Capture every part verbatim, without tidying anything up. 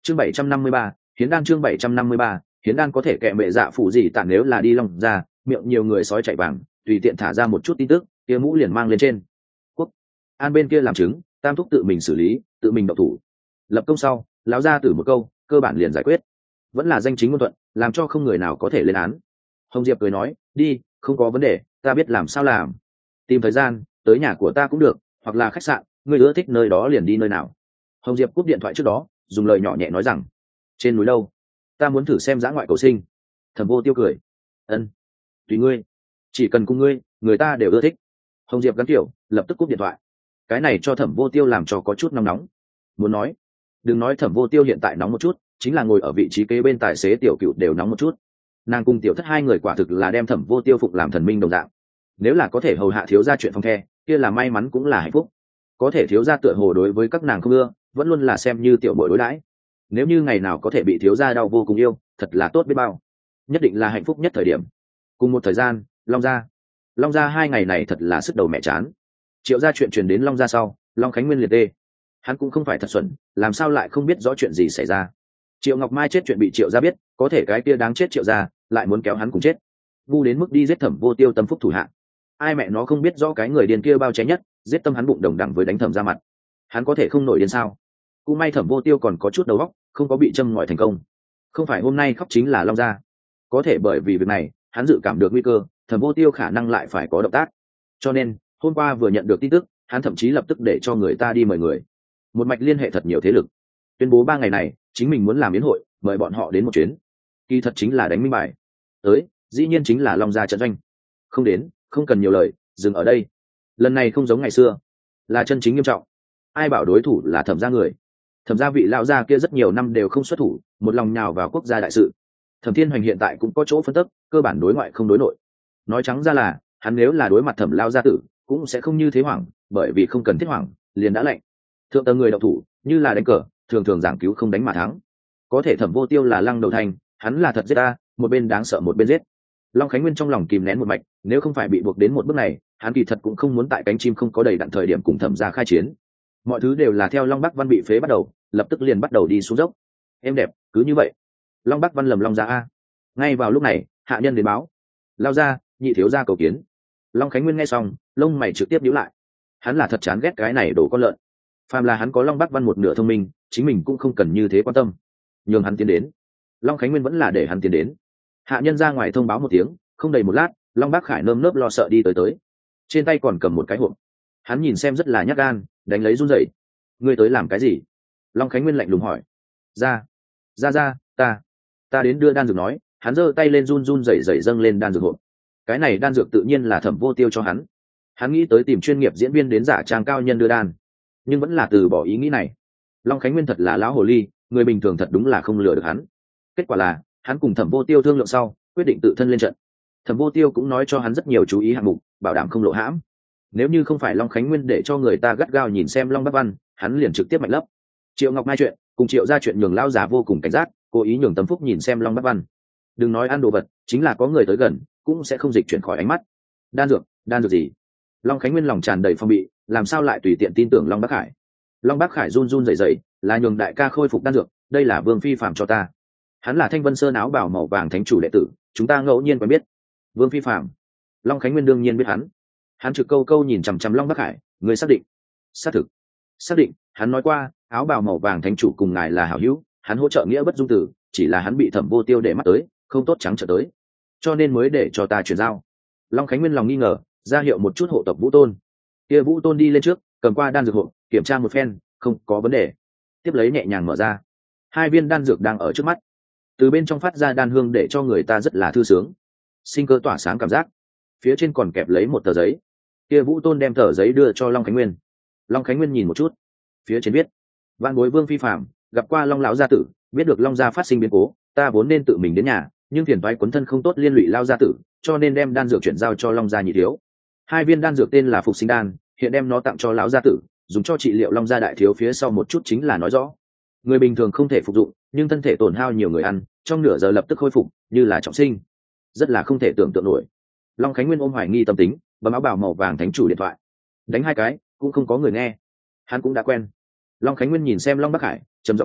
chương bảy trăm năm mươi ba, hiến đan chương bảy trăm năm mươi ba, hiến đan có thể kệ mẹ dạ phụ gì tản nếu là đi Long ra, miệng nhiều người sói chạy vàng, tùy tiện thả ra một chút tin tức, kia mũ liền mang lên trên. Quốc An bên kia làm chứng, Tam thúc tự mình xử lý, tự mình độc thủ. Lập công sau, lão gia tử một câu, cơ bản liền giải quyết. Vẫn là danh chính ngôn thuận, làm cho không người nào có thể lên án. Hồng Diệp cười nói, đi, không có vấn đề, ta biết làm sao làm. Tìm thời gian, tới nhà của ta cũng được, hoặc là khách sạn, người ưa thích nơi đó liền đi nơi nào. Hồng Diệp cúp điện thoại trước đó, dùng lời nhỏ nhẹ nói rằng, trên núi đâu, ta muốn thử xem dã ngoại cầu sinh. Thẩm Vô Tiêu cười, ân, tùy ngươi, chỉ cần cùng ngươi, người ta đều ưa thích. Hồng Diệp gắn kiểu, lập tức cúp điện thoại. Cái này cho Thẩm Vô Tiêu làm cho có chút nóng nóng. Muốn nói, đừng nói Thẩm Vô Tiêu hiện tại nóng một chút, chính là ngồi ở vị trí kế bên tài xế Tiểu Cựu đều nóng một chút. Nàng cùng Tiểu Thất hai người quả thực là đem Thẩm Vô Tiêu phụng làm thần minh đồng dạng. Nếu là có thể hầu hạ thiếu gia chuyện phong the, kia là may mắn cũng là hạnh phúc. Có thể thiếu gia tựa hồ đối với các nàng không ưa, vẫn luôn là xem như tiểu bội đối đãi. Nếu như ngày nào có thể bị thiếu gia đau vô cùng yêu, thật là tốt biết bao. Nhất định là hạnh phúc nhất thời điểm. Cùng một thời gian, Long gia, Long gia hai ngày này thật là sức đầu mẹ chán. Triệu gia chuyện truyền đến Long gia sau, Long Khánh Nguyên liệt tê. Hắn cũng không phải thật xuẩn, làm sao lại không biết rõ chuyện gì xảy ra. Triệu Ngọc Mai chết chuyện bị Triệu gia biết, có thể cái kia đáng chết Triệu gia lại muốn kéo hắn cùng chết, ngu đến mức đi giết Thẩm Vô Tiêu tâm phúc thủ hạ. Ai mẹ nó không biết rõ cái người điên kia bao cháy nhất, giết tâm hắn bụng đồng đẳng với đánh Thẩm ra mặt. Hắn có thể không nổi điên sao? Cũng may Thẩm Vô Tiêu còn có chút đầu óc, không có bị châm ngòi thành công. Không phải hôm nay khóc chính là Long gia. Có thể bởi vì việc này, hắn dự cảm được nguy cơ, Thẩm Vô Tiêu khả năng lại phải có động tác. Cho nên, hôm qua vừa nhận được tin tức, hắn thậm chí lập tức để cho người ta đi mời người. Một mạch liên hệ thật nhiều thế lực, tuyên bố ba ngày này chính mình muốn làm yến hội, mời bọn họ đến một chuyến. Kỳ thật chính là đánh minh bài. Tới, dĩ nhiên chính là Long gia trận doanh. Không đến, không cần nhiều lời, dừng ở đây. Lần này không giống ngày xưa, là chân chính nghiêm trọng. Ai bảo đối thủ là Thẩm gia người? Thẩm gia vị lão gia kia rất nhiều năm đều không xuất thủ, một lòng nhào vào quốc gia đại sự. Thẩm Thiên Hoành hiện tại cũng có chỗ phân tích, cơ bản đối ngoại không đối nội. Nói trắng ra là, hắn nếu là đối mặt Thẩm lão gia tử, cũng sẽ không như thế hoảng, bởi vì không cần thiết hoảng, liền đã lệnh. Thượng tầng người động thủ, như là đánh cờ, thường thường giảng cứu không đánh mà thắng. Có thể Thẩm Vô Tiêu là lăng đầu thành, hắn là thật giết ta, một bên đáng sợ một bên giết. Long Khánh Nguyên trong lòng kìm nén một mạch, nếu không phải bị buộc đến một bước này, hắn kỳ thật cũng không muốn tại cánh chim không có đầy đặn thời điểm cùng Thẩm gia khai chiến. Mọi thứ đều là theo Long Bắc Văn bị phế bắt đầu, lập tức liền bắt đầu đi xuống dốc. Em đẹp, cứ như vậy. Long Bắc Văn lầm Long gia a. Ngay vào lúc này, hạ nhân đến báo, lao ra, nhị thiếu gia cầu kiến. Long Khánh Nguyên nghe xong, lông mày trực tiếp nhíu lại. Hắn là thật chán ghét cái này đổ con lợn. Phàm là hắn có Long Bắc Văn một nửa thông minh, chính mình cũng không cần như thế quan tâm. Nhường hắn tiến đến. Long Khánh Nguyên vẫn là để hắn tiến đến. Hạ nhân ra ngoài thông báo một tiếng, không đầy một lát, Long Bác Khải nơm nớp lo sợ đi tới tới. Trên tay còn cầm một cái hộp. Hắn nhìn xem rất là nhát gan, đánh lấy run rẩy. Ngươi tới làm cái gì? Long Khánh Nguyên lạnh lùng hỏi. Ra, ra ra, ta, ta đến đưa đan dược nói. Hắn giơ tay lên run run rẩy rẩy dâng lên đan dược hộp. Cái này đan dược tự nhiên là Thẩm Vô Tiêu cho hắn. Hắn nghĩ tới tìm chuyên nghiệp diễn viên đến giả trang cao nhân đưa đan, nhưng vẫn là từ bỏ ý nghĩ này. Long Khánh Nguyên thật là lão hồ ly, người bình thường thật đúng là không lừa được hắn. Kết quả là, hắn cùng Thẩm Vô Tiêu thương lượng sau, quyết định tự thân lên trận. Thẩm Vô Tiêu cũng nói cho hắn rất nhiều chú ý hạng mục, bảo đảm không lộ hãm. Nếu như không phải Long Khánh Nguyên để cho người ta gắt gao nhìn xem Long Bắc Văn, hắn liền trực tiếp mạnh lấp. Triệu Ngọc Mai chuyện, cùng Triệu gia chuyện nhường lão già vô cùng cảnh giác, cố ý nhường Tâm Phúc nhìn xem Long Bắc Văn. Đừng nói ăn đồ vật, chính là có người tới gần, cũng sẽ không dịch chuyển khỏi ánh mắt. Đan dược, đan dược gì? Long Khánh Nguyên lòng tràn đầy phong bị, làm sao lại tùy tiện tin tưởng Long Bắc Khải? Long Bắc Khải run run rẩy rẩy, là nhường đại ca khôi phục đan dược, đây là Vương Phi Phạm cho ta. Hắn là Thanh Vân Sơn áo bào màu vàng thánh chủ đệ tử, chúng ta ngẫu nhiên quen biết. Vương Phi Phạm. Long Khánh Nguyên đương nhiên biết hắn. Hắn trực câu câu nhìn chằm chằm Long Bắc Khải, người xác định? Xác thực. Xác định, hắn nói qua, áo bào màu vàng thánh chủ cùng ngài là hảo hữu, hắn hỗ trợ nghĩa bất dung tử, chỉ là hắn bị Thẩm Vô Tiêu để mắt tới, không tốt trắng trở tới, cho nên mới để cho ta chuyển giao. Long Khánh Nguyên lòng nghi ngờ, ra hiệu một chút hộ tộc Vũ Tôn. Kia Vũ Tôn đi lên trước, cầm qua đan dược hộ, kiểm tra một phen, không có vấn đề. Tiếp lấy nhẹ nhàng mở ra, hai viên đan dược đang ở trước mắt, từ bên trong phát ra đan hương để cho người ta rất là thư sướng, sinh cơ tỏa sáng cảm giác. Phía trên còn kẹp lấy một tờ giấy. Kia Vũ Tôn đem tờ giấy đưa cho Long Khánh Nguyên. Long Khánh Nguyên nhìn một chút, phía trên viết: Vạn bối Vương Phi Phạm gặp qua Long lão gia tử, biết được Long gia phát sinh biến cố, ta vốn nên tự mình đến nhà, nhưng phiền toái quấn thân không tốt liên lụy lao gia tử, cho nên đem đan dược chuyển giao cho Long gia nhị thiếu. Hai viên đan dược tên là Phục Sinh đan, hiện đem nó tặng cho lão gia tử, dùng cho trị liệu Long gia đại thiếu phía sau một chút chính là nói rõ. Người bình thường không thể phục dụng, nhưng thân thể tổn hao nhiều người ăn, trong nửa giờ lập tức khôi phục, như là trọng sinh, rất là không thể tưởng tượng nổi. Long Khánh Nguyên ôm hoài nghi tâm tính, bấm áo bảo màu vàng thánh chủ điện thoại, đánh hai cái cũng không có người nghe. Hắn cũng đã quen. Long Khánh Nguyên nhìn xem Long Bắc Hải, trầm giọng nói: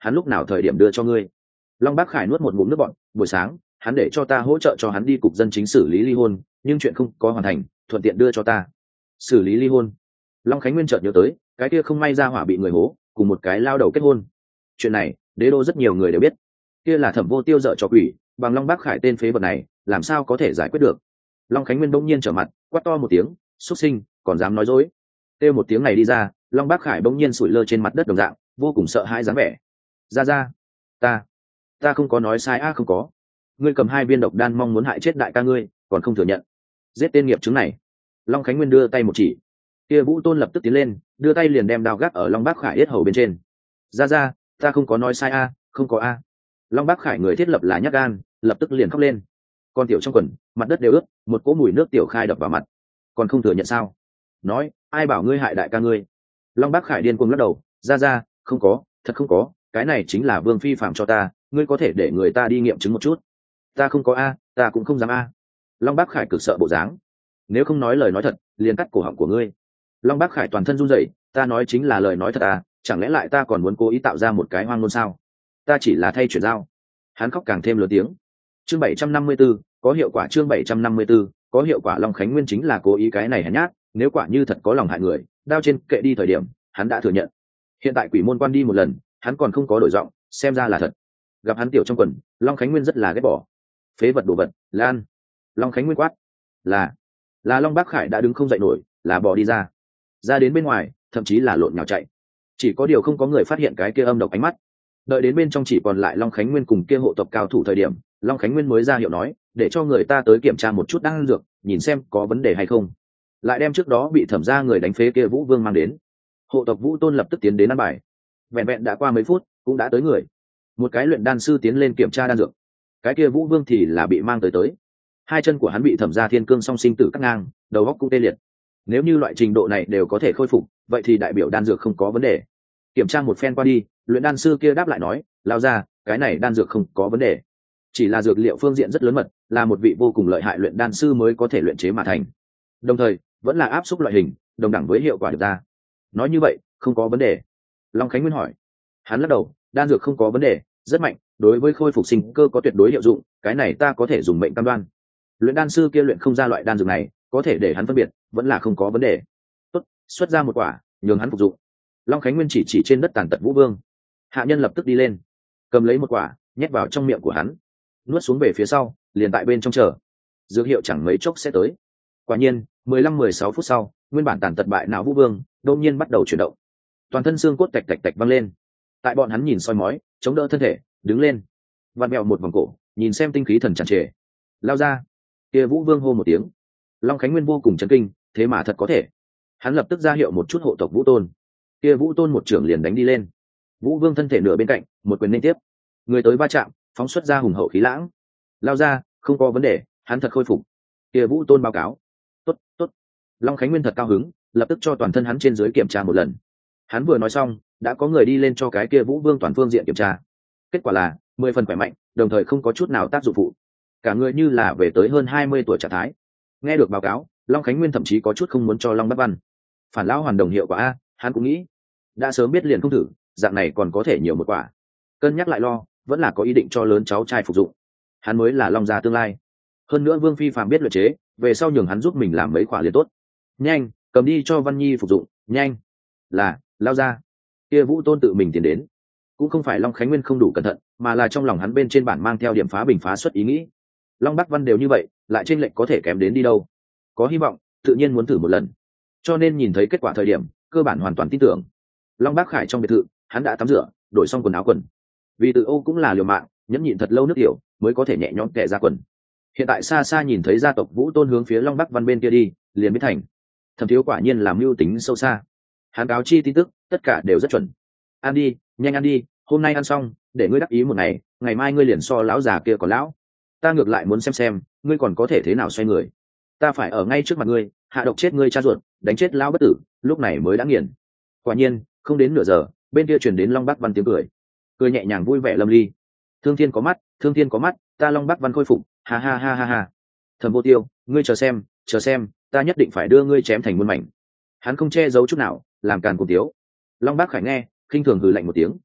hắn lúc nào thời điểm đưa cho ngươi? Long Bác Khải nuốt một ngụm nước bọt. Buổi sáng hắn để cho ta hỗ trợ cho hắn đi cục dân chính xử lý ly hôn, nhưng chuyện không có hoàn thành, thuận tiện đưa cho ta xử lý ly hôn. Long Khánh Nguyên chợt nhớ tới cái kia không may ra hỏa bị người hố, cùng một cái lao đầu kết hôn. Chuyện này đế đô rất nhiều người đều biết, kia là Thẩm Vô Tiêu dợ cho quỷ, bằng Long Bác Khải tên phế vật này làm sao có thể giải quyết được. Long Khánh Nguyên bỗng nhiên trở mặt, quát to một tiếng, xuất sinh, còn dám nói dối. Kêu một tiếng này đi ra, Long Bác Khải bỗng nhiên sủi lơ trên mặt đất đồng dạng, vô cùng sợ hãi dáng vẻ. Ra ra, ta ta không có nói sai a, à, không có. Ngươi cầm hai viên độc đan mong muốn hại chết đại ca ngươi, còn không thừa nhận. Giết tên nghiệp chứng này. Long Khánh Nguyên đưa tay một chỉ, kia Vũ Tôn lập tức tiến lên, đưa tay liền đem đao gác ở Long Bác Khải yết hầu bên trên. Ra ra, ta không có nói sai a, à, không có a. À. Long Bác Khải người thiết lập là nhát gan, lập tức liền khóc lên. Con tiểu trong quần, mặt đất đều ướt, một cỗ mùi nước tiểu khai đập vào mặt. Còn không thừa nhận sao? Nói, ai bảo ngươi hại đại ca ngươi? Long Bác Khải điên cuồng lắc đầu, ra ra, không có, thật không có, cái này chính là Vương Phi phạm cho ta, ngươi có thể để người ta đi nghiệm chứng một chút. Ta không có a, ta cũng không dám a. Long Bác Khải cực sợ bộ dáng. Nếu không nói lời nói thật, liền cắt cổ họng của ngươi. Long Bác Khải toàn thân run rẩy, ta nói chính là lời nói thật à, chẳng lẽ lại ta còn muốn cố ý tạo ra một cái hoang ngôn sao? Ta chỉ là thay chuyển giao. Hắn khóc càng thêm lớn tiếng. Chương bảy trăm năm mươi 54, có hiệu quả. Chương bảy trăm năm mươi 54, có hiệu quả. Long Khánh Nguyên chính là cố ý cái này hèn nhát, nếu quả như thật có lòng hại người, đao trên kệ đi thời điểm, hắn đã thừa nhận. Hiện tại quỷ môn quan đi một lần, hắn còn không có đổi giọng, xem ra là thật. Gặp hắn tiểu trong quần, Long Khánh Nguyên rất là ghét bỏ. Phế vật đồ vật, Lan. Long Khánh Nguyên quát. Là, là Long Bác Khải đã đứng không dậy nổi, là bỏ đi ra. Ra đến bên ngoài, thậm chí là lộn nhào chạy. Chỉ có điều không có người phát hiện cái kia âm độc ánh mắt. Đợi đến bên trong chỉ còn lại Long Khánh Nguyên cùng kia hộ tộc cao thủ thời điểm, Long Khánh Nguyên mới ra hiệu nói, để cho người ta tới kiểm tra một chút đan dược, nhìn xem có vấn đề hay không. Lại đem trước đó bị thẩm ra người đánh phế kia Vũ Vương mang đến. Hộ tộc Vũ Tôn lập tức tiến đến ăn bài. Vẹn vẹn đã qua mấy phút, cũng đã tới người. Một cái luyện đan sư tiến lên kiểm tra đan dược. Cái kia Vũ Vương thì là bị mang tới tới. Hai chân của hắn bị thẩm ra thiên cương song sinh tử cắt ngang, đầu óc cũng tê liệt. Nếu như loại trình độ này đều có thể khôi phục, vậy thì đại biểu đan dược không có vấn đề. Kiểm tra một phen qua đi, luyện đan sư kia đáp lại nói, lao ra, cái này đan dược không có vấn đề, chỉ là dược liệu phương diện rất lớn mật, là một vị vô cùng lợi hại luyện đan sư mới có thể luyện chế mà thành, đồng thời vẫn là áp suất loại hình đồng đẳng với hiệu quả được ra. Nói như vậy không có vấn đề. Long Khánh Nguyên hỏi. Hắn lắc đầu, đan dược không có vấn đề, rất mạnh, đối với khôi phục sinh cơ có tuyệt đối hiệu dụng, cái này ta có thể dùng mệnh cam đoan. Luyện đan sư kia luyện không ra loại đan dược này, có thể để hắn phân biệt, vẫn là không có vấn đề. Tốt, xuất ra một quả, nhường hắn phục dụng. Long Khánh Nguyên chỉ chỉ trên đất tàn tật Vũ Vương. Hạ nhân lập tức đi lên, cầm lấy một quả, nhét vào trong miệng của hắn, nuốt xuống về phía sau, liền tại bên trong chờ. Dược hiệu chẳng mấy chốc sẽ tới. Quả nhiên, mười lăm mười sáu phút sau, nguyên bản tàn tật bại não Vũ Vương đột nhiên bắt đầu chuyển động, toàn thân xương cốt tạch tạch tạch văng lên. Tại bọn hắn nhìn soi mói, chống đỡ thân thể, đứng lên, vặn mèo một vòng cổ, nhìn xem tinh khí thần tràn trề. Lao ra. Kia Vũ Vương hô một tiếng. Long Khánh Nguyên vô cùng chấn kinh, thế mà thật có thể. Hắn lập tức ra hiệu một chút hộ tộc Vũ Tôn. Kia Vũ Tôn một trưởng liền đánh đi lên. Vũ Vương thân thể nửa bên cạnh, một quyền liên tiếp. Người tới va chạm, phóng xuất ra hùng hậu khí lãng. Lao ra, không có vấn đề, hắn thật khôi phục. Kia Vũ Tôn báo cáo. Tốt, tốt. Long Khánh Nguyên thật cao hứng, lập tức cho toàn thân hắn trên dưới kiểm tra một lần. Hắn vừa nói xong, đã có người đi lên cho cái kia Vũ Vương toàn phương diện kiểm tra. Kết quả là mười phần khỏe mạnh, đồng thời không có chút nào tác dụng phụ. Cả người như là về tới hơn hai mươi tuổi trạng thái. Nghe được báo cáo, Long Khánh Nguyên thậm chí có chút không muốn cho Long Bắc Văn. Phản lão hoàn đồng hiệu quả a, hắn cũng nghĩ, đã sớm biết liền không thử, dạng này còn có thể nhiều một quả. Cân nhắc lại lo, vẫn là có ý định cho lớn cháu trai phục dụng. Hắn mới là Long gia tương lai. Hơn nữa Vương Phi Phạm biết luyện chế, về sau nhường hắn giúp mình làm mấy quả liền tốt. Nhanh, cầm đi cho Văn Nhi phục dụng, nhanh. Là, lao ra. Kia Vũ Tôn tự mình tiến đến. Cũng không phải Long Khánh Nguyên không đủ cẩn thận, mà là trong lòng hắn bên trên bản mang theo điểm phá bình phá xuất ý nghĩ. Long Bắc Văn đều như vậy, lại trên lệnh có thể kém đến đi đâu. Có hy vọng, tự nhiên muốn thử một lần. Cho nên nhìn thấy kết quả thời điểm, cơ bản hoàn toàn tin tưởng. Long Bác Khải trong biệt thự, hắn đã tắm rửa, đổi xong quần áo quần. Vì tự ô cũng là liều mạng, nhẫn nhịn thật lâu nước tiểu, mới có thể nhẹ nhõm kẻ ra quần. Hiện tại xa xa nhìn thấy gia tộc Vũ Tôn hướng phía Long Bắc Văn bên kia đi, liền biết thành. Thẩm Thiếu quả nhiên làm mưu tính sâu xa. Hắn cáo chi tin tức, tất cả đều rất chuẩn. Ăn đi, nhanh ăn đi, hôm nay ăn xong, để ngươi đắc ý một ngày, ngày mai ngươi liền so lão già kia còn lão. Ta ngược lại muốn xem xem, ngươi còn có thể thế nào xoay người. Ta phải ở ngay trước mặt ngươi, hạ độc chết ngươi cha ruột, đánh chết lão bất tử, lúc này mới đã nghiền. Quả nhiên, không đến nửa giờ, bên kia truyền đến Long Bắc Văn tiếng cười, cười nhẹ nhàng vui vẻ lâm ly. Thương Thiên có mắt, Thương Thiên có mắt, ta Long Bắc Văn khôi phục, ha ha ha ha ha. Thẩm Vô Tiêu, ngươi chờ xem, chờ xem, ta nhất định phải đưa ngươi chém thành muôn mảnh. Hắn không che giấu chút nào, làm càn cùng tiếu. Long Bác Khải nghe, khinh thường hừ lạnh một tiếng.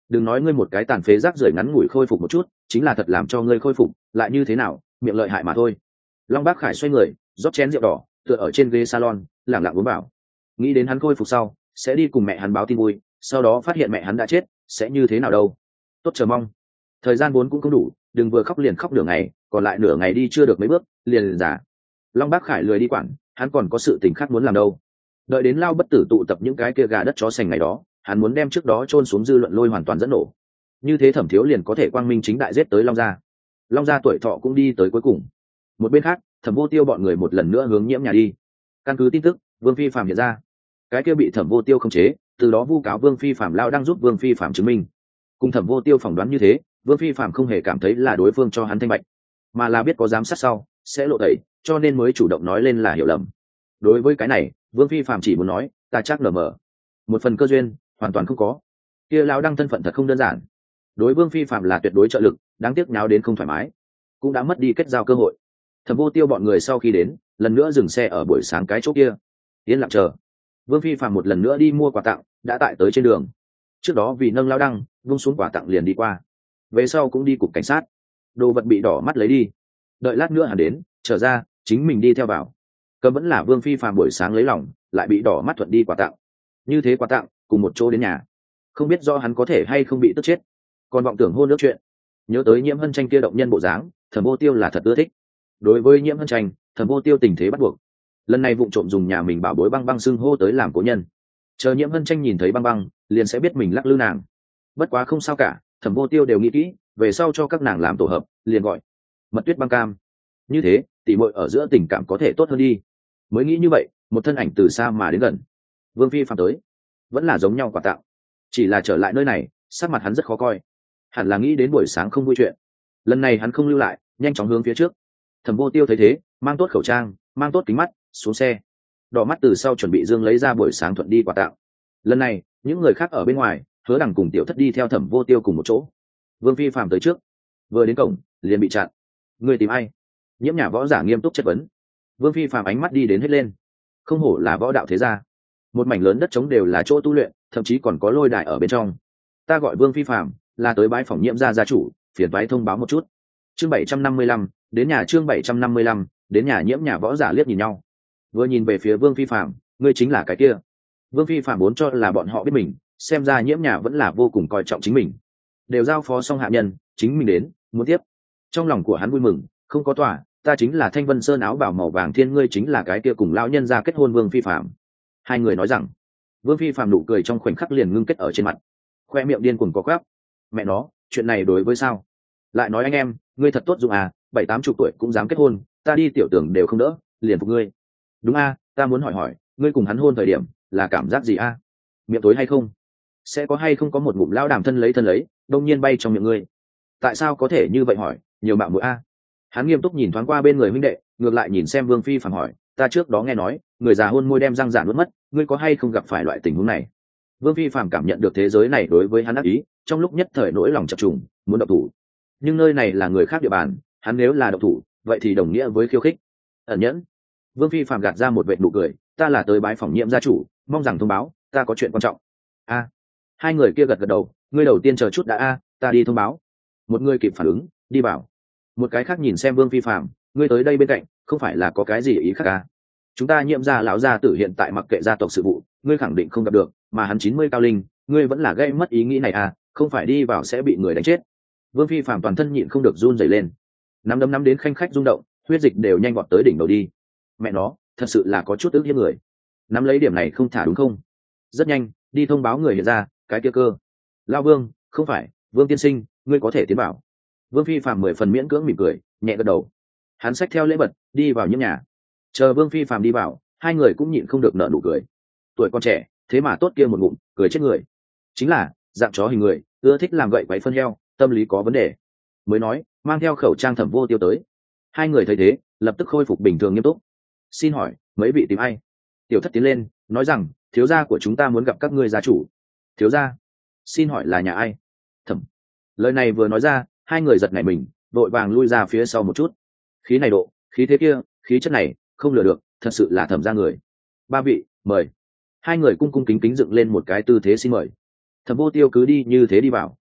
đừng nói ngươi một cái tàn phế rác rưởi ngắn ngủi khôi phục một chút, chính là thật làm cho ngươi khôi phục lại như thế nào, miệng lợi hại mà thôi. Long Bác Khải xoay người rót chén rượu đỏ, tựa ở trên ghế salon lẳng lặng uống vào. Nghĩ đến hắn khôi phục sau sẽ đi cùng mẹ hắn báo tin vui, sau đó phát hiện mẹ hắn đã chết sẽ như thế nào đâu. Tốt chờ mong. Thời gian vốn cũng không đủ, đừng vừa khóc liền khóc nửa ngày, còn lại nửa ngày đi chưa được mấy bước liền liền giả. Long Bác Khải lười đi quản, hắn còn có sự tình khác muốn làm đâu. Đợi đến Lao Bất Tử tụ tập những cái kia gà đất chó sành ngày đó, hắn muốn đem trước đó chôn xuống dư luận lôi hoàn toàn dẫn nổ. Như thế Thẩm Thiếu liền có thể quang minh chính đại giết tới Long gia. Long gia tuổi thọ cũng đi tới cuối cùng. Một bên khác, Thẩm Vô Tiêu bọn người một lần nữa hướng Nhiễm nhà đi. Căn cứ tin tức, Vương Phi Phạm hiện ra, cái kia bị Thẩm Vô Tiêu khống chế, từ đó vu cáo Vương Phi Phạm lao đang giúp Vương Phi Phạm chứng minh. Cùng Thẩm Vô Tiêu phỏng đoán như thế, Vương Phi Phạm không hề cảm thấy là đối phương cho hắn thanh bạch, mà là biết có giám sát sau sẽ lộ tẩy, cho nên mới chủ động nói lên là hiểu lầm. Đối với cái này, Vương Phi Phạm chỉ muốn nói, ta chắc lờ mờ, một phần cơ duyên hoàn toàn không có. Kia lão đăng thân phận thật không đơn giản, đối Vương Phi Phạm là tuyệt đối trợ lực, đáng tiếc nháo đến không thoải mái, cũng đã mất đi kết giao cơ hội. Thẩm Vô Tiêu bọn người sau khi đến, lần nữa dừng xe ở buổi sáng cái chỗ kia, yên lặng chờ. Vương Phi Phạm một lần nữa đi mua quà tặng, đã tại tới trên đường. Trước đó vì nâng lão đăng, vung xuống quà tặng liền đi qua, về sau cũng đi cục cảnh sát, đồ vật bị đỏ mắt lấy đi. Đợi lát nữa hắn đến trở ra, chính mình đi theo vào. Cầm vẫn là Vương Phi Phạm buổi sáng lấy lòng, lại bị đỏ mắt thuận đi quà tặng. Như thế quà tặng cùng một chỗ đến nhà, không biết do hắn có thể hay không bị tức chết. Còn vọng tưởng hôn nước chuyện, nhớ tới Nhiễm Hân Tranh kia động nhân bộ dáng, Thẩm Vô Tiêu là thật ưa thích. Đối với Nhiễm Hân Tranh, Thẩm Vô Tiêu tình thế bắt buộc, lần này vụng trộm dùng nhà mình bảo bối Băng Băng xưng hô tới làm cố nhân. Chờ Nhiễm Hân Tranh nhìn thấy Băng Băng, liền sẽ biết mình lắc lư nàng. Bất quá không sao cả, Thẩm Vô Tiêu đều nghĩ kỹ, về sau cho các nàng làm tổ hợp, liền gọi Mật Tuyết Băng Cam. Như thế, tỉ muội ở giữa tình cảm có thể tốt hơn đi. Mới nghĩ như vậy, một thân ảnh từ xa mà đến gần. Vương Phi Phạm tới, vẫn là giống nhau quà tặng, chỉ là trở lại nơi này, sắc mặt hắn rất khó coi, hẳn là nghĩ đến buổi sáng không vui chuyện. Lần này hắn không lưu lại, nhanh chóng hướng phía trước. Thẩm Vô Tiêu thấy thế, mang tốt khẩu trang, mang tốt kính mắt, xuống xe. Đỏ mắt từ sau chuẩn bị dương lấy ra buổi sáng thuận đi quà tặng. Lần này, những người khác ở bên ngoài, Hứa Đằng cùng Tiểu Thất đi theo Thẩm Vô Tiêu cùng một chỗ. Vương Phi Phạm tới trước, vừa đến cổng liền bị chặn. Người tìm ai? Nhiễm nhà võ giả nghiêm túc chất vấn. Vương Phi Phạm ánh mắt đi đến hết lên. Không hổ là võ đạo thế gia, một mảnh lớn đất trống đều là chỗ tu luyện, thậm chí còn có lôi đài ở bên trong. Ta gọi Vương Phi Phạm, là tới bái phỏng Nhiễm gia gia chủ, phiền toái thông báo một chút. Chương bảy trăm năm mươi lăm, đến nhà chương bảy trăm năm mươi lăm, đến nhà Nhiễm nhà võ giả liếc nhìn nhau. Vừa nhìn về phía Vương Phi Phạm, ngươi chính là cái kia. Vương Phi Phạm muốn cho là bọn họ biết mình, xem ra Nhiễm nhà vẫn là vô cùng coi trọng chính mình. Đều giao phó xong hạ nhân, chính mình đến, muốn tiếp. Trong lòng của hắn vui mừng, không có tòa, ta chính là Thanh Vân Sơn áo bào màu vàng thiên, ngươi chính là cái kia cùng lão nhân gia kết hôn Vương Phi Phạm. Hai người nói rằng, Vương Phi Phạm nụ cười trong khoảnh khắc liền ngưng kết ở trên mặt, khoe miệng điên cuồng có quắp. Mẹ nó, chuyện này đối với sao? Lại nói anh em, ngươi thật tốt dụng à, bảy tám chục tuổi cũng dám kết hôn, ta đi tiểu tưởng đều không đỡ, liền phục ngươi. Đúng a, ta muốn hỏi hỏi, ngươi cùng hắn hôn thời điểm là cảm giác gì a? Miệng tối hay không? Sẽ có hay không có một ngụm lao đàm thân lấy thân lấy, đông nhiên bay trong miệng ngươi? Tại sao có thể như vậy hỏi, nhiều mạo muội a? Hắn nghiêm túc nhìn thoáng qua bên người huynh đệ, ngược lại nhìn xem Vương Phi Phạm hỏi, ta trước đó nghe nói, người già hôn môi đem răng rạn nuốt mất, ngươi có hay không gặp phải loại tình huống này? Vương Phi Phạm cảm nhận được thế giới này đối với hắn ác ý, trong lúc nhất thời nỗi lòng chập trùng, muốn động thủ. Nhưng nơi này là người khác địa bàn, hắn nếu là động thủ, vậy thì đồng nghĩa với khiêu khích. Ẩn nhẫn. Vương Phi Phạm gạt ra một vệt nụ cười, ta là tới bái phỏng Nhiễm gia chủ, mong rằng thông báo, ta có chuyện quan trọng. A. Hai người kia gật gật đầu, ngươi đầu tiên chờ chút đã a, ta đi thông báo. Một người kịp phản ứng, đi vào. Một cái khác nhìn xem Vương Phi Phạm, ngươi tới đây bên cạnh, không phải là có cái gì ý khác à? Chúng ta Nhiễm gia lão gia tử hiện tại mặc kệ gia tộc sự vụ, ngươi khẳng định không gặp được, mà hắn chín mươi cao linh, ngươi vẫn là gây mất ý nghĩ này à, không phải đi vào sẽ bị người đánh chết. Vương Phi Phạm toàn thân nhịn không được run rẩy lên, nắm đấm nắm đến khanh khách rung động, huyết dịch đều nhanh vọt tới đỉnh đầu đi. Mẹ nó, thật sự là có chút ức hiếp người. Nắm lấy điểm này không thả đúng không? Rất nhanh, đi thông báo người hiện ra, cái kia cơ. Lão Vương, không phải, Vương tiên sinh, ngươi có thể tiến vào. Vương Phi Phạm mười phần miễn cưỡng mỉm cười, nhẹ gật đầu. Hắn xách theo lễ vật, đi vào Nhiễm nhà. Chờ Vương Phi Phạm đi vào, hai người cũng nhịn không được nở nụ cười. Tuổi còn trẻ, thế mà tốt kia một ngụm, cười chết người. Chính là dạng chó hình người, ưa thích làm gậy quấy phân heo, tâm lý có vấn đề. Mới nói, mang theo khẩu trang Thẩm Vô Tiêu tới. Hai người thấy thế, lập tức khôi phục bình thường nghiêm túc. Xin hỏi, mấy vị tìm ai? Tiểu Thất tiến lên, nói rằng, thiếu gia của chúng ta muốn gặp các ngươi gia chủ. Thiếu gia? Xin hỏi là nhà ai? Thẩm. Lời này vừa nói ra, hai người giật nảy mình, vội vàng lui ra phía sau một chút. Khí này độ, khí thế kia, khí chất này, không lừa được, thật sự là Thẩm gia người. Ba vị, mời. Hai người cung cung kính kính dựng lên một cái tư thế xin mời. Thẩm Vô Tiêu cứ đi như thế đi vào.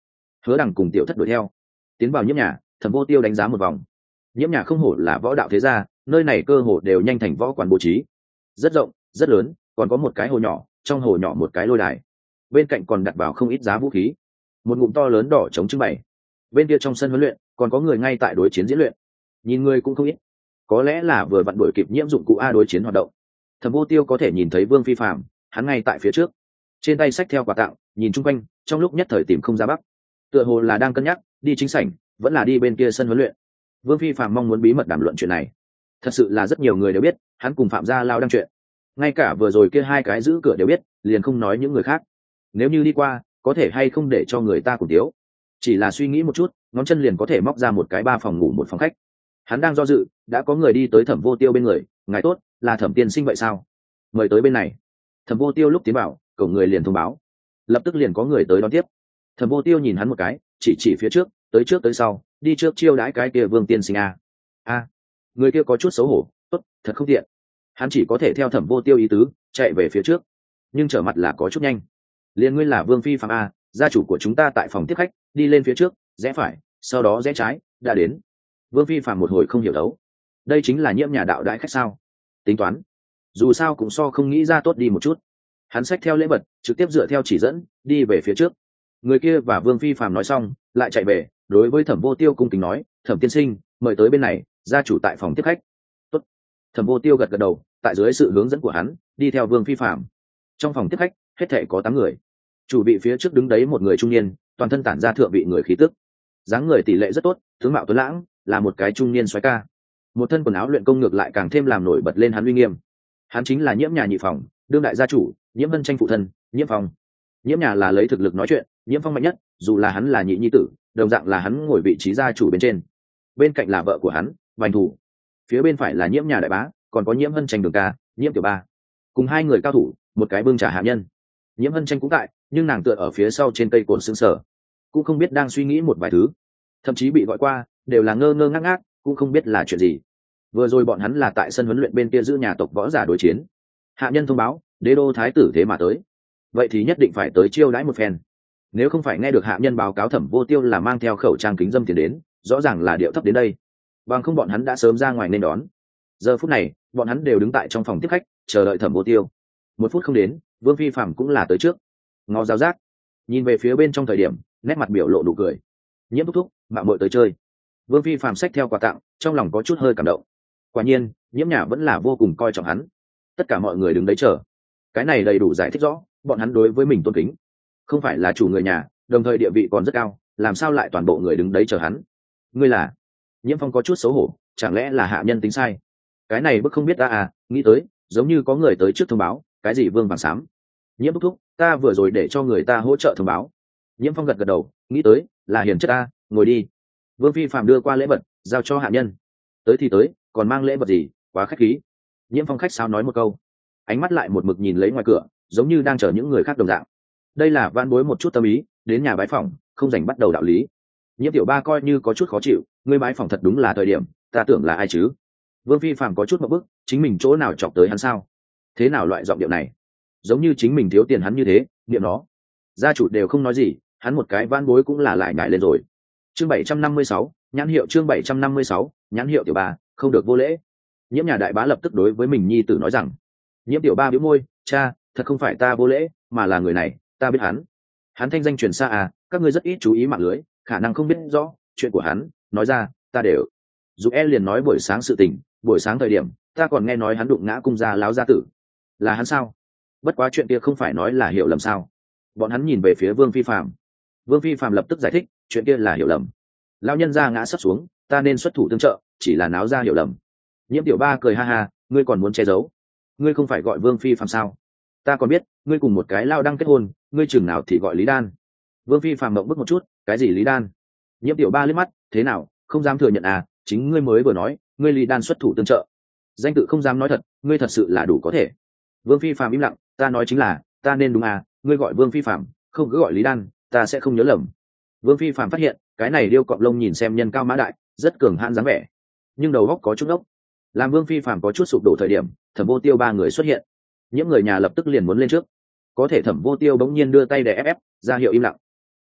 Hứa Đằng cùng tiểu thất đuổi theo tiến vào nhiễm nhà. Thẩm Vô Tiêu đánh giá một vòng, nhiễm nhà không hổ là võ đạo thế gia, nơi này cơ hồ đều nhanh thành võ quán bố trí, rất rộng rất lớn, còn có một cái hồ nhỏ, trong hồ nhỏ một cái lôi đài, bên cạnh còn đặt vào không ít giá vũ khí, một ngụm to lớn đỏ chống trưng bày. Bên kia trong sân huấn luyện còn có người ngay tại đối chiến diễn luyện, nhìn người cũng không ít, có lẽ là vừa vặn đuổi kịp nhiễm dụng cụ a đối chiến hoạt động. Thẩm Vô Tiêu có thể nhìn thấy Vương Phi Phạm, hắn ngay tại phía trước, trên tay xách theo quà tặng, nhìn chung quanh, trong lúc nhất thời tìm không ra bắc, tựa hồ là đang cân nhắc đi chính sảnh vẫn là đi bên kia sân huấn luyện. Vương Phi Phạm mong muốn bí mật đàm luận chuyện này, thật sự là rất nhiều người đều biết hắn cùng Phạm Gia Lao đang chuyện, ngay cả vừa rồi kia hai cái giữ cửa đều biết, liền không nói những người khác. Nếu như đi qua, có thể hay không để cho người ta cùng tiếu, chỉ là suy nghĩ một chút, ngón chân liền có thể móc ra một cái ba phòng ngủ một phòng khách. Hắn đang do dự, đã có người đi tới Thẩm Vô Tiêu bên người. Ngài tốt, là Thẩm tiên sinh vậy sao? Mời tới bên này. Thẩm Vô Tiêu lúc tiến vào, cổng người liền thông báo, lập tức liền có người tới đón tiếp. Thẩm Vô Tiêu nhìn hắn một cái, chỉ chỉ phía trước, tới trước tới sau, đi trước chiêu đãi cái kia Vương tiên sinh a. A, người kia có chút xấu hổ, tốt, thật không tiện. Hắn chỉ có thể theo Thẩm Vô Tiêu ý tứ, chạy về phía trước, nhưng trở mặt là có chút nhanh. Liên ngươi là Vương Phi Phạm a, gia chủ của chúng ta tại phòng tiếp khách, đi lên phía trước, rẽ phải, sau đó rẽ trái, đã đến. Vương Phi Phạm một hồi không hiểu đấu, đây chính là nhiễm nhà đạo đãi khách sao? Tính toán, dù sao cũng so không nghĩ ra tốt đi một chút. Hắn xách theo lễ vật, trực tiếp dựa theo chỉ dẫn đi về phía trước. Người kia và Vương Phi Phạm nói xong, lại chạy về, đối với Thẩm Vô Tiêu cung kính nói, Thẩm tiên sinh, mời tới bên này, gia chủ tại phòng tiếp khách. Tốt. Thẩm Vô Tiêu gật gật đầu, tại dưới sự hướng dẫn của hắn, đi theo Vương Phi Phạm. Trong phòng tiếp khách, hết thảy có tám người. Chủ vị phía trước đứng đấy một người trung niên, toàn thân tản ra thượng vị người khí tức, dáng người tỷ lệ rất tốt, tướng mạo tuấn lãng, là một cái trung niên soái ca. Một thân quần áo luyện công ngược lại càng thêm làm nổi bật lên hắn uy nghiêm. Hắn chính là nhiễm nhà nhị phòng, đương đại gia chủ, nhiễm vân tranh phụ thân, nhiễm phong. Nhiễm nhà là lấy thực lực nói chuyện, nhiễm phong mạnh nhất, dù là hắn là nhị nhi tử, đồng dạng là hắn ngồi vị trí gia chủ bên trên. Bên cạnh là vợ của hắn, Vành Thủ. Phía bên phải là nhiễm nhà đại bá, còn có nhiễm vân tranh đường ca, nhiễm tiểu ba. Cùng hai người cao thủ, một cái bưng trà hạ nhân. Nhiễm vân tranh cũng tại, nhưng nàng tựa ở phía sau trên cây cồn sững sờ, cũng không biết đang suy nghĩ một vài thứ, thậm chí bị gọi qua đều là ngơ ngơ ngác ngác, cũng không biết là chuyện gì. Vừa rồi bọn hắn là tại sân huấn luyện bên kia giữ nhà tộc võ giả đối chiến, hạ nhân thông báo đế đô thái tử thế mà tới, vậy thì nhất định phải tới chiêu đãi một phen. Nếu không phải nghe được hạ nhân báo cáo Thẩm Vô Tiêu là mang theo khẩu trang kính dâm tiền đến, rõ ràng là điệu thấp đến đây, bằng không bọn hắn đã sớm ra ngoài nên đón. Giờ phút này bọn hắn đều đứng tại trong phòng tiếp khách chờ đợi Thẩm Vô Tiêu. Một phút không đến, Vương Phi Phạm cũng là tới trước, ngó giáo giác nhìn về phía bên trong thời điểm, nét mặt biểu lộ nụ cười. Nhiễm thúc thúc, mạng muội tới chơi. Vương Phi Phạm xách theo quà tặng, trong lòng có chút hơi cảm động. Quả nhiên nhiễm nhà vẫn là vô cùng coi trọng hắn. Tất cả mọi người đứng đấy chờ, cái này đầy đủ giải thích rõ bọn hắn đối với mình tôn kính. Không phải là chủ người nhà, đồng thời địa vị còn rất cao, làm sao lại toàn bộ người đứng đấy chờ hắn? Ngươi là? Nhiễm Phong có chút xấu hổ, chẳng lẽ là hạ nhân tính sai? Cái này bức không biết ta à, nghĩ tới giống như có người tới trước thông báo, cái gì Vương vàng xám. Nhiễm thúc thúc, ta vừa rồi để cho người ta hỗ trợ thông báo. Nhiễm Phong gật gật đầu, nghĩ tới là hiền chất ta, ngồi đi. Vương Phi Phạm đưa qua lễ vật, giao cho hạ nhân. Tới thì tới, còn mang lễ vật gì, quá khách khí. Nhiễm Phong khách sáo nói một câu, ánh mắt lại một mực nhìn lấy ngoài cửa, giống như đang chờ những người khác đồng dạng. Đây là van bối một chút tâm ý, đến nhà bái phỏng, không dành bắt đầu đạo lý. Nhiễm tiểu ba coi như có chút khó chịu, ngươi bái phỏng thật đúng là thời điểm, ta tưởng là ai chứ? Vương Phi Phạm có chút một bức, chính mình chỗ nào chọc tới hắn sao? Thế nào loại giọng điệu này, giống như chính mình thiếu tiền hắn như thế, niệm nó. Gia chủ đều không nói gì, hắn một cái van bối cũng là lại ngại lên rồi. Chương bảy trăm năm mươi sáu, nhãn hiệu chương bảy trăm năm mươi sáu, nhãn hiệu tiểu ba, không được vô lễ. Nhiễm nhà đại bá lập tức đối với mình nhi tử nói rằng. Nhiễm tiểu ba bĩu môi, cha, thật không phải ta vô lễ, mà là người này, ta biết hắn. Hắn thanh danh truyền xa à, các ngươi rất ít chú ý mạng lưới, khả năng không biết rõ chuyện của hắn, nói ra, ta đều. Dục E liền nói buổi sáng sự tình, buổi sáng thời điểm, ta còn nghe nói hắn đụng ngã cung gia láo gia tử. Là hắn sao? Bất quá chuyện kia không phải nói là hiểu lầm sao? Bọn hắn nhìn về phía Vương Phi Phạm. Vương Phi Phạm lập tức giải thích, chuyện kia là hiểu lầm. Lão nhân gia ngã sắp xuống, ta nên xuất thủ tương trợ, chỉ là náo ra hiểu lầm. Nhiễm tiểu ba cười ha ha, ngươi còn muốn che giấu? Ngươi không phải gọi Vương Phi Phạm sao? Ta còn biết, ngươi cùng một cái lao đăng kết hôn, ngươi chừng nào thì gọi Lý Đan. Vương Phi Phạm mộng bức một chút, cái gì Lý Đan? Nhiễm tiểu ba liếc mắt, thế nào, không dám thừa nhận à? Chính ngươi mới vừa nói, ngươi Lý Đan xuất thủ tương trợ. Danh tự không dám nói thật, ngươi thật sự là đủ có thể. Vương Phi Phạm im lặng, ta nói chính là, ta nên đúng à? Ngươi gọi Vương Phi Phạm, không cứ gọi Lý Đan, ta sẽ không nhớ lầm. Vương Phi Phạm phát hiện, cái này điêu cọp lông nhìn xem nhân cao mã đại, rất cường hãn dáng vẻ, nhưng đầu óc có chút ốc. Làm Vương Phi Phạm có chút sụp đổ thời điểm, Thẩm Vô Tiêu ba người xuất hiện. Những người nhà lập tức liền muốn lên trước, có thể Thẩm Vô Tiêu bỗng nhiên đưa tay để ép ép ra hiệu im lặng.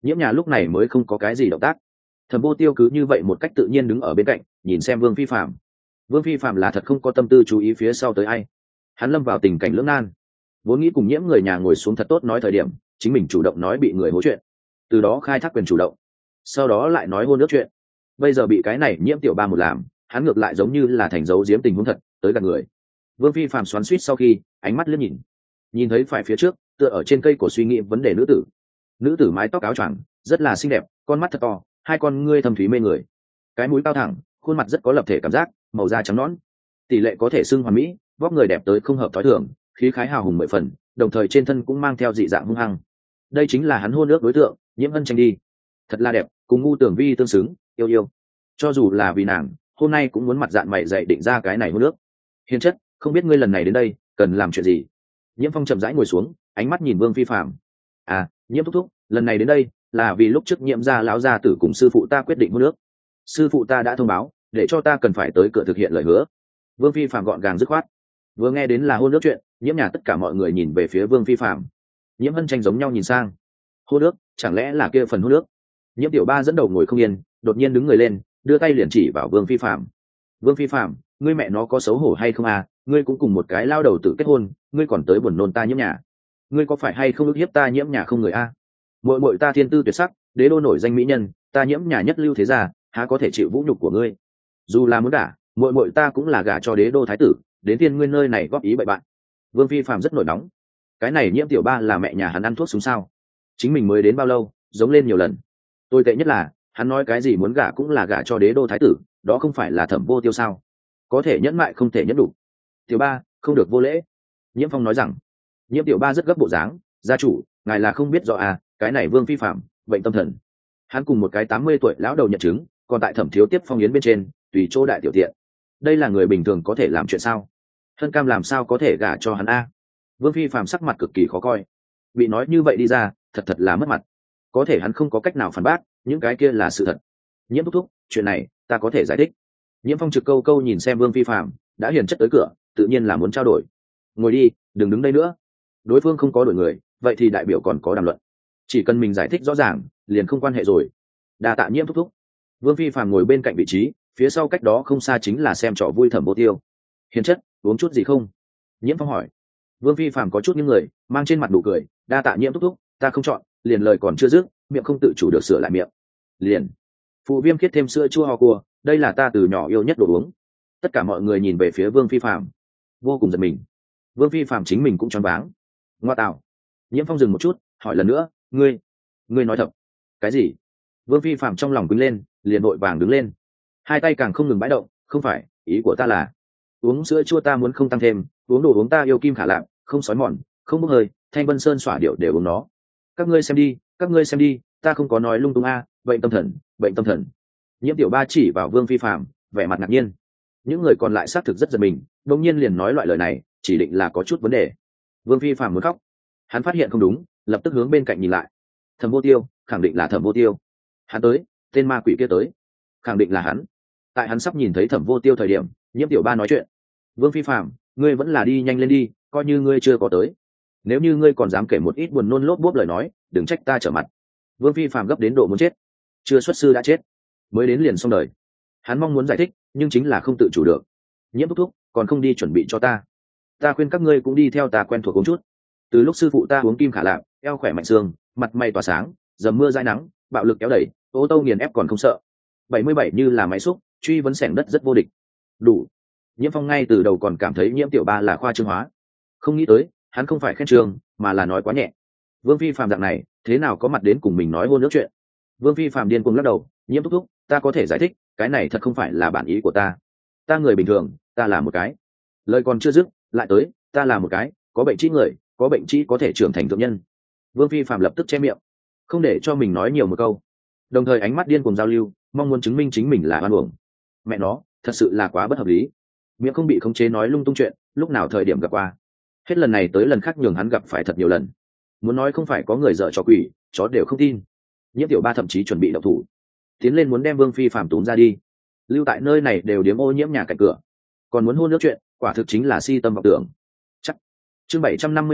Nhiễm nhà lúc này mới không có cái gì động tác. Thẩm Vô Tiêu cứ như vậy một cách tự nhiên đứng ở bên cạnh nhìn xem Vương Phi Phạm. Vương Phi Phạm là thật không có tâm tư chú ý phía sau tới ai. Hắn lâm vào tình cảnh lưỡng nan, vốn nghĩ cùng Nhiễm người nhà ngồi xuống thật tốt nói thời điểm chính mình chủ động nói bị người hố chuyện, từ đó khai thác quyền chủ động, sau đó lại nói hôn nước chuyện. Bây giờ bị cái này Nhiễm tiểu ba một làm, hắn ngược lại giống như là thành dấu giếm tình huống thật tới gần người. Vương Phi Phạm xoắn xuýt sau khi ánh mắt liếc nhìn, nhìn thấy phải phía trước tựa ở trên cây cổ suy nghĩ vấn đề nữ tử. Nữ tử mái tóc áo choàng rất là xinh đẹp, con mắt thật to, hai con ngươi thâm thúy mê người, cái mũi cao thẳng, khuôn mặt rất có lập thể cảm giác, màu da trắng nõn, tỷ lệ có thể xưng hoàn mỹ, vóc người đẹp tới không hợp thói thường, khí khái hào hùng mười phần, đồng thời trên thân cũng mang theo dị dạng hung hăng. Đây chính là hắn hôn ước đối tượng, Nhiễm Hân Tranh đi. Thật là đẹp, cùng ngu tưởng vi tương xứng, yêu yêu. Cho dù là vì nàng, hôm nay cũng muốn mặt dạn mày dạy định ra cái này hôn ước. Hiền chất, không biết ngươi lần này đến đây cần làm chuyện gì? Nhiễm Phong chậm rãi ngồi xuống, ánh mắt nhìn Vương Phi Phạm. À, Nhiễm thúc thúc, lần này đến đây là vì lúc trước Nhiễm gia lão gia tử cùng sư phụ ta quyết định hôn ước. Sư phụ ta đã thông báo, để cho ta cần phải tới cửa thực hiện lời hứa. Vương Phi Phạm gọn gàng dứt khoát. Vừa nghe đến là hôn ước chuyện, Nhiễm nhà tất cả mọi người nhìn về phía Vương Phi Phạm. Nhiễm Hân Tranh giống nhau nhìn sang. Hôn ước, chẳng lẽ là kia phần hôn ước? Nhiễm tiểu ba dẫn đầu ngồi không yên, đột nhiên đứng người lên, đưa tay liền chỉ vào Vương Phi Phạm. Vương Phi Phạm, ngươi mẹ nó có xấu hổ hay không à? Ngươi cũng cùng một cái lao đầu tự kết hôn, ngươi còn tới buồn nôn ta Nhiễm nhà. Ngươi có phải hay không ức hiếp ta Nhiễm nhà không người a? Muội muội ta thiên tư tuyệt sắc, đế đô nổi danh mỹ nhân, ta Nhiễm nhà nhất lưu thế gia, há có thể chịu vũ nhục của ngươi? Dù là muốn gả, muội muội ta cũng là gả cho đế đô thái tử, đến thiên nguyên nơi này góp ý bậy bạn. Vương Phi Phạm rất nổi nóng. Cái này Nhiễm tiểu ba là mẹ nhà hắn ăn thuốc súng sao? Chính mình mới đến bao lâu, giống lên nhiều lần. Tôi tệ nhất là, hắn nói cái gì muốn gả cũng là gả cho đế đô thái tử, đó không phải là Thẩm Vô Tiêu sao? Có thể nhẫn mại không thể nhẫn đủ. Tiểu ba, không được vô lễ. Nhiễm Phong nói rằng. Nhiễm tiểu ba rất gấp bộ dáng, gia chủ, ngài là không biết rõ à, cái này Vương Phi Phạm bệnh tâm thần. Hắn cùng một cái tám mươi tuổi lão đầu nhận chứng, còn tại Thẩm thiếu tiếp phong yến bên trên, tùy chỗ đại tiểu tiện. Đây là người bình thường có thể làm chuyện sao? Hân Cam làm sao có thể gả cho hắn a? Vương Phi Phạm sắc mặt cực kỳ khó coi. Bị nói như vậy đi ra, thật thật là mất mặt. Có thể hắn không có cách nào phản bác, những cái kia là sự thật. Nhiễm thúc thúc, chuyện này ta có thể giải thích. Nhiễm Phong trực câu câu nhìn xem Vương Phi Phạm, đã hiền chất tới cửa, tự nhiên là muốn trao đổi. Ngồi đi, đừng đứng đây nữa. Đối phương không có đổi người, vậy thì đại biểu còn có đàm luận. Chỉ cần mình giải thích rõ ràng, liền không quan hệ rồi. Đa tạ Nhiễm thúc thúc. Vương Phi Phạm ngồi bên cạnh vị trí, phía sau cách đó không xa chính là xem trò vui Thẩm Vô Tiêu. Hiền chất, uống chút gì không? Nhiễm Phong hỏi. Vương Phi Phạm có chút những người, mang trên mặt nụ cười, đa tạ Nhiễm thúc thúc, ta không chọn, liền lời còn chưa dứt, miệng không tự chủ được sửa lại miệng. Liền. Phụ viêm khiết thêm sữa chua ho cua, đây là ta từ nhỏ yêu nhất đồ uống. Tất cả mọi người nhìn về phía Vương Phi Phạm, vô cùng giật mình. Vương Phi Phạm chính mình cũng choáng váng. Ngoa tạo. Nhiễm Phong dừng một chút, hỏi lần nữa, ngươi, ngươi nói thật? Cái gì? Vương Phi Phạm trong lòng quýnh lên, liền vội vàng đứng lên, hai tay càng không ngừng bãi động. Không phải, ý của ta là uống sữa chua ta muốn không tăng thêm, uống đồ uống ta yêu kim khả lạp, không sói mòn, không bốc hơi, thanh vân sơn xỏa điệu đều uống nó. Các ngươi xem đi, các ngươi xem đi, ta không có nói lung tung a, bệnh tâm thần, bệnh tâm thần. Nhiễm tiểu ba chỉ vào Vương Phi Phạm, vẻ mặt ngạc nhiên. Những người còn lại xác thực rất giật mình, đột nhiên liền nói loại lời này, chỉ định là có chút vấn đề. Vương Phi Phạm muốn khóc, hắn phát hiện không đúng, lập tức hướng bên cạnh nhìn lại. Thẩm Vô Tiêu, khẳng định là Thẩm Vô Tiêu. Hắn tới, tên ma quỷ kia tới, khẳng định là hắn. Tại hắn sắp nhìn thấy Thẩm Vô Tiêu thời điểm, Nhiễm tiểu ba nói chuyện. Vương Phi Phạm, ngươi vẫn là đi nhanh lên đi, coi như ngươi chưa có tới. Nếu như ngươi còn dám kể một ít buồn nôn lốp bốp lời nói, đừng trách ta trở mặt. Vương Phi Phạm gấp đến độ muốn chết. Chưa xuất sư đã chết, mới đến liền xong đời. Hắn mong muốn giải thích, nhưng chính là không tự chủ được. Nhiễm thúc thúc, còn không đi chuẩn bị cho ta. Ta khuyên các ngươi cũng đi theo ta quen thuộc uống chút. Từ lúc sư phụ ta uống kim khả lạp, eo khỏe mạnh xương, mặt mày tỏa sáng, dầm mưa dãi nắng, bạo lực kéo đẩy, ô tô nghiền ép còn không sợ. bảy mươi bảy như là máy xúc, truy vấn sẻng đất rất vô địch. Đủ. Nhiễm Phong ngay từ đầu còn cảm thấy Nhiễm tiểu ba là khoa trương hóa, không nghĩ tới hắn không phải khen trường, mà là nói quá nhẹ. Vương Phi Phạm dạng này, thế nào có mặt đến cùng mình nói hôn nước chuyện? Vương Phi Phạm điên cuồng lắc đầu, Nhiễm thúc thúc, ta có thể giải thích, cái này thật không phải là bản ý của ta. Ta người bình thường, ta là một cái. Lời còn chưa dứt, lại tới, ta là một cái, có bệnh trĩ người, có bệnh trĩ có thể trưởng thành thượng nhân. Vương Phi Phạm lập tức che miệng, không để cho mình nói nhiều một câu, đồng thời ánh mắt điên cuồng giao lưu, mong muốn chứng minh chính mình là oan uổng. Mẹ nó, thật sự là quá bất hợp lý. Miệng không bị khống chế nói lung tung chuyện, lúc nào thời điểm gặp qua. Hết lần này tới lần khác nhường hắn gặp phải thật nhiều lần. Muốn nói không phải có người dở trò quỷ, chó đều không tin. Nhiễm tiểu ba thậm chí chuẩn bị động thủ, tiến lên muốn đem Vương Phi Phạm túm ra đi. Lưu tại nơi này đều điếm ô nhiễm nhà cạnh cửa, còn muốn hôn nước chuyện, quả thực chính là si tâm vọng tưởng. Chắc. Chương bảy trăm năm mươi bảy,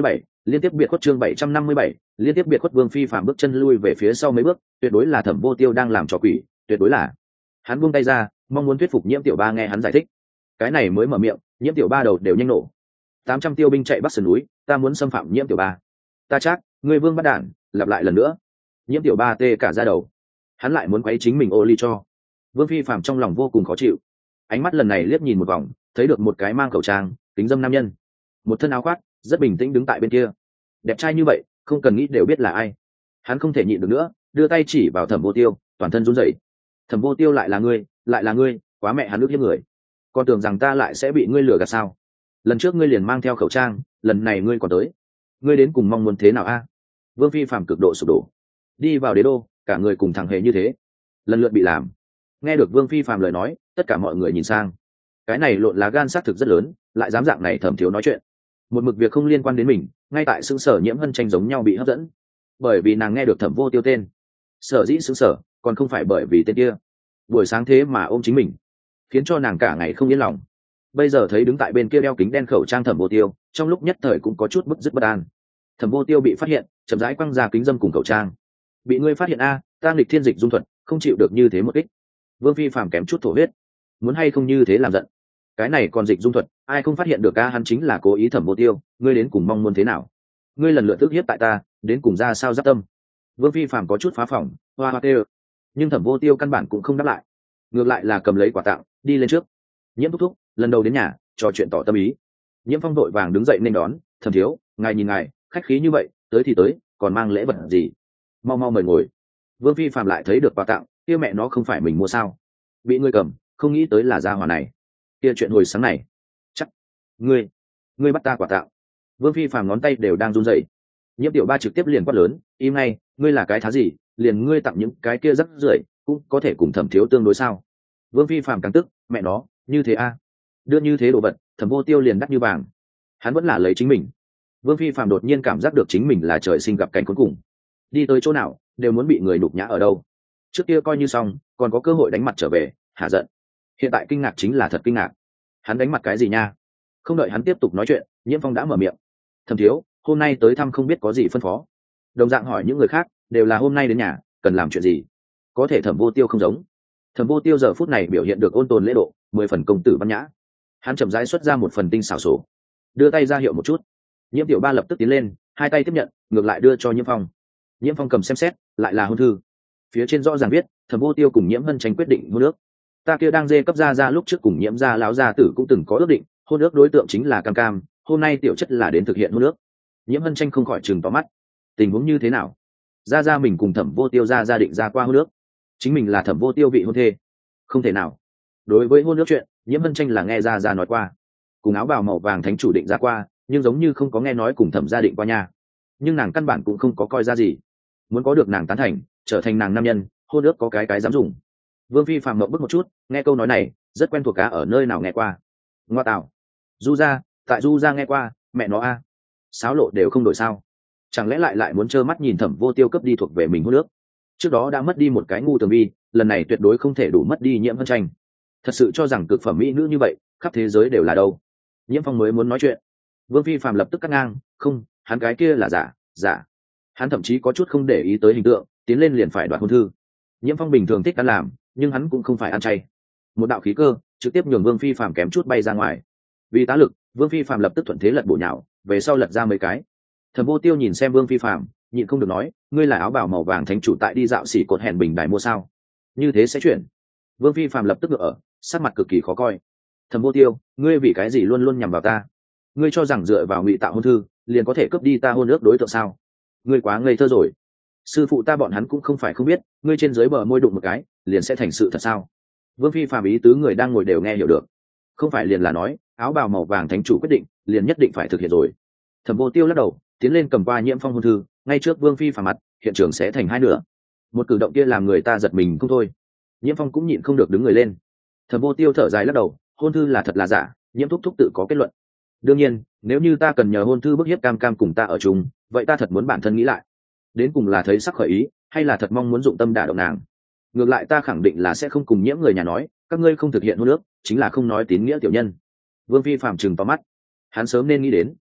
liên tiếp biệt khuất chương bảy trăm năm mươi bảy, liên tiếp biệt khuất. Vương Phi Phạm bước chân lui về phía sau mấy bước, tuyệt đối là Thẩm Vô Tiêu đang làm trò quỷ, tuyệt đối là. Hắn buông tay ra, mong muốn thuyết phục Nhiễm Tiểu Ba nghe hắn giải thích. Cái này mới mở miệng, Nhiễm Tiểu Ba đầu đều nhanh nổ. tám trăm tiêu binh chạy bắc sườn núi, ta muốn xâm phạm Nhiễm Tiểu Ba. Ta chắc, ngươi Vương bắt đản, lặp lại lần nữa. Nhiễm Tiểu Ba tê cả da đầu. Hắn lại muốn quấy chính mình ô ly cho. Vương Phi Phạm trong lòng vô cùng khó chịu. Ánh mắt lần này liếc nhìn một vòng, thấy được một cái mang khẩu trang, kính dâm nam nhân, một thân áo khoác, rất bình tĩnh đứng tại bên kia. Đẹp trai như vậy, không cần nghĩ đều biết là ai. Hắn không thể nhịn được nữa, đưa tay chỉ vào Thẩm Vô Tiêu, toàn thân run rẩy. Thẩm Vô Tiêu lại là ngươi, lại là ngươi, quá mẹ hắn ức hiếp người. Con tưởng rằng ta lại sẽ bị ngươi lừa gạt sao? Lần trước ngươi liền mang theo khẩu trang, lần này ngươi còn tới. Ngươi đến cùng mong muốn thế nào a? Vương Phi Phạm cực độ sụp đổ. Đi vào đế đô, cả người cùng thằng hề như thế, lần lượt bị làm. Nghe được Vương Phi Phạm lời nói, tất cả mọi người nhìn sang. Cái này lộn lá gan xác thực rất lớn, lại dám dạng này Thẩm thiếu nói chuyện. Một mực việc không liên quan đến mình, ngay tại xương sở Nhiễm Hân Tranh giống nhau bị hấp dẫn, bởi vì nàng nghe được Thẩm Vô Tiêu tên. Sở dĩ xứng sở, còn không phải bởi vì tên kia. Buổi sáng thế mà ôm chính mình, khiến cho nàng cả ngày không yên lòng. Bây giờ thấy đứng tại bên kia đeo kính đen khẩu trang Thẩm Vô Tiêu, trong lúc nhất thời cũng có chút bức dứt bất an. Thẩm Vô Tiêu bị phát hiện, chậm rãi quăng ra kính dâm cùng khẩu trang. Bị ngươi phát hiện a, ta nghịch thiên dịch dung thuật, không chịu được như thế một kích. Vương Phi Phàm kém chút thổ huyết. Muốn hay không như thế làm giận. Cái này còn dịch dung thuật, ai không phát hiện được a, hắn chính là cố ý Thẩm Vô Tiêu, ngươi đến cùng mong muốn thế nào? Ngươi lần lượt tức hiếp tại ta, đến cùng ra sao giáp tâm? Vương Phi Phàm có chút phá phỏng, hoa hoa kêu. Nhưng Thẩm Vô Tiêu căn bản cũng không đáp lại, ngược lại là cầm lấy quả tặng, đi lên trước. Nhiễm thúc thúc, lần đầu đến nhà, trò chuyện tỏ tâm ý. Nhiễm Phong đội vàng đứng dậy nên đón, Thẩm thiếu, ngài nhìn ngài, khách khí như vậy, tới thì tới, còn mang lễ vật gì? Mau mau mời ngồi. Vương Phi Phàm lại thấy được quà tặng, kia mẹ nó không phải mình mua sao? Bị ngươi cầm, không nghĩ tới là gia hỏa này. Kia chuyện hồi sáng này, chắc ngươi, ngươi bắt ta quà tặng. Vương Phi Phàm ngón tay đều đang run rẩy. Nhiễm Tiểu Ba trực tiếp liền quát lớn, im ngay, ngươi là cái thá gì, liền ngươi tặng những cái kia rắc rưởi, cũng có thể cùng Thẩm thiếu tương đối sao? Vương Phi Phàm càng tức, mẹ nó, như thế a, đưa như thế đồ vật, Thẩm Vô Tiêu liền đắt như vàng. Hắn vẫn là lấy chính mình. Vương Phi Phàm đột nhiên cảm giác được chính mình là trời sinh gặp cảnh cuối cùng. Đi tới chỗ nào, đều muốn bị người đục nhã ở đâu. Trước kia coi như xong, còn có cơ hội đánh mặt trở về, hạ giận. Hiện tại kinh ngạc chính là thật kinh ngạc. Hắn đánh mặt cái gì nha? Không đợi hắn tiếp tục nói chuyện, Nhiễm Phong đã mở miệng. Thẩm thiếu, hôm nay tới thăm không biết có gì phân phó. Đồng dạng hỏi những người khác, đều là hôm nay đến nhà, cần làm chuyện gì. Có thể Thẩm Vô Tiêu không giống. Thẩm Vô Tiêu giờ phút này biểu hiện được ôn tồn lễ độ, mười phần công tử văn nhã. Hắn chậm rãi xuất ra một phần tinh xảo sổ, đưa tay ra hiệu một chút. Nhiễm Tiểu Ba lập tức tiến lên, hai tay tiếp nhận, ngược lại đưa cho Nhiễm Phong. Nhiễm Phong cầm xem xét, lại là hôn thư. Phía trên rõ ràng viết, Thẩm Vô Tiêu cùng Nhiễm Hân Tranh quyết định hôn ước. Ta kia đang dê cấp ra ra lúc trước cùng Nhiễm gia lão gia tử cũng từng có ước định, hôn ước đối tượng chính là Cam Cam, hôm nay tiểu chất là đến thực hiện hôn ước. Nhiễm Hân Tranh không khỏi trừng to mắt. Tình huống như thế nào? Gia gia mình cùng Thẩm Vô Tiêu gia gia định ra qua hôn ước, chính mình là Thẩm Vô Tiêu vị hôn thê. Không thể nào. Đối với hôn ước chuyện, Nhiễm Hân Tranh là nghe gia gia nói qua, cùng áo bào màu vàng thánh chủ định ra qua, nhưng giống như không có nghe nói cùng Thẩm gia định qua nha. Nhưng nàng căn bản cũng không có coi ra gì. Muốn có được nàng tán thành, trở thành nàng nam nhân, hôn ước có cái cái dám dùng. Vương Phi Phàm mộng bức một chút, nghe câu nói này, rất quen thuộc, cá ở nơi nào nghe qua. Ngoa tạo. Du gia, tại Du gia nghe qua, mẹ nó a. Sáo lộ đều không đổi sao? Chẳng lẽ lại lại muốn trơ mắt nhìn Thẩm Vô Tiêu cấp đi thuộc về mình hôn ước? Trước đó đã mất đi một cái ngu tường vi, lần này tuyệt đối không thể đủ mất đi Nhiễm Hân Tranh. Thật sự cho rằng cực phẩm mỹ nữ như vậy, khắp thế giới đều là đâu? Nhiễm Phong mới muốn nói chuyện, Vương Phi Phàm lập tức cắt ngang, không, hắn cái kia là giả, giả. Hắn thậm chí có chút không để ý tới hình tượng, tiến lên liền phải đoạt hôn thư. Nhiễm Phong bình thường thích ăn làm, nhưng hắn cũng không phải ăn chay. Một đạo khí cơ trực tiếp nhường Vương Phi Phàm kém chút bay ra ngoài. Vì tá lực, Vương Phi Phàm lập tức thuận thế lật bổ nhào, về sau lật ra mấy cái. Thẩm Vô Tiêu nhìn xem Vương Phi Phàm, nhịn không được nói, ngươi là áo bào màu vàng thánh chủ tại đi dạo xỉ cột hèn bình đài mua sao? Như thế sẽ chuyển. Vương Phi Phàm lập tức ngựa ở, sắc mặt cực kỳ khó coi. Thẩm Vô Tiêu, ngươi vì cái gì luôn luôn nhằm vào ta? Ngươi cho rằng dựa vào ngụy tạo hôn thư, liền có thể cướp đi ta hôn ước đối tượng sao? Ngươi quá ngây thơ rồi. Sư phụ ta bọn hắn cũng không phải không biết, ngươi trên dưới bờ môi đụng một cái, liền sẽ thành sự thật sao? Vương Phi Phàm ý tứ người đang ngồi đều nghe hiểu được. Không phải liền là nói, áo bào màu vàng thánh chủ quyết định, liền nhất định phải thực hiện rồi. Thẩm Vô Tiêu lắc đầu, tiến lên cầm qua Nhiễm Phong hôn thư, ngay trước Vương Phi Phàm mặt, hiện trường sẽ thành hai nửa. Một cử động kia làm người ta giật mình không thôi. Nhiễm Phong cũng nhịn không được đứng người lên. Thẩm Vô Tiêu thở dài lắc đầu, hôn thư là thật là giả, Nhiễm thúc thúc tự có kết luận. Đương nhiên, nếu như ta cần nhờ hôn thư bức hiếp Cam Cam cùng ta ở chung, vậy ta thật muốn bản thân nghĩ lại, đến cùng là thấy sắc khởi ý, hay là thật mong muốn dụng tâm đả động nàng. Ngược lại ta khẳng định là sẽ không cùng Nhiễm người nhà nói, các ngươi không thực hiện hôn ước, chính là không nói tín nghĩa tiểu nhân. Vương Phi Phàm trừng to mắt, hắn sớm nên nghĩ đến.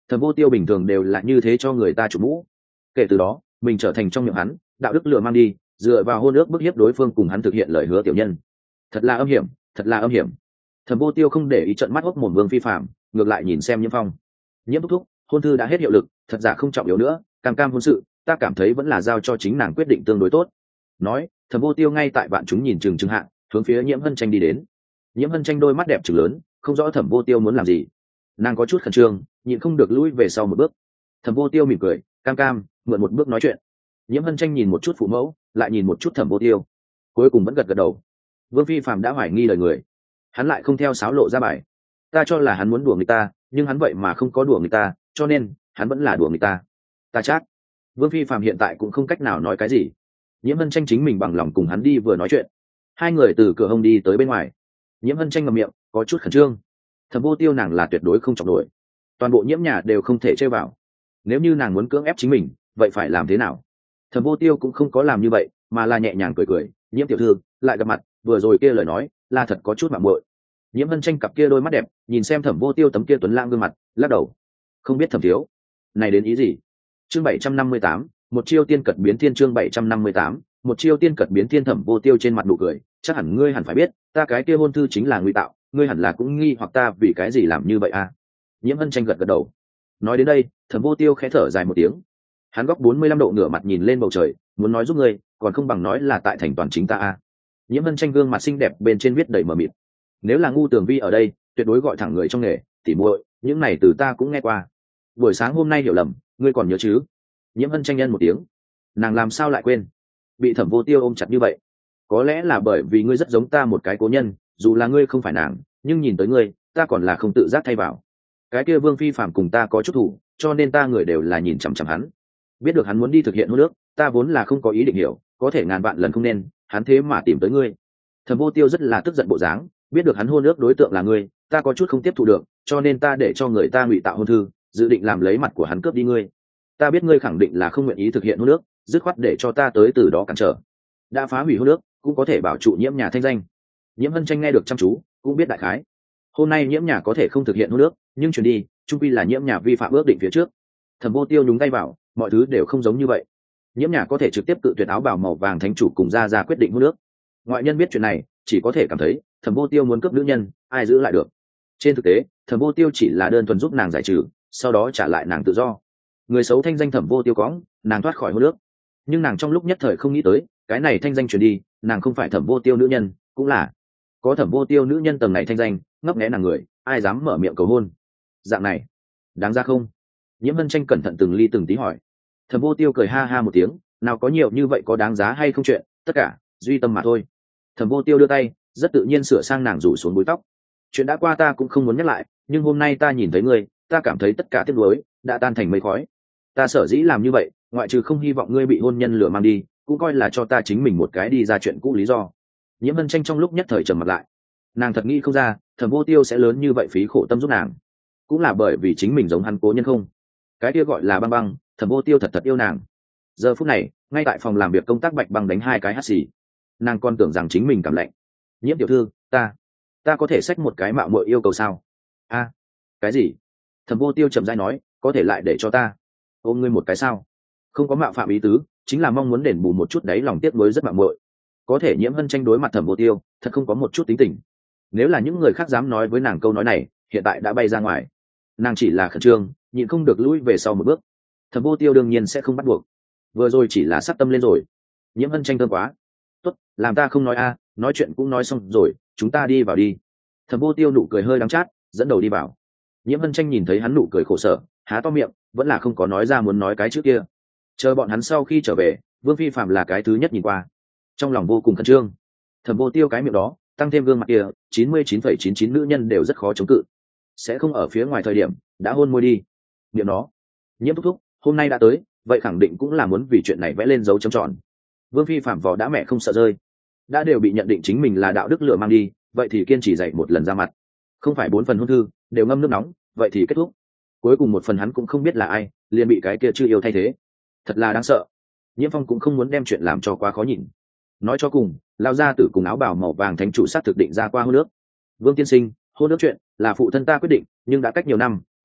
Thẩm Vô Tiêu bình thường đều là như thế cho người ta chủ mũ. Kể từ đó mình trở thành trong miệng hắn đạo đức lừa mang đi, dựa vào hôn ước bức hiếp đối phương cùng hắn thực hiện lời hứa tiểu nhân. Thật là âm hiểm, thật là âm hiểm. Thẩm Vô Tiêu không để ý trận mắt hốc mồm Vương Phi Phạm, ngược lại nhìn xem Nhiễm Phong. Nhiễm thúc thúc, hôn thư đã hết hiệu lực, thật giả không trọng yếu nữa, cam cam hôn sự ta cảm thấy vẫn là giao cho chính nàng quyết định tương đối tốt. Nói, Thẩm Vô Tiêu ngay tại bạn chúng nhìn chừng chừng hạ, hướng phía Nhiễm Hân Tranh đi đến. Nhiễm Hân Tranh đôi mắt đẹp trừng lớn, không rõ Thẩm Vô Tiêu muốn làm gì. Nàng có chút khẩn trương, nhịn không được lùi về sau một bước. Thẩm Vô Tiêu mỉm cười, cam cam mượn một bước nói chuyện. Nhiễm Hân Tranh nhìn một chút phụ mẫu, lại nhìn một chút Thẩm Vô Tiêu, cuối cùng vẫn gật gật đầu. Vương Phi Phạm đã hoài nghi lời người, hắn lại không theo sáo lộ ra bài. Ta cho là hắn muốn đùa người ta, nhưng hắn vậy mà không có đùa người ta, cho nên hắn vẫn là đùa người ta. Ta chắc Vương Phi Phạm hiện tại cũng không cách nào nói cái gì. Nhiễm Hân Tranh chính mình bằng lòng cùng hắn đi vừa nói chuyện. Hai người từ cửa hông đi tới bên ngoài. Nhiễm Hân Tranh ngậm miệng, có chút khẩn trương. Thẩm Vô Tiêu nàng là tuyệt đối không chọc nổi, toàn bộ Nhiễm nhà đều không thể chơi vào. Nếu như nàng muốn cưỡng ép chính mình, vậy phải làm thế nào? Thẩm Vô Tiêu cũng không có làm như vậy, mà là nhẹ nhàng cười cười. Nhiễm tiểu thư lại gặp mặt, vừa rồi kia lời nói là thật có chút mạo muội. Nhiễm Hân Tranh cặp kia đôi mắt đẹp nhìn xem Thẩm Vô Tiêu tấm kia tuấn lãng gương mặt, lắc đầu. Không biết Thẩm thiếu này đến ý gì? Chương bảy trăm năm mươi tám, một chiêu tiên cật biến thiên. Chương bảy trăm năm mươi tám, một chiêu tiên cật biến thiên. Thẩm Vô Tiêu trên mặt nụ cười, chắc hẳn ngươi hẳn phải biết, ta cái kia hôn thư chính là ngụy tạo, ngươi hẳn là cũng nghi hoặc ta vì cái gì làm như vậy à? Nhiễm Hân Tranh gật gật đầu. Nói đến đây, Thẩm Vô Tiêu khẽ thở dài một tiếng. Hắn góc bốn mươi lăm độ ngửa mặt nhìn lên bầu trời, muốn nói giúp ngươi, còn không bằng nói là tại thành toàn chính ta à? Nhiễm Hân Tranh gương mặt xinh đẹp bên trên viết đầy mờ mịt. Nếu là ngu Tường Vi ở đây, tuyệt đối gọi thẳng người trong nghề, tỉ muội, những này từ ta cũng nghe qua. Buổi sáng hôm nay hiểu lầm, ngươi còn nhớ chứ? Nhiễm Hân Tranh nhân một tiếng. Nàng làm sao lại quên? Bị Thẩm Vô Tiêu ôm chặt như vậy, có lẽ là bởi vì ngươi rất giống ta một cái cố nhân, dù là ngươi không phải nàng, nhưng nhìn tới ngươi, ta còn là không tự giác thay vào. Cái kia Vương Phi Phạm cùng ta có chút thủ, cho nên ta người đều là nhìn chằm chằm hắn. Biết được hắn muốn đi thực hiện hôn ước, ta vốn là không có ý định hiểu, có thể ngàn vạn lần không nên, hắn thế mà tìm tới ngươi. Thẩm Vô Tiêu rất là tức giận bộ dáng, biết được hắn hôn ước đối tượng là ngươi, ta có chút không tiếp thu được, cho nên ta để cho người ta ngụy tạo hôn thư, dự định làm lấy mặt của hắn cướp đi ngươi. Ta biết ngươi khẳng định là không nguyện ý thực hiện hôn ước, dứt khoát để cho ta tới từ đó cản trở. Đã phá hủy hôn ước, cũng có thể bảo trụ Nhiễm nhà thanh danh. Nhiễm Hân Tranh nghe được chăm chú, cũng biết đại khái. Hôm nay Nhiễm nhà có thể không thực hiện hôn ước, nhưng chuyển đi, chung quy là Nhiễm nhà vi phạm ước định phía trước. Thẩm Vô Tiêu nhúng tay vào, mọi thứ đều không giống như vậy. Nhiễm nhà có thể trực tiếp cự tuyệt áo bào màu vàng thánh chủ cùng ra ra quyết định hôn ước. Ngoại nhân biết chuyện này, chỉ có thể cảm thấy Thẩm Vô Tiêu muốn cướp nữ nhân, ai giữ lại được. Trên thực tế, Thẩm Vô Tiêu chỉ là đơn thuần giúp nàng giải trừ, sau đó trả lại nàng tự do. Người xấu thanh danh Thẩm Vô Tiêu cóng, nàng thoát khỏi hôn ước. Nhưng nàng trong lúc nhất thời không nghĩ tới, cái này thanh danh truyền đi, nàng không phải Thẩm Vô Tiêu nữ nhân, cũng là có Thẩm Vô Tiêu nữ nhân tầng này thanh danh, ngấp nghé nàng người, ai dám mở miệng cầu hôn? Dạng này, đáng ra không? Nhiễm Hân Tranh cẩn thận từng ly từng tí hỏi. Thẩm Vô Tiêu cười ha ha một tiếng, nào có nhiều như vậy có đáng giá hay không chuyện, tất cả duy tâm mà thôi. Thẩm Vô Tiêu đưa tay, rất tự nhiên sửa sang nàng rủ xuống búi tóc. Chuyện đã qua ta cũng không muốn nhắc lại, nhưng hôm nay ta nhìn thấy ngươi, ta cảm thấy tất cả tiếc nuối đã tan thành mây khói. Ta sở dĩ làm như vậy, ngoại trừ không hy vọng ngươi bị hôn nhân lừa mang đi, cũng coi là cho ta chính mình một cái đi ra chuyện cũ lý do. Nhiễm Hân Tranh trong lúc nhất thời trầm mặt lại, nàng thật nghĩ không ra Thẩm Vô Tiêu sẽ lớn như vậy phí khổ tâm giúp nàng, cũng là bởi vì chính mình giống hắn cố nhân không? Cái kia gọi là Băng Băng, Thẩm Vô Tiêu thật thật yêu nàng. Giờ phút này, ngay tại phòng làm việc công tác Bạch Băng đánh hai cái hắt xì, nàng còn tưởng rằng chính mình cảm lạnh. Nhiễm tiểu thư, ta ta có thể xách một cái mạo muội yêu cầu sao? A, cái gì? Thẩm Vô Tiêu chậm rãi nói, có thể lại để cho ta ôm ngươi một cái sao? Không có mạo phạm ý tứ, chính là mong muốn đền bù một chút đấy lòng tiếc nuối rất mạo muội. Có thể Nhiễm Hân Tranh đối mặt Thẩm Vô Tiêu, thật không có một chút tính tình. Nếu là những người khác dám nói với nàng câu nói này, hiện tại đã bay ra ngoài. Nàng chỉ là khẩn trương, nhịn không được lùi về sau một bước. Thẩm Vô Tiêu đương nhiên sẽ không bắt buộc, vừa rồi chỉ là sát tâm lên rồi. Nhiễm Hân Tranh thơm quá, tốt, làm ta không nói a, nói chuyện cũng nói xong rồi, chúng ta đi vào đi. Thẩm Vô Tiêu nụ cười hơi đắng chát, dẫn đầu đi vào. Nhiễm Hân Tranh nhìn thấy hắn nụ cười khổ sở, há to miệng, vẫn là không có nói ra muốn nói cái trước kia. Chờ bọn hắn sau khi trở về, Vương Phi Phạm là cái thứ nhất nhìn qua, trong lòng vô cùng khẩn trương. Thẩm Vô Tiêu cái miệng đó, tăng thêm gương mặt kia, chín mươi chín phẩy chín chín nữ nhân đều rất khó chống cự. Sẽ không ở phía ngoài thời điểm đã hôn môi đi. Miệng đó, Nhiễm thúc thúc, hôm nay đã tới, vậy khẳng định cũng là muốn vì chuyện này vẽ lên dấu chấm tròn. Vương Phi Phạm vò đã mẹ không sợ rơi, đã đều bị nhận định chính mình là đạo đức lừa mang đi, vậy thì kiên trì dạy một lần ra mặt. Không phải bốn phần hôn thư đều ngâm nước nóng, vậy thì kết thúc. Cuối cùng một phần hắn cũng không biết là ai, liền bị cái kia chưa yêu thay thế. Thật là đáng sợ. Nhiễm Phong cũng không muốn đem chuyện làm cho quá khó nhìn. Nói cho cùng, lao ra tử cùng áo bào màu vàng thánh chủ sát thực định ra qua hôn nước. Vương tiên sinh, hôn nước chuyện là phụ thân ta quyết định, nhưng đã cách nhiều năm,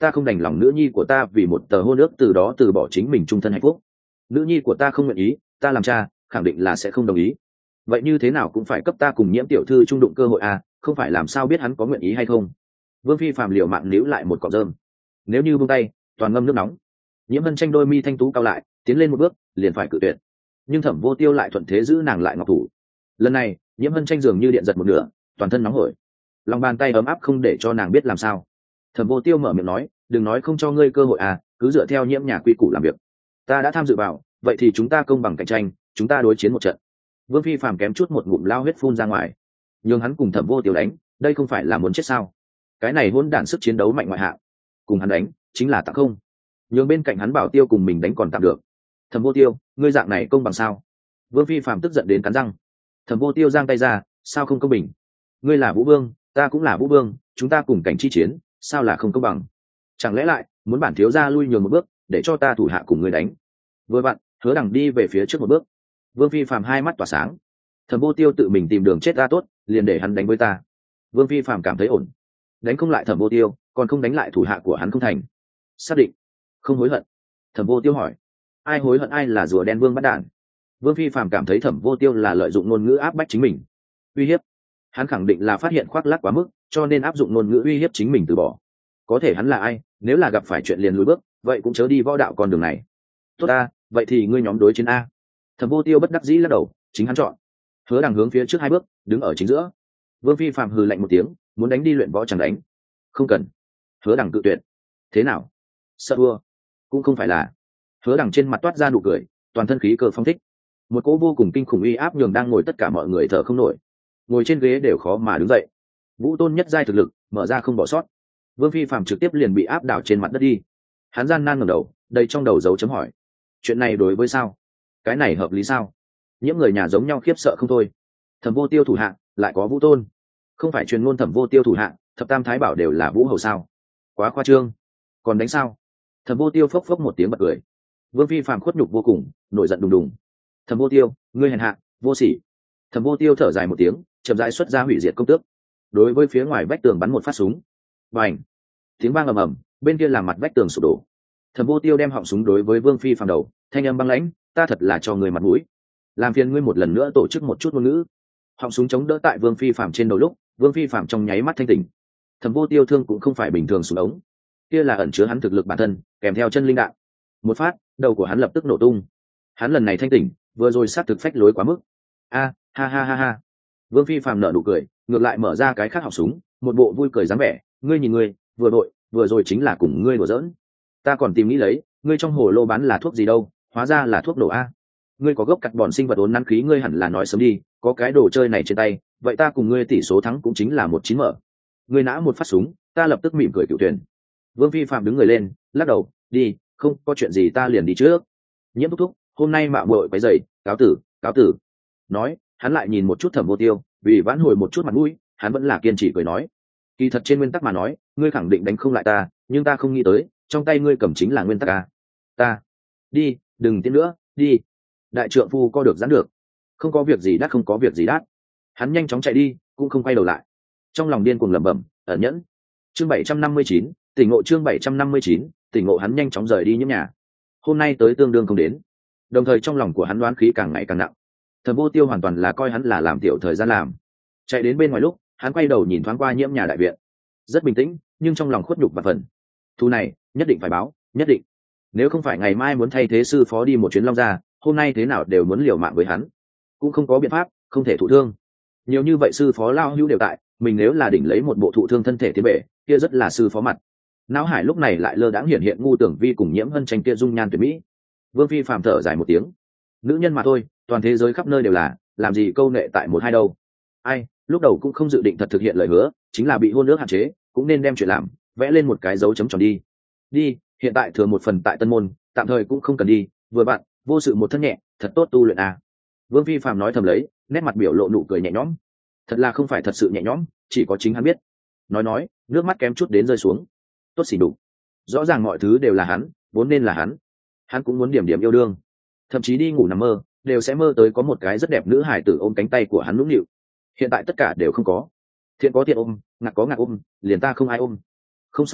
ta không đành lòng nữ nhi của ta vì một tờ hôn ước từ đó từ bỏ chính mình trung thân hạnh phúc. Nữ nhi của ta không nguyện ý, ta làm cha khẳng định là sẽ không đồng ý. Vậy như thế nào cũng phải cấp ta cùng Nhiễm tiểu thư trung đụng cơ hội à, không phải làm sao biết hắn có nguyện ý hay không. Vương phi phàm liều mạng níu lại một cọng rơm, nếu như buông tay toàn ngâm nước nóng. Nhiễm Hân Tranh đôi mi thanh tú cao lại, tiến lên một bước liền phải cự tuyệt, nhưng Thẩm Vô Tiêu lại thuận thế giữ nàng lại ngọc thủ. Lần này Nhiễm Hân Tranh dường như điện giật một nửa, toàn thân nóng hổi, lòng bàn tay ấm áp không để cho nàng biết làm sao. Thẩm Vô Tiêu mở miệng nói, đừng nói không cho ngươi cơ hội à, cứ dựa theo Nhiễm nhà quy củ làm việc. Ta đã tham dự vào, vậy thì chúng ta công bằng cạnh tranh, chúng ta đối chiến một trận. Vương phi phàm kém chút một ngụm lao huyết phun ra ngoài, nhưng hắn cùng Thẩm Vô Tiêu đánh, đây không phải là muốn chết sao? Cái này hỗn đản sức chiến đấu mạnh ngoại hạng, cùng hắn đánh chính là tặng không. Nhưng bên cạnh hắn Bảo Tiêu cùng mình đánh còn tạm được. Thẩm Vô Tiêu, ngươi dạng này công bằng sao? Vương phi phàm tức giận đến cắn răng. Thẩm Vô Tiêu giang tay ra, sao không công bình? Ngươi là Vũ Vương, ta cũng là Vũ Vương, chúng ta cùng cảnh chi chiến, sao là không công bằng? Chẳng lẽ lại muốn bản thiếu gia lui nhường một bước, để cho ta thủ hạ cùng ngươi đánh? Vừa vặn, Hứa Đằng đi về phía trước một bước. Vương phi phàm hai mắt tỏa sáng. Thẩm Vô Tiêu tự mình tìm đường chết ra tốt, liền để hắn đánh với ta. Vương phi phàm cảm thấy ổn, đánh không lại Thẩm Vô Tiêu, còn không đánh lại thủ hạ của hắn không thành. Xác định không hối hận. Thẩm Vô Tiêu hỏi, ai hối hận ai là rùa đen vương bắt đản? Vương phi phàm cảm thấy Thẩm Vô Tiêu là lợi dụng ngôn ngữ áp bách chính mình, uy hiếp. Hắn khẳng định là phát hiện khoác lác quá mức, cho nên áp dụng ngôn ngữ uy hiếp chính mình từ bỏ. Có thể hắn là ai, nếu là gặp phải chuyện liền lùi bước, vậy cũng chớ đi võ đạo con đường này. Tốt a, vậy thì ngươi nhóm đối chiến a. Thẩm Vô Tiêu bất đắc dĩ lắc đầu, chính hắn chọn. Hứa Đằng hướng phía trước hai bước, đứng ở chính giữa. Vương phi phàm hừ lạnh một tiếng, muốn đánh đi luyện võ chẳng đánh. Không cần. Hứa Đằng cự tuyệt. Thế nào? Sợ thua? Cũng không phải là. Hứa Đằng trên mặt toát ra nụ cười, toàn thân khí cơ phong thích. Một cỗ vô cùng kinh khủng uy áp nhường đang ngồi tất cả mọi người thở không nổi, ngồi trên ghế đều khó mà đứng dậy. Vũ tôn nhất giai thực lực, mở ra không bỏ sót. Vương phi phàm trực tiếp liền bị áp đảo trên mặt đất đi. Hắn gian nan ngẩng đầu, đầy trong đầu dấu chấm hỏi. Chuyện này đối với sao? Cái này hợp lý sao? Những người nhà giống nhau khiếp sợ không thôi. Thẩm Vô Tiêu thủ hạ lại có Vũ tôn, không phải truyền ngôn Thẩm Vô Tiêu thủ hạ thập tam thái bảo đều là Vũ hầu sao? Quá khoa trương. Còn đánh sao? Thẩm Vô Tiêu phốc phốc một tiếng bật cười. Vương phi phàm khuất nhục vô cùng, nổi giận đùng đùng. Thẩm Vô Tiêu, ngươi hèn hạ, vô sỉ. Thẩm Vô Tiêu thở dài một tiếng, chậm rãi xuất ra hủy diệt công tước, đối với phía ngoài vách tường bắn một phát súng. Bành! Tiếng vang ầm ầm, bên kia làm mặt vách tường sụp đổ. Thẩm Vô Tiêu đem họng súng đối với Vương phi phàm đầu, thanh âm băng lãnh, ta thật là cho người mặt mũi, làm phiền ngươi một lần nữa tổ chức một chút ngôn ngữ. Họng súng chống đỡ tại Vương phi phàm trên đầu lúc, Vương phi phàm trong nháy mắt thanh tỉnh. Thẩm Vô Tiêu thương cũng không phải bình thường súng ống, kia là ẩn chứa hắn thực lực bản thân, kèm theo chân linh đạn. Một phát, đầu của hắn lập tức nổ tung. Hắn lần này thanh tỉnh, vừa rồi sát thực phách lối quá mức. A, ha ha ha ha. Vương phi phàm nở nụ cười, ngược lại mở ra cái khác họng súng, một bộ vui cười dáng vẻ, ngươi nhìn ngươi, vừa đội, vừa rồi chính là cùng ngươi đùa giỡn. Ta còn tìm nghĩ lấy, ngươi trong hồ lô bán là thuốc gì đâu, hóa ra là thuốc nổ a. Ngươi có gốc cặt bòn sinh vật ốn nắn khí, ngươi hẳn là nói sớm đi, có cái đồ chơi này trên tay, vậy ta cùng ngươi tỷ số thắng cũng chính là một chín mở. Ngươi nã một phát súng, ta lập tức mỉm cười cựu tuyển. Vương phi phạm đứng người lên, lắc đầu, đi, không có chuyện gì ta liền đi trước. Nhiễm thúc thúc, hôm nay mạo muội quấy rầy, cáo tử, cáo tử. Nói, hắn lại nhìn một chút Thẩm Vô Tiêu, vì vãn hồi một chút mặt mũi, hắn vẫn là kiên trì cười nói, kỳ thật trên nguyên tắc mà nói, ngươi khẳng định đánh không lại ta, nhưng ta không nghĩ tới, trong tay ngươi cầm chính là nguyên tắc à. Ta, đi, đừng tiến nữa, đi. Đại trượng phu co được giãn được, không có việc gì đắt không có việc gì đắt. Hắn nhanh chóng chạy đi, cũng không quay đầu lại. Trong lòng điên cuồng lẩm bẩm, ẩn nhẫn. Chương bảy trăm năm mươi chín, tỉnh ngộ chương bảy trăm năm mươi chín, tỉnh ngộ hắn nhanh chóng rời đi Nhiễm nhà. Hôm nay tới tương đương không đến. Đồng thời trong lòng của hắn đoán khí càng ngày càng nặng. Thẩm Vô Tiêu hoàn toàn là coi hắn là làm tiểu thời gian làm. Chạy đến bên ngoài lúc, hắn quay đầu nhìn thoáng qua Nhiễm nhà đại viện. Rất bình tĩnh, nhưng trong lòng khuất nhục và phần. Thu này, nhất định phải báo, nhất định. Nếu không phải ngày mai muốn thay thế sư phó đi một chuyến Long Gia, hôm nay thế nào đều muốn liều mạng với hắn. Cũng không có biện pháp, không thể thụ thương. Nhiều như vậy sư phó lao hữu đều tại, mình nếu là đỉnh lấy một bộ thụ thương thân thể tiến bể, kia rất là sư phó mặt. Não hải lúc này lại lơ đãng hiện hiện Ngu Tưởng Vi cùng Nhiễm Hân Tranh kia dung nhan tuyệt mỹ. Vương phi phàm thở dài một tiếng, nữ nhân mà thôi, toàn thế giới khắp nơi đều là, làm gì câu nệ tại một hai đâu. Ai, lúc đầu cũng không dự định thật thực hiện lời hứa, chính là bị hôn ước hạn chế, cũng nên đem chuyện làm, vẽ lên một cái dấu chấm tròn đi. Đi, hiện tại thừa một phần tại Tân Môn, tạm thời cũng không cần đi, vừa bạn, vô sự một thân nhẹ, thật tốt tu luyện à. Vương phi phàm nói thầm lấy, nét mặt biểu lộ nụ cười nhẹ nhõm. Thật là không phải thật sự nhẹ nhõm, chỉ có chính hắn biết. Nói nói, nước mắt kém chút đến rơi xuống. Tốt xỉ đục. Rõ ràng mọi thứ đều là hắn, vốn nên là hắn. Hắn cũng muốn điểm điểm yêu đương, thậm chí đi ngủ nằm mơ đều sẽ mơ tới có một cái rất đẹp nữ hải tử ôm cánh tay của hắn nũng nịu. Hiện tại tất cả đều không có. Thiện có thiện ôm, ngạc có ngạc ôm, liền ta không ai ôm. Không sao cả,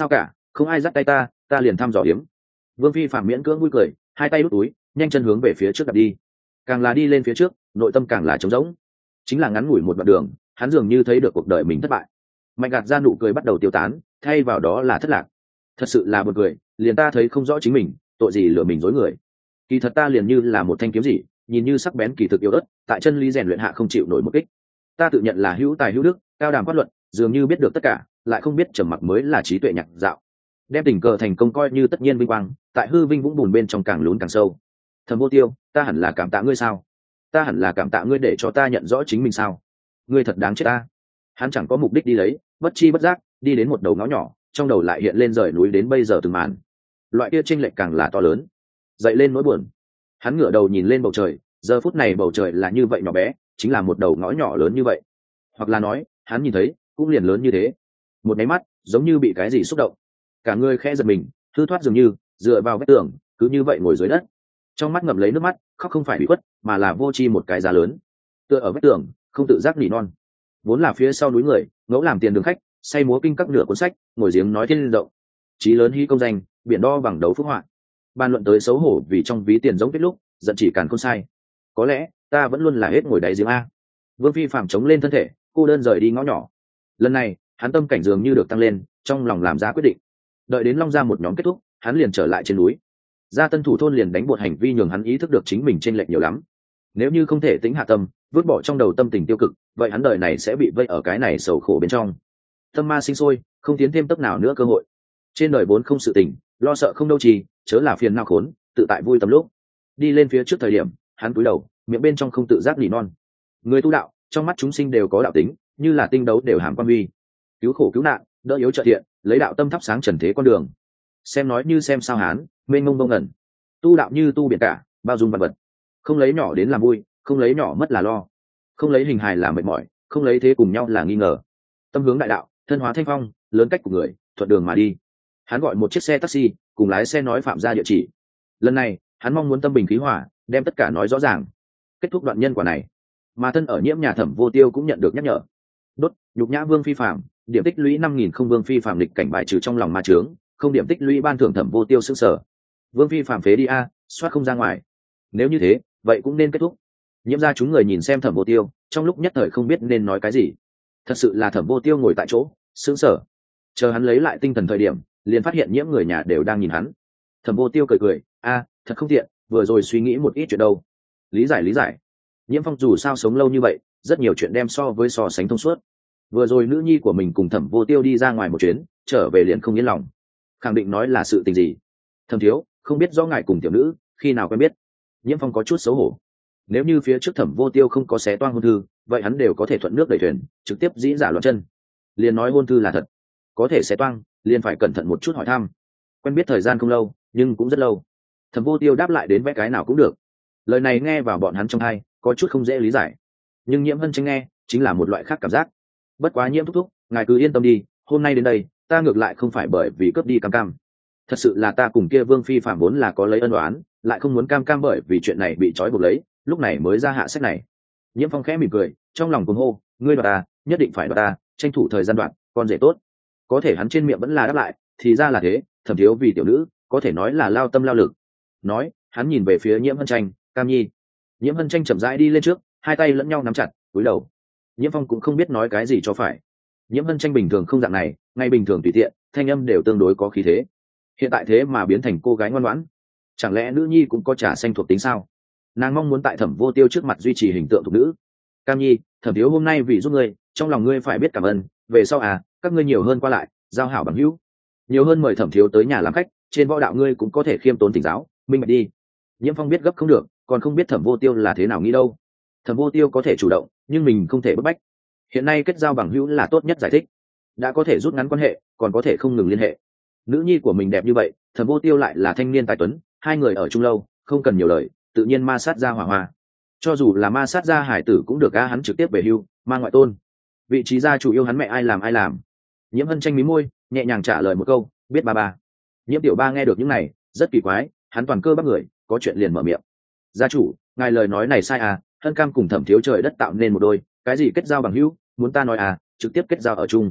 không ai dắt tay ta ta liền thăm dò hiếm. Vương Phi Phạm miễn cưỡng vui cười, hai tay đút túi, nhanh chân hướng về phía trước đặt đi. Càng là đi lên phía trước, nội tâm càng là trống rỗng. Chính là ngắn ngủi một đoạn đường, hắn dường như thấy được cuộc đời mình thất bại. Mạnh gạt ra nụ cười bắt đầu tiêu tán, thay vào đó là thất lạc. Thật sự là buồn cười, liền ta thấy không rõ chính mình, tội gì lừa mình dối người. Kỳ thật ta liền như là một thanh kiếm gì, nhìn như sắc bén kỳ thực yếu ớt, tại chân lý rèn luyện hạ không chịu nổi một kích. Ta tự nhận là hữu tài hữu đức, cao đàm phát luận, dường như biết được tất cả, lại không biết trầm mặc mới là trí tuệ nhạc dạo. Đem tình cờ thành công coi như tất nhiên vinh quang, tại hư vinh vũng bùn bên trong càng lún càng sâu. Thẩm Vô Tiêu, ta hẳn là cảm tạ ngươi sao? Ta hẳn là cảm tạ ngươi để cho ta nhận rõ chính mình sao? Ngươi thật đáng chết ta. Hắn chẳng có mục đích đi lấy, bất chi bất giác đi đến một đầu ngõ nhỏ, trong đầu lại hiện lên rời núi đến bây giờ từng màn. Loại kia chênh lệch càng là to lớn. Dậy lên nỗi buồn. Hắn ngửa đầu nhìn lên bầu trời, giờ phút này bầu trời là như vậy nhỏ bé, chính là một đầu ngõ nhỏ lớn như vậy. Hoặc là nói, hắn nhìn thấy cũng liền lớn như thế. Một cái mắt, giống như bị cái gì xúc động, cả người khẽ giật mình, hư thoát dường như dựa vào vách tường, cứ như vậy ngồi dưới đất, trong mắt ngậm lấy nước mắt, khóc không phải bị khuất, mà là vô tri một cái giá lớn. Tựa ở vách tường, không tự giác nỉ non. Vốn là phía sau núi người, ngẫu làm tiền đường khách, say múa kinh các nửa cuốn sách, ngồi giếng nói thiên rộng. Chí lớn hy công danh, biển đo bằng đấu phúc họa. Bàn luận tới xấu hổ vì trong ví tiền giống kết lúc, giận chỉ càn không sai. Có lẽ ta vẫn luôn là hết ngồi đáy giếng a. Vương Phi Phạm chống lên thân thể, cô đơn rời đi ngõ nhỏ. Lần này, hắn tâm cảnh dường như được tăng lên, trong lòng làm ra quyết định. Đợi đến Long Gia một nhóm kết thúc, hắn liền trở lại trên núi. Gia Tân Thủ thôn liền đánh bột hành vi nhường hắn ý thức được chính mình chênh lệch nhiều lắm. Nếu như không thể tính hạ tâm, vứt bỏ trong đầu tâm tình tiêu cực, vậy hắn đời này sẽ bị vây ở cái này sầu khổ bên trong. Tâm ma sinh sôi, không tiến thêm tấc nào nữa cơ hội. Trên đời vốn không sự tình, lo sợ không đâu trì, chớ là phiền não khốn, tự tại vui tâm lúc. Đi lên phía trước thời điểm, hắn cúi đầu, miệng bên trong không tự giác nỉ non. Người tu đạo, trong mắt chúng sinh đều có đạo tính, như là tinh đấu đều hàm quan huy. Cứu khổ cứu nạn, đỡ yếu trợ thiện, lấy đạo tâm thắp sáng trần thế con đường. Xem nói như xem sao hán, mênh mông bông ẩn. Tu đạo như tu biển cả, bao dung vạn vật. Không lấy nhỏ đến làm vui, không lấy nhỏ mất là lo. Không lấy hình hài là mệt mỏi, không lấy thế cùng nhau là nghi ngờ. Tâm hướng đại đạo, thân hóa thanh phong, lớn cách của người, thuận đường mà đi. Hắn gọi một chiếc xe taxi, cùng lái xe nói phạm ra địa chỉ. Lần này, hắn mong muốn tâm bình khí hòa, đem tất cả nói rõ ràng, kết thúc đoạn nhân quả này. Mà thân ở nhiễm nhà Thẩm Vô Tiêu cũng nhận được nhắc nhở. Đốt, nhục nhã Vương Phi Phạm, điểm tích lũy năm nghìn không. Vương Phi Phạm lịch cảnh bài trừ trong lòng ma trướng, không điểm tích lũy ban thưởng Thẩm Vô Tiêu sức sở. Vương Phi Phạm phế đi a, soát không ra ngoài. Nếu như thế, vậy cũng nên kết thúc. Nhiễm ra chúng người nhìn xem Thẩm Vô Tiêu, trong lúc nhất thời không biết nên nói cái gì. Thật sự là Thẩm Vô Tiêu ngồi tại chỗ, sững sờ. Chờ hắn lấy lại tinh thần thời điểm, liền phát hiện nhiễm người nhà đều đang nhìn hắn. Thẩm Vô Tiêu cười cười, a, thật không tiện, vừa rồi suy nghĩ một ít chuyện đâu. Lý giải lý giải. Nhiễm Phong dù sao sống lâu như vậy, rất nhiều chuyện đem so với so sánh thông suốt. Vừa rồi nữ nhi của mình cùng Thẩm Vô Tiêu đi ra ngoài một chuyến, trở về liền không yên lòng, khẳng định nói là sự tình gì. Thẩm thiếu, không biết rõ ngài cùng tiểu nữ khi nào quen biết. Nhiễm Phong có chút xấu hổ. Nếu như phía trước Thẩm Vô Tiêu không có xé toang hôn thư, vậy hắn đều có thể thuận nước đẩy thuyền, trực tiếp dĩ giả loạn chân. Liền nói hôn thư là thật, có thể xé toang, liền phải cẩn thận một chút hỏi thăm. Quen biết thời gian không lâu, nhưng cũng rất lâu. Thẩm Vô Tiêu đáp lại đến vẽ cái nào cũng được. Lời này nghe vào bọn hắn trong tai, có chút không dễ lý giải. Nhưng Nhiễm Hân Tranh nghe, chính là một loại khác cảm giác. Bất quá Nhiễm thúc thúc, ngài cứ yên tâm đi, hôm nay đến đây, ta ngược lại không phải bởi vì cướp đi Cam Cam. Thật sự là ta cùng kia Vương Phi Phạm vốn là có lấy ân oán, lại không muốn Cam Cam bởi vì chuyện này bị trói buộc lấy, lúc này mới ra hạ sách này. Nhiễm Phong khẽ mỉm cười, trong lòng cuồng hô, ngươi đoạt ta, nhất định phải đoạt ta, tranh thủ thời gian đoạt, con rể tốt. Có thể hắn trên miệng vẫn là đáp lại, thì ra là thế, Thẩm thiếu vì tiểu nữ, có thể nói là lao tâm lao lực. Nói, hắn nhìn về phía Nhiễm Hân Tranh, Cam Nhi. Nhiễm Hân Tranh chậm rãi đi lên trước, hai tay lẫn nhau nắm chặt, cúi đầu. Nhiễm Phong cũng không biết nói cái gì cho phải. Nhiễm Hân Tranh bình thường không dạng này, ngay bình thường tùy tiện, thanh âm đều tương đối có khí thế. Hiện tại thế mà biến thành cô gái ngoan ngoãn, chẳng lẽ nữ nhi cũng có trà xanh thuộc tính sao? Nàng mong muốn tại Thẩm Vô Tiêu trước mặt duy trì hình tượng thuộc nữ. Cam Nhi, Thẩm thiếu hôm nay vì giúp ngươi, trong lòng ngươi phải biết cảm ơn, về sau à, các ngươi nhiều hơn qua lại, giao hảo bằng hữu, nhiều hơn mời Thẩm thiếu tới nhà làm khách, trên võ đạo ngươi cũng có thể khiêm tốn thỉnh giáo, minh bạch đi. Nhiễm Phong biết gấp không được, còn không biết Thẩm Vô Tiêu là thế nào nghĩ đâu. Thẩm Vô Tiêu có thể chủ động, nhưng mình không thể bức bách. Hiện nay kết giao bằng hữu là tốt nhất giải thích, đã có thể rút ngắn quan hệ, còn có thể không ngừng liên hệ. Nữ nhi của mình đẹp như vậy, Thẩm Vô Tiêu lại là thanh niên tài tuấn, hai người ở chung lâu, không cần nhiều lời, tự nhiên ma sát ra hỏa hoa. Cho dù là ma sát ra hải tử cũng được a, hắn trực tiếp về hưu, mang ngoại tôn. Vị trí gia chủ yêu hắn mẹ ai làm ai làm. Nhiễm Hân Tranh mí môi, nhẹ nhàng trả lời một câu, biết ba ba. Nhiễm Tiểu Ba nghe được những này, rất kỳ quái, hắn toàn cơ bắp người, có chuyện liền mở miệng. Gia chủ, ngài lời nói này sai à, Hân Cam cùng Thẩm thiếu trời đất tạo nên một đôi, cái gì kết giao bằng hữu, muốn ta nói à, trực tiếp kết giao ở chung.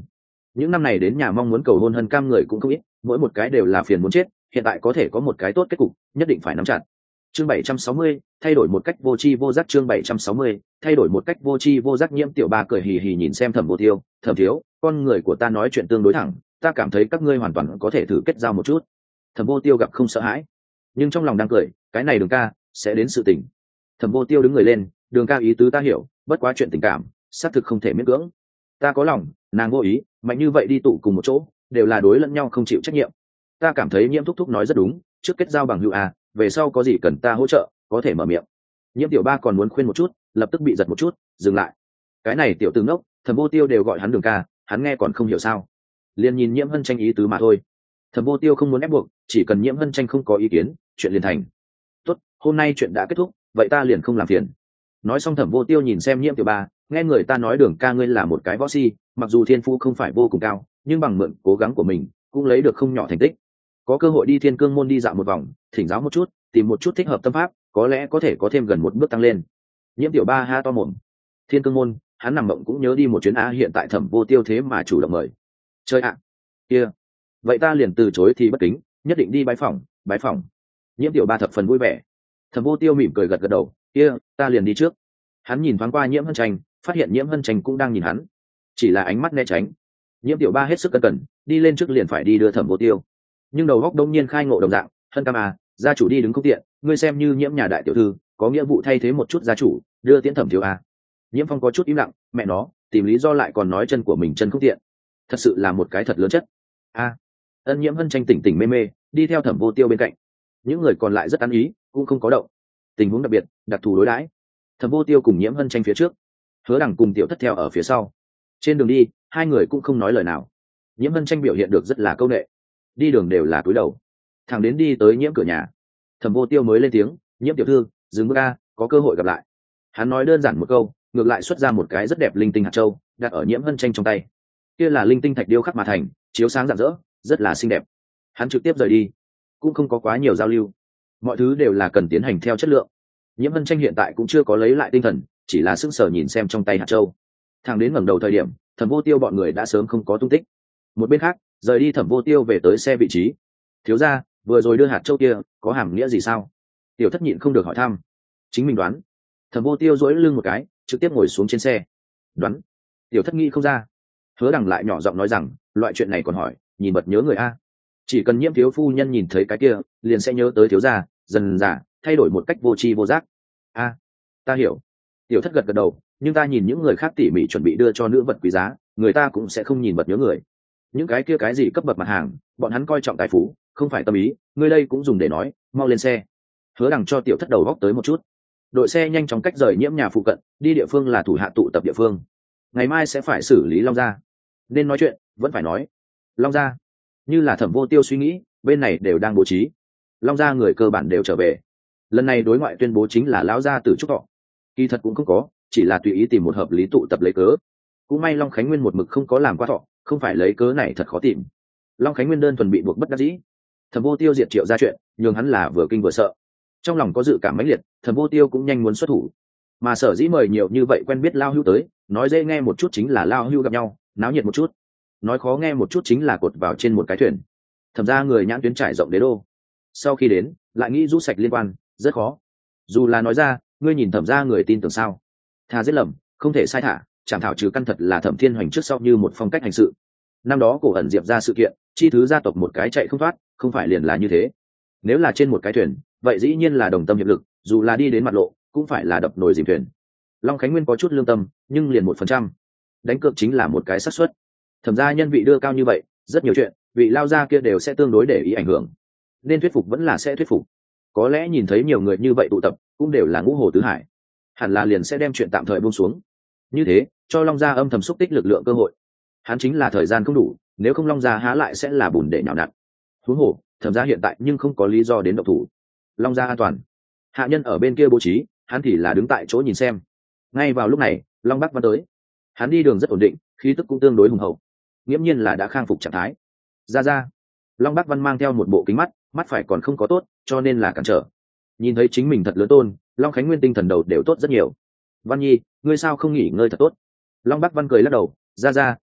những năm này đến nhà mong muốn cầu hôn Hân Cam người cũng không ít, mỗi một cái đều là phiền muốn chết, hiện tại có thể có một cái tốt kết cục, nhất định phải nắm chặt. Chương bảy trăm sáu mươi, thay đổi một cách vô tri vô giác. Chương bảy trăm sáu mươi, thay đổi một cách vô tri vô giác. Nhiễm Tiểu Ba cười hì hì nhìn xem Thẩm Vô Tiêu, "Thẩm thiếu, con người của ta nói chuyện tương đối thẳng, ta cảm thấy các ngươi hoàn toàn có thể thử kết giao một chút." Thẩm Vô Tiêu gặp không sợ hãi, nhưng trong lòng đang cười, cái này Đường ca sẽ đến sự tình. Thẩm Vô Tiêu đứng người lên, "Đường ca ý tứ ta hiểu, bất quá chuyện tình cảm, xác thực không thể miễn cưỡng. Ta có lòng, nàng vô ý, mạnh như vậy đi tụ cùng một chỗ, đều là đối lẫn nhau không chịu trách nhiệm. Ta cảm thấy Nhiễm thúc thúc nói rất đúng, trước kết giao bằng hữu à, về sau có gì cần ta hỗ trợ, có thể mở miệng." Nhiễm Tiểu Ba còn muốn khuyên một chút, lập tức bị giật một chút, dừng lại. Cái này tiểu tử ngốc, Thẩm Vô Tiêu đều gọi hắn Đường ca, hắn nghe còn không hiểu sao? Liền nhìn Nhiễm Hân Tranh ý tứ mà thôi. Thẩm Vô Tiêu không muốn ép buộc, chỉ cần Nhiễm Hân Tranh không có ý kiến, chuyện liền thành. "Tốt, hôm nay chuyện đã kết thúc, vậy ta liền không làm phiền." Nói xong Thẩm Vô Tiêu nhìn xem Nhiễm Tiểu Ba, "Nghe người ta nói Đường ca ngươi là một cái võ si, mặc dù thiên phú không phải vô cùng cao, nhưng bằng mượn cố gắng của mình, cũng lấy được không nhỏ thành tích. Có cơ hội đi Thiên Cương môn đi dạo một vòng, thỉnh giáo một chút, tìm một chút thích hợp tâm pháp, có lẽ có thể có thêm gần một bước tăng lên." Nhiễm Tiểu Ba ha to mồm. Thiên Cương môn, hắn nằm mộng cũng nhớ đi một chuyến á, hiện tại Thẩm Vô Tiêu thế mà chủ động mời. Chơi ạ. Kia, vậy ta liền từ chối thì bất kính, nhất định đi bái phỏng, bái phỏng. Nhiễm Tiểu Ba thập phần vui vẻ. Thẩm Vô Tiêu mỉm cười gật gật đầu, "Kia, ta liền đi trước." Hắn nhìn thoáng qua Nhiễm Hân Tranh, phát hiện Nhiễm Hân Tranh cũng đang nhìn hắn, chỉ là ánh mắt né tránh. Nhiễm Tiểu Ba hết sức cẩn cẩn, đi lên trước liền phải đi đưa Thẩm Vô Tiêu, nhưng đầu góc đông nhiên khai ngộ đồng dạng, "Hân Cam à, gia chủ đi đứng không tiện, ngươi xem như Nhiễm nhà đại tiểu thư, có nghĩa vụ thay thế một chút gia chủ, đưa tiễn Thẩm thiếu à." Nhiễm Phong có chút im lặng, mẹ nó, tìm lý do lại còn nói chân của mình chân không tiện, thật sự là một cái thật lớn chất. A. Ân. Nhiễm Hân Tranh tỉnh tỉnh mê mê, đi theo Thẩm Vô Tiêu bên cạnh. Những người còn lại rất ăn ý, cũng không có động. Tình huống đặc biệt, đặc thù đối đãi. Thẩm Vô Tiêu cùng Nhiễm Hân Tranh phía trước, Hứa Đằng cùng Tiểu Thất theo ở phía sau. Trên đường đi, hai người cũng không nói lời nào. Nhiễm Hân Tranh biểu hiện được rất là câu nệ, đi đường đều là cúi đầu. Thẳng đến đi tới Nhiễm cửa nhà, Thẩm Vô Tiêu mới lên tiếng, "Nhiễm tiểu thư, dừng bước a, có cơ hội gặp lại." Hắn nói đơn giản một câu, ngược lại xuất ra một cái rất đẹp linh tinh hạt châu, đặt ở Nhiễm Hân Tranh trong tay. Kia là linh tinh thạch điêu khắc mà thành, chiếu sáng rạng rỡ, rất là xinh đẹp. Hắn trực tiếp rời đi, cũng không có quá nhiều giao lưu. Mọi thứ đều là cần tiến hành theo chất lượng. Nhiễm Hân Tranh hiện tại cũng chưa có lấy lại tinh thần, chỉ là sững sờ nhìn xem trong tay hạt châu. Thẳng đến ngẩng đầu thời điểm, Thẩm Vô Tiêu bọn người đã sớm không có tung tích. Một bên khác, rời đi Thẩm Vô Tiêu về tới xe vị trí. "Thiếu gia, vừa rồi đưa hạt châu kia, có hàm nghĩa gì sao?" Tiểu Thất nhịn không được hỏi thăm. "Chính mình đoán." Thẩm Vô Tiêu duỗi lưng một cái, trực tiếp ngồi xuống trên xe. "Đoán?" Tiểu Thất nghĩ không ra. Hứa Đằng lại nhỏ giọng nói rằng, "Loại chuyện này còn hỏi, nhìn bật nhớ người a. Chỉ cần Nhiễm thiếu phu nhân nhìn thấy cái kia, liền sẽ nhớ tới thiếu gia, dần dà thay đổi một cách vô tri vô giác." "A, ta hiểu." Tiểu Thất gật gật đầu, "Nhưng ta nhìn những người khác tỉ mỉ chuẩn bị đưa cho nữ vật quý giá, người ta cũng sẽ không nhìn bật nhớ người. Những cái kia cái gì cấp bậc mặt hàng, bọn hắn coi trọng tài phú, không phải tâm ý, ngươi đây cũng dùng để nói, mau lên xe." Hứa Đằng cho Tiểu Thất đầu góc tới một chút. Đội xe nhanh chóng cách rời Nhiễm nhà phụ cận, đi địa phương là thủ hạ tụ tập địa phương. Ngày mai sẽ phải xử lý Long gia, nên nói chuyện vẫn phải nói. Long gia, như là Thẩm Vô Tiêu suy nghĩ, bên này đều đang bố trí. Long gia người cơ bản đều trở về. Lần này đối ngoại tuyên bố chính là lão gia tử chúc thọ. Kỳ thật cũng không có, chỉ là tùy ý tìm một hợp lý tụ tập lấy cớ. Cũng may Long Khánh Nguyên một mực không có làm qua thọ, không phải lấy cớ này thật khó tìm. Long Khánh Nguyên đơn thuần bị buộc bất đắc dĩ. Thẩm Vô Tiêu diệt Triệu ra chuyện, nhường hắn là vừa kinh vừa sợ. Trong lòng có dự cảm mãnh liệt, Thẩm Vô Tiêu cũng nhanh muốn xuất thủ. Mà sở dĩ mời nhiều như vậy quen biết lao hưu tới, nói dễ nghe một chút chính là lao hưu gặp nhau, náo nhiệt một chút. Nói khó nghe một chút chính là cột vào trên một cái thuyền. Thẩm ra người nhãn tuyến trải rộng đế đô. Sau khi đến, lại nghĩ rũ sạch liên quan, rất khó. Dù là nói ra, ngươi nhìn Thẩm ra người tin tưởng sao? Thà giết lầm, không thể sai thả, chẳng thảo trừ căn thật là Thẩm Thiên Hoành trước sau như một phong cách hành sự. Năm đó cổ ẩn diệp ra sự kiện, chi thứ gia tộc một cái chạy không thoát, không phải liền là như thế. Nếu là trên một cái thuyền, vậy dĩ nhiên là đồng tâm hiệp lực, dù là đi đến mặt lộ, cũng phải là đập nồi dìm thuyền. Long Khánh Nguyên có chút lương tâm, nhưng liền một phần trăm, đánh cược chính là một cái xác suất. Thẩm gia nhân vị đưa cao như vậy, rất nhiều chuyện, vị lao gia kia đều sẽ tương đối để ý ảnh hưởng. Nên thuyết phục vẫn là sẽ thuyết phục. Có lẽ nhìn thấy nhiều người như vậy tụ tập, cũng đều là ngũ hồ tứ hải, hẳn là liền sẽ đem chuyện tạm thời buông xuống. Như thế, cho Long gia âm thầm xúc tích lực lượng cơ hội. Hắn chính là thời gian không đủ, nếu không Long gia há lại sẽ là bùn để nhào nặn. Huống hồ, Thẩm gia hiện tại nhưng không có lý do đến động thủ. Long gia an toàn, hạ nhân ở bên kia bố trí, hắn thì là đứng tại chỗ nhìn xem. Ngay vào lúc này, Long Bắc Văn tới. Hắn đi đường rất ổn định, khí tức cũng tương đối hùng hậu, nghiễm nhiên là đã khang phục trạng thái. Ra ra, Long Bắc Văn mang theo một bộ kính mắt, mắt phải còn không có tốt, cho nên là cản trở. Nhìn thấy chính mình thật lớn tôn, Long Khánh Nguyên tinh thần đầu đều tốt rất nhiều. Văn Nhi, ngươi sao không nghỉ ngơi thật tốt? Long Bắc Văn cười lắc đầu, ra ra,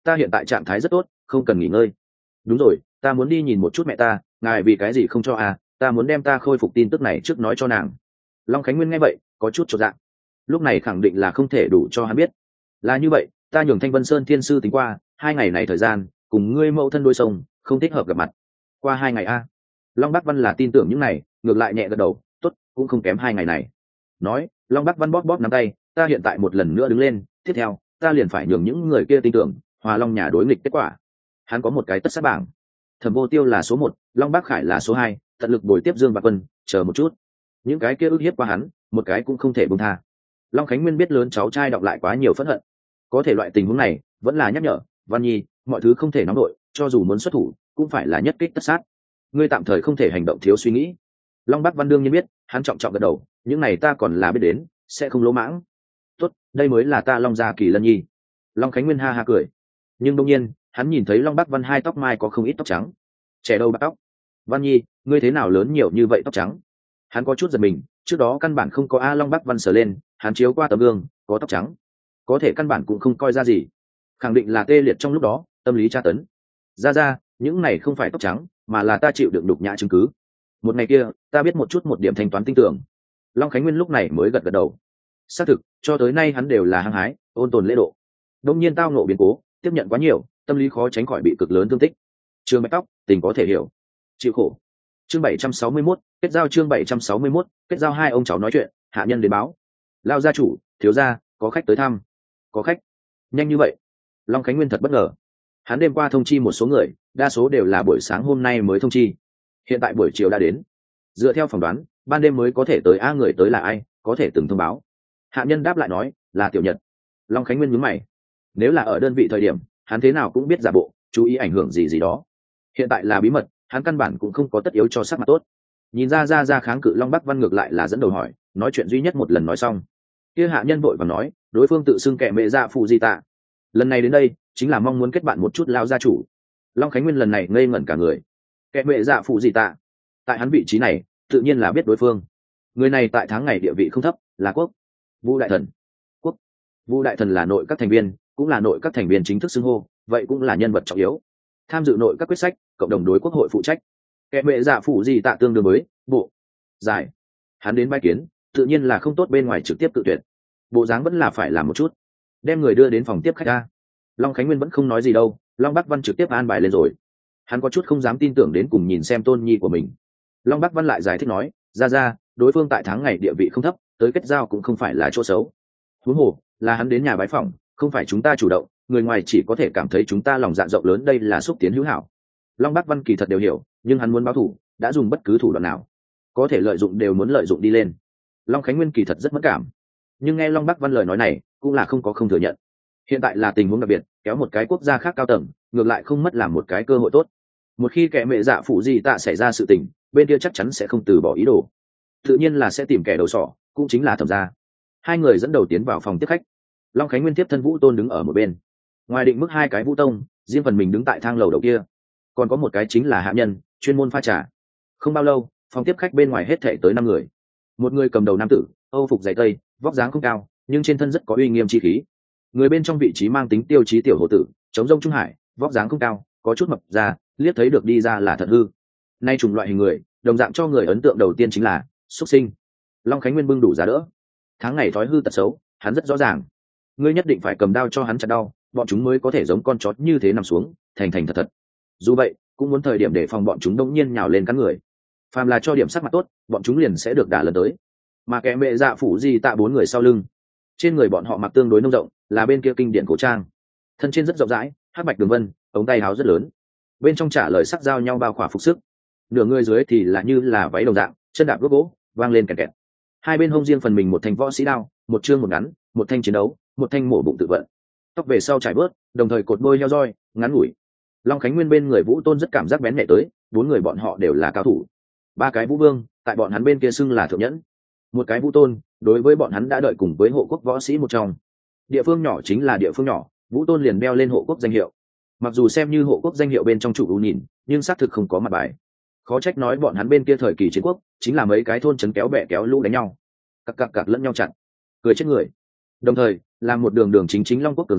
ta hiện tại trạng thái rất tốt, không cần nghỉ ngơi. Đúng rồi, ta muốn đi nhìn một chút mẹ ta, ngài vì cái gì không cho à, ta muốn đem ta khôi phục tin tức này trước nói cho nàng. Long Khánh Nguyên nghe vậy có chút chột dạ, lúc này khẳng định là không thể đủ cho hắn biết. Là như vậy, ta nhường Thanh Vân Sơn thiên sư tính qua, hai ngày này thời gian cùng ngươi mẫu thân đôi sông không thích hợp gặp mặt. Qua hai ngày a? Long Bắc Văn là tin tưởng những này, ngược lại nhẹ gật đầu, tốt, cũng không kém hai ngày này. Nói, Long Bắc Văn bóp bóp nắm tay, ta hiện tại một lần nữa đứng lên, tiếp theo ta liền phải nhường những người kia tin tưởng Hòa Long nhà đối nghịch kết quả. Hắn có một cái tất sát bảng, Thẩm Vô Tiêu là số một, Long Bắc Khải là số hai, tận lực bồi tiếp Dương Bạc Quân, chờ một chút. Những cái kia ức hiếp qua hắn, một cái cũng không thể buông tha. Long Khánh Nguyên biết lớn cháu trai đọc lại quá nhiều phẫn hận, có thể loại tình huống này vẫn là nhắc nhở Văn Nhi, mọi thứ không thể nóng đội, cho dù muốn xuất thủ cũng phải là nhất kích tất sát, ngươi tạm thời không thể hành động thiếu suy nghĩ. Long Bắc Văn đương nhiên biết, hắn trọng trọng gật đầu, những này ta còn là biết đến, sẽ không lỗ mãng. Tốt, đây mới là ta Long gia Kỳ Lân Nhi. Long Khánh Nguyên ha ha cười, nhưng đương nhiên hắn nhìn thấy Long Bắc Văn hai tóc mai có không ít tóc trắng, trẻ đâu bạc tóc. Văn Nhi, ngươi thế nào lớn nhiều như vậy tóc trắng? Hắn có chút giật mình, trước đó căn bản không có a. Long Bắc Văn sờ lên, hắn chiếu qua tấm gương, có tóc trắng, có thể căn bản cũng không coi ra gì, khẳng định là tê liệt trong lúc đó tâm lý tra tấn. Ra ra, những này không phải tóc trắng, mà là ta chịu đựng đục nhã chứng cứ. Một ngày kia ta biết một chút một điểm thanh toán tin tưởng. Long Khánh Nguyên lúc này mới gật gật đầu, xác thực cho tới nay hắn đều là hăng hái ôn tồn lễ độ, đông nhiên tao nộ biến cố, tiếp nhận quá nhiều, tâm lý khó tránh khỏi bị cực lớn thương tích. Trường bạch tóc, tình có thể hiểu, chịu khổ. Chương bảy trăm sáu mươi mốt, kết giao. Chương bảy trăm sáu mươi mốt, kết giao. Hai ông cháu nói chuyện, hạ nhân đến báo. Lao gia chủ, thiếu gia, có khách tới thăm. Có khách? Nhanh như vậy? Long Khánh Nguyên thật bất ngờ. Hắn đêm qua thông chi một số người, đa số đều là buổi sáng hôm nay mới thông chi, hiện tại buổi chiều đã đến. Dựa theo phỏng đoán, ban đêm mới có thể tới. A, người tới là ai, có thể từng thông báo? Hạ nhân đáp lại nói là Tiểu Nhật. Long Khánh Nguyên nhướng mày, nếu là ở đơn vị thời điểm hắn thế nào cũng biết giả bộ chú ý ảnh hưởng gì gì đó, hiện tại là bí mật, hắn căn bản cũng không có tất yếu cho sắc mặt tốt. Nhìn ra ra ra kháng cự, Long Bắc Văn ngược lại là dẫn đầu hỏi, nói chuyện duy nhất một lần nói xong, kia hạ nhân vội và nói, đối phương tự xưng kẻ mẹ dạ phụ gì tạ, lần này đến đây chính là mong muốn kết bạn một chút Lao gia chủ. Long Khánh Nguyên lần này ngây ngẩn cả người, kẻ mẹ dạ phụ gì tạ, tại hắn vị trí này tự nhiên là biết đối phương. Người này tại tháng ngày địa vị không thấp, là quốc Vu đại thần. Quốc Vu đại thần là nội các thành viên, cũng là nội các thành viên chính thức xưng hô, vậy cũng là nhân vật trọng yếu, tham dự nội các quyết sách, cộng đồng đối quốc hội phụ trách. Kẻ mẹ dạ phụ gì tạ tương đương với bộ giải. Hắn đến bái kiến, tự nhiên là không tốt bên ngoài trực tiếp tự tuyệt, bộ dáng vẫn là phải làm một chút, đem người đưa đến phòng tiếp khách ra. Long Khánh Nguyên vẫn không nói gì đâu, Long Bắc Văn trực tiếp an bài lên rồi. Hắn có chút không dám tin tưởng đến cùng nhìn xem tôn nhi của mình. Long Bắc Văn lại giải thích nói, ra ra, đối phương tại tháng ngày địa vị không thấp, tới kết giao cũng không phải là chỗ xấu. Huống hồ là hắn đến nhà bái phỏng, không phải chúng ta chủ động, người ngoài chỉ có thể cảm thấy chúng ta lòng dạ rộng lớn, đây là xúc tiến hữu hảo. Long Bắc Văn kỳ thật đều hiểu, nhưng hắn muốn báo thù, đã dùng bất cứ thủ đoạn nào có thể lợi dụng đều muốn lợi dụng đi lên. Long Khánh Nguyên kỳ thật rất mất cảm, nhưng nghe Long Bắc Văn lời nói này cũng là không có không thừa nhận. Hiện tại là tình huống đặc biệt, kéo một cái quốc gia khác cao tầng, ngược lại không mất làm một cái cơ hội tốt. Một khi kẻ mẹ dạ phụ gì tạ xảy ra sự tình, bên kia chắc chắn sẽ không từ bỏ ý đồ, tự nhiên là sẽ tìm kẻ đầu sỏ, cũng chính là Thẩm gia. Hai người dẫn đầu tiến vào phòng tiếp khách. Long Khánh Nguyên tiếp thân Vũ Tôn đứng ở một bên, ngoài định mức hai cái Vũ Tông riêng phần mình đứng tại thang lầu đầu kia, còn có một cái chính là hạ nhân chuyên môn pha trà. Không bao lâu, phòng tiếp khách bên ngoài hết thảy tới năm người. Một người cầm đầu nam tử, âu phục dày tây, vóc dáng không cao, nhưng trên thân rất có uy nghiêm chi khí. Người bên trong vị trí mang tính tiêu chí tiểu hộ tử, chống rông trung hải, vóc dáng không cao, có chút mập ra, liếc thấy được đi ra là thật hư. Nay trùng loại hình người, đồng dạng cho người ấn tượng đầu tiên chính là xuất sinh. Long Khánh Nguyên bưng đủ giá đỡ. Tháng ngày thói hư tật xấu, hắn rất rõ ràng. Ngươi nhất định phải cầm đao cho hắn chặt đau, bọn chúng mới có thể giống con chó như thế nằm xuống, thành thành thật thật. Dù vậy, cũng muốn thời điểm để phòng bọn chúng đông nhiên nhào lên cắn người. Phàm là cho điểm sắc mặt tốt, bọn chúng liền sẽ được đả lần tới. Mà kẻ mẹ dạ phủ gì tạ bốn người sau lưng, trên người bọn họ mặc tương đối nông rộng, là bên kia kinh điển cổ trang, thân trên rất rộng rãi, hắc bạch đường vân, ống tay áo rất lớn, bên trong trả lời sắc giao nhau bao khỏa phục sức. Nửa người dưới thì là như là váy đồng dạng, chân đạp gốc gỗ, vang lên kẹt kẹt. Hai bên hông riêng phần mình một thanh võ sĩ đao, một chương một ngắn, một thanh chiến đấu, một thanh mổ bụng tự vận. Tóc về sau trải bớt, đồng thời cột đôi heo roi, ngắn ngủi. Long Khánh Nguyên bên người Vũ Tôn rất cảm giác bén nhạy tới, bốn người bọn họ đều là cao thủ. Ba cái Vũ Vương, tại bọn hắn bên kia xưng là thượng nhẫn. Một cái Vũ Tôn, đối với bọn hắn đã đợi cùng với hộ quốc võ sĩ một trong. Địa phương nhỏ chính là địa phương nhỏ, Vũ Tôn liền đeo lên hộ quốc danh hiệu. Mặc dù xem như hộ quốc danh hiệu bên trong chủ ưu nhìn, nhưng xác thực không có mặt bài. Khó trách nói bọn hắn bên kia thời kỳ chiến quốc, chính là mấy cái thôn trấn kéo bè kéo lũ đánh nhau, cặc cặc cặc lẫn nhau chặn, cười chết người. Đồng thời, làm một đường đường chính chính Long Quốc cường giả,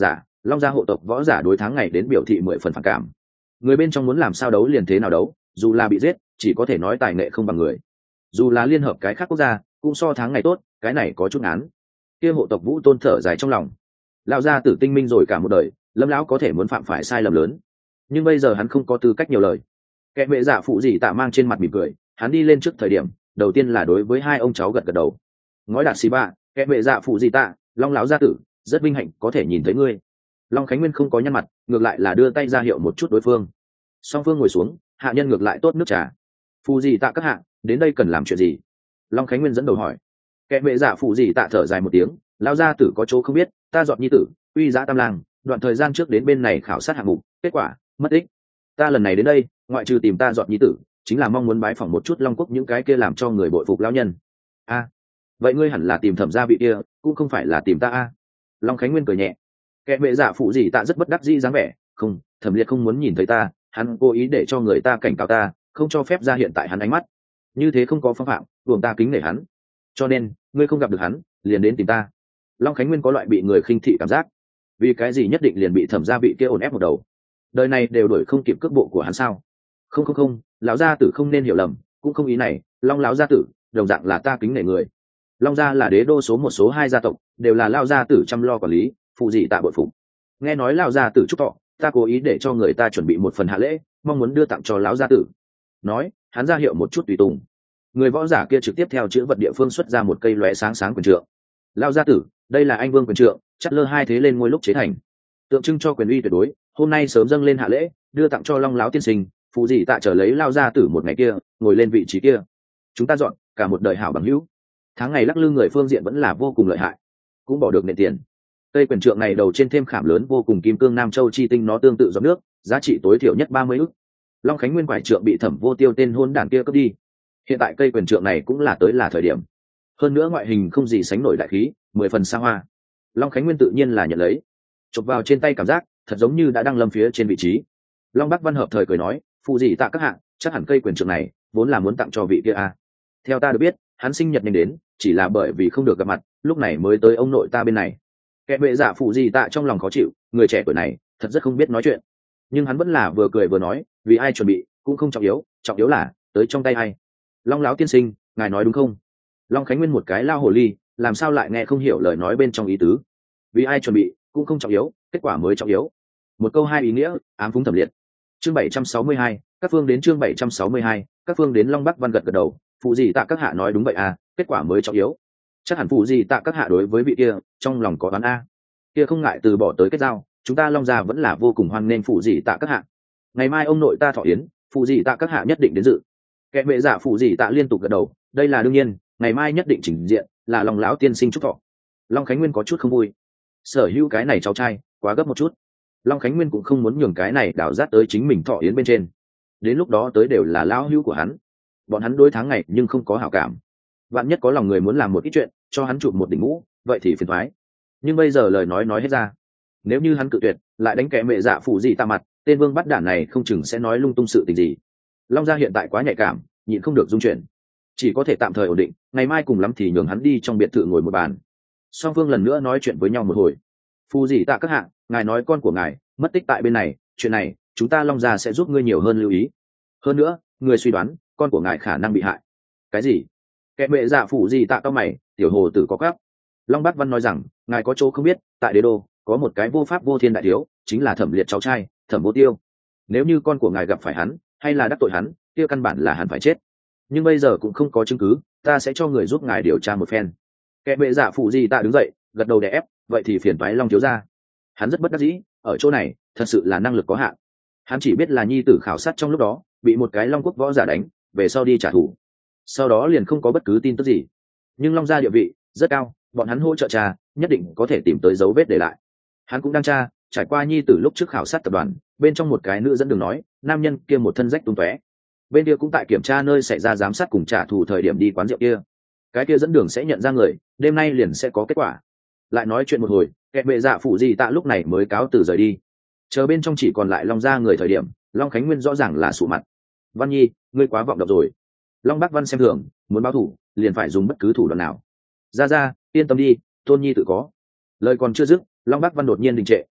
Long gia hộ tộc võ giả đối tháng ngày đến biểu thị mười phần phản cảm. Người bên trong muốn làm sao đấu liền thế nào đấu, dù là bị giết chỉ có thể nói tài nghệ không bằng người, dù là liên hợp cái khác quốc gia cũng so tháng ngày tốt, cái này có chút án. Kia hộ tộc Vũ Tôn thở dài trong lòng. Lão gia tử tinh minh rồi cả một đời, Lâm lão có thể muốn phạm phải sai lầm lớn, nhưng bây giờ hắn không có tư cách nhiều lời. Kẻ mẹ giả phụ gì tạ mang trên mặt mỉm cười, hắn đi lên trước thời điểm đầu tiên là đối với hai ông cháu gật gật đầu. Ngói đạt xì bạ, kẻ mẹ dạ phụ gì tạ, Long lão gia tử rất vinh hạnh có thể nhìn thấy ngươi. Long Khánh Nguyên không có nhăn mặt, ngược lại là đưa tay ra hiệu một chút đối phương. Song phương ngồi xuống, hạ nhân ngược lại tốt nước trà. Phụ gì tạ các hạ đến đây cần làm chuyện gì? Long Khánh Nguyên dẫn đầu hỏi. Kẻ mẹ dạ phụ gì tạ thở dài một tiếng, lão gia tử có chỗ không biết, ta dọn nhi tử uy giã tam lang đoạn thời gian trước đến bên này khảo sát hạng mục, kết quả mất tích. Ta lần này đến đây ngoại trừ tìm ta dọn nhi tử, chính là mong muốn bái phỏng một chút Long Quốc những cái kia làm cho người bội phục lão nhân. A, à, vậy ngươi hẳn là tìm thẩm gia vị kia, cũng không phải là tìm ta a. À. Long Khánh Nguyên cười nhẹ. Kẻ mẹ giả phụ gì tạ rất bất đắc dĩ dáng vẻ, không, thẩm liệt không muốn nhìn thấy ta, hắn cố ý để cho người ta cảnh cáo ta, không cho phép ra hiện tại hắn ánh mắt, như thế không có phong phạm, buồng ta kính nể hắn, cho nên ngươi không gặp được hắn liền đến tìm ta. Long Khánh Nguyên có loại bị người khinh thị cảm giác, vì cái gì nhất định liền bị thẩm gia vị kia ổn ép một đầu, đời này đều đuổi không kịp cước bộ của hắn sao? Không không không, lão gia tử không nên hiểu lầm, cũng không ý này, Long lão gia tử đồng dạng là ta kính nể người. Long gia là đế đô số một số hai gia tộc, đều là lão gia tử chăm lo quản lý, phụ gì tạ bội phục. Nghe nói lão gia tử chúc thọ, ta cố ý để cho người ta chuẩn bị một phần hạ lễ, mong muốn đưa tặng cho lão gia tử. Nói, hắn ra hiệu một chút tùy tùng. Người võ giả kia trực tiếp theo chữ vật địa phương xuất ra một cây lóe sáng sáng quyền trượng. Lão gia tử, đây là anh vương quyền trượng, chắt lơ hai thế lên ngôi lúc chế thành, tượng trưng cho quyền uy tuyệt đối, hôm nay sớm dâng lên hạ lễ, đưa tặng cho Long lão tiên sinh, phụ gì tạ trở lấy lao gia tử một ngày kia ngồi lên vị trí kia. Chúng ta dọn cả một đời hảo bằng hữu, tháng ngày lắc lư người phương diện vẫn là vô cùng lợi hại, cũng bỏ được nện tiền. Cây quyền trượng này đầu trên thêm khảm lớn vô cùng kim cương Nam Châu chi tinh, nó tương tự giọt nước, giá trị tối thiểu nhất ba mươi ức. Long Khánh Nguyên quải trượng bị Thẩm Vô Tiêu tên hôn đản kia cướp đi, hiện tại cây quyền trượng này cũng là tới là thời điểm, hơn nữa ngoại hình không gì sánh nổi đại khí, mười phần xa hoa. Long Khánh Nguyên tự nhiên là nhận lấy, chụp vào trên tay cảm giác thật giống như đã đang lâm phía trên vị trí. Long Bắc Văn hợp thời cười nói, phụ gì tạ các hạng, chắc hẳn cây quyền trượng này vốn là muốn tặng cho vị kia a. À. Theo ta được biết, hắn sinh nhật nhanh đến, chỉ là bởi vì không được gặp mặt, lúc này mới tới ông nội ta bên này. Kẻ bệ giả phụ gì tạ trong lòng khó chịu, người trẻ tuổi này thật rất không biết nói chuyện, nhưng hắn vẫn là vừa cười vừa nói, vì ai chuẩn bị cũng không trọng yếu, trọng yếu là tới trong tay ai. Long lão tiên sinh, ngài nói đúng không? Long Khánh Nguyên một cái lao hồ ly, làm sao lại nghe không hiểu lời nói bên trong ý tứ. Vì ai chuẩn bị cũng không trọng yếu, kết quả mới trọng yếu. Một câu hai ý nghĩa, ám phúng thẩm liệt. Chương bảy trăm sáu mươi hai, các phương đến chương bảy trăm sáu mươi hai, các phương đến. Long Bắc Văn gật gật đầu, phụ gì tạ các hạ nói đúng vậy à, kết quả mới trọng yếu. Chắc hẳn phụ gì tạ các hạ đối với vị kia trong lòng có đoán a. Kia không ngại từ bỏ tới kết giao, chúng ta Long gia vẫn là vô cùng hoan nghênh phụ gì tạ các hạ. Ngày mai ông nội ta thọ yến, phụ gì tạ các hạ nhất định đến dự. Kẻ mẹ giả phụ gì tạ liên tục gật đầu, đây là đương nhiên, ngày mai nhất định trình diện, là Long lão tiên sinh chúc thọ. Long Khánh Nguyên có chút không vui, sở hữu cái này cháu trai quá gấp một chút. Long Khánh Nguyên cũng không muốn nhường cái này đảo rát tới chính mình thọ yến bên trên, đến lúc đó tới đều là lão hữu của hắn, bọn hắn đối tháng ngày nhưng không có hảo cảm, vạn nhất có lòng người muốn làm một ít chuyện cho hắn chụp một đỉnh mũ, vậy thì phiền thoái. Nhưng bây giờ lời nói nói hết ra, nếu như hắn cự tuyệt lại đánh kẻ mẹ dạ phụ gì tạ mặt, tên vương bắt đản này không chừng sẽ nói lung tung sự tình gì. Long gia hiện tại quá nhạy cảm, nhịn không được dung chuyển, chỉ có thể tạm thời ổn định, ngày mai cùng lắm thì nhường hắn đi trong biệt thự ngồi một bàn. Song phương lần nữa nói chuyện với nhau một hồi. Phù gì tạ các hạng, ngài nói con của ngài mất tích tại bên này, chuyện này chúng ta Long gia sẽ giúp ngươi nhiều hơn lưu ý. Hơn nữa, người suy đoán con của ngài khả năng bị hại. Cái gì? Kẻ mẹ dạ phủ gì tạ cao mày, tiểu hồ tử có cắp. Long Bát Văn nói rằng, ngài có chỗ không biết, tại đế đô có một cái vô pháp vô thiên đại thiếu, chính là Thẩm Liệt cháu trai, Thẩm Vô Tiêu. Nếu như con của ngài gặp phải hắn, hay là đắc tội hắn, kia căn bản là hắn phải chết. Nhưng bây giờ cũng không có chứng cứ, ta sẽ cho người giúp ngài điều tra một phen. Kẻ mẹ dạ phủ gì tạ đứng dậy, gật đầu đè ép, vậy thì phiền toái Long thiếu gia. Hắn rất bất đắc dĩ, ở chỗ này thật sự là năng lực có hạn, hắn chỉ biết là nhi tử khảo sát trong lúc đó bị một cái Long Quốc võ giả đánh, về sau đi trả thù, sau đó liền không có bất cứ tin tức gì. Nhưng Long gia địa vị rất cao, bọn hắn hỗ trợ cha, nhất định có thể tìm tới dấu vết để lại. Hắn cũng đang tra, trải qua nhi tử lúc trước khảo sát tập đoàn, bên trong một cái nữ dẫn đường nói, nam nhân kia một thân rách tung tóe, bên kia cũng tại kiểm tra nơi xảy ra giám sát cùng trả thù thời điểm đi quán rượu kia, cái kia dẫn đường sẽ nhận ra người, đêm nay liền sẽ có kết quả. Lại nói chuyện một hồi, kẻ bệ dạ phụ gì tạ lúc này mới cáo từ rời đi. Chờ bên trong chỉ còn lại Long gia người thời điểm, Long Khánh Nguyên rõ ràng là sụ mặt. Văn Nhi, ngươi quá vọng động rồi. Long Bắc Văn xem thường, muốn báo thủ liền phải dùng bất cứ thủ đoạn nào. Ra ra, yên tâm đi, Tôn Nhi tự có. Lời còn chưa dứt, Long Bắc Văn đột nhiên đình trệ,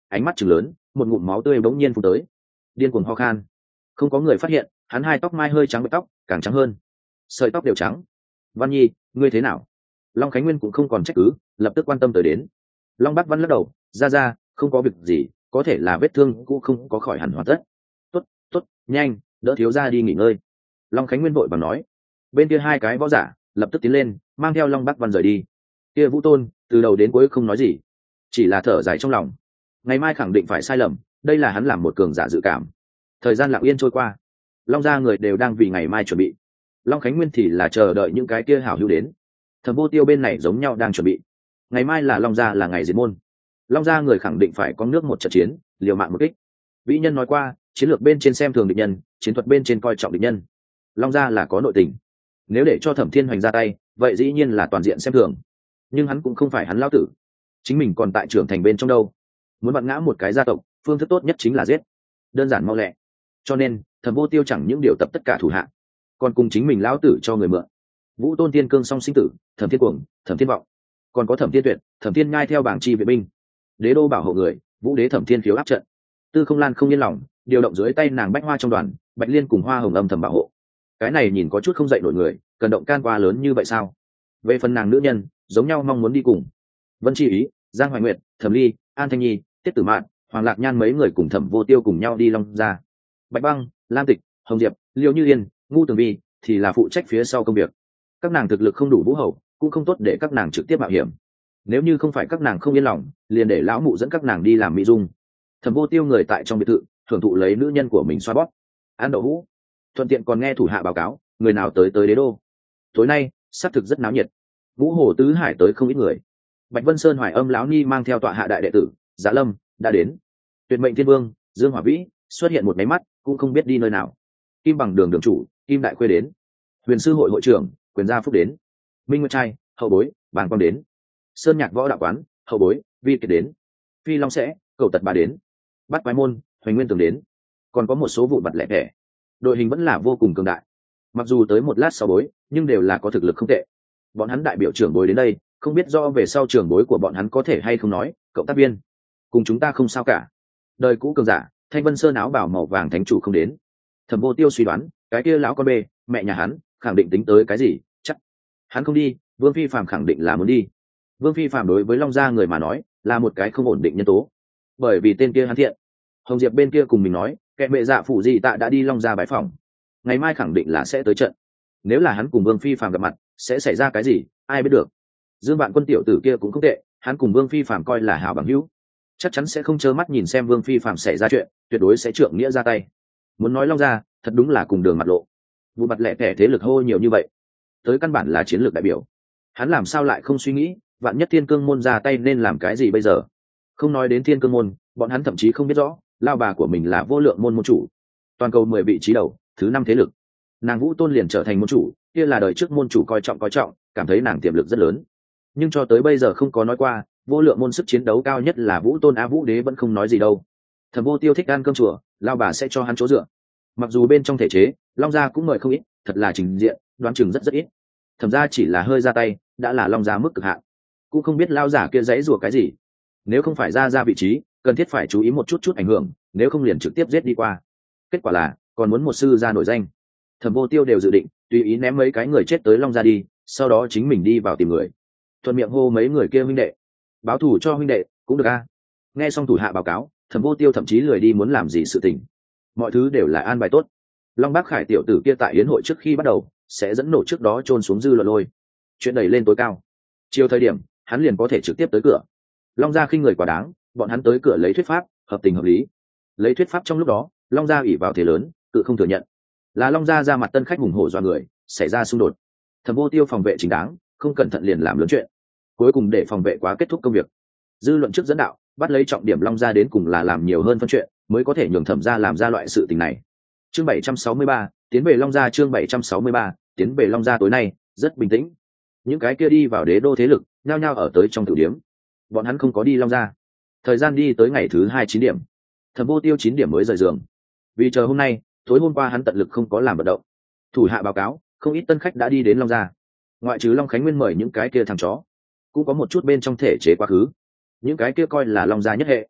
ánh mắt chừng lớn, một ngụm máu tươi bỗng nhiên phun tới, điên cuồng ho khan. Không có người phát hiện, hắn hai tóc mai hơi trắng bạch tóc càng trắng hơn, sợi tóc đều trắng. Văn Nhi, ngươi thế nào? Long Khánh Nguyên cũng không còn trách cứ, lập tức quan tâm tới đến. Long Bắc Văn lắc đầu, ra ra, không có việc gì, có thể là vết thương cũng không có khỏi hẳn hoàn tất. Tốt, tốt, nhanh, đỡ thiếu gia đi nghỉ ngơi. Long Khánh Nguyên vội vàng nói. Bên kia hai cái võ giả lập tức tiến lên, mang theo Long Bắc Văn rời đi. Kia Vũ Tôn từ đầu đến cuối không nói gì, chỉ là thở dài trong lòng. Ngày mai khẳng định phải sai lầm, đây là hắn làm một cường giả dự cảm. Thời gian lặng yên trôi qua, Long gia người đều đang vì ngày mai chuẩn bị. Long Khánh Nguyên thì là chờ đợi những cái kia hảo hữu đến. Thẩm Vô Tiêu bên này giống nhau đang chuẩn bị. Ngày mai là Long gia là ngày diệt môn. Long gia người khẳng định phải có nước một trận chiến, liều mạng một kích. Vĩ Nhân nói qua, chiến lược bên trên xem thường địch nhân, chiến thuật bên trên coi trọng địch nhân. Long gia là có nội tình. Nếu để cho Thẩm Thiên Hoành ra tay, vậy dĩ nhiên là toàn diện xem thường. Nhưng hắn cũng không phải hắn lão tử, chính mình còn tại trưởng thành bên trong đâu. Muốn vặn ngã một cái gia tộc, phương thức tốt nhất chính là giết, đơn giản mau lẹ. Cho nên Thẩm Vô Tiêu chẳng những điều tập tất cả thủ hạ, còn cùng chính mình lão tử cho người mượn. Vũ Tôn Tiên Cương song sinh tử, Thẩm Thiên Cuồng, Thẩm Thiên Vọng, còn có Thẩm Thiên Tuyệt, Thẩm Thiên Nhai theo bảng chi vệ binh. Đế đô bảo hộ người, Vũ Đế Thẩm Thiên khiếu áp trận. Tư Không Lan không yên lòng, điều động dưới tay nàng Bách Hoa trong đoàn, Bạch Liên cùng Hoa Hồng âm thầm bảo hộ. Cái này nhìn có chút không dậy nổi người, cần động can qua lớn như vậy sao? Về phần nàng nữ nhân, giống nhau mong muốn đi cùng. Vân Chi Ý, Giang Hoài Nguyệt, Thẩm Ly, An Thanh Nhi, Tiết Tử Mạn, Hoàng Lạc Nhan mấy người cùng Thẩm Vô Tiêu cùng nhau đi Long gia. Bạch Băng, Lam Tịch, Hồng Diệp, Liêu Như Yên, Ngu Tường Vi thì là phụ trách phía sau công việc. Các nàng thực lực không đủ vũ hậu, cũng không tốt để các nàng trực tiếp mạo hiểm. Nếu như không phải các nàng không yên lòng, liền để lão mụ dẫn các nàng đi làm mỹ dung. Thẩm Vô Tiêu người tại trong biệt thự thưởng thụ lấy nữ nhân của mình xoa bóp, ăn đậu hũ, thuận tiện còn nghe thủ hạ báo cáo người nào tới tới đế đô. Tối nay xác thực rất náo nhiệt, Vũ Hồ tứ hải tới không ít người. Bạch Vân Sơn Hoài Âm lão ni mang theo tọa hạ đại đệ tử Giá Lâm đã đến. Tuyệt Mệnh Thiên Vương Dương Hỏa Vĩ xuất hiện một máy mắt, cũng không biết đi nơi nào. Kim Bằng Đường đường chủ Kim Đại Khuê đến. Huyền Sư hội hội trưởng Quyền Gia Phúc đến. Minh Nguyệt Trai hậu bối Bàng Quang đến. Sơn Nhạc Võ Đạo Quán hậu bối Vi Kiệt đến. Phi Long Sẽ Cầu Tật Bà đến. Bát Quái Môn Hoành Nguyên Tường đến. Còn có một số vụ vặt lẻ tẻ. Đội hình vẫn là vô cùng cường đại, mặc dù tới một lát sau bối nhưng đều là có thực lực không tệ. Bọn hắn đại biểu trưởng bối đến đây, không biết do về sau trưởng bối của bọn hắn có thể hay không nói cộng tác viên cùng chúng ta không sao cả. Đời cũ cường giả Thanh Vân Sơn áo bảo màu vàng thánh chủ không đến. Thẩm Vô Tiêu suy đoán cái kia lão con bê mẹ nhà hắn khẳng định tính tới cái gì, chắc hắn không đi. Vương Phi Phạm khẳng định là muốn đi. Vương Phi Phạm đối với Long gia người mà nói là một cái không ổn định nhân tố, bởi vì tên kia hắn thiện. Hồng Diệp bên kia cùng mình nói kẻ mẹ dạ phủ gì tạ đã đi Long gia bái phòng, ngày mai khẳng định là sẽ tới trận. Nếu là hắn cùng Vương Phi Phạm gặp mặt sẽ xảy ra cái gì ai biết được. Dương Vạn Quân tiểu tử kia cũng không tệ, hắn cùng Vương Phi Phạm coi là hảo bằng hữu, chắc chắn sẽ không trơ mắt nhìn xem Vương Phi Phạm xảy ra chuyện, tuyệt đối sẽ trượng nghĩa ra tay. Muốn nói Long gia thật đúng là cùng đường mặt lộ, vụ mặt lẻ tẻ thế lực hô nhiều như vậy, tới căn bản là chiến lược đại biểu. Hắn làm sao lại không suy nghĩ vạn nhất Thiên Cương môn ra tay nên làm cái gì bây giờ? Không nói đến Thiên Cương môn, bọn hắn thậm chí không biết rõ lao bà của mình là Vô Lượng môn môn chủ, toàn cầu mười vị trí đầu thứ năm thế lực. Nàng Vũ Tôn liền trở thành môn chủ, kia là đời trước môn chủ coi trọng coi trọng, cảm thấy nàng tiềm lực rất lớn, nhưng cho tới bây giờ không có nói qua Vô Lượng môn sức chiến đấu cao nhất là Vũ Tôn. A Vũ Đế vẫn không nói gì đâu. Thẩm Vô Tiêu thích ăn cơm chùa, lao bà sẽ cho hắn chỗ dựa. Mặc dù bên trong thể chế Long gia cũng mời không ít, thật là trình diện đoán chừng rất rất ít. Thẩm gia chỉ là hơi ra tay đã là Long gia mức cực hạn, cũng không biết lao giả kia dãy rủa cái gì. Nếu không phải ra ra vị trí cần thiết phải chú ý một chút chút ảnh hưởng, nếu không liền trực tiếp giết đi qua. Kết quả là còn muốn một sư gia nổi danh. Thẩm Vô Tiêu đều dự định tùy ý ném mấy cái người chết tới Long gia đi, sau đó chính mình đi vào tìm người, thuận miệng hô mấy người kia huynh đệ, báo thù cho huynh đệ cũng được a. Nghe xong thủ hạ báo cáo, Thẩm Vô Tiêu thậm chí lười đi muốn làm gì sự tình, mọi thứ đều là an bài tốt. Long Bác Khải tiểu tử kia tại yến hội trước khi bắt đầu sẽ dẫn nổ trước đó trôn xuống dư luận lôi, chuyện đẩy lên tối cao. Chiều thời điểm hắn liền có thể trực tiếp tới cửa. Long gia khinh người quá đáng, bọn hắn tới cửa lấy thuyết pháp hợp tình hợp lý. Lấy thuyết pháp trong lúc đó Long gia ủy vào thế lớn, tự không thừa nhận, là Long gia ra mặt tân khách hùng hổ dọa người, xảy ra xung đột. Thẩm Vô Tiêu phòng vệ chính đáng, không cẩn thận liền làm lớn chuyện, cuối cùng để phòng vệ quá kết thúc công việc. Dư luận trước dẫn đạo, bắt lấy trọng điểm Long gia đến cùng là làm nhiều hơn phân chuyện, mới có thể nhường Thẩm gia làm ra loại sự tình này. Chương bảy trăm sáu mươi ba, tiến về Long gia. Chương bảy trăm sáu mươi ba, tiến về Long gia. Tối nay rất bình tĩnh. Những cái kia đi vào đế đô thế lực nhao nhao ở tới trong tử điếm. Bọn hắn không có đi Long gia. Thời gian đi tới ngày thứ hai chín điểm, Thẩm Vô Tiêu chín điểm mới rời giường, vì chờ hôm nay. Tối hôm qua hắn tận lực không có làm vận động. Thủ hạ báo cáo không ít tân khách đã đi đến Long gia, ngoại trừ Long Khánh Nguyên mời những cái kia thằng chó, cũng có một chút bên trong thể chế quá khứ. Những cái kia coi là Long gia nhất hệ,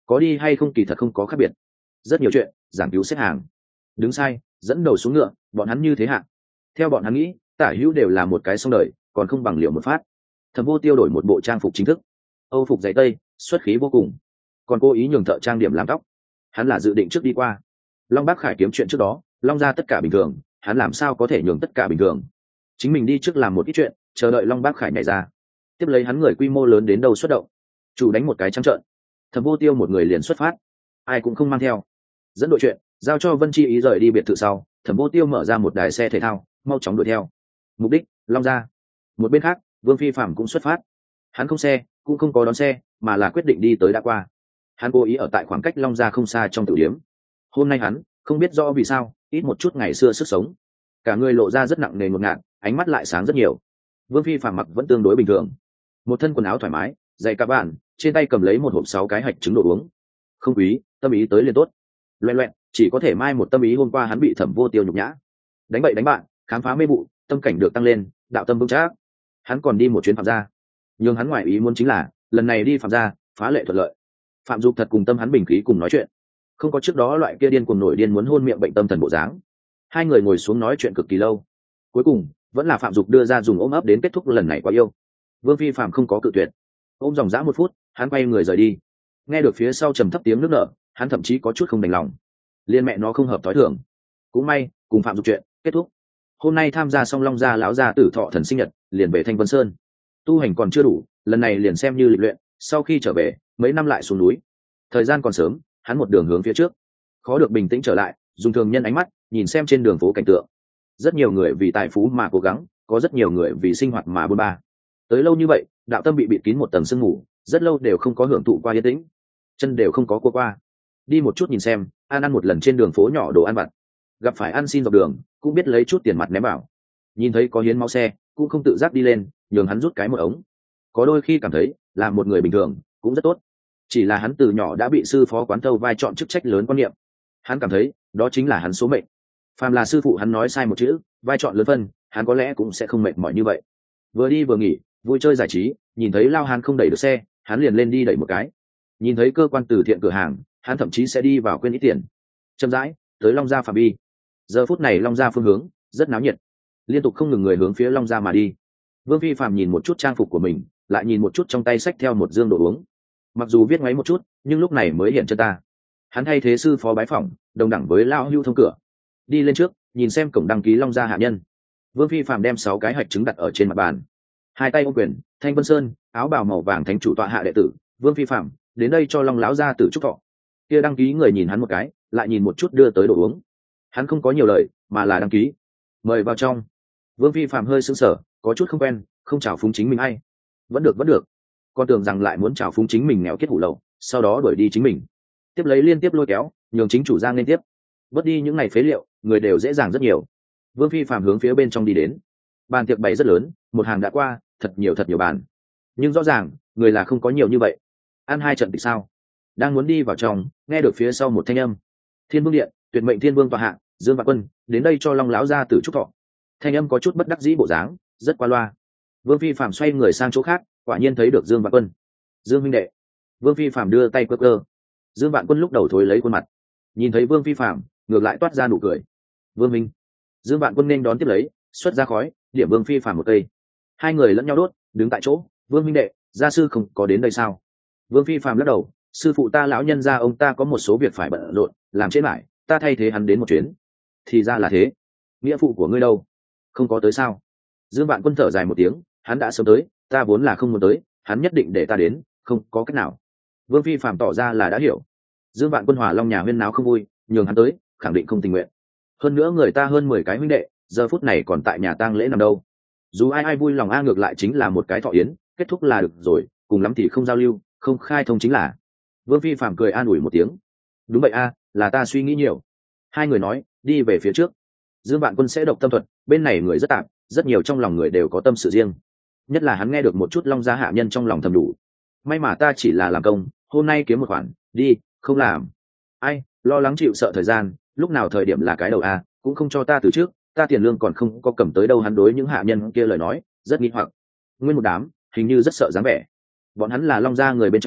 có đi hay không kỳ thật không có khác biệt, rất nhiều chuyện giảng cứu xếp hàng, đứng sai dẫn đầu xuống ngựa, bọn hắn như thế hạng. Theo bọn hắn nghĩ, tả hữu đều là một cái xong đời, còn không bằng liệu một phát. Thẩm Vô Tiêu đổi một bộ trang phục chính thức, âu phục dày tây, xuất khí vô cùng, còn cố ý nhường thợ trang điểm làm tóc. Hắn là dự định trước đi qua Long Bác Khải kiếm chuyện trước đó, Long gia tất cả bình thường, hắn làm sao có thể nhường tất cả bình thường. Chính mình đi trước làm một ít chuyện, chờ đợi Long Bác Khải nhảy ra, tiếp lấy hắn người quy mô lớn đến đâu xuất động, chủ đánh một cái trắng trợn. Thẩm Vô Tiêu một người liền xuất phát, ai cũng không mang theo, dẫn đội chuyện giao cho Vân Chi Ý rời đi biệt thự sau, Thẩm Vô Tiêu mở ra một đài xe thể thao, mau chóng đuổi theo. Mục đích Long gia. Một bên khác, Vương Phi Phạm cũng xuất phát, hắn không xe cũng không có đón xe, mà là quyết định đi tới đã qua. Hắn cố ý ở tại khoảng cách Long gia không xa trong tử điếm. Hôm nay hắn không biết rõ vì sao, ít một chút ngày xưa sức sống, cả người lộ ra rất nặng nề ngột ngạt, ánh mắt lại sáng rất nhiều. Vương Phi Phạm mặc vẫn tương đối bình thường, một thân quần áo thoải mái, giày các bạn, trên tay cầm lấy một hộp sáu cái hạch trứng đồ uống. Không quý, tâm ý tới liền tốt. Loẹn loẹn, chỉ có thể mai một tâm ý hôm qua hắn bị Thẩm Vô Tiêu nhục nhã, đánh bậy đánh bạn, khám phá mê vụ, tâm cảnh được tăng lên, đạo tâm vững chắc. Hắn còn đi một chuyến phạm gia, nhưng hắn ngoại ý muốn chính là lần này đi phạm gia phá lệ thuận lợi. Phạm Dục thật cùng tâm hắn bình khí cùng nói chuyện, không có trước đó loại kia điên cuồng nổi điên muốn hôn miệng bệnh tâm thần bộ dáng. Hai người ngồi xuống nói chuyện cực kỳ lâu, cuối cùng vẫn là Phạm Dục đưa ra dùng ôm ấp đến kết thúc lần này quá yêu. Vương Phi Phạm không có cự tuyệt, ôm dòng dã một phút, hắn quay người rời đi. Nghe được phía sau trầm thấp tiếng nước nở, hắn thậm chí có chút không đành lòng, liên mẹ nó không hợp thói thường. Cũng may cùng Phạm Dục chuyện kết thúc, hôm nay tham gia xong Long gia lão gia tử thọ thần sinh nhật, liền về Thanh Vân Sơn. Tu hành còn chưa đủ, lần này liền xem như lịch luyện, sau khi trở về mấy năm lại xuống núi. Thời gian còn sớm, hắn một đường hướng phía trước, khó được bình tĩnh trở lại, dùng thường nhân ánh mắt nhìn xem trên đường phố cảnh tượng. Rất nhiều người vì tài phú mà cố gắng, có rất nhiều người vì sinh hoạt mà bôn ba. Tới lâu như vậy, đạo tâm bị bịt kín một tầng sương mù, rất lâu đều không có hưởng thụ qua yên tĩnh, chân đều không có cua qua. Đi một chút nhìn xem, an ăn một lần trên đường phố nhỏ đồ ăn vặt, gặp phải ăn xin dọc đường cũng biết lấy chút tiền mặt ném vào. Nhìn thấy có hiến máu xe cũng không tự giác đi lên nhường hắn rút cái một ống. Có đôi khi cảm thấy là một người bình thường cũng rất tốt, chỉ là hắn từ nhỏ đã bị sư phó quán thâu vai chọn chức trách lớn quan niệm. Hắn cảm thấy đó chính là hắn số mệnh, phàm là sư phụ hắn nói sai một chữ, vai chọn lớn phân, hắn có lẽ cũng sẽ không mệt mỏi như vậy. Vừa đi vừa nghỉ, vui chơi giải trí, nhìn thấy Lao Hán không đẩy được xe, hắn liền lên đi đẩy một cái. Nhìn thấy cơ quan từ thiện cửa hàng, hắn thậm chí sẽ đi vào quên ít tiền. Chậm rãi tới Long gia phạm vi. Giờ phút này Long gia phương hướng rất náo nhiệt, liên tục không ngừng người hướng phía Long gia mà đi. Vương Phi Phạm nhìn một chút trang phục của mình, lại nhìn một chút trong tay xách theo một dương đồ uống. Mặc dù viết ngoáy một chút, nhưng lúc này mới hiện chân ta. Hắn thay thế sư phó bái phỏng, đồng đẳng với Lao Hưu thông cửa. Đi lên trước, nhìn xem cổng đăng ký Long gia hạ nhân. Vương Phi Phạm đem sáu cái hạch trứng đặt ở trên mặt bàn, hai tay ôm quyền. Thanh Vân Sơn, áo bào màu vàng thánh chủ tọa hạ đệ tử Vương Phi Phạm đến đây cho Long lão gia tử chúc thọ. Kia đăng ký người nhìn hắn một cái, lại nhìn một chút đưa tới đồ uống. Hắn không có nhiều lời, mà là đăng ký, mời vào trong. Vương Phi Phạm hơi sững sờ, có chút không quen, không chào phúng chính mình ai. Vẫn được vẫn được, con tưởng rằng lại muốn chào phúng chính mình nghèo kết hủ lậu, sau đó đuổi đi chính mình. Tiếp lấy liên tiếp lôi kéo, nhường chính chủ ra lên tiếp. Bớt đi những ngày phế liệu, người đều dễ dàng rất nhiều. Vương Phi Phạm hướng phía bên trong đi đến. Bàn tiệc bày rất lớn, một hàng đã qua, thật nhiều thật nhiều bàn. Nhưng rõ ràng, người là không có nhiều như vậy. Ăn hai trận thì sao? Đang muốn đi vào trong, nghe được phía sau một thanh âm. Thiên Vương điện, tuyệt mệnh Thiên Vương tọa hạ, Dương Vạn Quân, đến đây cho Long lão gia tử chúc thọ. Thanh âm có chút bất đắc dĩ bộ dáng, rất qua loa. Vương Phi Phạm xoay người sang chỗ khác, quả nhiên thấy được Dương Vạn Quân. Dương huynh đệ. Vương Phi Phạm đưa tay quơ cơ. Dương Vạn Quân lúc đầu thối lấy khuôn mặt, nhìn thấy Vương Phi Phạm, ngược lại toát ra nụ cười. Vương minh. Dương Vạn Quân nên đón tiếp lấy, xuất ra khói, điểm Vương Phi Phạm một cây. Hai người lẫn nhau đốt, đứng tại chỗ. Vương huynh đệ, gia sư không có đến đây sao? Vương Phi Phạm lắc đầu, sư phụ ta lão nhân gia ông ta có một số việc phải bận rộn, làm trễ lại, ta thay thế hắn đến một chuyến. Thì ra là thế. Nghĩa phụ của ngươi đâu? Không có tới sao? Dương Vạn Quân thở dài một tiếng, hắn đã sớm tới, ta vốn là không muốn tới, hắn nhất định để ta đến, không có cách nào. Vương Phi Phạm tỏ ra là đã hiểu. Dương Vạn Quân hòa Long nhà huyên náo không vui, nhường hắn tới, khẳng định không tình nguyện. Hơn nữa người ta hơn mười cái huynh đệ, giờ phút này còn tại nhà tang lễ nằm đâu. Dù ai ai vui lòng a, ngược lại chính là một cái thọ yến, kết thúc là được rồi, cùng lắm thì không giao lưu, không khai thông chính là. Vương Phi Phạm cười an ủi một tiếng. Đúng vậy a, là ta suy nghĩ nhiều. Hai người nói, đi về phía trước. Dương Vạn Quân sẽ độc tâm thuật, bên này người rất tạp, rất nhiều trong lòng người đều có tâm sự riêng. Nhất là hắn nghe được một chút Long gia hạ nhân trong lòng thầm đủ. May mà ta chỉ là làm công, hôm nay kiếm một khoản, đi, không làm. Ai, lo lắng chịu sợ thời gian, lúc nào thời điểm là cái đầu a, cũng không cho ta từ trước, ta tiền lương còn không có cầm tới đâu. Hắn đối những hạ nhân kia lời nói, rất nghi hoặc. Nguyên một đám, hình như rất sợ dáng vẻ. Bọn hắn là Long gia người bên trong,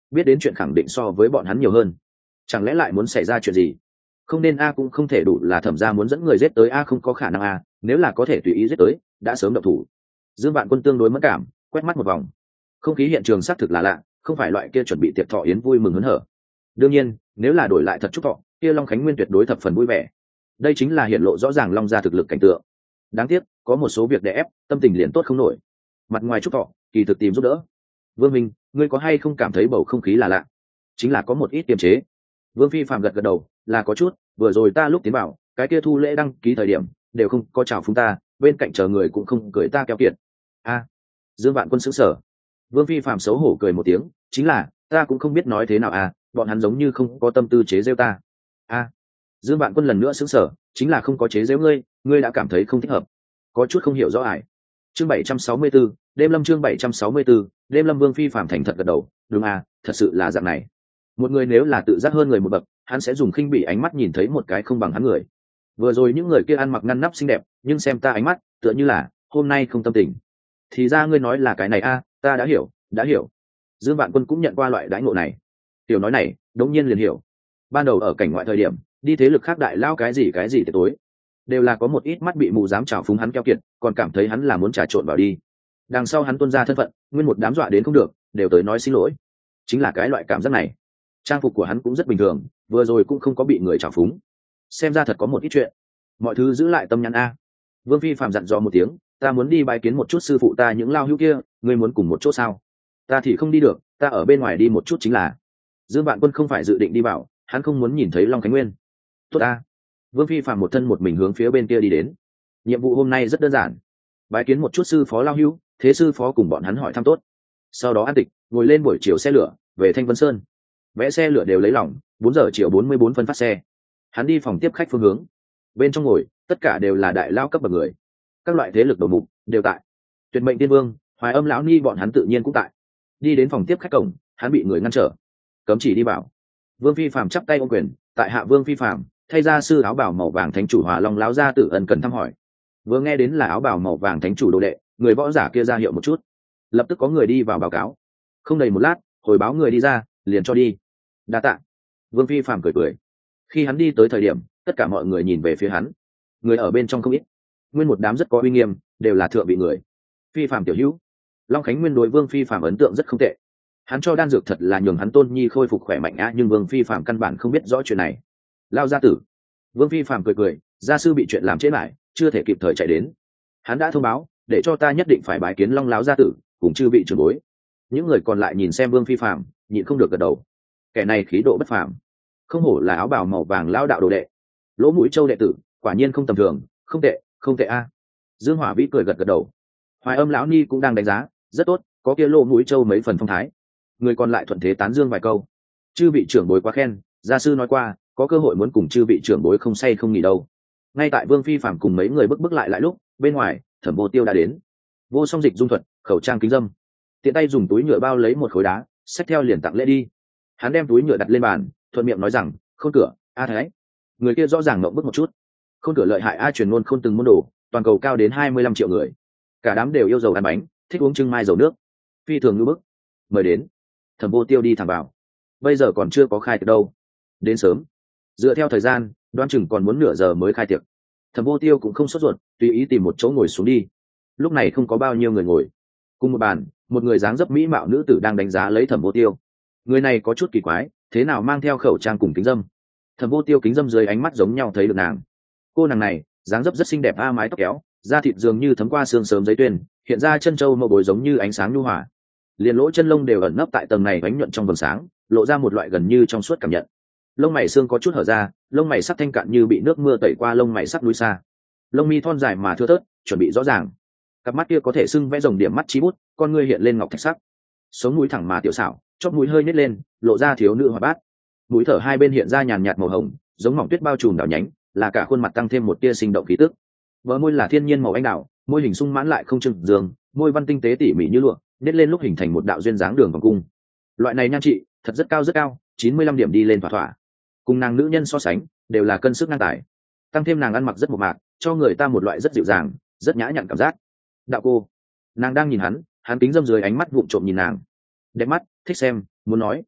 biết đến chuyện khẳng định so với bọn hắn nhiều hơn. Chẳng lẽ lại muốn xảy ra chuyện gì? Không nên a cũng không thể đủ là thẩm gia muốn dẫn người giết tới a, không có khả năng a, nếu là có thể tùy ý giết tới đã sớm động thủ. Dương Vạn Quân tương đối mất cảm, quét mắt một vòng, không khí hiện trường xác thực là lạ, không phải loại kia chuẩn bị tiệc thọ yến vui mừng hớn hở. Đương nhiên nếu là đổi lại thật chúc thọ, kia Long Khánh Nguyên tuyệt đối thập phần vui vẻ. Đây chính là hiện lộ rõ ràng Long gia thực lực cảnh tượng. Đáng tiếc có một số việc đè ép, tâm tình liền tốt không nổi. Mặt ngoài chúc thọ kỳ thực tìm giúp đỡ. Vương Minh, ngươi có hay không cảm thấy bầu không khí là lạ? Chính là có một ít kiềm chế. Vương Phi Phạm gật gật đầu, là có chút, vừa rồi ta lúc tiến vào cái kia thu lễ đăng ký thời điểm đều không có chào phúng ta, bên cạnh chờ người cũng không cười ta keo kiệt. A. Dương Vạn Quân sững sờ. Vương Phi Phạm xấu hổ cười một tiếng, chính là ta cũng không biết nói thế nào à, bọn hắn giống như không có tâm tư chế giễu ta. A. Dương Vạn Quân lần nữa sững sờ, chính là không có chế giễu ngươi, ngươi đã cảm thấy không thích hợp, có chút không hiểu rõ ải. Chương bảy trăm sáu mươi tư, đêm lâm chương bảy trăm sáu mươi tư, đêm lâm. Vương Phi Phạm thành thật gật đầu, đúng à, thật sự là dạng này. Một người nếu là tự giác hơn người một bậc, hắn sẽ dùng khinh bỉ ánh mắt nhìn thấy một cái không bằng hắn người. Vừa rồi những người kia ăn mặc ngăn nắp xinh đẹp, nhưng xem ta ánh mắt tựa như là hôm nay không tâm tình. Thì ra ngươi nói là cái này a, à, ta đã hiểu, đã hiểu. Dương Vạn Quân cũng nhận qua loại đãi ngộ này. Tiểu nói này đống nhiên liền hiểu. Ban đầu ở cảnh ngoại thời điểm đi thế lực khác đại lao cái gì cái gì tới tối đều là có một ít mắt bị mù dám trào phúng hắn keo kiệt, còn cảm thấy hắn là muốn trà trộn vào đi. Đằng sau hắn tuôn ra thân phận, nguyên một đám dọa đến không được, đều tới nói xin lỗi. Chính là cái loại cảm giác này. Trang phục của hắn cũng rất bình thường, vừa rồi cũng không có bị người trào phúng. Xem ra thật có một ít chuyện. Mọi thứ giữ lại tâm nhãn a. Vương Phi Phạm dặn dò một tiếng, ta muốn đi bái kiến một chút sư phụ ta những lao hữu kia, ngươi muốn cùng một chỗ sao? Ta thì không đi được, ta ở bên ngoài đi một chút chính là. Dương Vạn Quân không phải dự định đi vào, hắn không muốn nhìn thấy Long Khánh Nguyên. Tốt a. Vương Phi Phạm một thân một mình hướng phía bên kia đi đến. Nhiệm vụ hôm nay rất đơn giản, bái kiến một chút sư phó lao hữu, thế sư phó cùng bọn hắn hỏi thăm tốt. Sau đó ăn tịch, ngồi lên buổi chiều xe lửa về Thanh Vân Sơn. Vé xe lửa đều lấy lỏng, bốn giờ chiều bốn mươi bốn phân phát xe. Hắn đi phòng tiếp khách phương hướng. Bên trong ngồi tất cả đều là đại lao cấp bậc người, các loại thế lực đầu mục đều tại. Tuyệt Mệnh Tiên Vương, Hoài Âm lão ni bọn hắn tự nhiên cũng tại. Đi đến phòng tiếp khách cổng, hắn bị người ngăn trở, cấm chỉ đi vào. Vương Phi Phạm chắp tay ôm quyền, tại hạ Vương Phi Phạm, thay ra sư áo bào màu vàng thánh chủ Hỏa Long lão gia tử ân cần thăm hỏi. Vừa nghe đến là áo bào màu vàng thánh chủ đồ đệ, người võ giả kia ra hiệu một chút, lập tức có người đi vào báo cáo. Không đầy một lát, hồi báo người đi ra, liền cho đi. Đa tạ. Vương Phi Phạm cười cười. Khi hắn đi tới thời điểm, tất cả mọi người nhìn về phía hắn. Người ở bên trong không ít, nguyên một đám rất có uy nghiêm, đều là thượng vị người. Phi Phạm tiểu hữu. Long Khánh Nguyên đối Vương Phi Phạm ấn tượng rất không tệ. Hắn cho đan dược thật là nhường hắn tôn nhi khôi phục khỏe mạnh á, nhưng Vương Phi Phạm căn bản không biết rõ chuyện này. Lao gia tử. Vương Phi Phạm cười cười, gia sư bị chuyện làm trễ lại, chưa thể kịp thời chạy đến. Hắn đã thông báo, để cho ta nhất định phải bái kiến Long lão gia tử, cùng chư vị trưởng bối. Những người còn lại nhìn xem Vương Phi Phạm, nhịn không được gật đầu. Kẻ này khí độ bất phàm, không hổ là áo bào màu vàng lao đạo đồ đệ, lỗ mũi châu đệ tử, quả nhiên không tầm thường, không tệ, không tệ a. Dương Hỏa Vĩ cười gật gật đầu. Hoài Âm lão ni cũng đang đánh giá, rất tốt, có kia lỗ mũi châu mấy phần phong thái. Người còn lại thuận thế tán dương vài câu. Chư vị trưởng bối quá khen, gia sư nói qua, có cơ hội muốn cùng chư vị trưởng bối không say không nghỉ đâu. Ngay tại Vương Phi Phạm cùng mấy người bước bước lại lại lúc, bên ngoài, Thẩm Vô Tiêu đã đến. Vô Song Dịch dung thuật, khẩu trang kính dâm, tiện tay dùng túi nhựa bao lấy một khối đá, xách theo liền tặng lễ đi. Hắn đem túi nhựa đặt lên bàn, thuận miệng nói rằng, Khôn Cửa, a thái. Người kia rõ ràng ngậm bức một chút. Khôn Cửa lợi hại a, truyền ngôn khôn từng môn đồ, toàn cầu cao đến hai mươi lăm triệu người, cả đám đều yêu dầu ăn bánh, thích uống trưng mai dầu nước, phi thường ngư bức. Mời đến. Thẩm Vô Tiêu đi thẳng vào. Bây giờ còn chưa có khai tiệc đâu. Đến sớm. Dựa theo thời gian, đoán chừng còn muốn nửa giờ mới khai tiệc. Thẩm Vô Tiêu cũng không sốt ruột, tùy ý tìm một chỗ ngồi xuống đi. Lúc này không có bao nhiêu người ngồi. Cùng một bàn, một người dáng dấp mỹ mạo nữ tử đang đánh giá lấy Thẩm Vô Tiêu. Người này có chút kỳ quái, thế nào mang theo khẩu trang cùng kính dâm? Thẩm Vô Tiêu kính dâm dưới ánh mắt giống nhau thấy được nàng. Cô nàng này dáng dấp rất xinh đẹp, a mái tóc kéo, da thịt dường như thấm qua xương sớm giấy tuyên, hiện ra chân châu màu bồi giống như ánh sáng nhu hòa. Liền lỗ chân lông đều ẩn nấp tại tầng này ánh nhuận trong vầng sáng, lộ ra một loại gần như trong suốt cảm nhận. Lông mày xương có chút hở ra, lông mày sắc thanh cạn như bị nước mưa tẩy qua lông mày sắc núi xa. Lông mi thon dài mà thưa thớt, chuẩn bị rõ ràng. Cặp mắt kia có thể xưng vẽ rồng điểm mắt chí bút, con ngươi hiện lên ngọc thạch sắc. Sống mũi thẳng mà tiểu xảo, chóp mũi hơi nhếch lên, lộ ra thiếu nữ hoạt bát. Mũi thở hai bên hiện ra nhàn nhạt màu hồng, giống mỏng tuyết bao trùm đảo nhánh, là cả khuôn mặt tăng thêm một tia sinh động khí tức. Bờ môi là thiên nhiên màu anh đào, môi hình sung mãn lại không trừng dương, môi văn tinh tế tỉ mỉ như lụa, nét lên lúc hình thành một đạo duyên dáng đường vòng cung. Loại này nhan trị thật rất cao rất cao, chín mươi lăm điểm đi lên thỏa thỏa. Cùng nàng nữ nhân so sánh, đều là cân sức ngang tài. Tăng thêm nàng ăn mặc rất mộc mạc, cho người ta một loại rất dịu dàng, rất nhã nhặn cảm giác. Đạo cô. Nàng đang nhìn hắn, hắn kính dâm dưới ánh mắt vụng trộm nhìn nàng. Đẹp mắt, thích xem, muốn nói,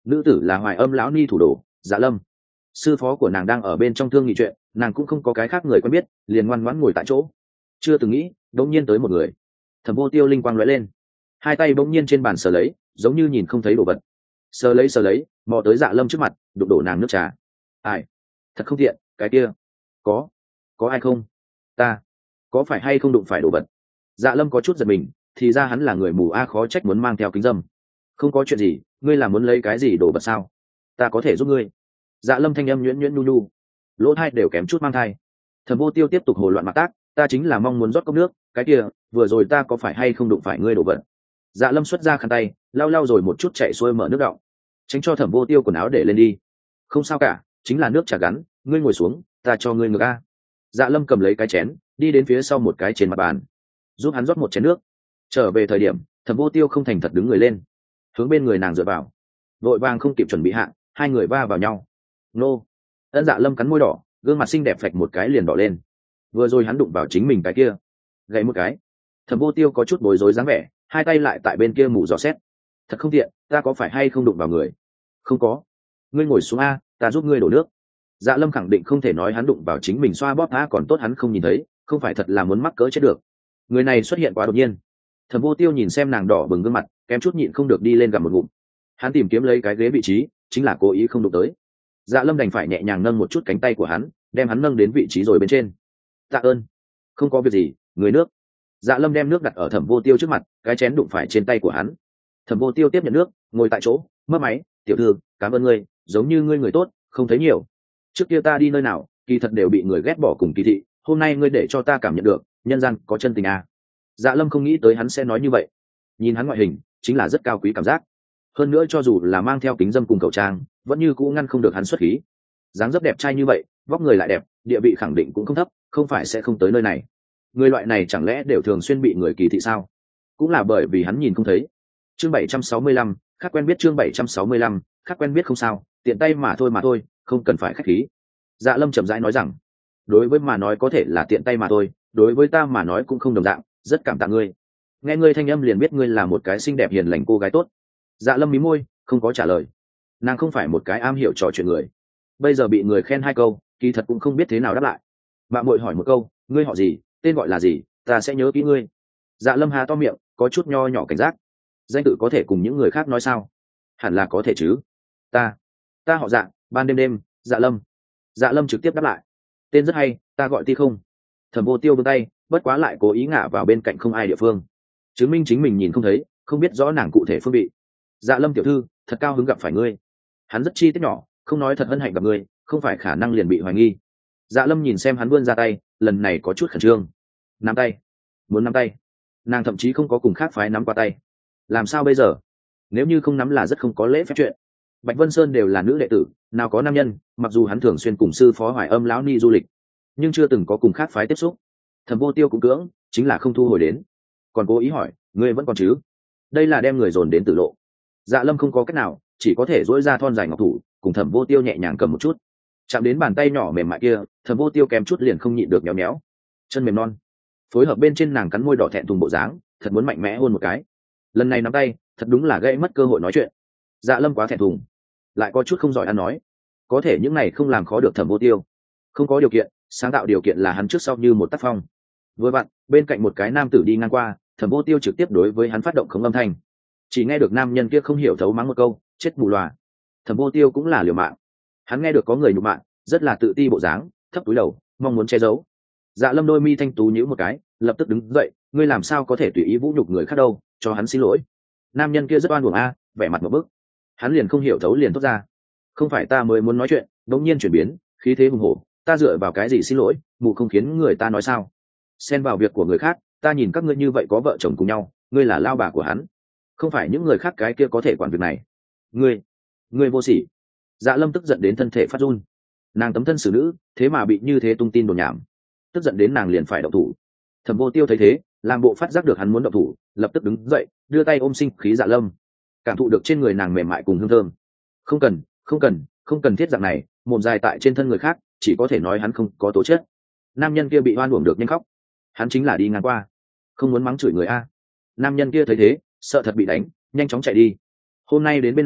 nữ tử là Hoài Âm lão ni thủ đồ Dạ Lâm. Sư phó của nàng đang ở bên trong thương nghị chuyện, nàng cũng không có cái khác người quen biết, liền ngoan ngoãn ngồi tại chỗ. Chưa từng nghĩ đột nhiên tới một người. Thẩm Vô Tiêu linh quang lóe lên, hai tay bỗng nhiên trên bàn sờ lấy, giống như nhìn không thấy đồ vật. Sờ lấy sờ lấy, mò tới Dạ Lâm trước mặt, đụng đổ nàng nước trà. Ai? Thật không tiện, cái kia. Có, có ai không? Ta, có phải hay không đụng phải đồ vật? Dạ Lâm có chút giật mình, thì ra hắn là người mù a, khó trách muốn mang theo kính dâm. Không có chuyện gì, ngươi là muốn lấy cái gì đồ vật sao? Ta có thể giúp ngươi. Dạ Lâm thanh âm nhuyễn nhuyễn nhu nhu, lỗ thai đều kém chút mang thai. Thẩm Vô Tiêu tiếp tục hồ loạn mặc tác, ta chính là mong muốn rót cốc nước, cái kia, vừa rồi ta có phải hay không đụng phải ngươi đồ vật? Dạ Lâm xuất ra khăn tay, lau lau rồi một chút chạy xuôi mở nước đọng, tránh cho Thẩm Vô Tiêu quần áo để lên đi. Không sao cả, chính là nước trà gắn, ngươi ngồi xuống, ta cho ngươi ngược a. Dạ Lâm cầm lấy cái chén, đi đến phía sau một cái trên mặt bàn, giúp hắn rót một chén nước. Trở về thời điểm, Thẩm Vô Tiêu không thành thật đứng người lên, hướng bên người nàng dựa vào, vội vàng không kịp chuẩn bị hạ, hai người va vào nhau. Nô. Ân Dạ Lâm cắn môi đỏ, gương mặt xinh đẹp phạch một cái liền đỏ lên. Vừa rồi hắn đụng vào chính mình cái kia, gãy một cái. Thẩm Vô Tiêu có chút bối rối dáng vẻ, hai tay lại tại bên kia mù dò xét. Thật không tiện, ta có phải hay không đụng vào người? Không có. Ngươi ngồi xuống a, ta giúp ngươi đổ nước. Dạ Lâm khẳng định không thể nói hắn đụng vào chính mình xoa bóp tha, còn tốt hắn không nhìn thấy, không phải thật là muốn mắc cỡ chết được. Người này xuất hiện quá đột nhiên. Thẩm Vô Tiêu nhìn xem nàng đỏ bừng gương mặt, kém chút nhịn không được đi lên gặm một ngụm. Hắn tìm kiếm lấy cái ghế vị trí, chính là cố ý không đụng tới. Dạ Lâm đành phải nhẹ nhàng nâng một chút cánh tay của hắn, đem hắn nâng đến vị trí rồi bên trên. Tạ ơn. Không có việc gì, người nước. Dạ Lâm đem nước đặt ở Thẩm Vô Tiêu trước mặt, cái chén đụng phải trên tay của hắn. Thẩm Vô Tiêu tiếp nhận nước, ngồi tại chỗ, mấp máy, tiểu thư, cảm ơn ngươi, giống như ngươi người tốt, không thấy nhiều. Trước kia ta đi nơi nào, kỳ thật đều bị người ghét bỏ cùng kỳ thị, hôm nay ngươi để cho ta cảm nhận được, nhân gian có chân tình à. Dạ Lâm không nghĩ tới hắn sẽ nói như vậy. Nhìn hắn ngoại hình, chính là rất cao quý cảm giác. Hơn nữa cho dù là mang theo kính dâm cùng khẩu trang, vẫn như cũ ngăn không được hắn xuất khí. Dáng dấp đẹp trai như vậy, vóc người lại đẹp, địa vị khẳng định cũng không thấp, không phải sẽ không tới nơi này. Người loại này chẳng lẽ đều thường xuyên bị người kỳ thị sao? Cũng là bởi vì hắn nhìn không thấy. Chương bảy trăm sáu mươi lăm, khác quen biết chương bảy trăm sáu mươi lăm, khác quen biết không sao, tiện tay mà thôi mà thôi, không cần phải khách khí. Dạ Lâm chậm rãi nói rằng, đối với mà nói có thể là tiện tay mà thôi, đối với ta mà nói cũng không đồng dạng, rất cảm tạ ngươi. Nghe ngươi thanh âm liền biết ngươi là một cái xinh đẹp hiền lành cô gái tốt. Dạ Lâm mí môi, không có trả lời. Nàng không phải một cái am hiểu trò chuyện người, bây giờ bị người khen hai câu, kỳ thật cũng không biết thế nào đáp lại. Mạng muội hỏi một câu, ngươi họ gì, tên gọi là gì, ta sẽ nhớ kỹ ngươi. Dạ Lâm há to miệng, có chút nho nhỏ cảnh giác. Danh tự có thể cùng những người khác nói sao? Hẳn là có thể chứ. Ta, ta họ Dạ, ban đêm đêm, Dạ Lâm. Dạ Lâm trực tiếp đáp lại. Tên rất hay, ta gọi Ti Không. Thẩm Vô Tiêu vươn tay, bất quá lại cố ý ngả vào bên cạnh không ai địa phương, chứng minh chính mình nhìn không thấy, không biết rõ nàng cụ thể phương vị. Dạ Lâm tiểu thư, thật cao hứng gặp phải ngươi. Hắn rất chi tiết nhỏ, không nói thật hân hạnh gặp ngươi, không phải khả năng liền bị hoài nghi. Dạ Lâm nhìn xem hắn vươn ra tay, lần này có chút khẩn trương. Nắm tay, muốn nắm tay. Nàng thậm chí không có cùng khác phái nắm qua tay. Làm sao bây giờ? Nếu như không nắm là rất không có lễ phép chuyện. Bạch Vân Sơn đều là nữ đệ tử, nào có nam nhân, mặc dù hắn thường xuyên cùng sư phó Hoài Âm lão ni du lịch, nhưng chưa từng có cùng khác phái tiếp xúc. Thẩm Vô Tiêu cũng cưỡng, chính là không thu hồi đến. Còn cố ý hỏi, ngươi vẫn còn chứ? Đây là đem người dồn đến tử lộ. Dạ Lâm không có cách nào, chỉ có thể duỗi ra thon dài ngọc thủ, cùng Thẩm Vô Tiêu nhẹ nhàng cầm một chút. Chạm đến bàn tay nhỏ mềm mại kia, Thẩm Vô Tiêu kém chút liền không nhịn được nhéo nhéo. Chân mềm non, phối hợp bên trên nàng cắn môi đỏ thẹn thùng bộ dáng, thật muốn mạnh mẽ hôn một cái. Lần này nắm tay, thật đúng là gây mất cơ hội nói chuyện. Dạ Lâm quá thẹn thùng, lại có chút không giỏi ăn nói. Có thể những này không làm khó được Thẩm Vô Tiêu. Không có điều kiện, sáng tạo điều kiện là hắn trước sau như một tác phong. Vừa vặn, bên cạnh một cái nam tử đi ngang qua, Thẩm Vô Tiêu trực tiếp đối với hắn phát động không âm thanh. Chỉ nghe được nam nhân kia không hiểu thấu mắng một câu, chết mù loà. Thẩm Vô Tiêu cũng là liều mạng. Hắn nghe được có người nhục mạ, rất là tự ti bộ dáng, thấp túi đầu, mong muốn che giấu. Dạ Lâm đôi mi thanh tú nhíu một cái, lập tức đứng dậy, ngươi làm sao có thể tùy ý vũ nhục người khác đâu, cho hắn xin lỗi. Nam nhân kia rất oan uổng a, vẻ mặt một bức. Hắn liền không hiểu thấu liền thốt ra, không phải ta mới muốn nói chuyện, đống nhiên chuyển biến, khí thế hùng hổ, ta dựa vào cái gì xin lỗi, mù không khiến người ta nói sao? Xen vào việc của người khác, ta nhìn các ngươi như vậy có vợ chồng cùng nhau, ngươi là lao bà của hắn, không phải những người khác cái kia có thể quản việc này. Ngươi, ngươi vô sỉ. Dạ Lâm tức giận đến thân thể phát run. Nàng tấm thân xử nữ, thế mà bị như thế tung tin đồn nhảm, tức giận đến nàng liền phải động thủ. Thẩm Vô Tiêu thấy thế, làm bộ phát giác được hắn muốn động thủ, lập tức đứng dậy, đưa tay ôm sinh khí Dạ Lâm, cảm thụ được trên người nàng mềm mại cùng hương thơm. Không cần, không cần, không cần thiết dạng này, mồm dài tại trên thân người khác, chỉ có thể nói hắn không có tố chất. Nam nhân kia bị oan uổng được nhanh khóc, hắn chính là đi ngang qua, không muốn mắng chửi người a. Nam nhân kia thấy thế, sợ thật bị đánh, nhanh chóng chạy đi. Hôm nay đến bên này,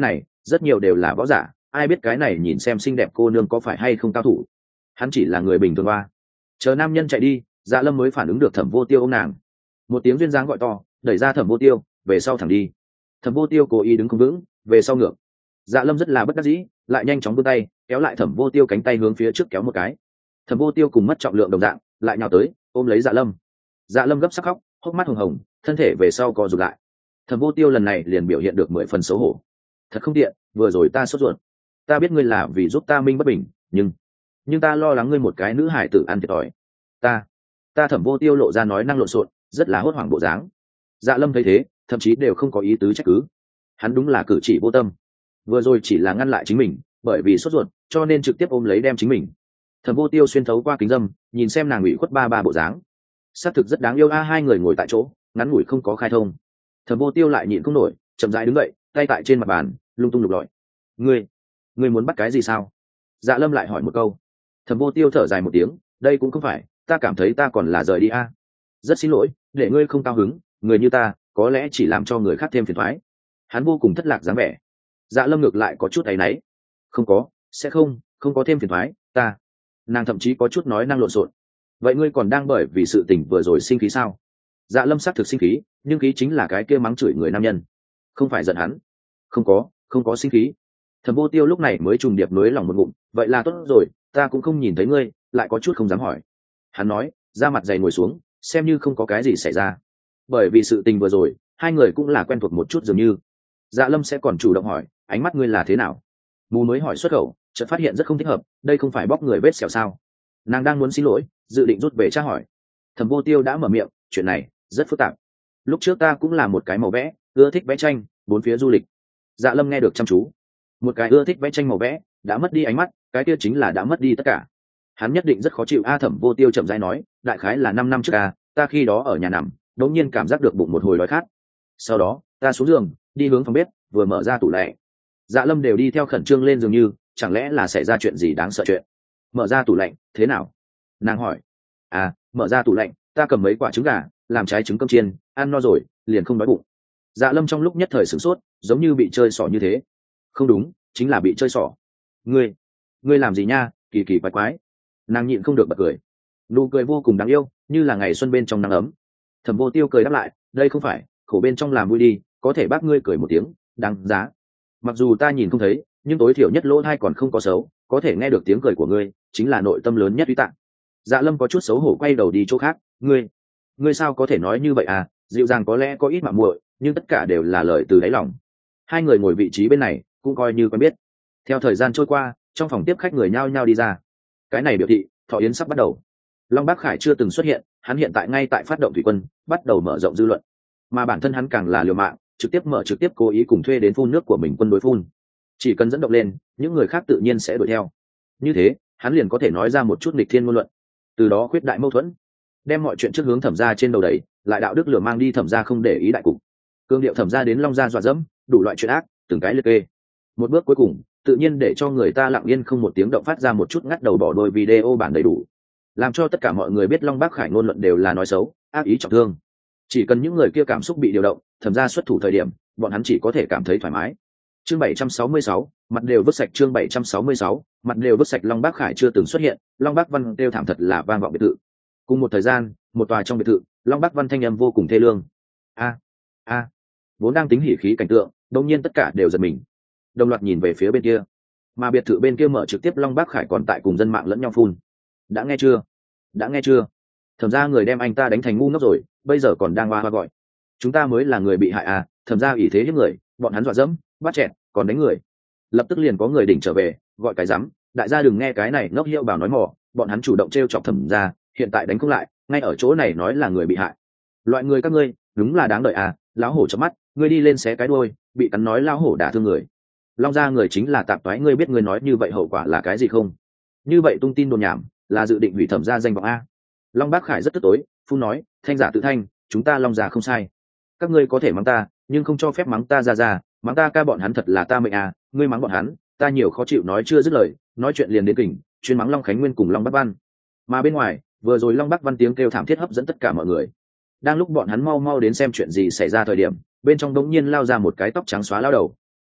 rất nhiều đều là võ giả, ai biết cái này nhìn xem xinh đẹp cô nương có phải hay không cao thủ. Hắn chỉ là người bình thường qua. Chờ nam nhân chạy đi, Dạ Lâm mới phản ứng được Thẩm Vô Tiêu ôm nàng. Một tiếng duyên dáng gọi to, đẩy ra Thẩm Vô Tiêu, về sau thẳng đi. Thẩm Vô Tiêu cố ý đứng không vững, về sau ngược. Dạ Lâm rất là bất đắc dĩ, lại nhanh chóng vươn tay, kéo lại Thẩm Vô Tiêu cánh tay hướng phía trước kéo một cái. Thẩm Vô Tiêu cùng mất trọng lượng đồng dạng, lại nhào tới, ôm lấy Dạ Lâm. Dạ Lâm gấp sắc khóc, hốc mắt hồng hồng, thân thể về sau co rụt lại. Thẩm Vô Tiêu lần này liền biểu hiện được mười phần xấu hổ. Thật không tiện, vừa rồi ta sốt ruột. Ta biết ngươi là vì giúp ta minh bất bình, nhưng nhưng ta lo lắng ngươi một cái nữ hải tử ăn thiệt thòi. Ta, ta Thẩm Vô Tiêu lộ ra nói năng lộn xộn, rất là hốt hoảng bộ dáng. Dạ Lâm thấy thế, thậm chí đều không có ý tứ trách cứ. Hắn đúng là cử chỉ vô tâm, vừa rồi chỉ là ngăn lại chính mình, bởi vì sốt ruột, cho nên trực tiếp ôm lấy đem chính mình. Thẩm Vô Tiêu xuyên thấu qua kính dâm, nhìn xem nàng ủy khuất ba ba bộ dáng, xác thực rất đáng yêu a. Hai người ngồi tại chỗ, ngắn ngủi không có khai thông. Thẩm Vô Tiêu lại nhịn không nổi, chậm rãi đứng dậy, tay tại trên mặt bàn, lung tung lục lọi. Ngươi, ngươi muốn bắt cái gì sao? Dạ Lâm lại hỏi một câu. Thẩm Vô Tiêu thở dài một tiếng, đây cũng không phải, ta cảm thấy ta còn là rời đi a. Rất xin lỗi, để ngươi không cao hứng, người như ta, có lẽ chỉ làm cho người khác thêm phiền toái. Hắn vô cùng thất lạc dáng vẻ. Dạ Lâm ngược lại có chút áy náy. Không có, sẽ không, không có thêm phiền toái, ta. Nàng thậm chí có chút nói năng lộn xộn. Vậy ngươi còn đang bởi vì sự tình vừa rồi sinh khí sao? Dạ Lâm xác thực sinh khí, nhưng khí chính là cái kia mắng chửi người nam nhân, không phải giận hắn. Không có, không có sinh khí. Thẩm Vô Tiêu lúc này mới trùng điệp nối lòng một ngụm, vậy là tốt rồi, ta cũng không nhìn thấy ngươi, lại có chút không dám hỏi. Hắn nói, ra mặt dày ngồi xuống, xem như không có cái gì xảy ra. Bởi vì sự tình vừa rồi, hai người cũng là quen thuộc một chút dường như. Dạ Lâm sẽ còn chủ động hỏi, ánh mắt ngươi là thế nào? Mù mới hỏi xuất khẩu, chợt phát hiện rất không thích hợp, đây không phải bóc người vết sẹo sao? Nàng đang muốn xin lỗi, dự định rút về tra hỏi. Thẩm Vô Tiêu đã mở miệng, chuyện này rất phức tạp. Lúc trước ta cũng là một cái màu vẽ, ưa thích vẽ tranh, bốn phía du lịch. Dạ Lâm nghe được chăm chú. Một cái ưa thích vẽ tranh màu vẽ, đã mất đi ánh mắt, cái kia chính là đã mất đi tất cả. Hắn nhất định rất khó chịu. A Thẩm Vô Tiêu chậm rãi nói, đại khái là năm năm trước a, ta khi đó ở nhà nằm, đột nhiên cảm giác được bụng một hồi đói khát. Sau đó, ta xuống giường, đi hướng phòng bếp, vừa mở ra tủ lạnh. Dạ Lâm đều đi theo khẩn trương lên dường như, chẳng lẽ là xảy ra chuyện gì đáng sợ chuyện. Mở ra tủ lạnh, thế nào? Nàng hỏi. À, mở ra tủ lạnh, ta cầm mấy quả trứng gà, làm trái trứng cơm chiên, ăn no rồi, liền không đói bụng. Dạ Lâm trong lúc nhất thời sửng sốt, giống như bị chơi xỏ như thế. Không đúng, chính là bị chơi xỏ. Ngươi, ngươi làm gì nha, kỳ kỳ quái quái. Nàng nhịn không được bật cười. Nụ cười vô cùng đáng yêu, như là ngày xuân bên trong nắng ấm. Thẩm Vô Tiêu cười đáp lại, đây không phải, khổ bên trong làm vui đi, có thể bác ngươi cười một tiếng, đáng giá. Mặc dù ta nhìn không thấy, nhưng tối thiểu nhất lỗ tai còn không có xấu, có thể nghe được tiếng cười của ngươi, chính là nội tâm lớn nhất uy tạng. Dạ Lâm có chút xấu hổ quay đầu đi chỗ khác. Ngươi, ngươi sao có thể nói như vậy à? Dịu dàng có lẽ có ít mạo muội, nhưng tất cả đều là lời từ đáy lòng. Hai người ngồi vị trí bên này, cũng coi như quen biết. Theo thời gian trôi qua, trong phòng tiếp khách người nhao nhao đi ra. Cái này biểu thị thọ yến sắp bắt đầu. Long Bác Khải chưa từng xuất hiện, hắn hiện tại ngay tại phát động thủy quân, bắt đầu mở rộng dư luận. Mà bản thân hắn càng là liều mạng, trực tiếp mở trực tiếp cố ý cùng thuê đến phun nước của mình quân đối phun. Chỉ cần dẫn động lên, những người khác tự nhiên sẽ đuổi theo. Như thế, hắn liền có thể nói ra một chút nghịch thiên ngôn luận, từ đó khuyết đại mâu thuẫn, đem mọi chuyện trước hướng Thẩm gia trên đầu đẩy, lại đạo đức lửa mang đi Thẩm gia không để ý đại cục. Cương điệu Thẩm gia đến Long gia dọa dẫm, đủ loại chuyện ác, từng cái liệt kê. Một bước cuối cùng, tự nhiên để cho người ta lặng yên không một tiếng động phát ra một chút ngắt đầu bỏ đôi video bản đầy đủ, làm cho tất cả mọi người biết Long Bác Khải ngôn luận đều là nói xấu, ác ý trọng thương. Chỉ cần những người kia cảm xúc bị điều động, Thẩm gia xuất thủ thời điểm, bọn hắn chỉ có thể cảm thấy thoải mái. Chương bảy trăm sáu mươi sáu, mặt đều vứt sạch. Chương bảy trăm sáu mươi sáu, mặt đều vứt sạch. Long Bác Khải chưa từng xuất hiện, Long Bác Văn kêu thảm thật là vang vọng biệt thự. Cùng một thời gian, một tòa trong biệt thự, Long Bác Văn thanh âm vô cùng thê lương. A, a, vốn đang tính hỉ khí cảnh tượng, đột nhiên tất cả đều giật mình, đồng loạt nhìn về phía bên kia. Mà biệt thự bên kia mở trực tiếp Long Bác Khải còn tại cùng dân mạng lẫn nhau phun. Đã nghe chưa? Đã nghe chưa? Thẩm gia người đem anh ta đánh thành ngu ngốc rồi, bây giờ còn đang hoa hoa gọi. Chúng ta mới là người bị hại à? Thẩm gia ủy thế hiếp người, bọn hắn dọa dẫm, bắt chẹt, còn đánh người. Lập tức liền có người đỉnh trở về, gọi cái rắm, đại gia đừng nghe cái này ngốc hiệu bảo nói mỏ, bọn hắn chủ động trêu chọc Thẩm gia, hiện tại đánh không lại, ngay ở chỗ này nói là người bị hại. Loại người các ngươi, đúng là đáng đợi à? Lão hổ chớp mắt, ngươi đi lên xé cái đuôi, bị cắn nói lão hổ đả thương người. Long gia người chính là tạp toái, ngươi biết ngươi nói như vậy hậu quả là cái gì không? Như vậy tung tin đồn nhảm, là dự định hủy Thẩm gia danh vọng a. Long Bác Khải rất tức tối, phun nói, thanh giả tự thanh, chúng ta Long gia không sai. Các ngươi có thể mắng ta, nhưng không cho phép mắng ta ra ra, mắng ta ca bọn hắn thật là ta mệnh à, ngươi mắng bọn hắn, ta nhiều khó chịu nói chưa dứt lời, nói chuyện liền đến kỉnh, chuyên mắng Long Khánh Nguyên cùng Long Bắc Văn. Mà bên ngoài, vừa rồi Long Bắc Văn tiếng kêu thảm thiết hấp dẫn tất cả mọi người. Đang lúc bọn hắn mau mau đến xem chuyện gì xảy ra thời điểm, bên trong đống nhiên lao ra một cái tóc trắng xóa lao đầu.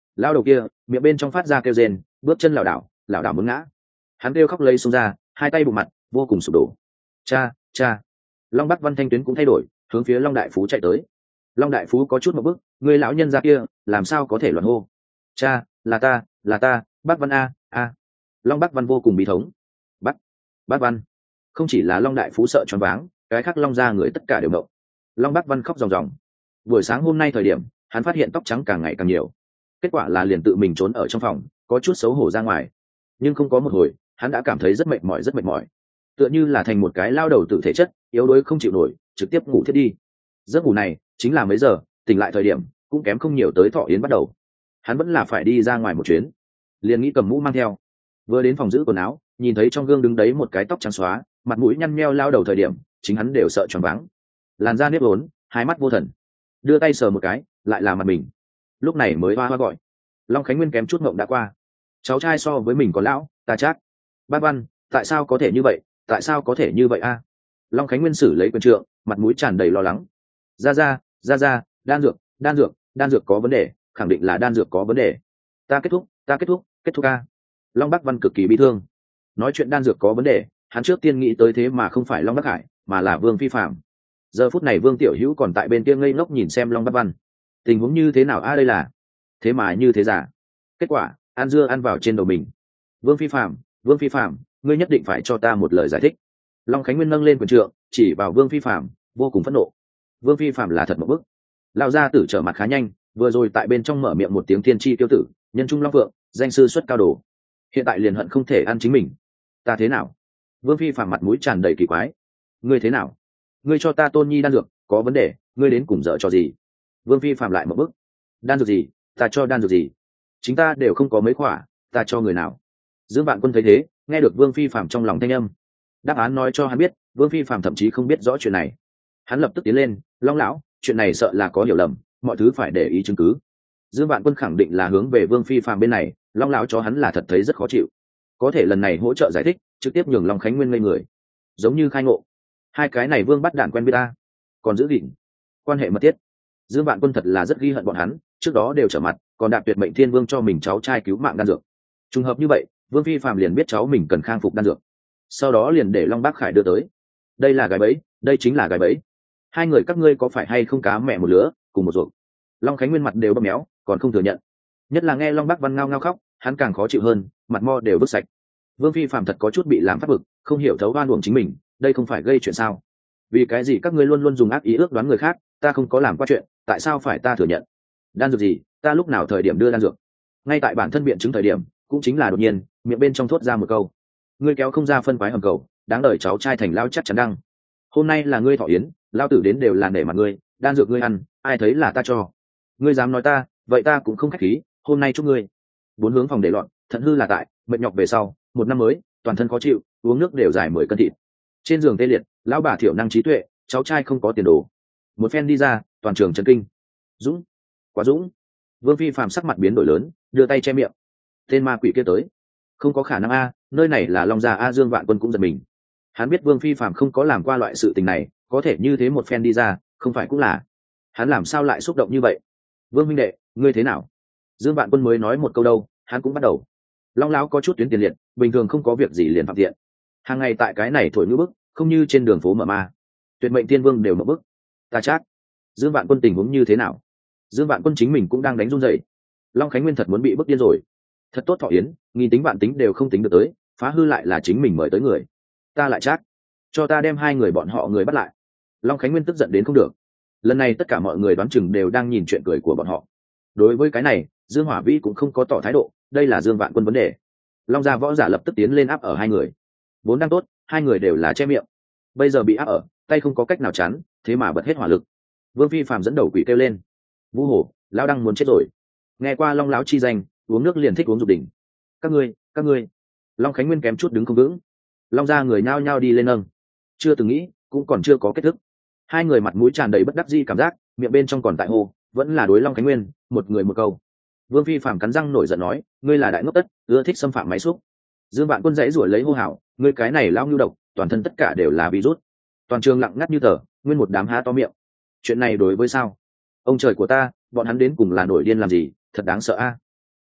lao đầu kia miệng bên trong phát ra kêu rên, bước chân lảo đảo lảo đảo muốn ngã. Hắn kêu khóc lấy xuống ra, hai tay bụng mặt vô cùng sụp đổ. Cha, cha! Long Bắc Văn thanh tuyến cũng thay đổi, hướng phía Long Đại Phú chạy tới. Long Đại Phú có chút một bước, người lão nhân ra kia làm sao có thể loạn hô. Cha, là ta, là ta, Bắc Văn a a. Long Bắc Văn vô cùng bí thống. Bắc, Bắc Văn. Không chỉ là Long Đại Phú sợ choáng váng, cái khác Long gia người tất cả đều động. Long Bắc Văn khóc ròng ròng. Buổi sáng hôm nay thời điểm, hắn phát hiện tóc trắng càng ngày càng nhiều. Kết quả là liền tự mình trốn ở trong phòng, có chút xấu hổ ra ngoài. Nhưng không có một hồi, hắn đã cảm thấy rất mệt mỏi rất mệt mỏi, tựa như là thành một cái lao đầu tự thể chất, yếu đuối không chịu nổi, trực tiếp ngủ thiết đi. Giấc ngủ này chính là mấy giờ, tỉnh lại thời điểm cũng kém không nhiều tới thọ yến bắt đầu. Hắn vẫn là phải đi ra ngoài một chuyến, liền nghĩ cầm mũ mang theo. Vừa đến phòng giữ quần áo, nhìn thấy trong gương đứng đấy một cái tóc trắng xóa, mặt mũi nhăn nheo lao đầu thời điểm, chính hắn đều sợ choáng váng. Làn da nếp vốn, hai mắt vô thần, đưa tay sờ một cái, lại là mặt mình. Lúc này mới hoa hoa gọi. Long Khánh Nguyên kém chút ngộng đã qua. Cháu trai so với mình còn lão, ta chắc. Bác Văn, tại sao có thể như vậy, tại sao có thể như vậy a? Long Khánh Nguyên xử lấy quyền trượng, mặt mũi tràn đầy lo lắng. Ra ra, ra ra, đan dược, đan dược, đan dược có vấn đề, khẳng định là đan dược có vấn đề. Ta kết thúc, ta kết thúc, kết thúc a. Long Bắc Văn cực kỳ bi thương. Nói chuyện đan dược có vấn đề, hắn trước tiên nghĩ tới thế mà không phải Long Bắc Hải, mà là Vương Phi Phạm. Giờ phút này Vương Tiểu Hữu còn tại bên kia ngây ngốc nhìn xem Long Bắc Văn. Tình huống như thế nào a đây là? Thế mà như thế giả. Kết quả, ăn dưa ăn vào trên đầu mình. Vương Phi Phạm, Vương Phi Phạm, ngươi nhất định phải cho ta một lời giải thích. Long Khánh Nguyên nâng lên quyền trượng, chỉ vào Vương Phi Phạm, vô cùng phẫn nộ. Vương Phi Phạm là thật một bức. Lão gia tử trở mặt khá nhanh, vừa rồi tại bên trong mở miệng một tiếng thiên chi tiêu tử, nhân trung long phượng, danh sư xuất cao đồ. Hiện tại liền hận không thể ăn chính mình. Ta thế nào? Vương Phi Phạm mặt mũi tràn đầy kỳ quái. Ngươi thế nào? Ngươi cho ta tôn nhi đan dược, có vấn đề, ngươi đến cùng dở cho gì? Vương Phi Phạm lại một bức. Đan dược gì? Ta cho đan dược gì? Chính ta đều không có mấy khỏa, ta cho người nào? Dương Vạn Quân thấy thế, nghe được Vương Phi Phạm trong lòng thanh âm. Đáp án nói cho hắn biết, Vương Phi Phạm thậm chí không biết rõ chuyện này. Hắn lập tức tiến lên, Long lão, chuyện này sợ là có hiểu lầm, mọi thứ phải để ý chứng cứ. Dương Vạn Quân khẳng định là hướng về Vương Phi Phạm bên này, Long lão cho hắn là thật thấy rất khó chịu. Có thể lần này hỗ trợ giải thích, trực tiếp nhường Long Khánh Nguyên ngây người, giống như khai ngộ. Hai cái này Vương bắt đạn quen biết ta, còn giữ gìn quan hệ mật thiết. Dương Vạn Quân thật là rất ghi hận bọn hắn, trước đó đều trở mặt, còn đạp tuyệt mệnh thiên vương cho mình cháu trai cứu mạng đan dược. Trùng hợp như vậy, Vương Phi Phạm liền biết cháu mình cần khang phục đan dược, sau đó liền để Long Bác Khải đưa tới. Đây là gái bẫy, đây chính là gái bẫy. Hai người các ngươi có phải hay không cá mẹ một lứa, cùng một ruột? Long Khánh Nguyên mặt đều bầm méo, còn không thừa nhận. Nhất là nghe Long Bác Văn ngao ngao khóc, hắn càng khó chịu hơn, mặt mo đều vứt sạch. Vương Phi Phạm thật có chút bị làm phát bực, không hiểu thấu oan uổng chính mình, đây không phải gây chuyện sao? Vì cái gì các ngươi luôn luôn dùng ác ý ước đoán người khác, ta không có làm qua chuyện, tại sao phải ta thừa nhận? Đan dược gì? Ta lúc nào thời điểm đưa đan dược? Ngay tại bản thân biện chứng thời điểm, cũng chính là đột nhiên, miệng bên trong thốt ra một câu. Ngươi kéo không ra phân quái hầm cầu, đáng đợi cháu trai thành lao chắc chắn đăng. Hôm nay là ngươi thọ yến, lao tử đến đều là nể mặt ngươi, đan dược ngươi ăn, ai thấy là ta cho. Ngươi dám nói ta, vậy ta cũng không khách khí, hôm nay chúc ngươi. Bốn hướng phòng để loạn, thận hư là tại, mệt nhọc về sau, một năm mới, toàn thân khó chịu, uống nước đều dài mười cân thịt. Trên giường tê liệt, lão bà thiểu năng trí tuệ, cháu trai không có tiền đồ. Một phen đi ra, toàn trường chấn kinh. Dũng, quá Dũng. Vương Phi Phạm sắc mặt biến đổi lớn, đưa tay che miệng. Tên ma quỷ kia tới, không có khả năng a, nơi này là Long gia a. Dương Vạn Quân cũng giật mình. Hắn biết Vương Phi Phạm không có làm qua loại sự tình này, có thể như thế một phen đi ra, không phải cũng là. Hắn làm sao lại xúc động như vậy? Vương minh đệ, ngươi thế nào? Dương Vạn Quân mới nói một câu đâu, hắn cũng bắt đầu. Long lão có chút tuyến tiền liệt, bình thường không có việc gì liền phạm tiện. Hàng ngày tại cái này thổi ngữ bức, không như trên đường phố mở ma. Tuyệt mệnh tiên vương đều mở bức. Ta chắc. Dương Vạn Quân tình huống như thế nào? Dương Vạn Quân chính mình cũng đang đánh run rẩy. Long Khánh Nguyên thật muốn bị bức điên rồi. Thật tốt thọ yến, nghìn tính vạn tính đều không tính được tới, phá hư lại là chính mình mời tới người. Ta lại chắc. Cho ta đem hai người bọn họ người bắt lại. Long Khánh Nguyên tức giận đến không được. Lần này tất cả mọi người đoán chừng đều đang nhìn chuyện cười của bọn họ. Đối với cái này, Dương Hỏa Vĩ cũng không có tỏ thái độ, đây là Dương Vạn Quân vấn đề. Long gia võ giả lập tức tiến lên áp ở hai người. Vốn đang tốt, hai người đều là che miệng. Bây giờ bị áp ở, tay không có cách nào chắn, thế mà bật hết hỏa lực. Vương Phi Phạm dẫn đầu quỷ kêu lên. Vũ Hổ, lão đăng muốn chết rồi. Nghe qua Long lão chi danh, uống nước liền thích uống dục đỉnh. Các ngươi, các ngươi. Long Khánh Nguyên kém chút đứng không vững. Long gia người nhao nhao đi lên nâng. Chưa từng nghĩ, cũng còn chưa có kết thúc. Hai người mặt mũi tràn đầy bất đắc dĩ cảm giác, miệng bên trong còn tại hồ, vẫn là đối Long Khánh Nguyên, một người một câu. Vương Phi Phạm cắn răng nổi giận nói, ngươi là đại ngốc tất, ưa thích xâm phạm máy xúc. Dương Vạn Quân dãy rủa lấy hô hào, ngươi cái này lao nhu độc, toàn thân tất cả đều là virus. Toàn trường lặng ngắt như tờ, nguyên một đám há to miệng. Chuyện này đối với sao? Ông trời của ta, bọn hắn đến cùng là nổi điên làm gì, thật đáng sợ a.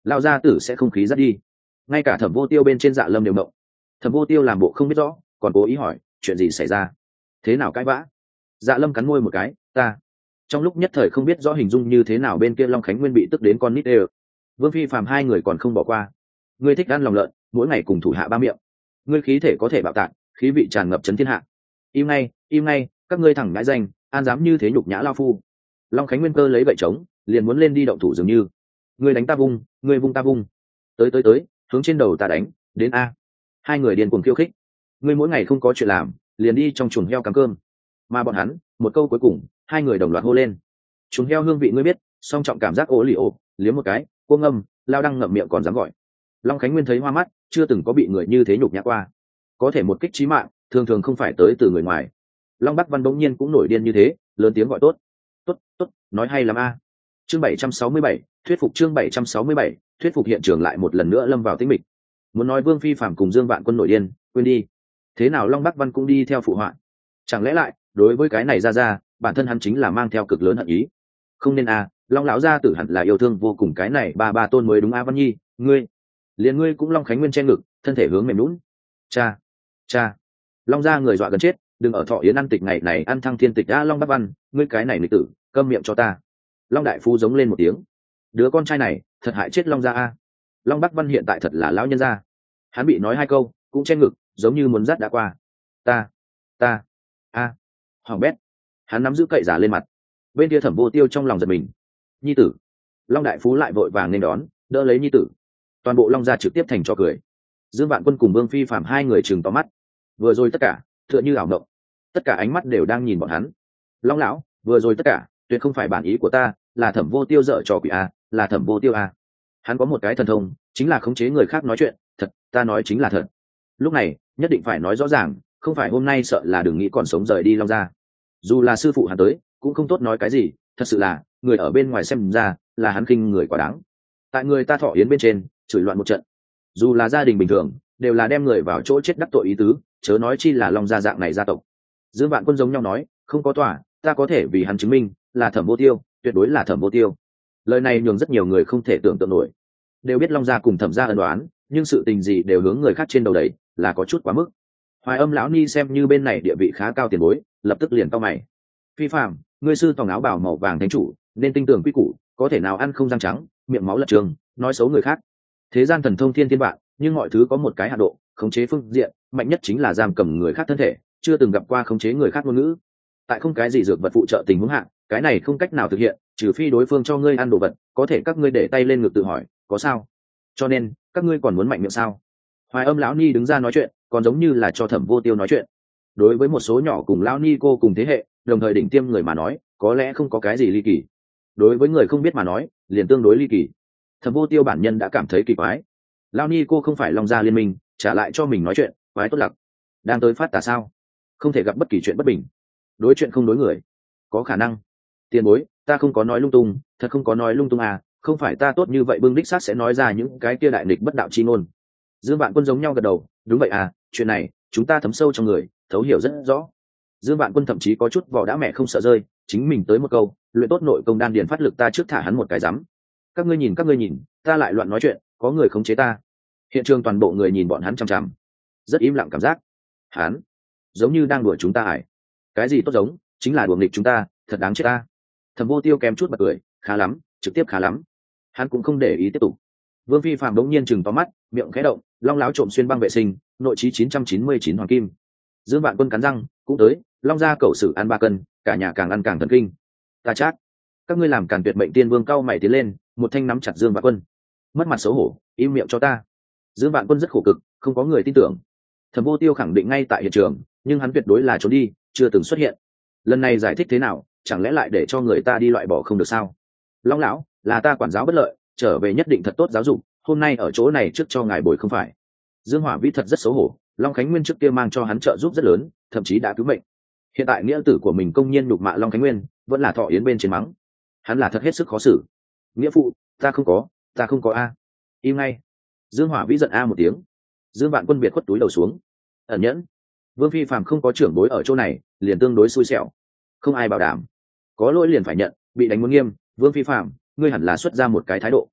lao gia tử sẽ không khí dắt đi. Ngay cả Thẩm Vô Tiêu bên trên Dạ Lâm đều động. Thẩm Vô Tiêu làm bộ không biết rõ, còn cố ý hỏi chuyện gì xảy ra, thế nào cãi vã. Dạ Lâm cắn môi một cái, ta trong lúc nhất thời không biết rõ hình dung như thế nào bên kia Long Khánh Nguyên bị tức đến con nít ê. Vương Phi Phàm hai người còn không bỏ qua. Ngươi thích ăn lòng lợn, mỗi ngày cùng thủ hạ ba miệng. Ngươi khí thể có thể bạo tạc, khí vị tràn ngập chấn thiên hạ. Im ngay, im ngay, các ngươi thẳng ngãi danh, an dám như thế nhục nhã lao phu. Long Khánh Nguyên cơ lấy gậy trống, liền muốn lên đi động thủ dường như. Ngươi đánh ta vung, ngươi vung ta vung. Tới tới tới, hướng trên đầu ta đánh, đến a. Hai người điên cuồng khiêu khích. Ngươi mỗi ngày không có chuyện làm, liền đi trong chuồng heo cắm cơm. Mà bọn hắn, một câu cuối cùng, hai người đồng loạt hô lên. Chuồng heo hương vị ngươi biết, song trọng cảm giác ố lì ổ, liếm một cái, cô ngâm, lao đăng ngậm miệng còn dám gọi. Long Khánh Nguyên thấy hoa mắt, chưa từng có bị người như thế nhục nhã qua. Có thể một kích chí mạng, thường thường không phải tới từ người ngoài. Long Bắc Văn bỗng nhiên cũng nổi điên như thế, lớn tiếng gọi tốt, tốt, tốt, nói hay lắm a. Chương bảy trăm sáu mươi bảy, thuyết phục chương bảy trăm sáu mươi bảy, thuyết phục hiện trường lại một lần nữa lâm vào tĩnh mịch. Muốn nói Vương Phi Phàm cùng Dương Vạn Quân nổi điên, quên đi. Thế nào Long Bắc Văn cũng đi theo phụ họa? Chẳng lẽ lại, đối với cái này ra ra, bản thân hắn chính là mang theo cực lớn hận ý. Không nên a, Long lão gia tử hẳn là yêu thương vô cùng cái này ba ba tôn mới đúng a. Văn Nhi, ngươi, liền ngươi cũng Long Khánh Nguyên che ngực, thân thể hướng mềm nhũn. Cha, cha. Long gia người dọa gần chết, đừng ở thọ yến ăn tịch ngày này ăn thăng thiên tịch a. Long Bắc Văn, ngươi cái này nghịch tử, câm miệng cho ta. Long đại phu giống lên một tiếng. Đứa con trai này, thật hại chết Long gia a. Long Bắc Văn hiện tại thật là lão nhân gia. Hắn bị nói hai câu, cũng che ngực, giống như muốn rát đã qua. Ta, ta, a, à. Hoàng bét. Hắn nắm giữ cậy giả lên mặt. Bên kia Thẩm Vô Tiêu trong lòng giật mình. Nhi tử. Long đại phú lại vội vàng nên đón, đỡ lấy nhi tử. Toàn bộ Long gia trực tiếp thành cho cười. Dương Vạn Quân cùng Vương Phi Phàm hai người trừng to mắt. Vừa rồi tất cả tựa như ảo mộng, tất cả ánh mắt đều đang nhìn bọn hắn. Long lão, vừa rồi tất cả tuyệt không phải bản ý của ta, là Thẩm Vô Tiêu dở trò quỷ a, là Thẩm Vô Tiêu a. Hắn có một cái thần thông, chính là khống chế người khác nói chuyện, thật, ta nói chính là thật. Lúc này nhất định phải nói rõ ràng, không phải hôm nay sợ là đừng nghĩ còn sống rời đi Long gia. Dù là sư phụ hắn tới, cũng không tốt nói cái gì, thật sự là người ở bên ngoài xem ra là hắn khinh người quá đáng. Tại người ta thọ yến bên trên chửi loạn một trận, dù là gia đình bình thường đều là đem người vào chỗ chết đắc tội ý tứ, chớ nói chi là Long gia dạng này gia tộc. Dương Vạn Quân giống nhau nói, không có tòa, ta có thể vì hắn chứng minh là Thẩm Vô Tiêu, tuyệt đối là Thẩm Vô Tiêu. Lời này nhường rất nhiều người không thể tưởng tượng nổi. Đều biết Long gia cùng Thẩm gia ân oán, nhưng sự tình gì đều hướng người khác trên đầu đẩy, là có chút quá mức. Hoài Âm lão ni xem như bên này địa vị khá cao tiền bối, lập tức liền cau mày. Phi Phàm, ngươi sư tòng áo bào màu vàng thánh chủ, nên tinh tường quy củ, có thể nào ăn không răng trắng, miệng máu lật trường, nói xấu người khác. Thế gian thần thông thiên thiên vạn, nhưng mọi thứ có một cái hạ độ, khống chế phương diện mạnh nhất chính là giam cầm người khác thân thể, chưa từng gặp qua khống chế người khác ngôn ngữ. Tại không cái gì dược vật phụ trợ tình huống hạ, cái này không cách nào thực hiện, trừ phi đối phương cho ngươi ăn đồ vật, có thể các ngươi để tay lên ngực tự hỏi, có sao? Cho nên, các ngươi còn muốn mạnh miệng sao? Hoài Âm lão ni đứng ra nói chuyện, còn giống như là cho Thẩm Vô Tiêu nói chuyện. Đối với một số nhỏ cùng lão ni cô cùng thế hệ, đồng thời đỉnh tiêm người mà nói, có lẽ không có cái gì ly kỳ. Đối với người không biết mà nói, liền tương đối ly kỳ. Thẩm Vô Tiêu bản nhân đã cảm thấy kỳ quái. Lão ni cô không phải Long gia liên minh, trả lại cho mình nói chuyện, quái tốt lặc. Đang tới phát tà sao? Không thể gặp bất kỳ chuyện bất bình. Đối chuyện không đối người. Có khả năng. Tiền bối, ta không có nói lung tung, thật không có nói lung tung à, không phải ta tốt như vậy bưng đích xác sẽ nói ra những cái kia đại nghịch bất đạo chi ngôn. Dương Vạn Quân giống nhau gật đầu, đúng vậy à, chuyện này chúng ta thấm sâu trong người, thấu hiểu rất rõ. Dương Vạn Quân thậm chí có chút vỏ đã mẹ không sợ rơi, chính mình tới một câu, luyện tốt nội công đan điền phát lực ta trước thả hắn một cái rắm. Các ngươi nhìn các ngươi nhìn, ta lại loạn nói chuyện, có người khống chế ta. Hiện trường toàn bộ người nhìn bọn hắn chằm chằm, rất im lặng cảm giác. Hắn giống như đang đùa chúng ta ải. Cái gì tốt giống, chính là đùa nghịch chúng ta, thật đáng chết ta. Thẩm Vô Tiêu kém chút bật cười, khá lắm, trực tiếp khá lắm. Hắn cũng không để ý tiếp tục. Vương Phi Phạm đống nhiên chừng to mắt, miệng khẽ động, Long láo trộm xuyên băng vệ sinh, nội trí chín trăm chín mươi chín hoàng kim. Dương Vạn Quân cắn răng, cũng tới, Long gia cậu sử ăn ba cân, cả nhà càng ăn càng thần kinh. Ta chắc, các ngươi làm càn tuyệt mệnh tiên vương cao mày tiến lên, một thanh nắm chặt Dương Vạn Quân. Mất mặt xấu hổ, im miệng cho ta. Dương Vạn Quân rất khổ cực, không có người tin tưởng. Thẩm Vô Tiêu khẳng định ngay tại hiện trường, nhưng hắn tuyệt đối là trốn đi, chưa từng xuất hiện. Lần này giải thích thế nào, chẳng lẽ lại để cho người ta đi loại bỏ không được sao? Long lão, là ta quản giáo bất lợi, trở về nhất định thật tốt giáo dục, hôm nay ở chỗ này trước cho ngài bồi không phải. Dương Hỏa Vĩ thật rất xấu hổ, Long Khánh Nguyên trước kia mang cho hắn trợ giúp rất lớn, thậm chí đã cứu mệnh. Hiện tại nghĩa tử của mình công nhiên nhục mạ Long Khánh Nguyên, vẫn là thọ yến bên trên mắng. Hắn là thật hết sức khó xử. Nghĩa phụ, ta không có, ta không có a. Im ngay. Dương Hỏa Vĩ giận a một tiếng. Dương Vạn Quân biệt khuất túi đầu xuống. Ẩn nhẫn. Vương Phi Phàm không có trưởng bối ở chỗ này, liền tương đối xui xẻo. Không ai bảo đảm. Có lỗi liền phải nhận, bị đánh muốn nghiêm, Vương Phi Phàm, ngươi hẳn là xuất ra một cái thái độ.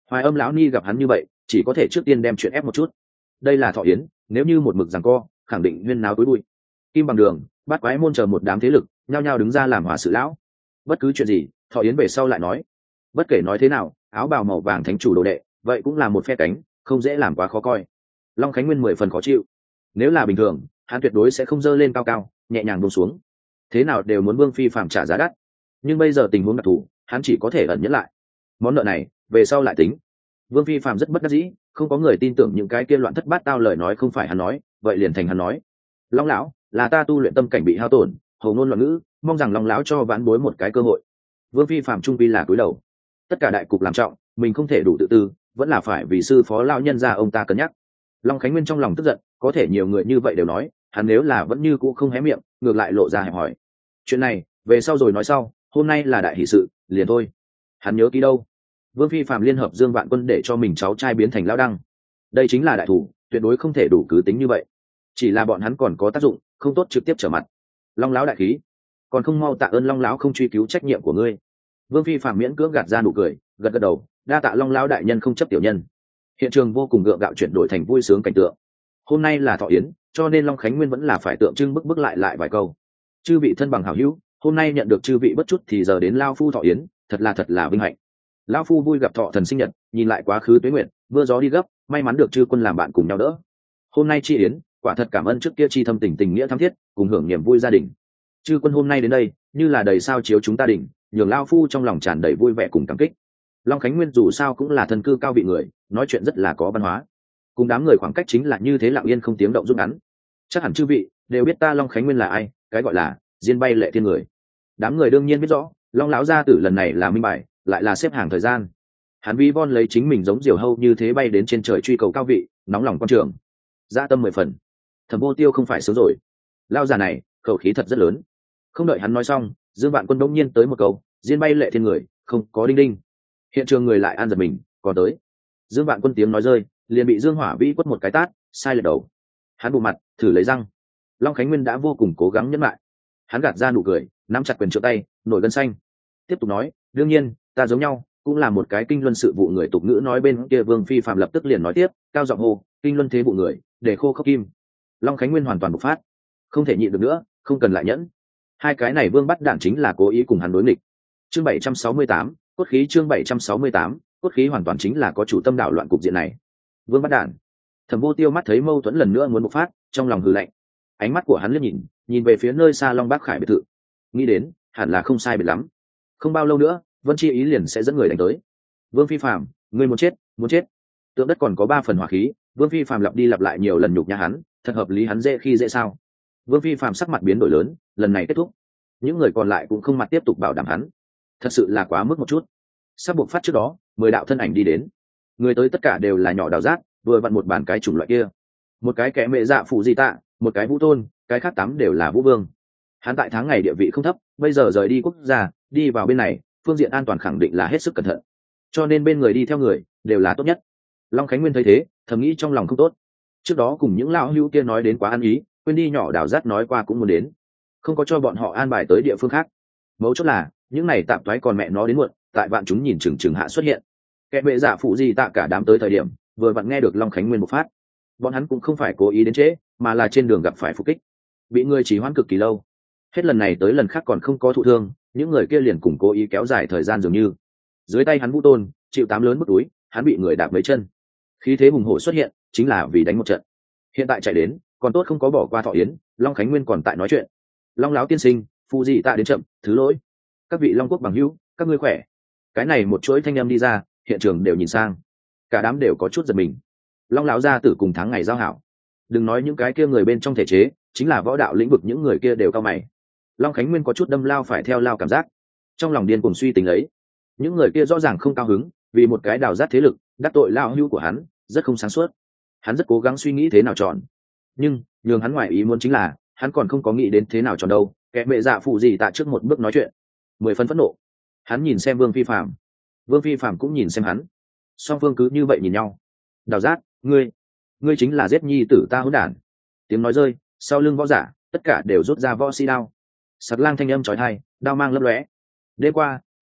Hoài Âm lão ni gặp hắn như vậy chỉ có thể trước tiên đem chuyện ép một chút. Đây là thọ yến, nếu như một mực giằng co khẳng định nguyên náo tối bụi. Kim Bằng Đường, Bát Quái Môn chờ một đám thế lực nhao nhao đứng ra làm hòa sự lão. Bất cứ chuyện gì thọ yến về sau lại nói. Bất kể nói thế nào, áo bào màu vàng thánh chủ đồ đệ vậy cũng là một phe cánh, không dễ làm quá khó coi. Long Khánh Nguyên mười phần khó chịu. Nếu là bình thường hắn tuyệt đối sẽ không dơ lên cao cao nhẹ nhàng buông xuống, thế nào đều muốn Vương Phi Phạm trả giá đắt. Nhưng bây giờ tình huống đặc thù, hắn chỉ có thể ẩn nhẫn lại. Món nợ này về sau lại tính. Vương Phi Phạm rất bất đắc dĩ, không có người tin tưởng những cái kia loạn thất bát tao lời nói không phải hắn nói, vậy liền thành hắn nói. Long lão, là ta tu luyện tâm cảnh bị hao tổn, hầu ngôn loạn ngữ, mong rằng Long lão cho vãn bối một cái cơ hội. Vương Phi Phạm trung vi là cúi đầu. Tất cả đại cục làm trọng, mình không thể đủ tự tư, vẫn là phải vì sư phó lão nhân gia ông ta cân nhắc. Long Khánh Nguyên trong lòng tức giận, có thể nhiều người như vậy đều nói, hắn nếu là vẫn như cũ không hé miệng, ngược lại lộ ra hẹp hỏi. Chuyện này về sau rồi nói sau, hôm nay là đại hỷ sự, liền thôi. Hắn nhớ kỹ đâu? Vương Phi Phạm liên hợp Dương Vạn Quân để cho mình cháu trai biến thành lão đăng, đây chính là đại thủ, tuyệt đối không thể đủ cứ tính như vậy. Chỉ là bọn hắn còn có tác dụng, không tốt trực tiếp trở mặt. Long lão đại khí, còn không mau tạ ơn Long lão không truy cứu trách nhiệm của ngươi. Vương Phi Phạm miễn cưỡng gạt ra nụ cười, gật gật đầu, đa tạ Long lão đại nhân không chấp tiểu nhân. Hiện trường vô cùng gượng gạo chuyển đổi thành vui sướng cảnh tượng. Hôm nay là thọ yến, cho nên Long Khánh Nguyên vẫn là phải tượng trưng bức bức lại lại vài câu. Chư vị thân bằng hảo hữu, hôm nay nhận được chư vị bất chút thì giờ đến lao phu thọ yến, thật là thật là vinh hạnh. Lão phu vui gặp thọ thần sinh nhật, nhìn lại quá khứ tuế nguyện, mưa gió đi gấp, may mắn được chư quân làm bạn cùng nhau đỡ. Hôm nay chi yến, quả thật cảm ơn trước kia chi thâm tình tình nghĩa thắm thiết, cùng hưởng niềm vui gia đình. Chư quân hôm nay đến đây, như là đầy sao chiếu chúng ta đỉnh, nhường lão phu trong lòng tràn đầy vui vẻ cùng cảm kích. Long Khánh Nguyên dù sao cũng là thân cư cao vị người, nói chuyện rất là có văn hóa. Cùng đám người khoảng cách chính là như thế lặng yên không tiếng động rút ngắn. Chắc hẳn chư vị đều biết ta Long Khánh Nguyên là ai, cái gọi là diên bay lệ thiên người. Đám người đương nhiên biết rõ, Long lão gia tử lần này là minh bài, lại là xếp hàng thời gian. Hắn vi von lấy chính mình giống diều hâu như thế bay đến trên trời truy cầu cao vị, nóng lòng quan trường, dạ tâm mười phần. Thẩm Vô Tiêu không phải sướng rồi, lao già này khẩu khí thật rất lớn. Không đợi hắn nói xong, Dương Vạn Quân đống nhiên tới một câu, diên bay lệ thiên người, không có đinh đinh. Hiện trường người lại an giật mình, còn tới. Dương Vạn Quân tiếng nói rơi, liền bị Dương Hỏa Vĩ quất một cái tát, sai lệch đầu. Hắn bù mặt, thử lấy răng. Long Khánh Nguyên đã vô cùng cố gắng nhẫn lại. Hắn gạt ra nụ cười, nắm chặt quyền trượng tay, nổi gân xanh. Tiếp tục nói, đương nhiên, ta giống nhau, cũng là một cái kinh luân sự vụ người tục ngữ nói bên kia. Vương Phi Phạm lập tức liền nói tiếp, cao giọng hô, kinh luân thế vụ người, để khô khốc kim. Long Khánh Nguyên hoàn toàn bộc phát, không thể nhịn được nữa, không cần lại nhẫn. Hai cái này Vương bắt đạn chính là cố ý cùng hắn đối nghịch. Chương bảy trăm sáu mươi tám, cốt khí. Chương bảy trăm sáu mươi tám, cốt khí hoàn toàn chính là có chủ tâm đảo loạn cục diện này. Vương bắt đạn. Thẩm Vô Tiêu mắt thấy mâu thuẫn lần nữa muốn bộc phát, trong lòng hừ lạnh. Ánh mắt của hắn liếc nhìn, nhìn về phía nơi xa Long Bác Khải biệt thự, nghĩ đến hẳn là không sai biệt lắm. Không bao lâu nữa, Vân Chi Ý liền sẽ dẫn người đánh tới. Vương Phi Phạm, ngươi muốn chết, muốn chết. Tượng đất còn có ba phần hỏa khí, Vương Phi Phạm lặp đi lặp lại nhiều lần nhục nhã hắn, thật hợp lý hắn dễ khi dễ sao? Vương Phi Phạm sắc mặt biến đổi lớn, lần này kết thúc. Những người còn lại cũng không mặt tiếp tục bảo đảm hắn, thật sự là quá mức một chút. Sắp buộc phát trước đó, mười đạo thân ảnh đi đến, người tới tất cả đều là nhỏ đào giác, vừa vặn một bàn cái chủng loại kia, một cái kẻ mẹ dạ phụ di tạ, một cái vũ tôn, cái khác tám đều là vũ vương. Hắn tại tháng ngày địa vị không thấp, bây giờ rời đi quốc gia, đi vào bên này, phương diện an toàn khẳng định là hết sức cẩn thận, cho nên bên người đi theo người đều là tốt nhất. Long Khánh Nguyên thấy thế, thầm nghĩ trong lòng không tốt. Trước đó cùng những lão hữu kia nói đến quá ăn ý, quên đi nhỏ đào giác nói qua cũng muốn đến, không có cho bọn họ an bài tới địa phương khác. Mấu chốt là những này tạm thoái còn mẹ nó đến muộn, tại vạn chúng nhìn chừng chừng hạ xuất hiện. Kẻ bệ giả phụ gì tạ cả đám tới thời điểm vừa vặn nghe được Long Khánh Nguyên một phát. Bọn hắn cũng không phải cố ý đến trễ, mà là trên đường gặp phải phục kích, bị người chỉ hoãn cực kỳ lâu. Hết lần này tới lần khác còn không có thụ thương, những người kia liền cùng cố ý kéo dài thời gian, dường như dưới tay hắn vũ tôn chịu tám lớn bức túi, hắn bị người đạp mấy chân. Khí thế hùng hổ xuất hiện, chính là vì đánh một trận. Hiện tại chạy đến, còn tốt không có bỏ qua thọ yến. Long Khánh Nguyên còn tại nói chuyện, Long lão tiên sinh, phụ gì tạ đến chậm, thứ lỗi. Các vị Long quốc bằng hữu, các ngươi khỏe. Cái này một chuỗi thanh âm đi ra, hiện trường đều nhìn sang, cả đám đều có chút giật mình. Long lão gia tử cùng tháng ngày giao hảo, đừng nói những cái kia người bên trong thể chế, chính là võ đạo lĩnh vực những người kia đều cao mày. Long Khánh Nguyên có chút đâm lao phải theo lao cảm giác, trong lòng điên cuồng suy tính ấy. Những người kia rõ ràng không cao hứng, vì một cái đào giác thế lực đắc tội lao hữu của hắn, rất không sáng suốt. Hắn rất cố gắng suy nghĩ thế nào chọn, nhưng nhường hắn ngoài ý muốn chính là hắn còn không có nghĩ đến thế nào chọn đâu. Kẻ mẹ dạ phụ gì tạ trước một bước nói chuyện, mười phân phẫn nộ. Hắn nhìn xem Vương Phi Phạm, Vương Phi Phạm cũng nhìn xem hắn, song phương cứ như vậy nhìn nhau. Đào giác, ngươi ngươi chính là giết nhi tử ta hỗn đản. Tiếng nói rơi, sau lưng võ giả tất cả đều rút ra võ si đao. Sặc lang thanh âm chói tai, đao mang lấp lóe. Đêm qua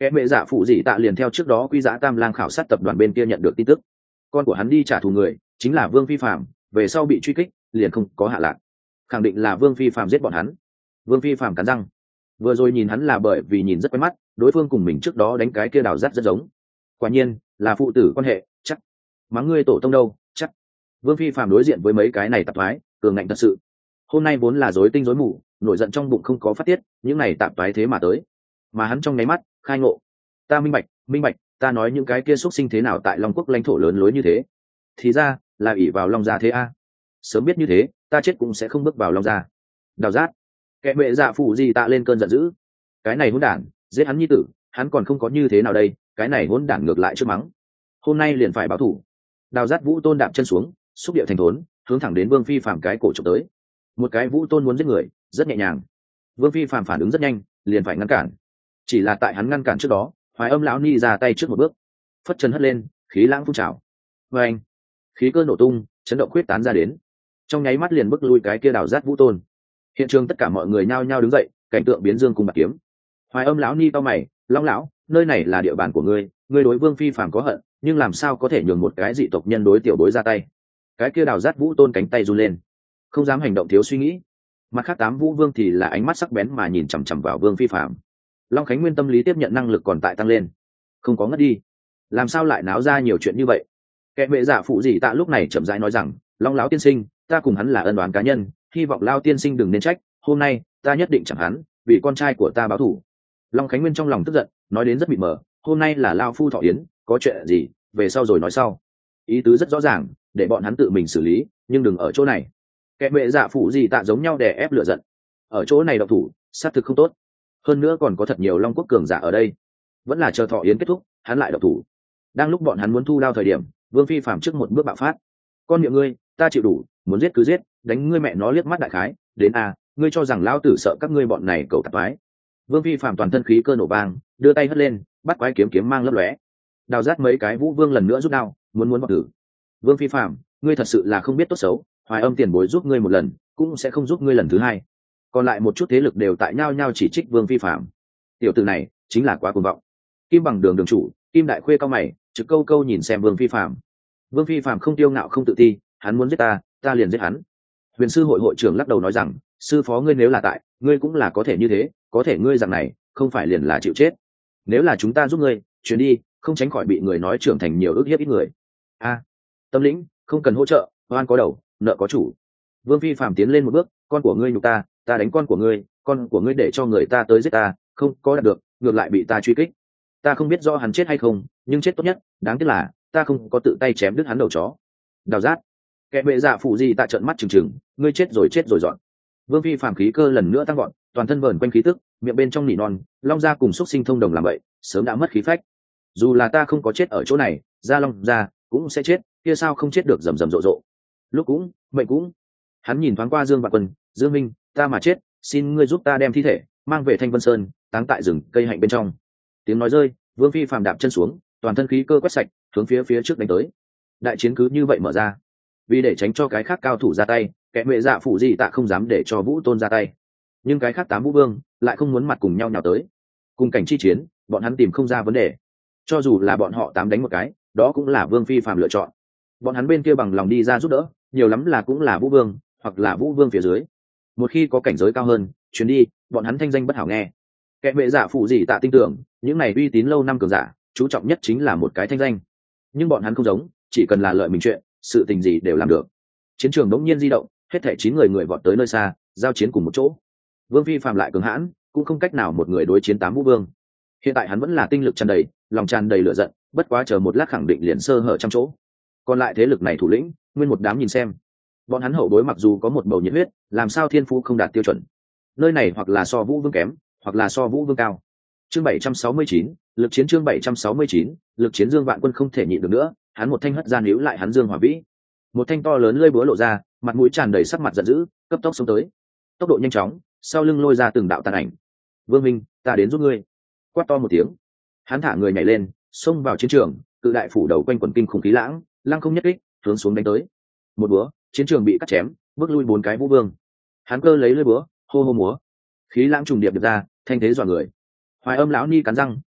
Kẻ mẹ dạ phụ dị tạ liền theo trước đó Quy Giã Tam Lang khảo sát tập đoàn bên kia nhận được tin tức, con của hắn đi trả thù người chính là Vương Phi Phạm, về sau bị truy kích liền không có hạ lạc, khẳng định là Vương Phi Phạm giết bọn hắn. Vương Phi Phạm cắn răng, vừa rồi nhìn hắn là bởi vì nhìn rất quen mắt, đối phương cùng mình trước đó đánh cái kia đào rắt rất giống, quả nhiên là phụ tử quan hệ, chắc mắng ngươi tổ tông đâu, chắc. Vương Phi Phạm đối diện với mấy cái này tạp thoái cường ngạnh thật sự, hôm nay vốn là rối tinh rối mù, nổi giận trong bụng không có phát tiết, những này tạp thoái thế mà tới, mà hắn trong nháy mắt khai ngộ, ta minh bạch minh bạch, ta nói những cái kia xuất sinh thế nào tại Long Quốc lãnh thổ lớn lối như thế, thì ra là ỷ vào Long gia thế a. Sớm biết như thế ta chết cũng sẽ không bước vào Long gia. Đào Giác, kẻ bệ dạ phụ gì tạ lên cơn giận dữ, cái này hỗn đản giết hắn nhi tử, hắn còn không có như thế nào đây, cái này hỗn đản ngược lại trước mắng, hôm nay liền phải báo thù. Đào Giác Vũ Tôn đạp chân xuống, xúc địa thành thốn, hướng thẳng đến Vương Phi Phạm cái cổ chụp tới. Một cái Vũ Tôn muốn giết người rất nhẹ nhàng, Vương Phi Phạm phản ứng rất nhanh, liền phải ngăn cản, chỉ là tại hắn ngăn cản trước đó, Hoài Âm lão ni ra tay trước một bước, phất chân hất lên, khí lãng phun trào, vê anh, khí cơ nổ tung, chấn động quyết tán ra đến, trong nháy mắt liền bức lui cái kia Đào Giác Vũ Tôn. Hiện trường tất cả mọi người nhao nhao đứng dậy, cảnh tượng biến dương cùng bạc kiếm. Hoài Âm lão ni cao mày, Long lão, nơi này là địa bàn của ngươi, ngươi đối Vương Phi Phạm có hận, nhưng làm sao có thể nhường một cái dị tộc nhân đối tiểu bối ra tay. Cái kia Đào Giác Vũ Tôn cánh tay run lên, không dám hành động thiếu suy nghĩ. Mặt khác tám Vũ Vương thì là ánh mắt sắc bén mà nhìn chằm chằm vào Vương Phi Phạm. Long Khánh Nguyên tâm lý tiếp nhận năng lực còn tại tăng lên, không có ngất đi, làm sao lại náo ra nhiều chuyện như vậy. Kẻ mẹ giả phụ gì tạ lúc này chậm rãi nói rằng, Long lão tiên sinh, ta cùng hắn là ân oán cá nhân, hy vọng Lao tiên sinh đừng nên trách, hôm nay ta nhất định chẳng hắn vì con trai của ta báo thù. Long Khánh Nguyên trong lòng tức giận, nói đến rất mịt mờ, hôm nay là Lao phu thọ yến, có chuyện gì về sau rồi nói sau, ý tứ rất rõ ràng, để bọn hắn tự mình xử lý, nhưng đừng ở chỗ này. Kẻ mẹ giả phụ gì tạ giống nhau đè ép lửa giận, ở chỗ này độc thủ sát thực không tốt, hơn nữa còn có thật nhiều Long Quốc cường giả ở đây, vẫn là chờ thọ yến kết thúc hắn lại độc thủ. Đang lúc bọn hắn muốn thu đao thời điểm, Vương Phi Phạm trước một bước bạo phát, con miệng ngươi ta chịu đủ, muốn giết cứ giết, đánh ngươi mẹ nó liếc mắt đại khái đến a, ngươi cho rằng lão tử sợ các ngươi bọn này cầu tạp toái. Vương Phi Phạm toàn thân khí cơ nổ vang, đưa tay hất lên, bắt quái kiếm kiếm mang lấp lóe. Đào Giác mấy cái Vũ Vương lần nữa rút đao, muốn muốn bọc tử. Vương Phi Phạm, ngươi thật sự là không biết tốt xấu, Hoài Âm tiền bối giúp ngươi một lần cũng sẽ không giúp ngươi lần thứ hai. Còn lại một chút thế lực đều tại nhau nhau chỉ trích Vương Phi Phạm. Tiểu tử này chính là quá cuồng vọng. Kim Bằng Đường đường chủ Kim Đại Khuê cao mày, trực câu câu nhìn xem Vương Phi Phạm. Vương Phi Phạm không tiêu ngạo không tự ti, hắn muốn giết ta ta liền giết hắn. Huyền sư hội hội trưởng lắc đầu nói rằng, sư phó ngươi nếu là tại, ngươi cũng là có thể như thế, có thể ngươi rằng này không phải liền là chịu chết. Nếu là chúng ta giúp ngươi chuyến đi, không tránh khỏi bị người nói trưởng thành nhiều ước hiếp ít người. A, Tâm lĩnh không cần hỗ trợ, oan có đầu nợ có chủ. Vương Phi Phạm tiến lên một bước, con của ngươi nhục ta ta đánh con của ngươi, con của ngươi để cho người ta tới giết ta, không có đạt được, ngược lại bị ta truy kích. Ta không biết do hắn chết hay không, nhưng chết tốt nhất, đáng tiếc là ta không có tự tay chém đứt hắn đầu chó. Đào Giác, kẻ bệ dạ phụ gì tạ trợn mắt trừng trừng, ngươi chết rồi chết rồi dọn. Vương Phi Phạm khí cơ lần nữa tăng gọn, toàn thân vờn quanh khí tức, miệng bên trong nỉ non, Long gia cùng xúc sinh thông đồng làm vậy, sớm đã mất khí phách. Dù là ta không có chết ở chỗ này, gia Long gia cũng sẽ chết, kia sao không chết được rầm rầm rộ rộ. Lúc cũng, mệnh cũng. Hắn nhìn thoáng qua Dương Vạn Quân, Dương Minh, ta mà chết, xin ngươi giúp ta đem thi thể mang về Thanh Vân Sơn, táng tại rừng cây hạnh bên trong. Tiếng nói rơi, Vương Phi Phạm đạp chân xuống, toàn thân khí cơ quét sạch, hướng phía phía trước đánh tới. Đại chiến cứ như vậy mở ra. Vì để tránh cho cái khác cao thủ ra tay, kẻ mẹ dạ phụ gì tạ không dám để cho Vũ Tôn ra tay, nhưng cái khác tám Vũ Vương lại không muốn mặt cùng nhau nhào tới. Cùng cảnh chi chiến, bọn hắn tìm không ra vấn đề, cho dù là bọn họ tám đánh một cái, đó cũng là Vương Phi Phạm lựa chọn. Bọn hắn bên kia bằng lòng đi ra giúp đỡ, nhiều lắm là cũng là Vũ Vương hoặc là Vũ Vương phía dưới. Một khi có cảnh giới cao hơn chuyến đi, bọn hắn thanh danh bất hảo nghe. Kẻ mẹ giả phụ gì tạ tin tưởng, những này uy tín lâu năm cường giả chú trọng nhất chính là một cái thanh danh, nhưng bọn hắn không giống, chỉ cần là lợi mình chuyện, sự tình gì đều làm được. Chiến trường đống nhiên di động, hết thảy chín người người vọt tới nơi xa, giao chiến cùng một chỗ. Vương Phi Phạm lại cường hãn, cũng không cách nào một người đối chiến tám Vũ Vương. Hiện tại hắn vẫn là tinh lực tràn đầy, lòng tràn đầy lửa giận, bất quá chờ một lát khẳng định liền sơ hở trăm chỗ. Còn lại thế lực này thủ lĩnh, nguyên một đám nhìn xem. Bọn hắn hậu bối mặc dù có một bầu nhiệt huyết, làm sao thiên phú không đạt tiêu chuẩn. Nơi này hoặc là so Vũ Vương kém, hoặc là so Vũ Vương cao. Chương bảy trăm sáu mươi chín, lực chiến chương bảy trăm sáu mươi chín, lực chiến Dương Vạn Quân không thể nhịn được nữa, hắn một thanh hất ra níu lại hắn Dương Hỏa Vĩ. Một thanh to lớn lưỡi búa lộ ra, mặt mũi tràn đầy sắc mặt giận dữ, cấp tốc xông tới. Tốc độ nhanh chóng, sau lưng lôi ra từng đạo tàn ảnh. Vương Minh, ta đến giúp ngươi. Quát to một tiếng, hắn thả người nhảy lên, xông vào chiến trường, cự đại phủ đầu quanh quần kinh khủng khí lãng, lăng không nhất kích, hướng xuống đánh tới. Một búa, chiến trường bị cắt chém, bước lui bốn cái Vũ Vương. Hắn cơ lấy lưỡi búa, hô hô múa, khí lãng trùng điệp được ra, thanh thế dọa người. Hoài Âm lão ni cắn răng,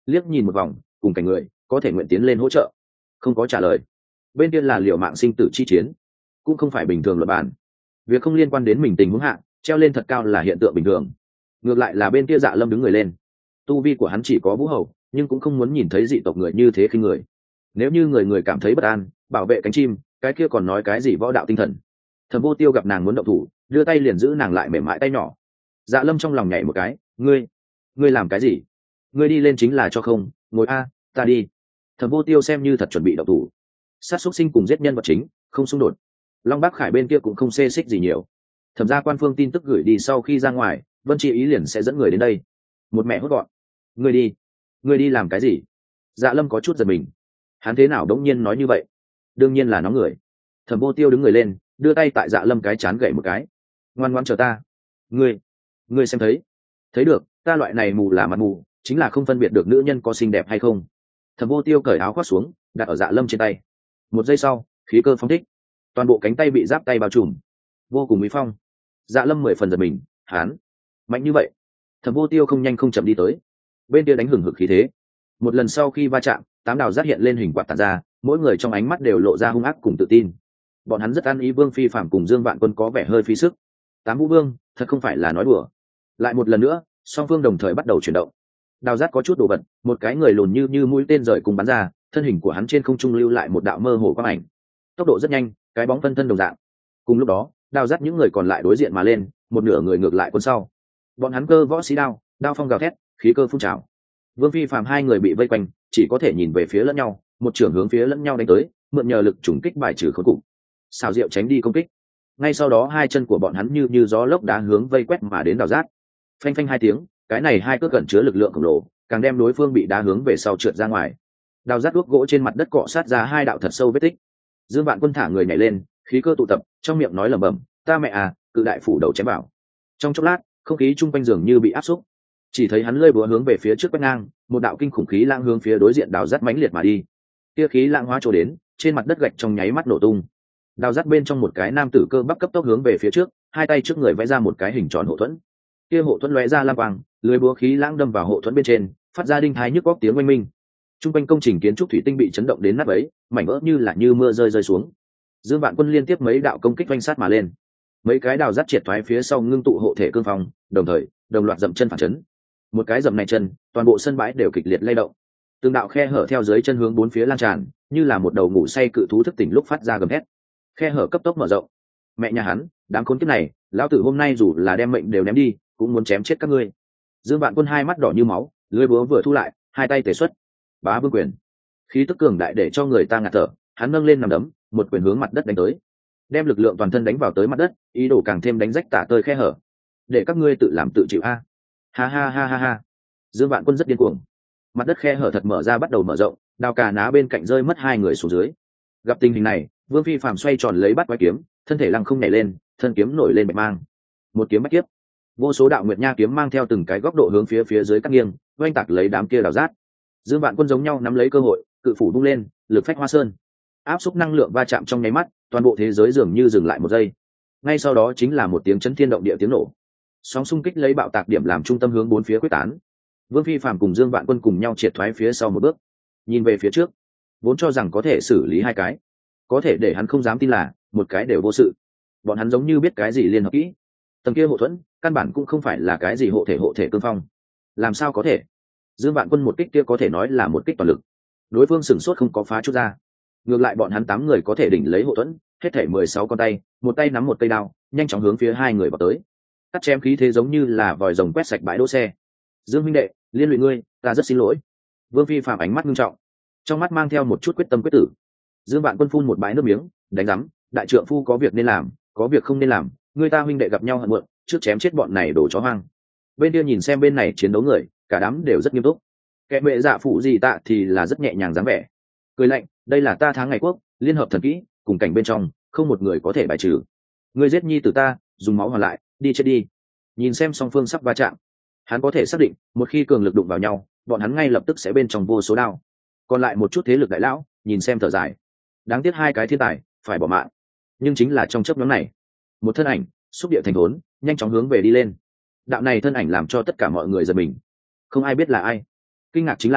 liếc nhìn một vòng cùng cảnh người có thể nguyện tiến lên hỗ trợ, không có trả lời. Bên kia là liều mạng sinh tử chi chiến, cũng không phải bình thường luật bản. Việc không liên quan đến mình tình huống hạ treo lên thật cao là hiện tượng bình thường. Ngược lại là bên kia Dạ Lâm đứng người lên, tu vi của hắn chỉ có vũ hầu, nhưng cũng không muốn nhìn thấy dị tộc người như thế khinh người. Nếu như người người cảm thấy bất an, bảo vệ cánh chim, cái kia còn nói cái gì võ đạo tinh thần. Thẩm Vô Tiêu gặp nàng muốn động thủ, đưa tay liền giữ nàng lại mềm mại tay nhỏ. Dạ Lâm trong lòng nhảy một cái, ngươi ngươi làm cái gì? Ngươi đi lên chính là cho không, ngồi a, ta đi. Thẩm Vô Tiêu xem như thật chuẩn bị động thủ. Sát xuất sinh cùng giết nhân vật chính, không xung đột. Long Bắc Khải bên kia cũng không xê xích gì nhiều. Thẩm gia quan phương tin tức gửi đi sau khi ra ngoài, Vân Chi Ý liền sẽ dẫn người đến đây. Một mẹ hốt gọn. Ngươi đi, ngươi đi làm cái gì? Dạ Lâm có chút giật mình. Hắn thế nào đống nhiên nói như vậy? Đương nhiên là nó người. Thẩm Vô Tiêu đứng người lên, đưa tay tại Dạ Lâm cái chán gậy một cái. Ngoan ngoãn chờ ta. Ngươi, ngươi xem thấy? Thấy được, ta loại này mù là mặt mù, chính là không phân biệt được nữ nhân có xinh đẹp hay không. Thẩm Vô Tiêu cởi áo khoác xuống, đặt ở Dạ Lâm trên tay. Một giây sau, khí cơ phóng thích, toàn bộ cánh tay bị giáp tay bao trùm, vô cùng mỹ phong. Dạ Lâm mười phần giật mình, hán mạnh như vậy. Thẩm Vô Tiêu không nhanh không chậm đi tới, bên kia đánh hừng hực khí thế. Một lần sau khi va chạm, tám đào giác hiện lên hình quạt tản ra, mỗi người trong ánh mắt đều lộ ra hung ác cùng tự tin. Bọn hắn rất ăn ý Vương Phi Phạm cùng Dương Vạn Quân có vẻ hơi phí sức. Tám Vũ Vương, thật không phải là nói đùa. Lại một lần nữa, song phương đồng thời bắt đầu chuyển động. Đào giác có chút đồ vật, một cái người lùn như như mũi tên rời cùng bắn ra, thân hình của hắn trên không trung lưu lại một đạo mơ hồ quang ảnh. Tốc độ rất nhanh, cái bóng phân thân đồng dạng. Cùng lúc đó, đào giác những người còn lại đối diện mà lên, một nửa người ngược lại quân sau. Bọn hắn cơ võ sĩ đao, đao phong gào thét, khí cơ phun trào. Vương Phi Phạm hai người bị vây quanh, chỉ có thể nhìn về phía lẫn nhau, một trưởng hướng phía lẫn nhau đánh tới, mượn nhờ lực trùng kích bài trừ khốn cục. Xào Diệu tránh đi công kích. Ngay sau đó hai chân của bọn hắn như như gió lốc đá hướng vây quét mà đến đào giác. Phanh phanh hai tiếng, cái này hai cước cẩn chứa lực lượng khổng lồ, càng đem đối phương bị đá hướng về sau trượt ra ngoài. Đào giác đuốc gỗ trên mặt đất cọ sát ra hai đạo thật sâu vết tích. Dương Vạn Quân thả người nhảy lên, khí cơ tụ tập, trong miệng nói lẩm bẩm, ta mẹ à, cự đại phủ đầu chém vào. Trong chốc lát, không khí chung quanh giường như bị áp xúc, chỉ thấy hắn lơi búa hướng về phía trước quét ngang, một đạo kinh khủng khí lang hướng phía đối diện đào giác mãnh liệt mà đi. Kia khí lang hóa trổ đến, trên mặt đất gạch trong nháy mắt nổ tung. Đào giác bên trong một cái nam tử cơ bắp cấp tốc hướng về phía trước, hai tay trước người vẽ ra một cái hình tròn hộ thuẫn. Kia hộ thuẫn lóe ra lam quang, lưới búa khí lang đâm vào hộ thuẫn bên trên, phát ra đinh thái nhức óc tiếng oanh minh. Trung quanh công trình kiến trúc thủy tinh bị chấn động đến nát bấy, mảnh vỡ như là như mưa rơi rơi xuống. Dương Vạn Quân liên tiếp mấy đạo công kích oanh sát mà lên. Mấy cái đào giác triệt thoái phía sau ngưng tụ hộ thể cương phong, đồng thời đồng loạt dậm chân phản chấn. Một cái dậm này chân, toàn bộ sân bãi đều kịch liệt lay động. Từng đạo khe hở theo dưới chân hướng bốn phía lan tràn, như là một đầu ngủ say cự thú thức tỉnh lúc phát ra gầm hét. Khe hở cấp tốc mở rộng. Mẹ nhà hắn, đám khốn kiếp này, lão tử hôm nay dù là đem mệnh đều ném đi, cũng muốn chém chết các ngươi. Dương Vạn Quân hai mắt đỏ như máu, lưỡi búa vừa thu lại, hai tay tề xuất. Bá Vương quyền. Khí tức cường đại để cho người ta ngạt thở, hắn nâng lên nằm đấm, một quyền hướng mặt đất đánh tới. Đem lực lượng toàn thân đánh vào tới mặt đất, ý đồ càng thêm đánh rách tả tơi khe hở. Để các ngươi tự làm tự chịu a. Ha ha ha ha ha. Dương Vạn Quân rất điên cuồng. Mặt đất khe hở thật mở ra bắt đầu mở rộng, đào cà ná bên cạnh rơi mất hai người xuống dưới. Gặp tình hình này, Vương Phi Phạm xoay tròn lấy bắt quái kiếm, thân thể lăng không nhảy lên, thân kiếm nổi lên bạch mang. Một kiếm bách kiếp. Vô số đạo nguyệt nha kiếm mang theo từng cái góc độ hướng phía phía dưới cắt nghiêng, oanh tạc lấy đám kia đào rát. Dương Vạn Quân giống nhau nắm lấy cơ hội, cự phủ vung lên, lực phách hoa sơn. Áp xúc năng lượng va chạm trong nháy mắt, toàn bộ thế giới dường như dừng lại một giây. Ngay sau đó chính là một tiếng chấn thiên động địa tiếng nổ. Sóng xung kích lấy bạo tạc điểm làm trung tâm hướng bốn phía quyết tán. Vương Phi Phạm cùng Dương Vạn Quân cùng nhau triệt thoái phía sau một bước, nhìn về phía trước, vốn cho rằng có thể xử lý hai cái, có thể để hắn không dám tin là một cái đều vô sự. Bọn hắn giống như biết cái gì liên hợp kỹ. Tầng kia hộ thuẫn, căn bản cũng không phải là cái gì hộ thể hộ thể cương phong. Làm sao có thể? Dương Vạn Quân một kích kia có thể nói là một kích toàn lực. Đối phương sửng sốt không có phá chút ra. Ngược lại bọn hắn tám người có thể đỉnh lấy hộ thuẫn, hết thể mười sáu con tay, một tay nắm một cây đao, nhanh chóng hướng phía hai người vào tới. Cắt chém khí thế giống như là vòi rồng quét sạch bãi đỗ xe. Dương huynh đệ, liên lụy ngươi, ta rất xin lỗi. Vương Phi Phạm ánh mắt nghiêm trọng, trong mắt mang theo một chút quyết tâm quyết tử. Dương Vạn Quân phun một bãi nước miếng, đánh rắm, đại trượng phu có việc nên làm, có việc không nên làm, người ta huynh đệ gặp nhau hận muộn, trước chém chết bọn này đổ chó hoang. Bên kia nhìn xem bên này chiến đấu người, cả đám đều rất nghiêm túc. Kẻ mẹ dạ phụ gì tạ thì là rất nhẹ nhàng dáng vẻ, cười lạnh, đây là ta tháng ngày quốc, liên hợp thần kỹ, cùng cảnh bên trong, không một người có thể bài trừ. Ngươi giết nhi tử ta, dùng máu hoàn lại, đi chết đi. Nhìn xem song phương sắp va chạm, hắn có thể xác định, một khi cường lực đụng vào nhau, bọn hắn ngay lập tức sẽ bên trong vô số đao. Còn lại một chút thế lực đại lão, nhìn xem thở dài, đáng tiếc hai cái thiên tài phải bỏ mạng. Nhưng chính là trong chớp nhoáng này, một thân ảnh xúc địa thành thốn, nhanh chóng hướng về đi lên. Đạo này thân ảnh làm cho tất cả mọi người giật mình, không ai biết là ai. Kinh ngạc chính là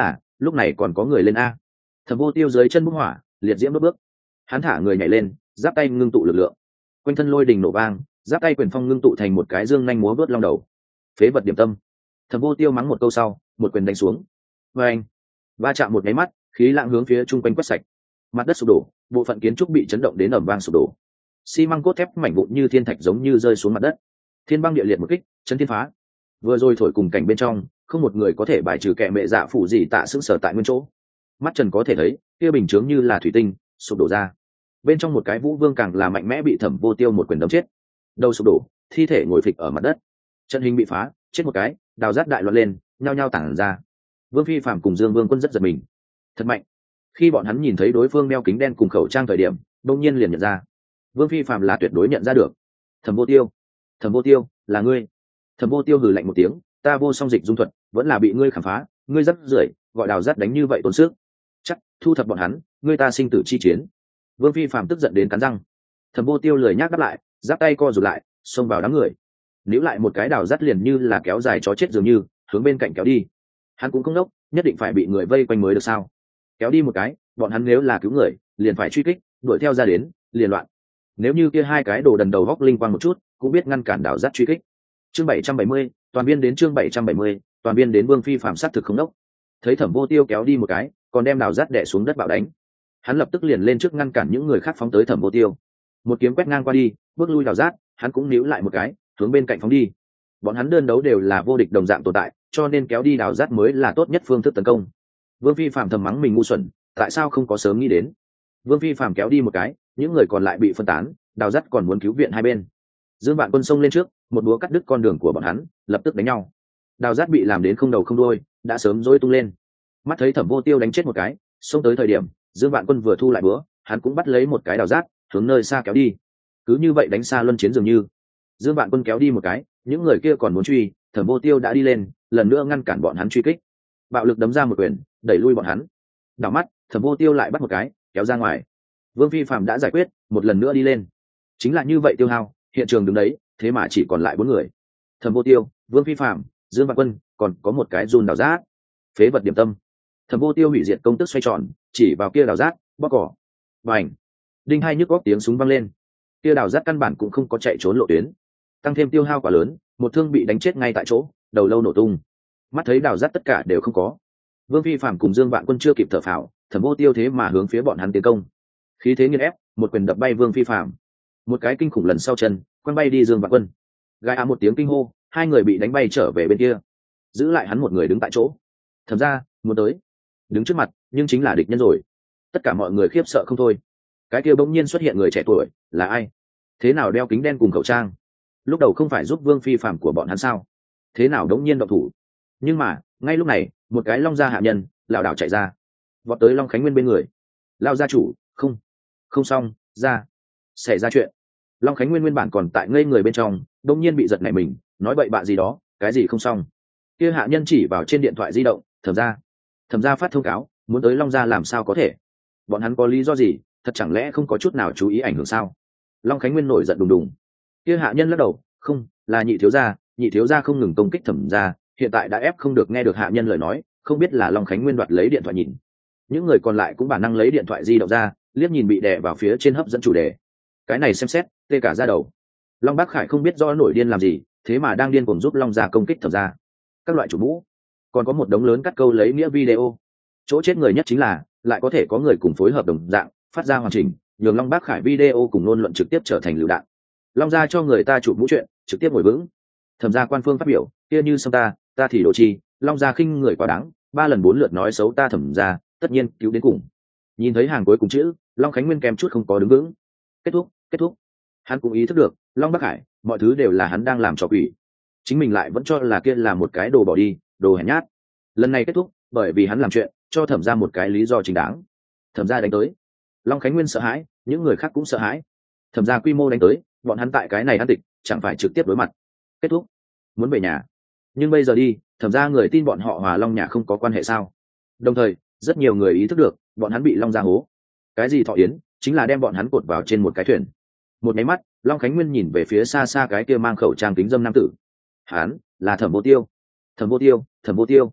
lúc này còn có người lên a. Thẩm Vô Tiêu dưới chân bốc hỏa, liệt diễm bước bước, hắn thả người nhảy lên, giáp tay ngưng tụ lực lượng, quanh thân lôi đình nổ vang, giáp tay quyền phong ngưng tụ thành một cái dương nhanh múa vớt long đầu. Phế vật điểm tâm. Thẩm Vô Tiêu mắng một câu sau, một quyền đánh xuống. Và anh, va chạm một máy mắt, khí lạng hướng phía trung quanh quét sạch, mặt đất sụp đổ, bộ phận kiến trúc bị chấn động đến ầm vang sụp đổ, xi măng cốt thép mảnh vụn như thiên thạch giống như rơi xuống mặt đất. Thiên băng địa liệt một kích, chấn thiên phá. Vừa rồi thổi cùng cảnh bên trong, không một người có thể bài trừ kẻ mẹ dạ phủ gì tạ sững sờ tại nguyên chỗ. Mắt trần có thể thấy, kia bình chướng như là thủy tinh sụp đổ ra. Bên trong một cái vũ vương càng là mạnh mẽ bị Thẩm Vô Tiêu một quyền đấm chết. Đầu sụp đổ, thi thể ngồi phịch ở mặt đất. Trận hình bị phá, chết một cái, đào rát đại loạn lên, nhao nhao tản ra. Vương Phi Phạm cùng Dương Vương Quân rất giật mình. Thật mạnh. Khi bọn hắn nhìn thấy đối phương đeo kính đen cùng khẩu trang thời điểm, đột nhiên liền nhận ra. Vương Phi Phạm là tuyệt đối nhận ra được. Thẩm Vô Tiêu, Thẩm Vô Tiêu, là ngươi. Thẩm Vô Tiêu hừ lạnh một tiếng, ta vô song dịch dung thuật, vẫn là bị ngươi khám phá, ngươi rất rưởi, gọi đào rát đánh như vậy tốn sức. Chắc thu thập bọn hắn, ngươi ta sinh tử chi chiến. Vương Phi Phạm tức giận đến cắn răng. Thẩm Vô Tiêu lười nhác đáp lại, giáp tay co rụt lại, xông vào đám người. Níu lại một cái đào rát liền như là kéo dài chó chết dường như, hướng bên cạnh kéo đi. Hắn cũng không đốc, nhất định phải bị người vây quanh mới được sao? Kéo đi một cái, bọn hắn nếu là cứu người, liền phải truy kích, đuổi theo ra đến, liền loạn. Nếu như kia hai cái đồ đần đầu góc linh quang một chút, cũng biết ngăn cản đào rát truy kích. Chương bảy trăm bảy mươi, toàn viên đến chương bảy trăm bảy mươi, toàn viên đến. Vương Phi Phạm sát thực không đốc. Thấy Thẩm Vô Tiêu kéo đi một cái, còn đem đào rát đè xuống đất bạo đánh. Hắn lập tức liền lên trước ngăn cản những người khác phóng tới Thẩm Vô Tiêu. Một kiếm quét ngang qua đi, bước lui đào rát, hắn cũng níu lại một cái, hướng bên cạnh phóng đi. Bọn hắn đơn đấu đều là vô địch đồng dạng tồn tại, cho nên kéo đi đào rát mới là tốt nhất phương thức tấn công. Vương Phi Phạm thầm mắng mình ngu xuẩn, tại sao không có sớm nghĩ đến. Vương Phi Phạm kéo đi một cái, những người còn lại bị phân tán, đào rát còn muốn cứu viện hai bên. Dương Vạn Quân xông lên trước, một búa cắt đứt con đường của bọn hắn, lập tức đánh nhau. Đào rát bị làm đến không đầu không đuôi, đã sớm rối tung lên. Mắt thấy Thẩm Vô Tiêu đánh chết một cái, xông tới thời điểm, Dương Vạn Quân vừa thu lại búa, hắn cũng bắt lấy một cái đào rát, hướng nơi xa kéo đi. Cứ như vậy đánh xa luân chiến dường như. Dương Vạn Quân kéo đi một cái, những người kia còn muốn truy, Thẩm Vô Tiêu đã đi lên, lần nữa ngăn cản bọn hắn truy kích. Bạo lực đấm ra một quyền, đẩy lui bọn hắn. Đảo mắt, Thẩm Vô Tiêu lại bắt một cái, kéo ra ngoài. Vương Phi Phạm đã giải quyết, một lần nữa đi lên. Chính là như vậy tiêu hao, hiện trường đứng đấy, thế mà chỉ còn lại bốn người. Thẩm Vô Tiêu, Vương Phi Phạm, Dương Vạn Quân, còn có một cái run đào rác. Phế vật điểm tâm. Thẩm Vô Tiêu hủy diệt công tức xoay tròn, chỉ vào kia đào rác, bóc cỏ. Bành. Đinh hai nhức góc tiếng súng vang lên. Kia đào rác căn bản cũng không có chạy trốn lộ tuyến. Tăng thêm tiêu hao quá lớn, một thương bị đánh chết ngay tại chỗ, đầu lâu nổ tung. Mắt thấy đào rác tất cả đều không có. Vương Phi Phạm cùng Dương Vạn Quân chưa kịp thở phào, Thẩm Vô Tiêu thế mà hướng phía bọn hắn tiến công. Khí thế nghiền ép, một quyền đập bay Vương Phi Phạm. Một cái kinh khủng lần sau chân, quăng bay đi Dương Vạn Quân. Gai á một tiếng kinh hô, hai người bị đánh bay trở về bên kia. Giữ lại hắn một người đứng tại chỗ. Thẩm ra, muốn tới. Đứng trước mặt, nhưng chính là địch nhân rồi. Tất cả mọi người khiếp sợ không thôi. Cái kia bỗng nhiên xuất hiện người trẻ tuổi, là ai? Thế nào đeo kính đen cùng khẩu trang? Lúc đầu không phải giúp Vương Phi Phạm của bọn hắn sao? Thế nào đống nhiên động thủ? Nhưng mà, ngay lúc này, một cái long gia hạ nhân lảo đảo chạy ra, vọt tới Long Khánh Nguyên bên người. Lao gia chủ, không, không xong, ra, xảy ra chuyện. Long Khánh Nguyên nguyên bản còn tại ngây người bên trong, đột nhiên bị giật nảy mình, nói bậy bạ gì đó, cái gì không xong. Kia hạ nhân chỉ vào trên điện thoại di động, Thẩm gia, Thẩm gia phát thông cáo, muốn tới Long gia làm sao có thể? Bọn hắn có lý do gì? Thật chẳng lẽ không có chút nào chú ý ảnh hưởng sao? Long Khánh Nguyên nổi giận đùng đùng. Kia hạ nhân lắc đầu, không, là nhị thiếu gia, nhị thiếu gia không ngừng công kích Thẩm gia, hiện tại đã ép không được nghe được hạ nhân lời nói, không biết là Long Khánh Nguyên đoạt lấy điện thoại nhìn. Những người còn lại cũng bản năng lấy điện thoại di động ra, liếc nhìn bị đè vào phía trên hấp dẫn chủ đề. Cái này xem xét, tê cả da đầu. Long Bác Khải không biết do nổi điên làm gì, thế mà đang điên cuồng giúp Long gia công kích Thẩm gia. Các loại chủ mũ, còn có một đống lớn cắt câu lấy nghĩa video. Chỗ chết người nhất chính là, lại có thể có người cùng phối hợp đồng dạng, phát ra hoàn chỉnh, nhường Long Bác Khải video cùng ngôn luận trực tiếp trở thành lựu đạn. Long gia cho người ta chụp mũ chuyện, trực tiếp ngồi vững. Thẩm gia quan phương phát biểu, kia như sông ta, ta thì đồ chi, Long gia khinh người quá đáng, ba lần bốn lượt nói xấu ta Thẩm gia, tất nhiên cứu đến cùng. Nhìn thấy hàng cuối cùng chữ, Long Khánh Nguyên kèm chút không có đứng vững. Kết thúc, kết thúc. Hắn cũng ý thức được, Long Bắc Hải, mọi thứ đều là hắn đang làm trò quỷ. Chính mình lại vẫn cho là kia là một cái đồ bỏ đi, đồ hèn nhát. Lần này kết thúc, bởi vì hắn làm chuyện, cho Thẩm gia một cái lý do chính đáng. Thẩm gia đánh tới. Long Khánh Nguyên sợ hãi, những người khác cũng sợ hãi. Thẩm gia quy mô đánh tới, bọn hắn tại cái này ăn tịch, chẳng phải trực tiếp đối mặt. Kết thúc. Muốn về nhà. Nhưng bây giờ đi, Thẩm gia người tin bọn họ Hòa Long nhà không có quan hệ sao? Đồng thời, rất nhiều người ý thức được, bọn hắn bị Long gia hố. Cái gì thọ yến, chính là đem bọn hắn cột vào trên một cái thuyền. Một máy mắt, Long Khánh Nguyên nhìn về phía xa xa cái kia mang khẩu trang kính dâm nam tử. Hắn là Thẩm Vô Tiêu. Thẩm Vô Tiêu, Thẩm Vô Tiêu.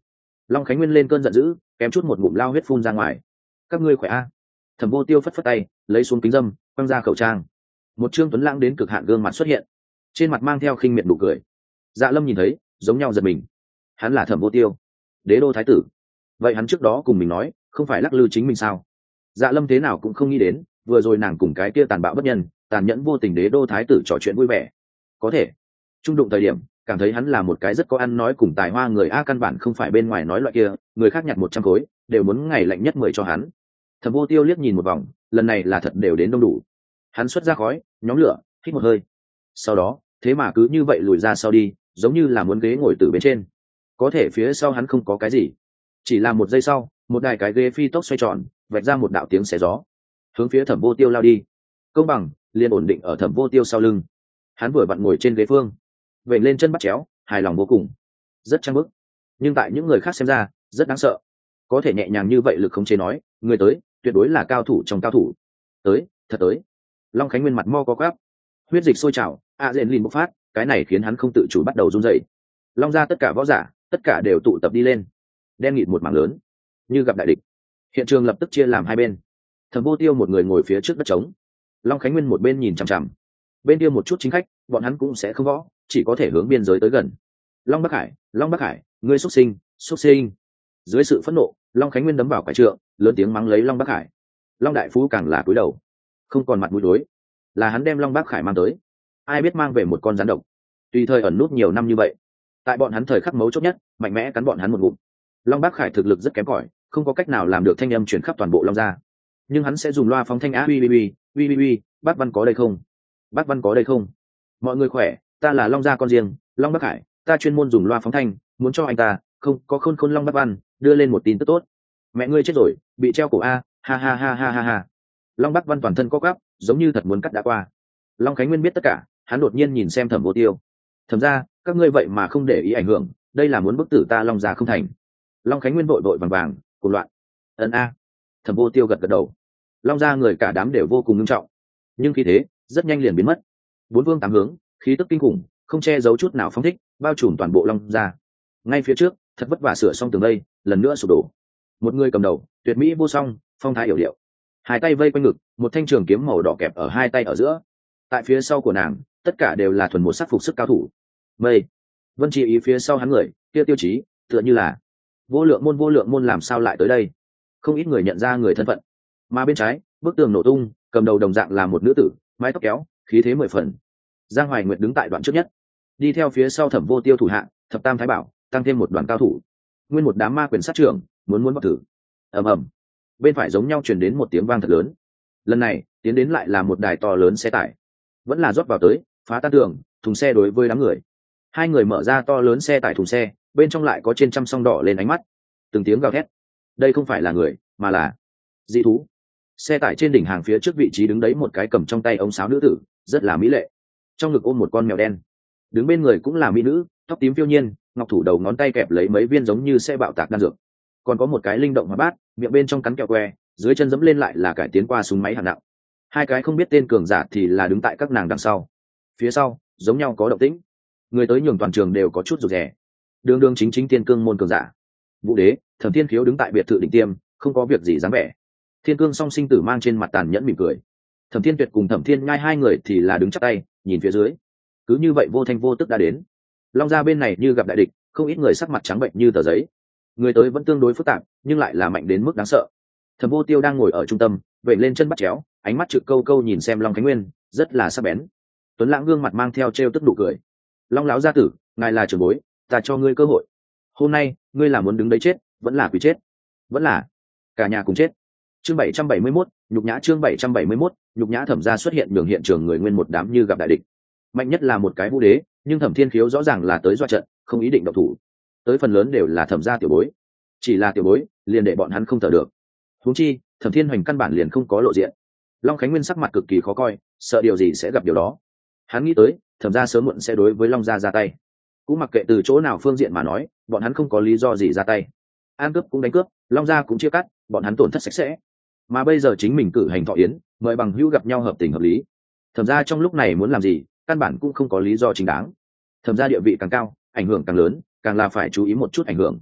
Long Khánh Nguyên lên cơn giận dữ, kém chút một ngụm lao huyết phun ra ngoài. Các ngươi khỏe a? Thẩm Vô Tiêu phất phất tay, lấy xuống kính dâm, quăng ra khẩu trang. Một trương tuấn lãng đến cực hạn gương mặt xuất hiện, trên mặt mang theo khinh miệt nụ cười. Dạ Lâm nhìn thấy, giống nhau giật mình. Hắn là Thẩm Vô Tiêu, đế đô thái tử. Vậy hắn trước đó cùng mình nói, không phải lắc lư chính mình sao? Dạ Lâm thế nào cũng không nghĩ đến, vừa rồi nàng cùng cái kia tàn bạo bất nhân, tàn nhẫn vô tình đế đô thái tử trò chuyện vui vẻ. Có thể, trung đụng thời điểm, cảm thấy hắn là một cái rất có ăn nói cùng tài hoa người a, căn bản không phải bên ngoài nói loại kia, người khác nhặt một trăm khối, đều muốn ngày lạnh nhất mười cho hắn. Thẩm Vô Tiêu liếc nhìn một vòng, lần này là thật đều đến đông đủ. Hắn xuất ra khói, nhóm lửa, hít một hơi. Sau đó, thế mà cứ như vậy lùi ra sau đi, giống như là muốn ghế ngồi từ bên trên. Có thể phía sau hắn không có cái gì, chỉ là một giây sau, một đài cái ghế phi tốc xoay tròn, vạch ra một đạo tiếng xé gió, hướng phía Thẩm Vô Tiêu lao đi. Công bằng, liền ổn định ở Thẩm Vô Tiêu sau lưng. Hắn vừa vặn ngồi trên ghế phương, vểnh lên chân bắt chéo, hài lòng vô cùng, rất trang bức. Nhưng tại những người khác xem ra, rất đáng sợ. Có thể nhẹ nhàng như vậy lực không chế nói, người tới, tuyệt đối là cao thủ trong cao thủ. Tới, thật tới. Long Khánh Nguyên mặt mo có quắp, huyết dịch sôi trào, a dện lìn bộc phát, cái này khiến hắn không tự chủ bắt đầu run rẩy. Long ra tất cả võ giả, tất cả đều tụ tập đi lên, đen nghịt một mảng lớn, như gặp đại địch. Hiện trường lập tức chia làm hai bên. Thẩm Vô Tiêu một người ngồi phía trước đất trống, Long Khánh Nguyên một bên nhìn chằm chằm. Bên kia một chút chính khách, bọn hắn cũng sẽ không võ, chỉ có thể hướng biên giới tới gần. Long Bắc Hải, Long Bắc Hải, ngươi xuất sinh, xuất sinh. Dưới sự phẫn nộ, Long Khánh Nguyên đấm vào quải trượng, lớn tiếng mắng lấy Long Bắc Hải. Long Đại Phú càng là cúi đầu, không còn mặt mũi đối, là hắn đem Long Bắc Hải mang tới. Ai biết mang về một con rắn độc, tùy thời ẩn nút nhiều năm như vậy, tại bọn hắn thời khắc mấu chốt nhất, mạnh mẽ cắn bọn hắn một ngụm. Long Bắc Hải thực lực rất kém cỏi, không có cách nào làm được thanh âm truyền khắp toàn bộ Long gia, nhưng hắn sẽ dùng loa phóng thanh á, uy uy uy, uy uy uy, bác Văn có đây không? Bác Văn có đây không? Mọi người khỏe, ta là Long gia con riêng, Long Bắc Hải, ta chuyên môn dùng loa phóng thanh, muốn cho anh ta, không có khôn khôn Long Bắc Văn, đưa lên một tin tức tốt. Mẹ ngươi chết rồi, bị treo cổ a, ha ha ha ha ha ha. Long Bắc Văn toàn thân co quắp, giống như thật muốn cắt đã qua. Long Khánh Nguyên biết tất cả, hắn đột nhiên nhìn xem Thẩm Vô Tiêu. Thẩm ra, các ngươi vậy mà không để ý ảnh hưởng, đây là muốn bức tử ta Long gia không thành. Long Khánh Nguyên vội vội vàng vàng, cuồng loạn. Ấn a. Thẩm Vô Tiêu gật gật đầu. Long gia người cả đám đều vô cùng nghiêm trọng, nhưng khí thế rất nhanh liền biến mất. Bốn phương tám hướng, khí tức kinh khủng, không che giấu chút nào phóng thích, bao trùm toàn bộ Long gia. Ngay phía trước, thật vất vả sửa xong tường đây, lần nữa sụp đổ. Một người cầm đầu, tuyệt mỹ vô song, phong thái hiểu điệu, hai tay vây quanh ngực, một thanh trường kiếm màu đỏ kẹp ở hai tay ở giữa. Tại phía sau của nàng, tất cả đều là thuần một sắc phục sức cao thủ. Mây, Vân Chi ý phía sau hắn người, kia Tiêu Chí, tựa như là vô lượng môn. Vô lượng môn làm sao lại tới đây? Không ít người nhận ra người thân phận. Mà bên trái, bức tường nổ tung, cầm đầu đồng dạng là một nữ tử, mái tóc kéo, khí thế mười phần. Giang Hoài Nguyệt đứng tại đoạn trước nhất, đi theo phía sau Thẩm Vô Tiêu thủ hạ, thập tam thái bảo, tăng thêm một đoàn cao thủ, nguyên một đám ma quyền sát trưởng, muốn muốn bóc thử. Ầm ầm, bên phải giống nhau truyền đến một tiếng vang thật lớn. Lần này, tiến đến lại là một đài to lớn xe tải, vẫn là rót vào tới, phá tan tường, thùng xe đối với đám người. Hai người mở ra to lớn xe tải thùng xe, bên trong lại có trên trăm song đỏ lên ánh mắt, từng tiếng gào thét. Đây không phải là người, mà là dị thú. Xe tải trên đỉnh hàng phía trước vị trí đứng đấy một cái cầm trong tay ống sáo nữ tử, rất là mỹ lệ, trong ngực ôm một con mèo đen. Đứng bên người cũng là mỹ nữ, tóc tím phiêu nhiên, ngọc thủ đầu ngón tay kẹp lấy mấy viên giống như xe bạo tạc đan dược. Còn có một cái linh động hóa bát, miệng bên trong cắn kẹo que, dưới chân dẫm lên lại là cải tiến qua súng máy hạng nặng. Hai cái không biết tên cường giả thì là đứng tại các nàng đằng sau. Phía sau giống nhau có động tĩnh, người tới nhường toàn trường đều có chút rụt rè. Đường đường chính chính tiên cương môn cường giả, Vũ Đế, Thẩm Thiên Khiếu đứng tại biệt thự đỉnh tiêm, không có việc gì dáng vẻ. Thiên Cương Song Sinh Tử mang trên mặt tàn nhẫn mỉm cười. Thẩm Thiên Tuyệt cùng Thẩm Thiên Nhai hai người thì là đứng chắp tay, nhìn phía dưới. Cứ như vậy vô thanh vô tức đã đến. Long gia bên này như gặp đại địch, không ít người sắc mặt trắng bệnh như tờ giấy. Người tới vẫn tương đối phức tạp, nhưng lại là mạnh đến mức đáng sợ. Thẩm Vô Tiêu đang ngồi ở trung tâm, vẩy lên chân bắt chéo, ánh mắt trực câu câu nhìn xem Long Khánh Nguyên, rất là sắc bén. Tuấn Lãng gương mặt mang theo trêu tức nụ cười. Long lão gia tử, ngài là trưởng bối, ta cho ngươi cơ hội. Hôm nay, ngươi là muốn đứng đấy chết, vẫn là quỳ chết, vẫn là cả nhà cùng chết. Chương bảy trăm bảy mươi mốt, nhục nhã. Chương bảy trăm bảy mươi mốt, nhục nhã. Thẩm gia xuất hiện nhường hiện trường người nguyên một đám như gặp đại địch. Mạnh nhất là một cái Vũ Đế, nhưng Thẩm Thiên Khiếu rõ ràng là tới dọa trận, không ý định động thủ. Tới phần lớn đều là Thẩm gia tiểu bối, chỉ là tiểu bối, liền để bọn hắn không thở được. Huống chi, Thẩm Thiên Hoành căn bản liền không có lộ diện. Long Khánh Nguyên sắc mặt cực kỳ khó coi, sợ điều gì sẽ gặp điều đó. Hắn nghĩ tới, Thẩm gia sớm muộn sẽ đối với Long gia ra tay. Cũng mặc kệ từ chỗ nào phương diện mà nói, bọn hắn không có lý do gì ra tay. An cướp cũng đánh cướp, Long gia cũng chia cắt, bọn hắn tổn thất sạch sẽ. Mà bây giờ chính mình cử hành thọ yến, mời bằng hữu gặp nhau hợp tình hợp lý. Thẩm gia trong lúc này muốn làm gì, căn bản cũng không có lý do chính đáng. Thẩm gia địa vị càng cao, ảnh hưởng càng lớn, càng là phải chú ý một chút ảnh hưởng.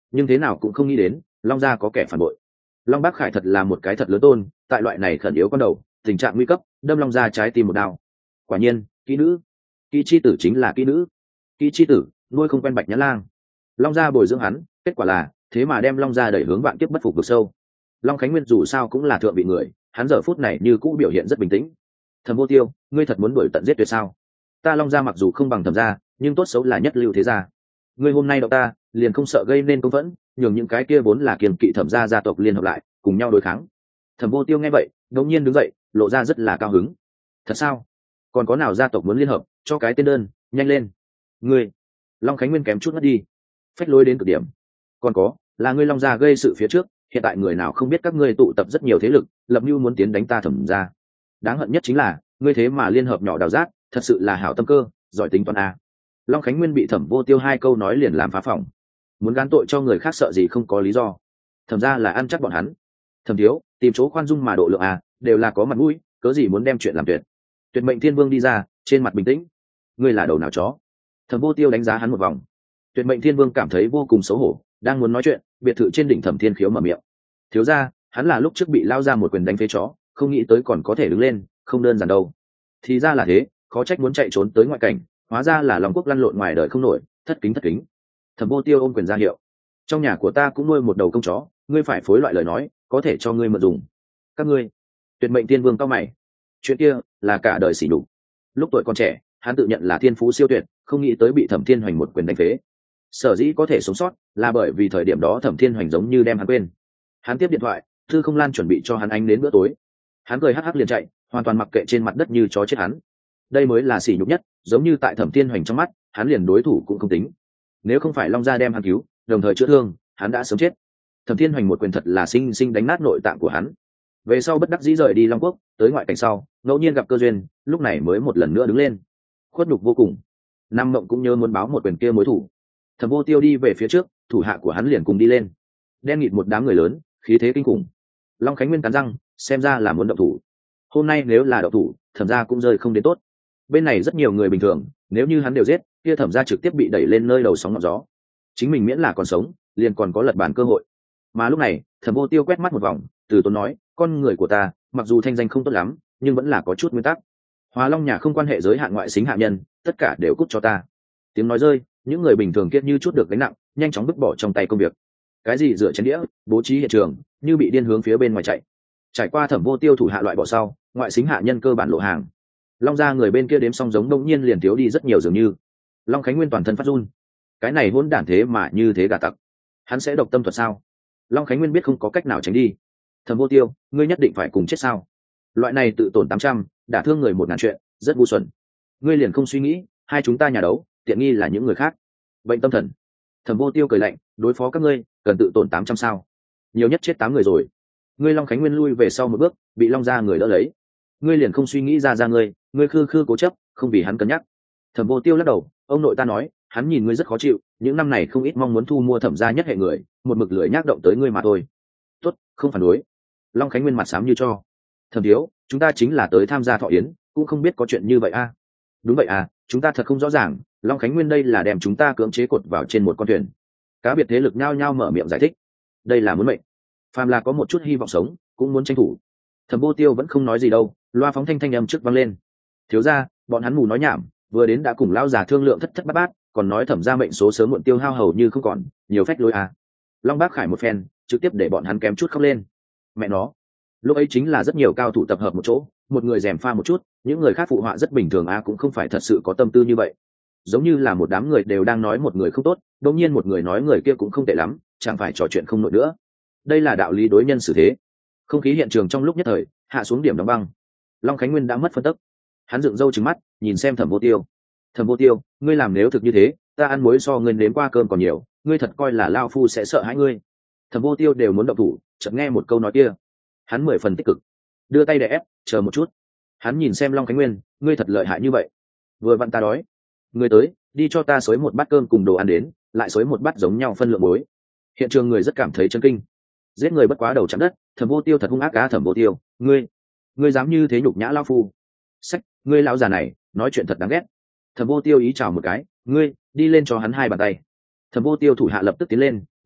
nhưng thế nào cũng không nghĩ đến long gia có kẻ phản bội. Long Bác Khải thật là một cái thật lớn tôn, tại loại này khẩn yếu con đầu, tình trạng nguy cấp, đâm long gia trái tim một đao. Quả nhiên, kỹ nữ, kỹ chi tử chính là kỹ nữ, kỹ chi tử nuôi không quen Bạch Nhã Lang. Long gia bồi dưỡng hắn, kết quả là thế mà đem long gia đẩy hướng vạn kiếp bất phục vực sâu. Long Khánh Nguyên dù sao cũng là thượng vị người, hắn giờ phút này như cũ biểu hiện rất bình tĩnh. Thẩm Vô Tiêu, ngươi thật muốn đuổi tận giết tuyệt sao? Ta long gia mặc dù không bằng thẩm gia, nhưng tốt xấu là nhất lưu thế gia. Ngươi hôm nay động ta, liền không sợ gây nên công phẫn, nhường những cái kia vốn là kiềm kỵ thẩm gia gia tộc liên hợp lại, cùng nhau đối kháng. Thẩm Vô Tiêu nghe vậy, đột nhiên đứng dậy, lộ ra rất là cao hứng. Thật sao? Còn có nào gia tộc muốn liên hợp, cho cái tên đơn, nhanh lên. Ngươi, Long Khánh Nguyên kém chút mất đi, phách lối đến cực điểm. Còn có, là ngươi long gia gây sự phía trước, hiện tại người nào không biết các ngươi tụ tập rất nhiều thế lực, lập mưu muốn tiến đánh ta thẩm gia. Đáng hận nhất chính là, ngươi thế mà liên hợp nhỏ đào giác, thật sự là hảo tâm cơ, giỏi tính toán a. Long Khánh Nguyên bị Thẩm Vô Tiêu hai câu nói liền làm phá phòng, muốn gán tội cho người khác sợ gì không có lý do. Thẩm ra là ăn chắc bọn hắn. Thẩm thiếu tìm chỗ khoan dung mà độ lượng à, đều là có mặt mũi, cớ gì muốn đem chuyện làm tuyệt. Tuyệt Mệnh Thiên Vương đi ra, trên mặt bình tĩnh. Ngươi là đầu nào chó? Thẩm Vô Tiêu đánh giá hắn một vòng. Tuyệt Mệnh Thiên Vương cảm thấy vô cùng xấu hổ, đang muốn nói chuyện, biệt thự trên đỉnh Thẩm Thiên Khiếu mở miệng. Thiếu gia, hắn là lúc trước bị lao ra một quyền đánh phế chó, không nghĩ tới còn có thể đứng lên, không đơn giản đâu. Thì ra là thế, khó trách muốn chạy trốn tới ngoại cảnh, hóa ra là Long Quốc lăn lộn ngoài đời không nổi, thất kính thất kính. Thẩm Vô Tiêu ôm quyền ra hiệu. Trong nhà của ta cũng nuôi một đầu công chó, ngươi phải phối loại lời nói, có thể cho ngươi mượn dùng. Các ngươi, Tuyệt Mệnh Tiên Vương cao mày. Chuyện kia là cả đời sỉ nhục. Lúc tuổi còn trẻ, hắn tự nhận là thiên phú siêu tuyệt, không nghĩ tới bị Thẩm Thiên Hoành một quyền đánh phế. Sở dĩ có thể sống sót, là bởi vì thời điểm đó Thẩm Thiên Hoành giống như đem hắn quên. Hắn tiếp điện thoại, Thư Không Lan chuẩn bị cho hắn ánh đến bữa tối. Hắn cười hắc hắc liền chạy, hoàn toàn mặc kệ trên mặt đất như chó chết hắn. Đây mới là sỉ nhục nhất, giống như tại Thẩm Thiên Hoành trong mắt, hắn liền đối thủ cũng không tính. Nếu không phải Long gia đem hắn cứu, đồng thời chữa thương, hắn đã sớm chết. Thẩm Thiên Hoành một quyền thật là sinh sinh đánh nát nội tạng của hắn. Về sau bất đắc dĩ rời đi Long Quốc, tới ngoại cảnh sau, ngẫu nhiên gặp cơ duyên, lúc này mới một lần nữa đứng lên. Khuất nhục vô cùng. Nam Mộng cũng nhớ muốn báo một quyền kia mối thủ. Thẩm Vô Tiêu đi về phía trước, thủ hạ của hắn liền cùng đi lên. Đen nghịt một đám người lớn, khí thế kinh khủng. Long Khánh Nguyên cắn răng, xem ra là muốn động thủ. Hôm nay nếu là động thủ, Thẩm gia cũng rơi không đến tốt. Bên này rất nhiều người bình thường, nếu như hắn đều giết, kia Thẩm gia trực tiếp bị đẩy lên nơi đầu sóng ngọn gió. Chính mình miễn là còn sống, liền còn có lật bàn cơ hội. Mà lúc này, Thẩm Vô Tiêu quét mắt một vòng, từ tốn nói, con người của ta, mặc dù thanh danh không tốt lắm, nhưng vẫn là có chút nguyên tắc. Hóa Long nhà không quan hệ giới hạn ngoại xính hạ nhân, tất cả đều cút cho ta. Tiếng nói rơi, những người bình thường kiết như chút được gánh nặng, nhanh chóng vứt bỏ trong tay công việc. Cái gì dựa chén đĩa, bố trí hiện trường, như bị điên hướng phía bên ngoài chạy. Trải qua Thẩm Vô Tiêu thủ hạ loại bỏ sau, ngoại xính hạ nhân cơ bản lộ hàng. Long gia người bên kia đếm xong giống đông nhiên liền thiếu đi rất nhiều dường như. Long Khánh Nguyên toàn thân phát run. Cái này hỗn đản thế mà như thế gà tặc. Hắn sẽ độc tâm thuật sao? Long Khánh Nguyên biết không có cách nào tránh đi. Thẩm Vô Tiêu, ngươi nhất định phải cùng chết sao? Loại này tự tổn tám trăm, đả thương người một ngàn chuyện, rất ngu xuẩn. Ngươi liền không suy nghĩ, hai chúng ta nhà đấu, tiện nghi là những người khác. Bệnh tâm thần. Thẩm Vô Tiêu cười lạnh, đối phó các ngươi, cần tự tổn tám trăm sao? Nhiều nhất chết tám người rồi. Ngươi Long Khánh Nguyên lui về sau một bước, bị Long gia người đỡ lấy. Ngươi liền không suy nghĩ ra ra ngươi, ngươi khư khư cố chấp, không vì hắn cân nhắc. Thẩm Vô Tiêu lắc đầu, ông nội ta nói, hắn nhìn ngươi rất khó chịu, những năm này không ít mong muốn thu mua Thẩm gia nhất hệ người, một mực lưỡi nhác động tới ngươi mà thôi. Tốt, không phản đối. Long Khánh Nguyên mặt xám như cho. Thẩm thiếu, chúng ta chính là tới tham gia thọ yến, cũng không biết có chuyện như vậy a. À? Đúng vậy à, chúng ta thật không rõ ràng, Long Khánh Nguyên đây là đem chúng ta cưỡng chế cột vào trên một con thuyền. Cá biệt thế lực nhao nhao mở miệng giải thích. Đây là muốn mệnh. Phàm là có một chút hy vọng sống, cũng muốn tranh thủ. Thẩm Vô Tiêu vẫn không nói gì đâu, loa phóng thanh thanh âm trước vang lên. Thiếu gia, bọn hắn mù nói nhảm, vừa đến đã cùng lão già thương lượng thất thất bát bát, còn nói Thẩm gia mệnh số sớm muộn tiêu hao hầu như không còn, nhiều phách lối à. Long Bác Khải một phen, trực tiếp để bọn hắn kém chút khóc lên. Mẹ nó, lúc ấy chính là rất nhiều cao thủ tập hợp một chỗ, một người rèm pha một chút, những người khác phụ họa rất bình thường à, cũng không phải thật sự có tâm tư như vậy. Giống như là một đám người đều đang nói một người không tốt, đột nhiên một người nói người kia cũng không tệ lắm, chẳng phải trò chuyện không nổi nữa. Đây là đạo lý đối nhân xử thế. Không khí hiện trường trong lúc nhất thời hạ xuống điểm đóng băng. Long Khánh Nguyên đã mất phân tức, hắn dựng râu trừng mắt nhìn xem Thẩm Vô Tiêu. Thẩm Vô Tiêu, ngươi làm nếu thực như thế, ta ăn muối so ngươi nếm qua cơm còn nhiều, ngươi thật coi là lao phu sẽ sợ hãi ngươi? Thẩm Vô Tiêu đều muốn động thủ, chợt nghe một câu nói kia, hắn mười phần tích cực, đưa tay để ép, chờ một chút. Hắn nhìn xem Long Khánh Nguyên, ngươi thật lợi hại như vậy. Vừa vặn ta đói, ngươi tới, đi cho ta xới một bát cơm cùng đồ ăn đến, lại xới một bát giống nhau phân lượng muối. Hiện trường người rất cảm thấy chấn kinh. Giết người bất quá đầu chạm đất, Thẩm Vô Tiêu thật hung ác cá. Thẩm Vô Tiêu, ngươi ngươi dám như thế nhục nhã lão phu? Sách, ngươi lão già này nói chuyện thật đáng ghét. Thẩm Vô Tiêu ý chào một cái, ngươi đi lên cho hắn hai bàn tay. Thẩm Vô Tiêu thủ hạ lập tức tiến lên,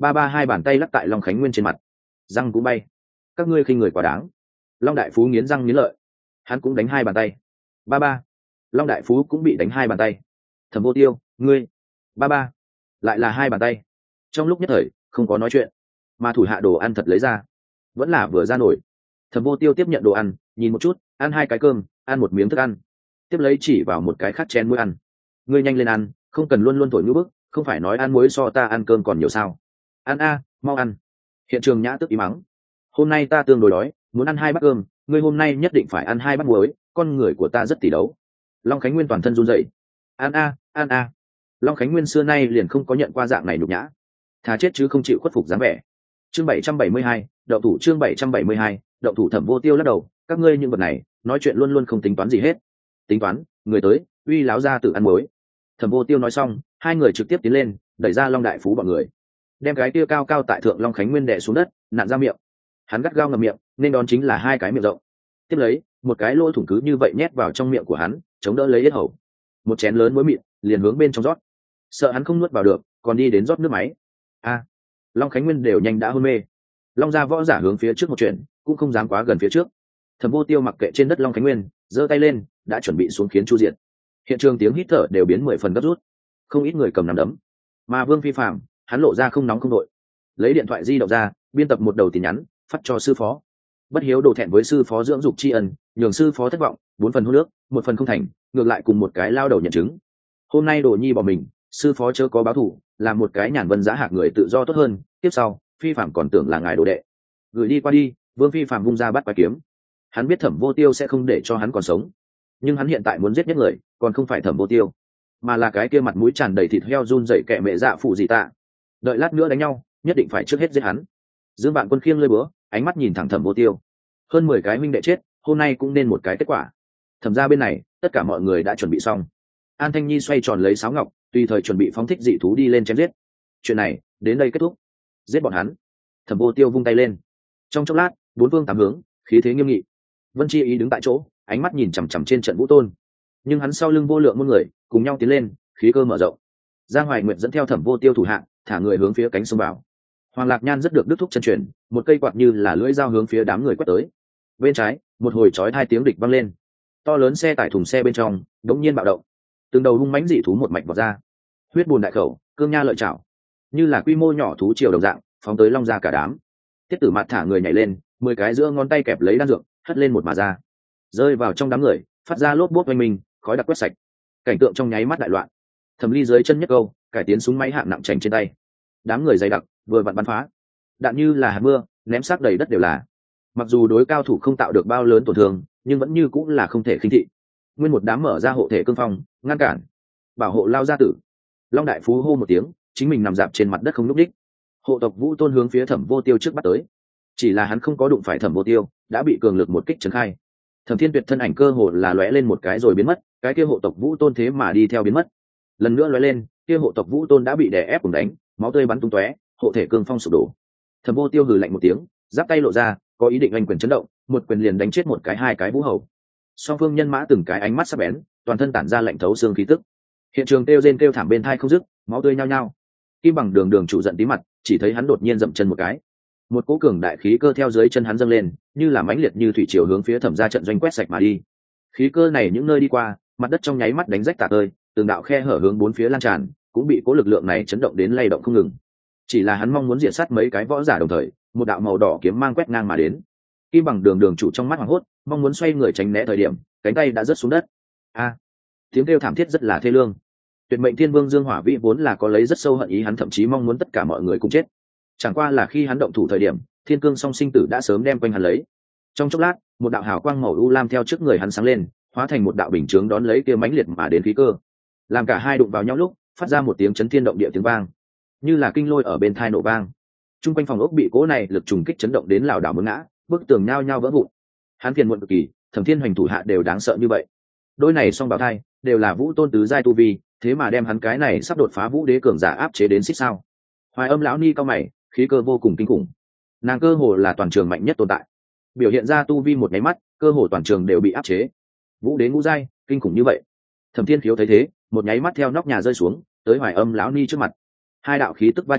ba ba hai bàn tay lắc tại long khánh nguyên trên mặt, răng cũng bay. Các ngươi khinh người quá đáng. Long đại phú nghiến răng nghiến lợi, hắn cũng đánh hai bàn tay. Ba ba, long đại phú cũng bị đánh hai bàn tay. Thẩm Vô Tiêu, ngươi. Ba ba, lại là hai bàn tay. Trong lúc nhất thời không có nói chuyện, mà thủ hạ đồ ăn thật lấy ra, vẫn là vừa ra nổi. Thẩm Vô Tiêu tiếp nhận đồ ăn, nhìn một chút, ăn hai cái cơm, ăn một miếng thức ăn, tiếp lấy chỉ vào một cái khác chén muối ăn. Ngươi nhanh lên ăn, không cần luôn luôn thổi ngữ bức, không phải nói ăn muối so ta ăn cơm còn nhiều sao? Ăn a, mau ăn. Hiện trường nhã tức ý mắng. Hôm nay ta tương đối đói, muốn ăn hai bát cơm, ngươi hôm nay nhất định phải ăn hai bát muối, con người của ta rất tỷ đấu. Long Khánh Nguyên toàn thân run rẩy. Ăn a, ăn a. Long Khánh Nguyên xưa nay liền không có nhận qua dạng này nhục nhã, thà chết chứ không chịu khuất phục dáng vẻ. Chương bảy trăm bảy mươi hai, đậu thủ chương bảy trăm bảy mươi hai, đậu thủ. Thẩm Vô Tiêu lắc đầu, các ngươi những vật này, nói chuyện luôn luôn không tính toán gì hết. Tính toán, người tới, uy láo ra tự ăn muối. Thẩm Vô Tiêu nói xong, hai người trực tiếp tiến lên, đẩy ra Long đại phú bọn người, đem cái kia cao cao tại thượng Long Khánh Nguyên đè xuống đất, nặn ra miệng. Hắn gắt gao ngậm miệng, nên đón chính là hai cái miệng rộng. Tiếp lấy, một cái lỗ thủng cứ như vậy nhét vào trong miệng của hắn, chống đỡ lấy yết hầu. Một chén lớn muối mịn liền hướng bên trong rót. Sợ hắn không nuốt vào được, còn đi đến rót nước máy. A, Long Khánh Nguyên đều nhanh đã hôn mê. Long gia võ giả hướng phía trước một chuyện, cũng không dám quá gần phía trước. Thẩm Vô Tiêu mặc kệ trên đất Long Khánh Nguyên, giơ tay lên, đã chuẩn bị xuống khiến chu diệt. Hiện trường tiếng hít thở đều biến mười phần gấp rút, không ít người cầm nắm đấm. Mà Vương Phi Phạm, hắn lộ ra không nóng không đội, lấy điện thoại di động ra, biên tập một đầu tin nhắn, phát cho sư phó. Bất hiếu đồ thẹn với sư phó dưỡng dục tri ân, nhường sư phó thất vọng, bốn phần hôn nước, một phần không thành, ngược lại cùng một cái lao đầu nhận chứng. Hôm nay đồ nhi bỏ mình, sư phó chớ có báo thù, làm một cái nhàn vân giá hạc người tự do tốt hơn. Tiếp sau, Phi Phạm còn tưởng là ngài đồ đệ, gửi đi qua đi. Vương Phi Phạm vung ra bắt quái kiếm. Hắn biết Thẩm Vô Tiêu sẽ không để cho hắn còn sống, nhưng hắn hiện tại muốn giết nhất người, còn không phải Thẩm Vô Tiêu, mà là cái kia mặt mũi tràn đầy thịt heo run rẩy kẻ mẹ dạ phụ gì tạ. Đợi lát nữa đánh nhau, nhất định phải trước hết giết hắn. Dương Vạn Quân khiêng lơi búa, ánh mắt nhìn thẳng Thẩm Vô Tiêu. Hơn mười cái huynh đệ chết, hôm nay cũng nên một cái kết quả. Thẩm gia bên này, tất cả mọi người đã chuẩn bị xong. An Thanh Nhi xoay tròn lấy sáo ngọc, tùy thời chuẩn bị phóng thích dị thú đi lên chém giết. Chuyện này đến đây kết thúc, giết bọn hắn. Thẩm Vô Tiêu vung tay lên, trong chốc lát, bốn phương tám hướng, khí thế nghiêm nghị. Vân Chi Ý đứng tại chỗ, ánh mắt nhìn chằm chằm trên trận vũ tôn, nhưng hắn sau lưng vô lượng muôn người cùng nhau tiến lên, khí cơ mở rộng. Giang Hoài Nguyệt dẫn theo Thẩm Vô Tiêu thủ hạng, thả người hướng phía cánh sông vào. Hoàng Lạc Nhan rất được đức thúc chân truyền, một cây quạt như là lưỡi dao hướng phía đám người quét tới. Bên trái, một hồi chói hai tiếng địch vang lên, to lớn xe tải thùng xe bên trong đống nhiên bạo động, từng đầu hung mãnh dị thú một mạch vọt ra, huyết bùn đại khẩu, cương nha lợi chảo, như là quy mô nhỏ thú triều đồng dạng phóng tới Long gia cả đám. Tiết Tử Mạt thả người nhảy lên, mười cái giữa ngón tay kẹp lấy đan dược, hất lên một mà ra, rơi vào trong đám người, phát ra lốp bốp oanh minh, khói đặc quét sạch. Cảnh tượng trong nháy mắt đại loạn. Thẩm Ly dưới chân nhất câu, cải tiến súng máy hạng nặng chành trên tay. Đám người dày đặc, vừa vặn bắn phá, đạn như là hạt mưa, ném xác đầy đất đều là. Mặc dù đối cao thủ không tạo được bao lớn tổn thương, nhưng vẫn như cũng là không thể khinh thị. Nguyên một đám mở ra hộ thể cương phong, ngăn cản, bảo hộ Lao gia tử. Long đại phú hô một tiếng, chính mình nằm dạp trên mặt đất không nhúc nhích. Hộ tộc Vũ Tôn hướng phía Thẩm Vô Tiêu trước bắt tới, chỉ là hắn không có đụng phải Thẩm Vô Tiêu, đã bị cường lực một kích trấn khai. Thẩm Thiên Tuyệt thân ảnh cơ hồ là lóe lên một cái rồi biến mất, cái kia hộ tộc Vũ Tôn thế mà đi theo biến mất. Lần nữa lóe lên, kia hộ tộc Vũ Tôn đã bị đè ép cùng đánh, máu tươi bắn tung tóe, hộ thể cương phong sụp đổ. Thẩm Vô Tiêu hừ lạnh một tiếng, giáp tay lộ ra, có ý định anh quyền chấn động, một quyền liền đánh chết một cái hai cái vũ hầu. Song phương nhân mã từng cái ánh mắt sắc bén, toàn thân tản ra lạnh thấu xương khí tức. Hiện trường kêu rên kêu thảm bên thai không dứt, máu tươi nhao nhao. Kim Bằng Đường Đường chủ giận tí mặt, chỉ thấy hắn đột nhiên dậm chân một cái, một cỗ cường đại khí cơ theo dưới chân hắn dâng lên, như là mãnh liệt như thủy triều hướng phía Thẩm gia trận doanh quét sạch mà đi. Khí cơ này những nơi đi qua, mặt đất trong nháy mắt đánh rách tả tơi, từng đạo khe hở hướng bốn phía lan tràn, cũng bị cỗ lực lượng này chấn động đến lay động không ngừng. Chỉ là hắn mong muốn diệt sát mấy cái võ giả đồng thời, một đạo màu đỏ kiếm mang quét ngang mà đến. Kim Bằng Đường Đường chủ trong mắt hoảng hốt, mong muốn xoay người tránh né thời điểm, cánh tay đã rớt xuống đất. A! Tiếng kêu thảm thiết rất là thê lương. Tuyệt Mệnh Thiên Vương Dương Hỏa Vĩ vốn là có lấy rất sâu hận ý, hắn thậm chí mong muốn tất cả mọi người cùng chết. Chẳng qua là khi hắn động thủ thời điểm, Thiên Cương Song Sinh Tử đã sớm đem quanh hắn lấy. Trong chốc lát, một đạo hào quang màu u lam theo trước người hắn sáng lên, hóa thành một đạo bình chướng đón lấy kia mãnh liệt mà đến khí cơ. Làm cả hai đụng vào nhau lúc, phát ra một tiếng chấn thiên động địa tiếng vang, như là kinh lôi ở bên tai nổ vang. Trung quanh phòng ốc bị cỗ này lực trùng kích chấn động đến lảo đảo muốn ngã, bức tường nhao nhao vỡ vụn. Hắn phiền muộn cực kỳ, Thẩm Thiên Hoành thủ hạ đều đáng sợ như vậy. Đôi này song bảo thai, đều là vũ tôn tứ giai tu vi, thế mà đem hắn cái này sắp đột phá vũ đế cường giả áp chế đến xích sao. Hoài Âm lão ni cao mày, khí cơ vô cùng kinh khủng. Nàng cơ hồ là toàn trường mạnh nhất tồn tại, biểu hiện ra tu vi một nháy mắt, cơ hồ toàn trường đều bị áp chế. Vũ đế ngũ giai, kinh khủng như vậy. Thẩm Thiên Khiếu thấy thế, một nháy mắt theo nóc nhà rơi xuống, tới Hoài Âm lão ni trước mặt. Hai đạo khí tức va chạm,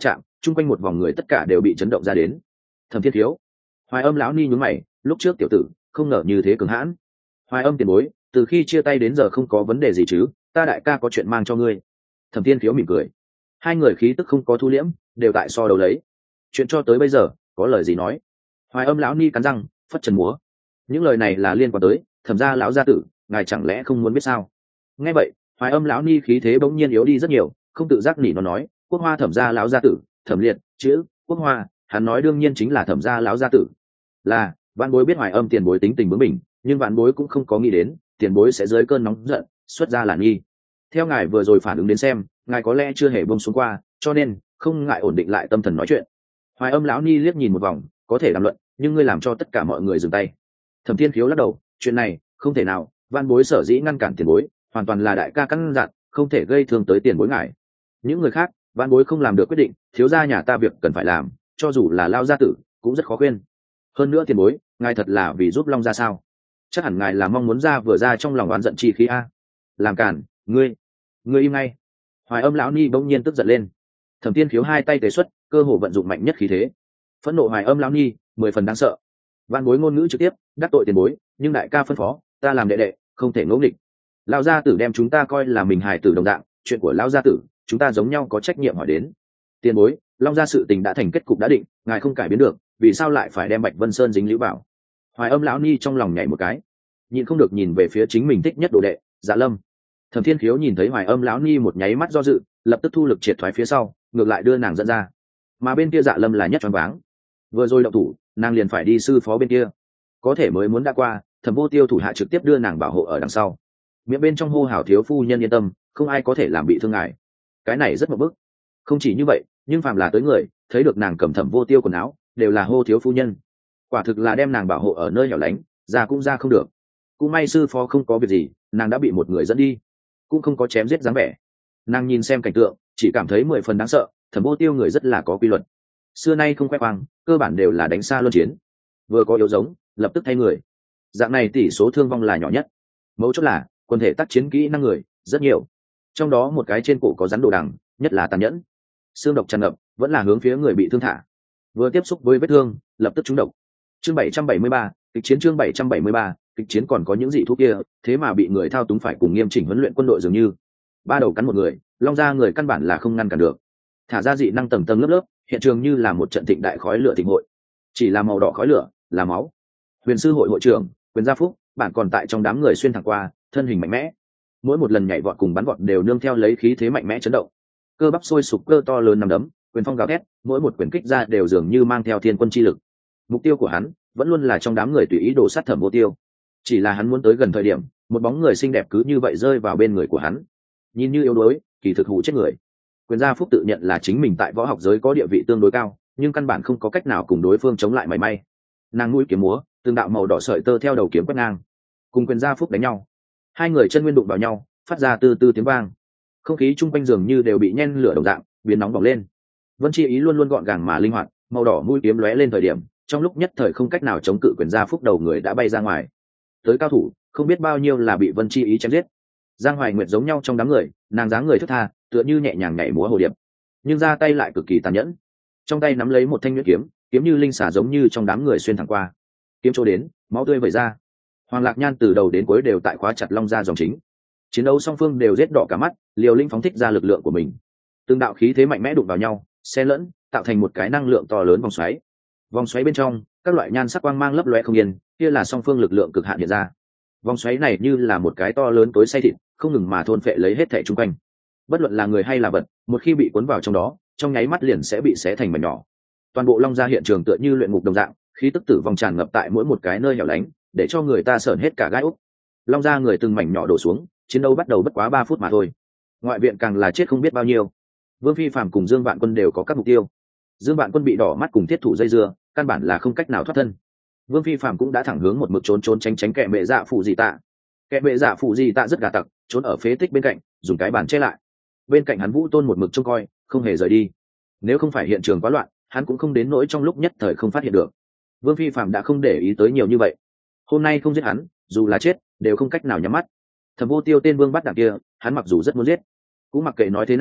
chung quanh một vòng người tất cả đều bị chấn động ra đến. Thẩm Thiên Thiếu, Hoài Âm lão ni nhún mày, lúc trước tiểu tử không ngờ như thế cường hãn. Hoài Âm tiền bối, từ khi chia tay đến giờ không có vấn đề gì chứ? Ta đại ca có chuyện mang cho ngươi. Thẩm Thiên Thiếu mỉm cười. Hai người khí tức không có thu liễm, đều tại so đầu lấy. Chuyện cho tới bây giờ, có lời gì nói? Hoài Âm lão ni cắn răng, phất trần múa. Những lời này là liên quan tới Thẩm gia lão gia tử, ngài chẳng lẽ không muốn biết sao? Nghe vậy, Hoài Âm lão ni khí thế bỗng nhiên yếu đi rất nhiều, không tự giác nỉ nó nói, Quốc Hoa Thẩm gia lão gia tử, Thẩm Liệt, chữ Quốc Hoa, hắn nói đương nhiên chính là Thẩm gia lão gia tử. Là, vạn bối biết Hoài Âm tiền bối tính tình bướng bỉnh, nhưng vạn bối cũng không có nghĩ đến tiền bối sẽ dưới cơn nóng giận xuất ra là nghi. Theo ngài vừa rồi phản ứng đến xem, ngài có lẽ chưa hề buông xuống qua, cho nên không ngại ổn định lại tâm thần nói chuyện. Hoài Âm lão ni liếc nhìn một vòng, có thể đàm luận, nhưng ngươi làm cho tất cả mọi người dừng tay. Thẩm Thiên Khiếu lắc đầu, chuyện này không thể nào, van bối sở dĩ ngăn cản tiền bối, hoàn toàn là đại ca căn dặn, không thể gây thương tới tiền bối ngài. Những người khác, van bối không làm được quyết định, thiếu gia nhà ta việc cần phải làm, cho dù là lao gia tử cũng rất khó khuyên. Hơn nữa tiền bối, ngài thật là vì giúp Long gia sao? Chắc hẳn ngài là mong muốn ra vừa ra trong lòng oán giận chi khí a. Làm cản, ngươi, ngươi im ngay. Hoài Âm lão ni bỗng nhiên tức giận lên. Thẩm Thiên Khiếu hai tay tế xuất, cơ hồ vận dụng mạnh nhất khí thế. Phẫn nộ Hoài Âm lão ni, mười phần đáng sợ. Van bối ngôn ngữ trực tiếp, đắc tội tiền bối, nhưng đại ca phân phó, ta làm đệ đệ, không thể ngỗ nghịch. Lão gia tử đem chúng ta coi là mình hài tử đồng dạng, chuyện của lão gia tử, chúng ta giống nhau có trách nhiệm hỏi đến. Tiền bối, Long gia sự tình đã thành kết cục đã định, ngài không cải biến được, vì sao lại phải đem Bạch Vân Sơn dính líu vào? Hoài Âm lão ni trong lòng nhảy một cái, nhịn không được nhìn về phía chính mình thích nhất đồ đệ, Dạ Lâm. Thẩm Thiên Khiếu nhìn thấy Hoài Âm lão ni một nháy mắt do dự, lập tức thu lực triệt thoái phía sau, ngược lại đưa nàng dẫn ra. Mà bên kia Dạ Lâm là nhất choáng váng. Vừa rồi động thủ, nàng liền phải đi sư phó bên kia, có thể mới muốn đã qua, Thẩm Vô Tiêu thủ hạ trực tiếp đưa nàng bảo hộ ở đằng sau. Miệng bên trong hô hào thiếu phu nhân yên tâm, không ai có thể làm bị thương ngài. Cái này rất một bức. Không chỉ như vậy, nhưng phàm là tới người, thấy được nàng cầm Thẩm Vô Tiêu quần áo, đều là hô thiếu phu nhân. Quả thực là đem nàng bảo hộ ở nơi hẻo lánh, ra cũng ra không được. Cũng may sư phó không có việc gì, nàng đã bị một người dẫn đi, cũng không có chém giết dáng vẻ. Nàng nhìn xem cảnh tượng, chỉ cảm thấy mười phần đáng sợ. Thẩm Vô Tiêu người rất là có quy luật, xưa nay không khoe khoang, cơ bản đều là đánh xa luân chiến, vừa có yếu giống lập tức thay người, dạng này tỷ số thương vong là nhỏ nhất. Mấu chốt là quần thể tác chiến kỹ năng người rất nhiều, trong đó một cái trên cổ có rắn đồ đằng, nhất là tàn nhẫn, xương độc tràn ngập, vẫn là hướng phía người bị thương thả, vừa tiếp xúc với vết thương lập tức trúng độc. Chương bảy trăm bảy mươi ba, kịch chiến. Chương bảy trăm bảy mươi ba, kịch chiến. Còn có những dị thú kia, thế mà bị người thao túng phải cùng nghiêm chỉnh huấn luyện quân đội dường như. Ba đầu cắn một người, Long gia người căn bản là không ngăn cản được. Thả ra dị năng tầng tầng lớp lớp, hiện trường như là một trận thịnh đại khói lửa thịnh hội, chỉ là màu đỏ khói lửa là máu. Huyền sư hội hội trưởng Quyền Gia Phúc bạn còn tại trong đám người xuyên thẳng qua, thân hình mạnh mẽ, mỗi một lần nhảy vọt cùng bắn vọt đều nương theo lấy khí thế mạnh mẽ chấn động, cơ bắp sôi sục, cơ to lớn nằm đấm, quyền phong gào thét, mỗi một quyền kích ra đều dường như mang theo thiên quân chi lực. Mục tiêu của hắn vẫn luôn là trong đám người tùy ý đổ sát Thẩm Vô Tiêu, chỉ là hắn muốn tới gần thời điểm, một bóng người xinh đẹp cứ như vậy rơi vào bên người của hắn, nhìn như yếu đuối, kỳ thực hù chết người. Quyền Gia Phúc tự nhận là chính mình tại võ học giới có địa vị tương đối cao, nhưng căn bản không có cách nào cùng đối phương chống lại mảy may. Nàng mũi kiếm múa, từng đạo màu đỏ sợi tơ theo đầu kiếm quét ngang, cùng Quyền Gia Phúc đánh nhau. Hai người chân nguyên đụng vào nhau, phát ra từ từ tiếng vang, không khí chung quanh dường như đều bị nhen lửa đồng dạng, biến nóng bỏng lên. Vân Chi Ý luôn luôn gọn gàng mà linh hoạt, màu đỏ mũi kiếm lóe lên thời điểm, trong lúc nhất thời không cách nào chống cự Quyền Gia Phúc đầu người đã bay ra ngoài. Tới cao thủ, không biết bao nhiêu là bị Vân Chi Ý chém giết. Giang Hoài Nguyệt giống nhau trong đám người, nàng dáng người thướt tha, tựa như nhẹ nhàng nhảy múa hồ điệp, nhưng ra tay lại cực kỳ tàn nhẫn. Trong tay nắm lấy một thanh nhuyễn kiếm, kiếm như linh xả giống như trong đám người xuyên thẳng qua. Kiếm chỗ đến, máu tươi vẩy ra. Hoàng Lạc Nhan từ đầu đến cuối đều tại khóa chặt Long gia dòng chính. Chiến đấu song phương đều rết đỏ cả mắt, liều lĩnh phóng thích ra lực lượng của mình. Từng đạo khí thế mạnh mẽ đụng vào nhau, xen lẫn, tạo thành một cái năng lượng to lớn vòng xoáy. Vòng xoáy bên trong, các loại nhan sắc quang mang lấp lóe không yên, kia là song phương lực lượng cực hạn hiện ra. Vòng xoáy này như là một cái to lớn tối xay thịt, không ngừng mà thôn phệ lấy hết thảy chung quanh. Bất luận là người hay là vật, một khi bị cuốn vào trong đó, trong nháy mắt liền sẽ bị xé thành mảnh nhỏ. Toàn bộ Long gia hiện trường tựa như luyện ngục đồng dạng, khí tức tử vong tràn ngập tại mỗi một cái nơi hẻo lánh, để cho người ta sởn hết cả gai ốc. Long gia người từng mảnh nhỏ đổ xuống, chiến đấu bắt đầu bất quá ba phút mà thôi. Ngoại viện càng là chết không biết bao nhiêu. Vương Phi Phàm cùng Dương Vạn Quân đều có các mục tiêu. Dương Vạn Quân bị đỏ mắt cùng thiết thủ dây dưa, căn bản là không cách nào thoát thân. Vương Phi Phàm cũng đã thẳng hướng một mực trốn trốn tránh tránh kẻ mẹ dạ phụ dị tạ. Kẻ mẹ dạ phụ dị tạ rất gà tặc, trốn ở phế tích bên cạnh, dùng cái bàn che lại. Bên cạnh hắn Vũ Tôn một mực trông coi, không hề rời đi. Nếu không phải hiện trường quá loạn, hắn cũng không đến nỗi trong lúc nhất thời không phát hiện được. Vương Phi Phàm đã không để ý tới nhiều như vậy. Hôm nay không giết hắn, dù là chết, đều không cách nào nhắm mắt. Thẩm Vô Tiêu tên vương bắt đảng kia, hắn mặc dù rất muốn giết, cũng mặc kệ nói thế nào,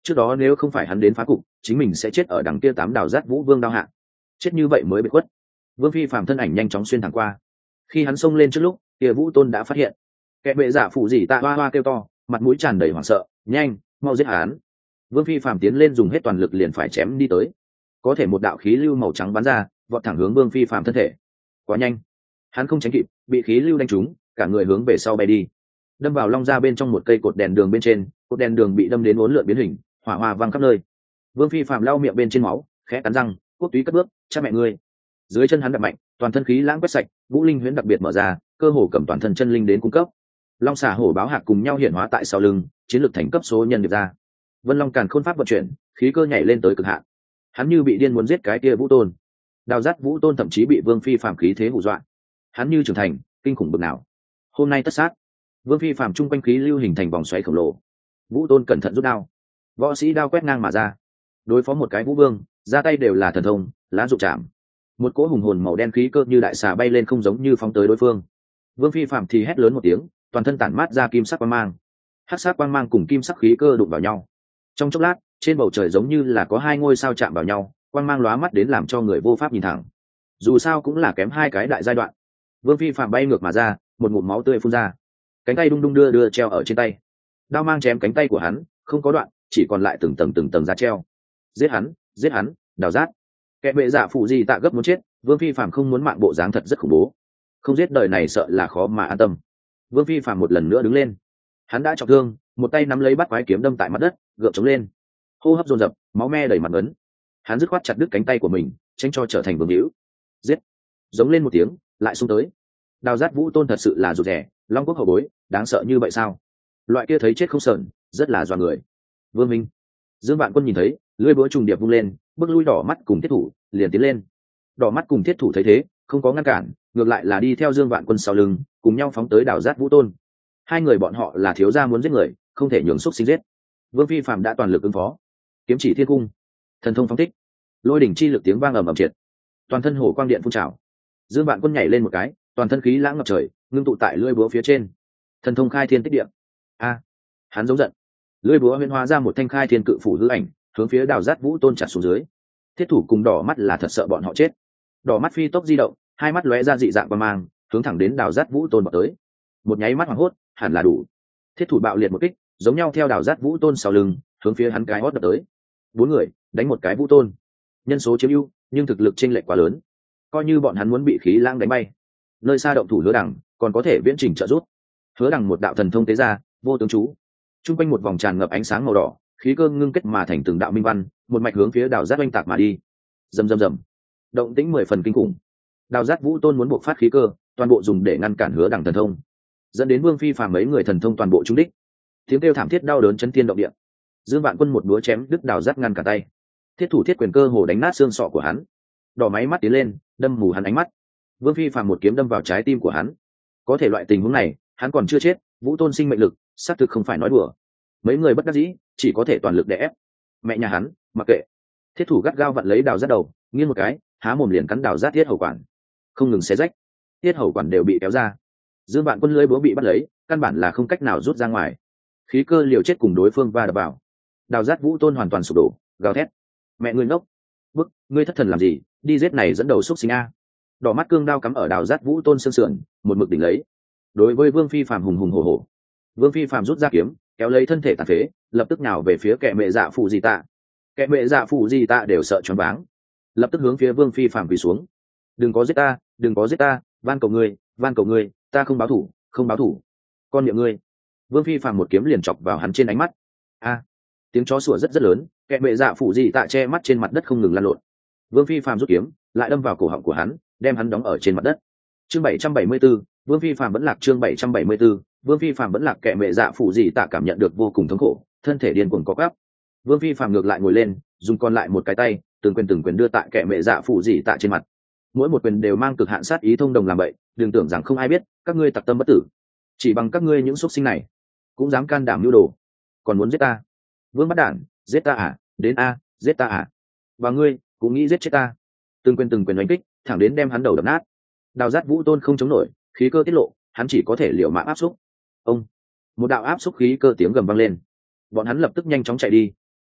trước đó nếu không phải hắn đến phá cục, chính mình sẽ chết ở đằng kia tám đào giác vũ vương đao hạ, chết như vậy mới bị khuất. Vương phi phàm thân ảnh nhanh chóng xuyên thẳng qua, khi hắn xông lên trước lúc kia vũ tôn đã phát hiện. Kẻ bệ giả phụ gì tạ hoa hoa kêu to, mặt mũi tràn đầy hoảng sợ, nhanh mau giết hắn. Vương phi phàm tiến lên dùng hết toàn lực liền phải chém đi tới, có thể một đạo khí lưu màu trắng bắn ra, vọt thẳng hướng Vương phi phàm thân thể. Quá nhanh, hắn không tránh kịp, bị khí lưu đánh trúng, cả người hướng về sau bay đi, đâm vào long ra bên trong một cây cột đèn đường bên trên. Cột đèn đường bị đâm đến uốn lượn biến hình, hỏa hoa văng khắp nơi. Vương phi phàm lau miệng bên trên máu, khẽ cắn răng, quốc túy cất bước, cha mẹ ngươi. Dưới chân hắn đập mạnh, toàn thân khí lãng quét sạch, vũ linh huyễn đặc biệt mở ra, cơ hồ cầm toàn thân chân linh đến cung cấp. Long xà hổ báo hạc cùng nhau hiện hóa tại sau lưng, chiến lược thành cấp số nhân được ra. Vân long càn khôn pháp vận chuyển, khí cơ nhảy lên tới cực hạn. Hắn như bị điên muốn giết cái kia vũ tôn. Đào giác vũ tôn thậm chí bị vương phi phàm khí thế hù dọa. Hắn như trưởng thành, kinh khủng bực nào. Hôm nay tất sát. Vương phi phàm trung quanh khí lưu hình thành vòng xoáy khổng lồ. Vũ tôn cẩn thận rút đao, võ sĩ đao quét ngang mà ra, đối phó một cái vũ vương ra tay đều là thần thông, lá dụng chạm. Một cỗ hùng hồn màu đen khí cơ như đại xà bay lên không giống như phóng tới đối phương. Vương phi phạm thì hét lớn một tiếng, toàn thân tản mát ra kim sắc quang mang, hắc sắc quang mang cùng kim sắc khí cơ đụng vào nhau. Trong chốc lát, trên bầu trời giống như là có hai ngôi sao chạm vào nhau, quang mang lóa mắt đến làm cho người vô pháp nhìn thẳng. Dù sao cũng là kém hai cái đại giai đoạn. Vương phi phạm bay ngược mà ra, một ngụm máu tươi phun ra, cánh tay đung đung đưa đưa treo ở trên tay. Đao mang chém cánh tay của hắn, không có đoạn, chỉ còn lại từng tầng từng tầng da treo. Giết hắn, giết hắn, đào rát. Kẻ bệ giả phụ gì tạ gấp muốn chết, Vương phi phàm không muốn mạng bộ dáng thật rất khủng bố. Không giết đời này sợ là khó mà an tâm. Vương phi phàm một lần nữa đứng lên. Hắn đã trọng thương, một tay nắm lấy bắt quái kiếm đâm tại mặt đất, gượng chống lên. Hô hấp dồn dập, máu me đầy mặt ấn. Hắn dứt khoát chặt đứt cánh tay của mình, tránh cho trở thành vương hữu. Giết! Giống lên một tiếng, lại xung tới. Đào rát vũ tôn thật sự là rụt rẻ, long quốc hậu bối, đáng sợ như vậy sao? Loại kia thấy chết không sờn, rất là dọa người. Vương minh, Dương Vạn Quân nhìn thấy, lưỡi búa trùng điệp vung lên, bước lui đỏ mắt cùng thiết thủ, liền tiến lên. Đỏ mắt cùng thiết thủ thấy thế, không có ngăn cản, ngược lại là đi theo Dương Vạn Quân sau lưng, cùng nhau phóng tới đảo giác vũ tôn. Hai người bọn họ là thiếu gia muốn giết người, không thể nhường xúc sinh giết. Vương phi phàm đã toàn lực ứng phó, kiếm chỉ thiên cung, thần thông phóng thích, lôi đỉnh chi lực tiếng vang ầm ầm triệt, toàn thân hổ quang điện phun trào. Dương Vạn Quân nhảy lên một cái, toàn thân khí lãng ngập trời, ngưng tụ tại lưỡi búa phía trên, thần thông khai thiên tích địa. A, hắn giống giận, lưỡi búa huyễn hóa ra một thanh khai thiên cự phủ hư ảnh, hướng phía đào giác vũ tôn chặt xuống dưới. Thiết thủ cùng đỏ mắt là thật sợ bọn họ chết. Đỏ mắt phi tốc di động, hai mắt lóe ra dị dạng qua mang, hướng thẳng đến đào giác vũ tôn vào tới. Một nháy mắt hoảng hốt, hẳn là đủ. Thiết thủ bạo liệt một kích, giống nhau theo đào giác vũ tôn sau lưng, hướng phía hắn cái hót đập tới. Bốn người đánh một cái vũ tôn, nhân số chiếm ưu, nhưng thực lực chênh lệch quá lớn, coi như bọn hắn muốn bị khí lãng đánh bay. Nơi xa động thủ Hứa Đằng còn có thể viễn trình trợ giúp. Hứa Đằng một đạo thần thông tế ra, vô tướng chú, trung quanh một vòng tràn ngập ánh sáng màu đỏ, khí cơ ngưng kết mà thành từng đạo minh văn, một mạch hướng phía đào giác oanh tạc mà đi. Rầm rầm rầm, động tĩnh mười phần kinh khủng. Đào giác vũ tôn muốn buộc phát khí cơ, toàn bộ dùng để ngăn cản Hứa Đằng thần thông, dẫn đến Vương phi phàm mấy người thần thông toàn bộ trúng đích. Tiếng kêu thảm thiết đau đớn chấn thiên động địa. Dương Vạn Quân một đũa chém đứt đào giác ngăn cả tay, thiết thủ thiết quyền cơ hồ đánh nát xương sọ của hắn. Đỏ máy mắt tiến lên, đâm mù hắn ánh mắt. Vương phi phàm một kiếm đâm vào trái tim của hắn. Có thể loại tình huống này, hắn còn chưa chết, vũ tôn sinh mệnh lực, xác thực không phải nói đùa. Mấy người bất đắc dĩ, chỉ có thể toàn lực để ép. Mẹ nhà hắn, mặc kệ. Thiết thủ gắt gao vặn lấy đào giác đầu, nghiêng một cái, há mồm liền cắn đào giác tiết hầu quản, không ngừng xé rách. Tiết hầu quản đều bị kéo ra. Dương Vạn Quân lưỡi búa bị bắt lấy, căn bản là không cách nào rút ra ngoài. Khí cơ liều chết cùng đối phương va đập vào. Đào giác vũ tôn hoàn toàn sụp đổ, gào thét: mẹ ngươi ngốc, bức, ngươi thất thần làm gì, đi giết này dẫn đầu xúc sinh a. Đỏ mắt cương đao cắm ở đào giác vũ tôn xương sườn, một mực đỉnh lấy. Đối với Vương phi phàm hùng hùng hổ hổ, Vương phi phàm rút ra kiếm, kéo lấy thân thể tàn phế, lập tức nhào về phía kẻ mẹ dạ phụ gì tạ. Kẻ mẹ dạ phụ gì tạ đều sợ choáng váng, lập tức hướng phía Vương phi phàm quỳ xuống: đừng có giết ta, đừng có giết ta, van cầu ngươi, van cầu ngươi, ta không báo thủ, không báo thủ. Con miệng ngươi. Vương phi phàm một kiếm liền chọc vào hắn trên ánh mắt. A, tiếng chó sủa rất rất lớn, kẻ mẹ dạ phụ gì tạ che mắt trên mặt đất không ngừng lăn lộn. Vương phi phàm rút kiếm, lại đâm vào cổ họng của hắn, đem hắn đóng ở trên mặt đất. Chương bảy trăm bảy mươi 74, Vương phi phàm vẫn lạc. Chương bảy trăm bảy mươi 74, Vương phi phàm vẫn lạc. Kẻ mẹ dạ phụ gì tạ cảm nhận được vô cùng thống khổ, thân thể điên cuồng co quắp. Vương phi phàm ngược lại ngồi lên, dùng còn lại một cái tay, từng quyền từng quyền đưa tại kẻ mẹ dạ phụ gì tạ trên mặt. Mỗi một quyền đều mang cực hạn sát ý thông đồng làm vậy, đừng tưởng rằng không ai biết, các ngươi tặc tâm bất tử. Chỉ bằng các ngươi những xuất sinh này, cũng dám can đảm mưu đồ, còn muốn giết ta. Vương bắt đản, giết ta à, đến a, giết ta à. Và ngươi, cũng nghĩ giết chết ta. Từng quyền từng quyền đánh kích, thẳng đến đem hắn đầu đập nát. Đào giác vũ tôn không chống nổi, khí cơ tiết lộ, hắn chỉ có thể liều mạng áp xúc. Ông, một đạo áp xúc khí cơ tiếng gầm vang lên. Bọn hắn lập tức nhanh chóng chạy đi.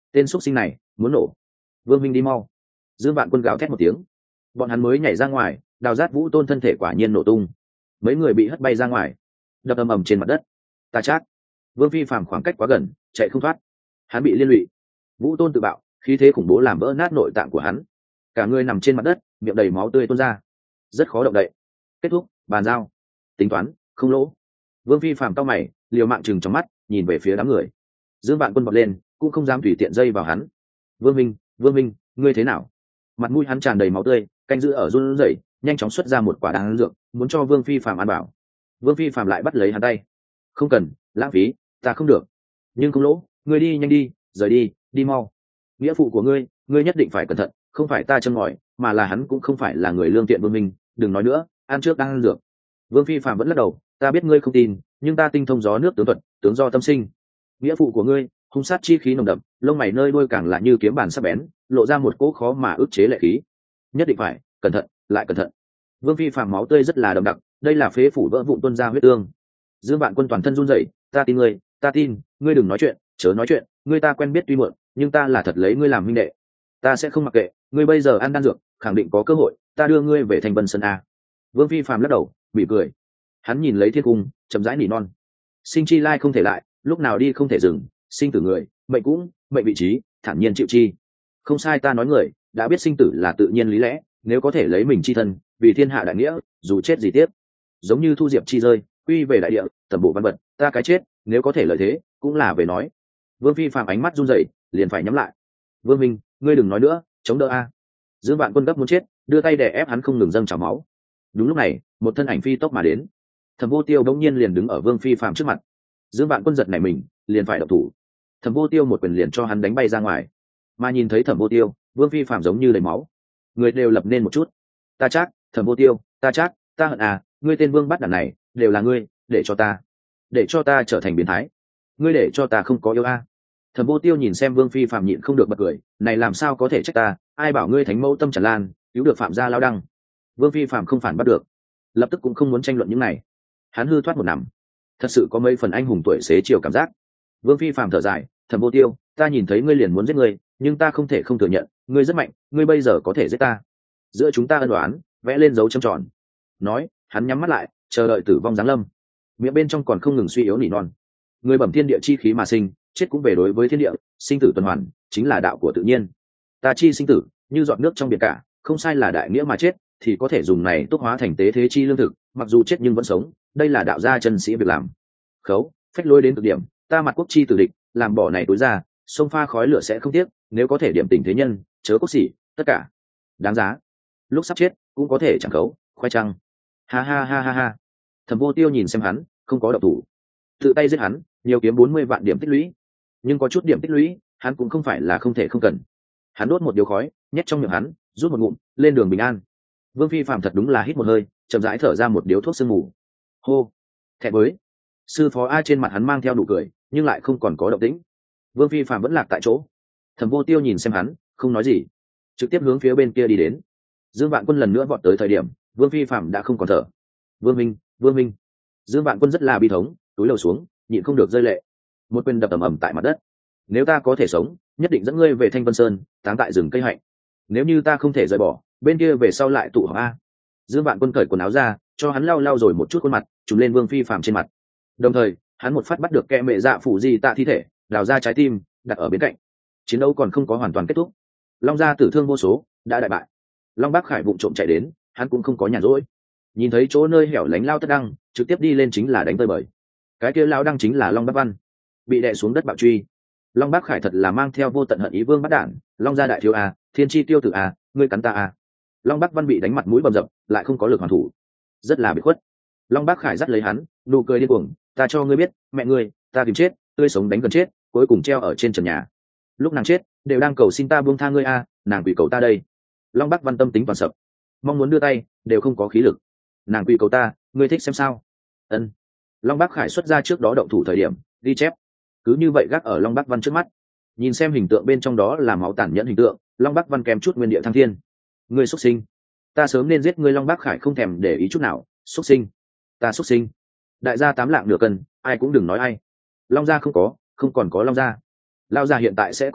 tên xúc sinh này muốn nổ. Vương Minh đi mau. Dương Vạn Quân gào thét một tiếng, bọn hắn mới nhảy ra ngoài, Đào Giác Vũ Tôn thân thể quả nhiên nổ tung, mấy người bị hất bay ra ngoài, đập ầm ầm trên mặt đất. Ta chắc Vương Phi Phàm khoảng cách quá gần, chạy không thoát, hắn bị liên lụy. Vũ Tôn tự bạo, khí thế khủng bố làm vỡ nát nội tạng của hắn, cả người nằm trên mặt đất, miệng đầy máu tươi tuôn ra, rất khó động đậy. Kết thúc, bàn giao, tính toán không lỗ. Vương Phi Phàm cau mày, liều mạng chừng trong mắt nhìn về phía đám người. Dương Vạn Quân bật lên, cũng không dám tùy tiện dây vào hắn. Vương Minh, Vương Minh, ngươi thế nào? Mặt mũi hắn tràn đầy máu tươi, canh giữ ở run rẩy, nhanh chóng xuất ra một quả đan dược, muốn cho Vương Phi Phàm ăn bảo. Vương Phi Phàm lại bắt lấy hắn tay. Không cần, lãng phí, ta không được. Nhưng không lỗ, ngươi đi nhanh đi, rời đi, đi mau. Nghĩa phụ của ngươi, ngươi nhất định phải cẩn thận, không phải ta châm ngòi, mà là hắn cũng không phải là người lương thiện. Vương Minh, đừng nói nữa, ăn trước đang ăn dược. Vương Phi Phàm vẫn lắc đầu, ta biết ngươi không tin, nhưng ta tinh thông gió nước tướng thuật, tướng do tâm sinh. Nghĩa phụ của ngươi, hung sát chi khí nồng đậm, lông mày nơi đuôi càng là như kiếm bàn sắc bén, lộ ra một cỗ khó mà ức chế lệ khí. Nhất định phải cẩn thận, lại cẩn thận. Vương Phi Phàm máu tươi rất là đậm đặc, đây là phế phủ vỡ vụn tuôn ra huyết tương. Dương Vạn Quân toàn thân run rẩy, ta tin ngươi, ta tin, ngươi đừng nói chuyện, chớ nói chuyện, ngươi ta quen biết tuy muộn, nhưng ta là thật lấy ngươi làm minh đệ. Ta sẽ không mặc kệ, ngươi bây giờ ăn đan dược, khẳng định có cơ hội, ta đưa ngươi về thành Vân Sơn a. Vương Phi Phàm lắc đầu, mỉm cười. Hắn nhìn lấy thiên cung, chậm rãi nỉ non. Sinh chi lai không thể lại, lúc nào đi không thể dừng, sinh tử người, mệnh cũng, mệnh vị trí, thản nhiên chịu chi. Không sai, ta nói người, đã biết sinh tử là tự nhiên lý lẽ, nếu có thể lấy mình chi thân, vì thiên hạ đại nghĩa, dù chết gì tiếp. Giống như thu diệp chi rơi, quy về đại địa, tầm bộ văn vật, ta cái chết, nếu có thể lợi thế, cũng là về nói. Vương Phi Phàm ánh mắt run rẩy, liền phải nhắm lại. Vương Minh, ngươi đừng nói nữa, chống đỡ a. Dương Vạn Quân gấp muốn chết, đưa tay đè ép hắn không ngừng dâng trào máu. Đúng lúc này, một thân ảnh phi tốc mà đến. Thẩm Vô Tiêu đống nhiên liền đứng ở Vương Phi Phàm trước mặt. Dương Vạn Quân giật nảy mình, liền phải động thủ. Thẩm Vô Tiêu một quyền liền cho hắn đánh bay ra ngoài. Mà nhìn thấy Thẩm Vô Tiêu, Vương Phi Phàm giống như đầy máu, người đều lập nên một chút. Ta chắc, Thẩm Vô Tiêu, ta chắc, ta hận à, ngươi tên Vương bắt đàn này, đều là ngươi, để cho ta, để cho ta trở thành biến thái. Ngươi để cho ta không có yêu a. À. Thẩm Vô Tiêu nhìn xem Vương Phi Phàm nhịn không được bật cười, này làm sao có thể trách ta, ai bảo ngươi thánh mẫu tâm tràn lan, cứu được phạm gia lao đăng. Vương Phi Phàm không phản bắt được, lập tức cũng không muốn tranh luận những này. Hắn hư thoát một nằm, thật sự có mấy phần anh hùng tuổi xế chiều cảm giác. Vương Phi Phàm thở dài, Thẩm Vô Tiêu, ta nhìn thấy ngươi liền muốn giết ngươi, nhưng ta không thể không thừa nhận, ngươi rất mạnh, ngươi bây giờ có thể giết ta. Giữa chúng ta ân oán, vẽ lên dấu chấm tròn. Nói, hắn nhắm mắt lại, chờ đợi tử vong giáng lâm. Miệng bên trong còn không ngừng suy yếu nỉ non. Người bẩm thiên địa chi khí mà sinh, chết cũng về đối với thiên địa, sinh tử tuần hoàn, chính là đạo của tự nhiên. Ta chi sinh tử, như giọt nước trong biển cả, không sai là đại nghĩa mà chết, thì có thể dùng này tốc hóa thành tế thế chi lương thực, mặc dù chết nhưng vẫn sống, đây là đạo gia chân sĩ việc làm. Khấu, phách lối đến cực điểm, ta mặt quốc chi tử địch, làm bỏ này tối ra, sông pha khói lửa sẽ không tiếc, nếu có thể điểm tình thế nhân, chớ cốt xỉ, tất cả đáng giá. Lúc sắp chết cũng có thể chẳng khấu, khoai trăng. Ha ha ha ha ha. Thẩm Vô Tiêu nhìn xem hắn, không có động thủ, tự tay giết hắn, nhiều kiếm bốn mươi vạn điểm tích lũy, nhưng có chút điểm tích lũy, hắn cũng không phải là không thể không cần. Hắn đốt một điếu khói, nhét trong miệng hắn, rút một ngụm, lên đường bình an. Vương Phi Phàm thật đúng là hít một hơi, chậm rãi thở ra một điếu thuốc sương mù. Hô, thẹn với sư phó a, trên mặt hắn mang theo nụ cười, nhưng lại không còn có động tĩnh. Vương Phi Phàm vẫn lạc tại chỗ. Thẩm Vô Tiêu nhìn xem hắn, không nói gì, trực tiếp hướng phía bên kia đi đến. Dương Vạn Quân lần nữa vọt tới thời điểm, Vương Phi Phàm đã không còn thở. Vương Minh, Vương Minh. Dương Vạn Quân rất là bi thống, túi lầu xuống, nhịn không được rơi lệ. Một quyền đập ầm ầm tại mặt đất. Nếu ta có thể sống, nhất định dẫn ngươi về Thanh Vân Sơn, táng tại rừng cây hạnh. Nếu như ta không thể rời bỏ, bên kia về sau lại tụ họp a. Dương Vạn Quân cởi quần áo ra, cho hắn lau lau rồi một chút khuôn mặt, trùm lên Vương Phi Phàm trên mặt. Đồng thời, hắn một phát bắt được kẻ mẹ dạ phủ di tạ thi thể, đào ra trái tim, đặt ở bên cạnh. Chiến đấu còn không có hoàn toàn kết thúc. Long gia tử thương vô số, đã đại bại. Long Bác Khải vụng trộm chạy đến, hắn cũng không có nhàn rỗi. Nhìn thấy chỗ nơi hẻo lánh lao tất đăng, trực tiếp đi lên chính là đánh tơi bời. Cái kia lao đăng chính là Long Bác Văn, bị đè xuống đất bạo truy. Long Bác Khải thật là mang theo vô tận hận ý Vương bắt đản, Long gia đại thiếu a, thiên chi tiêu tử a, ngươi cắn ta a. Long Bác Văn bị đánh mặt mũi bầm dập, lại không có lực hoàn thủ, rất là bị khuất. Long Bác Khải dắt lấy hắn, nụ cười điên cuồng, ta cho ngươi biết, mẹ ngươi, ta tìm chết, tươi sống đánh gần chết, cuối cùng treo ở trên trần nhà. Lúc nàng chết, đều đang cầu xin ta buông tha ngươi a, nàng quỳ cầu ta đây. Long Bác Văn tâm tính toàn sập, mong muốn đưa tay, đều không có khí lực. Nàng quỳ cầu ta, ngươi thích xem sao? Ân. Long Bác Khải xuất ra trước đó động thủ thời điểm, ghi chép. Cứ như vậy gác ở Long Bác Văn trước mắt, nhìn xem hình tượng bên trong đó là máu tàn nhẫn hình tượng, Long Bác Văn kèm chút nguyên địa thăng thiên. Ngươi xuất sinh, ta sớm nên giết ngươi. Long Bác Khải không thèm để ý chút nào, xuất sinh, ta xuất sinh. Đại gia tám lạng nửa cân, ai cũng đừng nói ai. Long gia không có, không còn có Long gia. Lao gia hiện tại sẽ còn thở,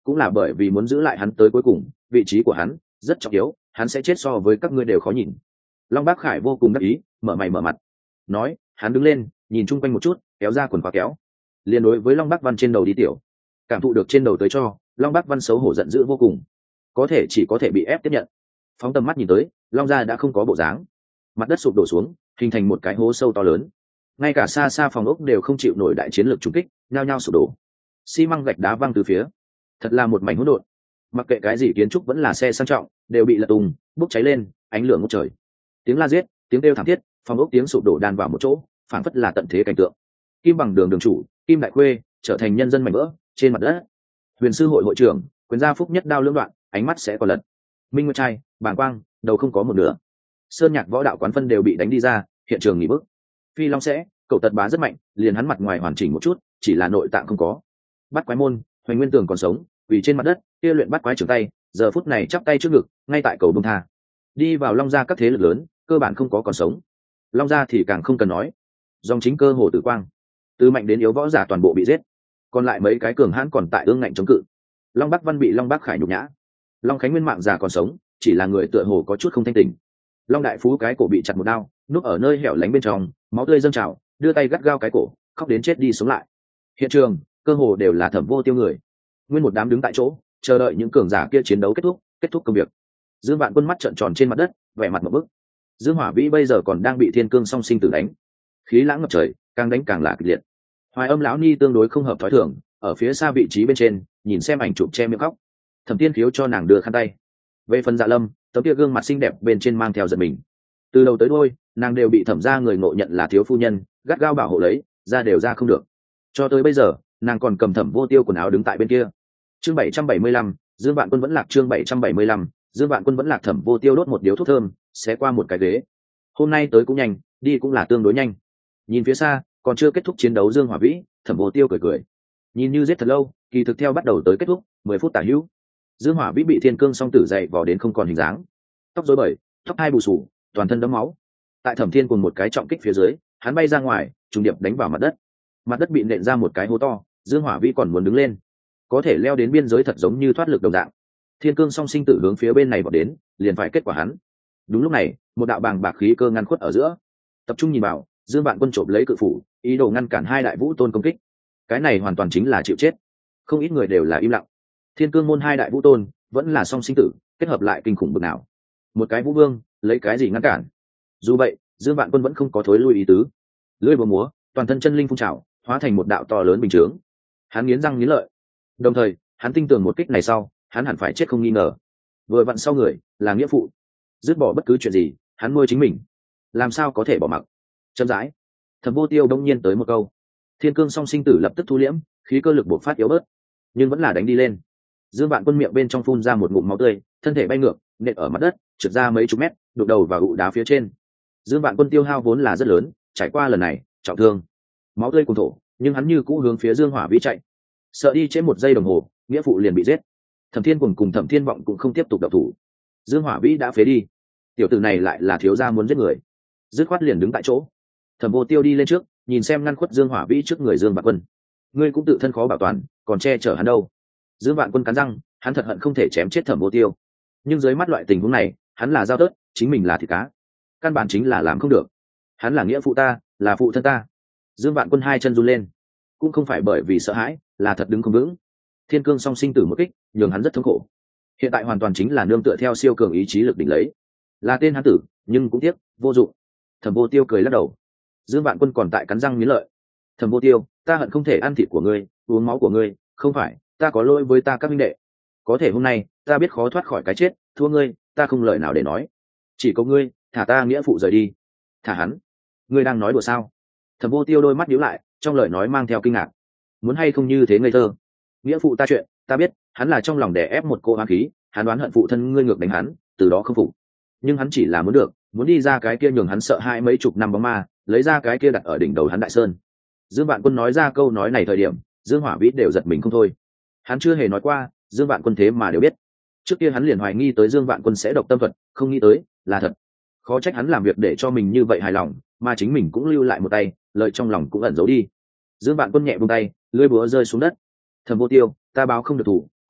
cũng là bởi vì muốn giữ lại hắn tới cuối cùng, vị trí của hắn rất trọng yếu, hắn sẽ chết so với các ngươi đều khó nhìn. Long Bác Khải vô cùng đắc ý, mở mày mở mặt nói. Hắn đứng lên nhìn chung quanh một chút, kéo ra quần khóa kéo, liền đối với Long Bác Văn trên đầu đi tiểu. Cảm thụ được trên đầu tới cho, Long Bác Văn xấu hổ giận dữ vô cùng, có thể chỉ có thể bị ép tiếp nhận. Phóng tầm mắt nhìn tới, Long gia đã không có bộ dáng, mặt đất sụp đổ xuống, hình thành một cái hố sâu to lớn. Ngay cả xa xa phòng ốc đều không chịu nổi đại chiến lược trúng kích, nhao nhao sụp đổ. Xi măng gạch đá văng từ phía, thật là một mảnh hỗn độn. Mặc kệ cái gì kiến trúc vẫn là xe sang trọng, đều bị lật tung, bốc cháy lên, ánh lửa ngút trời. Tiếng la giết, tiếng kêu thảm thiết, phòng ốc tiếng sụp đổ đan vào một chỗ, phảng phất là tận thế cảnh tượng. Kim Bằng Đường đường chủ, Kim Đại Khuê, trở thành nhân dân mảnh vỡ trên mặt đất. Huyền sư hội hội trưởng, quyền gia phúc nhất đao lưỡng đoạn, ánh mắt sẽ còn lật. Minh Nguyệt trai, bàng quang, đầu không có một nửa. Sơn Nhạc võ đạo quán phân đều bị đánh đi ra, hiện trường nghỉ bước. Phi Long sẽ, cậu tật bá rất mạnh, liền hắn mặt ngoài hoàn chỉnh một chút, chỉ là nội tạng không có. Bắt quái môn, Hoành Nguyên Tường còn sống, vì trên mặt đất, kia luyện bắt quái trưởng tay, giờ phút này chắp tay trước ngực, ngay tại cầu bông tha. Đi vào Long gia các thế lực lớn, cơ bản không có còn sống. Long gia thì càng không cần nói, dòng chính cơ hồ tử quang, từ mạnh đến yếu võ giả toàn bộ bị giết, còn lại mấy cái cường hãn còn tại ương ngạnh chống cự. Long Bắc Văn bị Long Bắc Khải nhục nhã, Long Khánh Nguyên mạng già còn sống, chỉ là người tựa hồ có chút không thanh tình. Long Đại Phú cái cổ bị chặt một đao, núp ở nơi hẻo lánh bên trong, máu tươi dâng trào, đưa tay gắt gao cái cổ, khóc đến chết đi sống lại. Hiện trường cơ hồ đều là Thẩm Vô Tiêu người, nguyên một đám đứng tại chỗ, chờ đợi những cường giả kia chiến đấu kết thúc, kết thúc công việc. Dương Vạn Quân mắt trợn tròn trên mặt đất, vẻ mặt ngộp bức. Dương Hỏa Vĩ bây giờ còn đang bị Thiên Cương Song Sinh tử đánh, khí lãng ngập trời, càng đánh càng là kịch liệt. Hoài Âm lão ni tương đối không hợp thói thường, ở phía xa vị trí bên trên, nhìn xem ảnh chụp che miệng khóc. Thẩm Tiên Khiếu cho nàng đưa khăn tay. Về phần Dạ Lâm, tấm kia gương mặt xinh đẹp bên trên mang theo giận mình. Từ đầu tới đuôi, nàng đều bị Thẩm gia người ngộ nhận là thiếu phu nhân, gắt gao bảo hộ lấy, ra đều ra không được. Cho tới bây giờ, nàng còn cầm Thẩm Vô Tiêu quần áo đứng tại bên kia. Chương bảy trăm bảy mươi lăm, Dương Vạn Quân vẫn lạc. Chương bảy trăm bảy mươi lăm, Dương Vạn Quân vẫn lạc. Thẩm Vô Tiêu đốt một điếu thuốc thơm, xé qua một cái ghế. Hôm nay tới cũng nhanh, đi cũng là tương đối nhanh. Nhìn phía xa, còn chưa kết thúc chiến đấu Dương Hỏa Vĩ, Thẩm Vô Tiêu cười cười. Nhìn như giết thật lâu, kỳ thực theo bắt đầu tới kết thúc, mười phút tả hữu. Dương Hỏa Vĩ bị Thiên Cương Song Tử dày vò đến không còn hình dáng, tóc rối bời, tóc hai bù sù, toàn thân đẫm máu. Tại Thẩm Thiên cùng một cái trọng kích phía dưới, hắn bay ra ngoài, trùng điệp đánh vào mặt đất. Mặt đất bị nện ra một cái hố to, Dương Hỏa Vĩ còn muốn đứng lên, có thể leo đến biên giới thật giống như thoát lực đồng dạng. Thiên Cương Song Sinh Tử hướng phía bên này vọt đến, liền phải kết quả hắn. Đúng lúc này, một đạo bàng bạc khí cơ ngăn khuất ở giữa. Tập trung nhìn vào, Dương Vạn Quân trộm lấy cự phủ, ý đồ ngăn cản hai đại vũ tôn công kích. Cái này hoàn toàn chính là chịu chết. Không ít người đều là im lặng. Thiên Cương môn hai đại vũ tôn vẫn là song sinh tử, kết hợp lại kinh khủng bực nào. Một cái vũ vương, lấy cái gì ngăn cản? Dù vậy, Dương Vạn Quân vẫn không có thối lui ý tứ. Lưỡi búa múa, toàn thân chân linh phun trào, hóa thành một đạo to lớn bình chướng. Hắn nghiến răng nghiến lợi. Đồng thời, hắn tin tưởng một kích này sau, hắn hẳn phải chết không nghi ngờ. Vừa vặn sau người là nghĩa phụ, dứt bỏ bất cứ chuyện gì, hắn nuôi chính mình, làm sao có thể bỏ mặc? Chậm rãi, Thẩm Vô Tiêu đông nhiên tới một câu. Thiên Cương Song Sinh Tử lập tức thu liễm, khí cơ lực bộc phát yếu bớt, nhưng vẫn là đánh đi lên. Dương Vạn Quân miệng bên trong phun ra một ngụm máu tươi, thân thể bay ngược, nện ở mặt đất, trượt ra mấy chục mét, đụng đầu vào ụ đá phía trên. Dương Vạn Quân tiêu hao vốn là rất lớn, trải qua lần này, trọng thương, máu tươi cuồn thổ, nhưng hắn như cũ hướng phía Dương Hỏa Vĩ chạy. Sợ đi trễ một giây đồng hồ, nghĩa phụ liền bị giết. Thẩm Thiên cùng cùng Thẩm Thiên Vọng cũng không tiếp tục động thủ. Dương Hỏa Vĩ đã phế đi, tiểu tử này lại là thiếu gia muốn giết người, dứt khoát liền đứng tại chỗ. Thẩm Vô Tiêu đi lên trước, nhìn xem ngăn khuất Dương Hỏa Vĩ trước người Dương Vạn Quân. Ngươi cũng tự thân khó bảo toàn, còn che chở hắn đâu? Dương Vạn Quân cắn răng, hắn thật hận không thể chém chết Thẩm Vô Tiêu, nhưng dưới mắt loại tình huống này, hắn là dao tớt, chính mình là thịt cá, căn bản chính là làm không được. Hắn là nghĩa phụ ta, là phụ thân ta. Dương Vạn Quân hai chân run lên, cũng không phải bởi vì sợ hãi, là thật đứng không vững. Thiên Cương Song Sinh Tử một kích, nhường hắn rất thống khổ. Hiện tại hoàn toàn chính là nương tựa theo siêu cường ý chí lực đỉnh lấy, là tên hắn tử, nhưng cũng tiếc, vô dụng. Thẩm Vô Tiêu cười lắc đầu. Dương Vạn Quân còn tại cắn răng nghiến lợi. Thẩm Vô Tiêu, ta hận không thể ăn thịt của ngươi, uống máu của ngươi, không phải, ta có lỗi với ta các minh đệ. Có thể hôm nay, ta biết khó thoát khỏi cái chết, thua ngươi, ta không lời nào để nói. Chỉ có ngươi, thả ta nghĩa phụ rời đi. Thả hắn? Ngươi đang nói đùa sao? Thẩm Vô Tiêu đôi mắt nhíu lại, trong lời nói mang theo kinh ngạc. Muốn hay không như thế ngây thơ? Nghĩa phụ ta chuyện, ta biết, hắn là trong lòng đè ép một cô hoang khí, hắn đoán hận phụ thân ngươi ngược đánh hắn, từ đó không phục. Nhưng hắn chỉ là muốn được, muốn đi ra cái kia nhường hắn sợ hãi mấy chục năm bóng ma, lấy ra cái kia đặt ở đỉnh đầu hắn đại sơn. Dương Vạn Quân nói ra câu nói này thời điểm, Dương Hỏa Vĩ đều giật mình không thôi. Hắn chưa hề nói qua, Dương Vạn Quân thế mà đều biết. Trước kia hắn liền hoài nghi tới Dương Vạn Quân sẽ độc tâm thuật, không nghĩ tới là thật. Khó trách hắn làm việc để cho mình như vậy hài lòng, mà chính mình cũng lưu lại một tay, lợi trong lòng cũng ẩn giấu đi. Dương Vạn Quân nhẹ buông tay, lưỡi búa rơi xuống đất. Thẩm Vô Tiêu, ta báo không được thủ,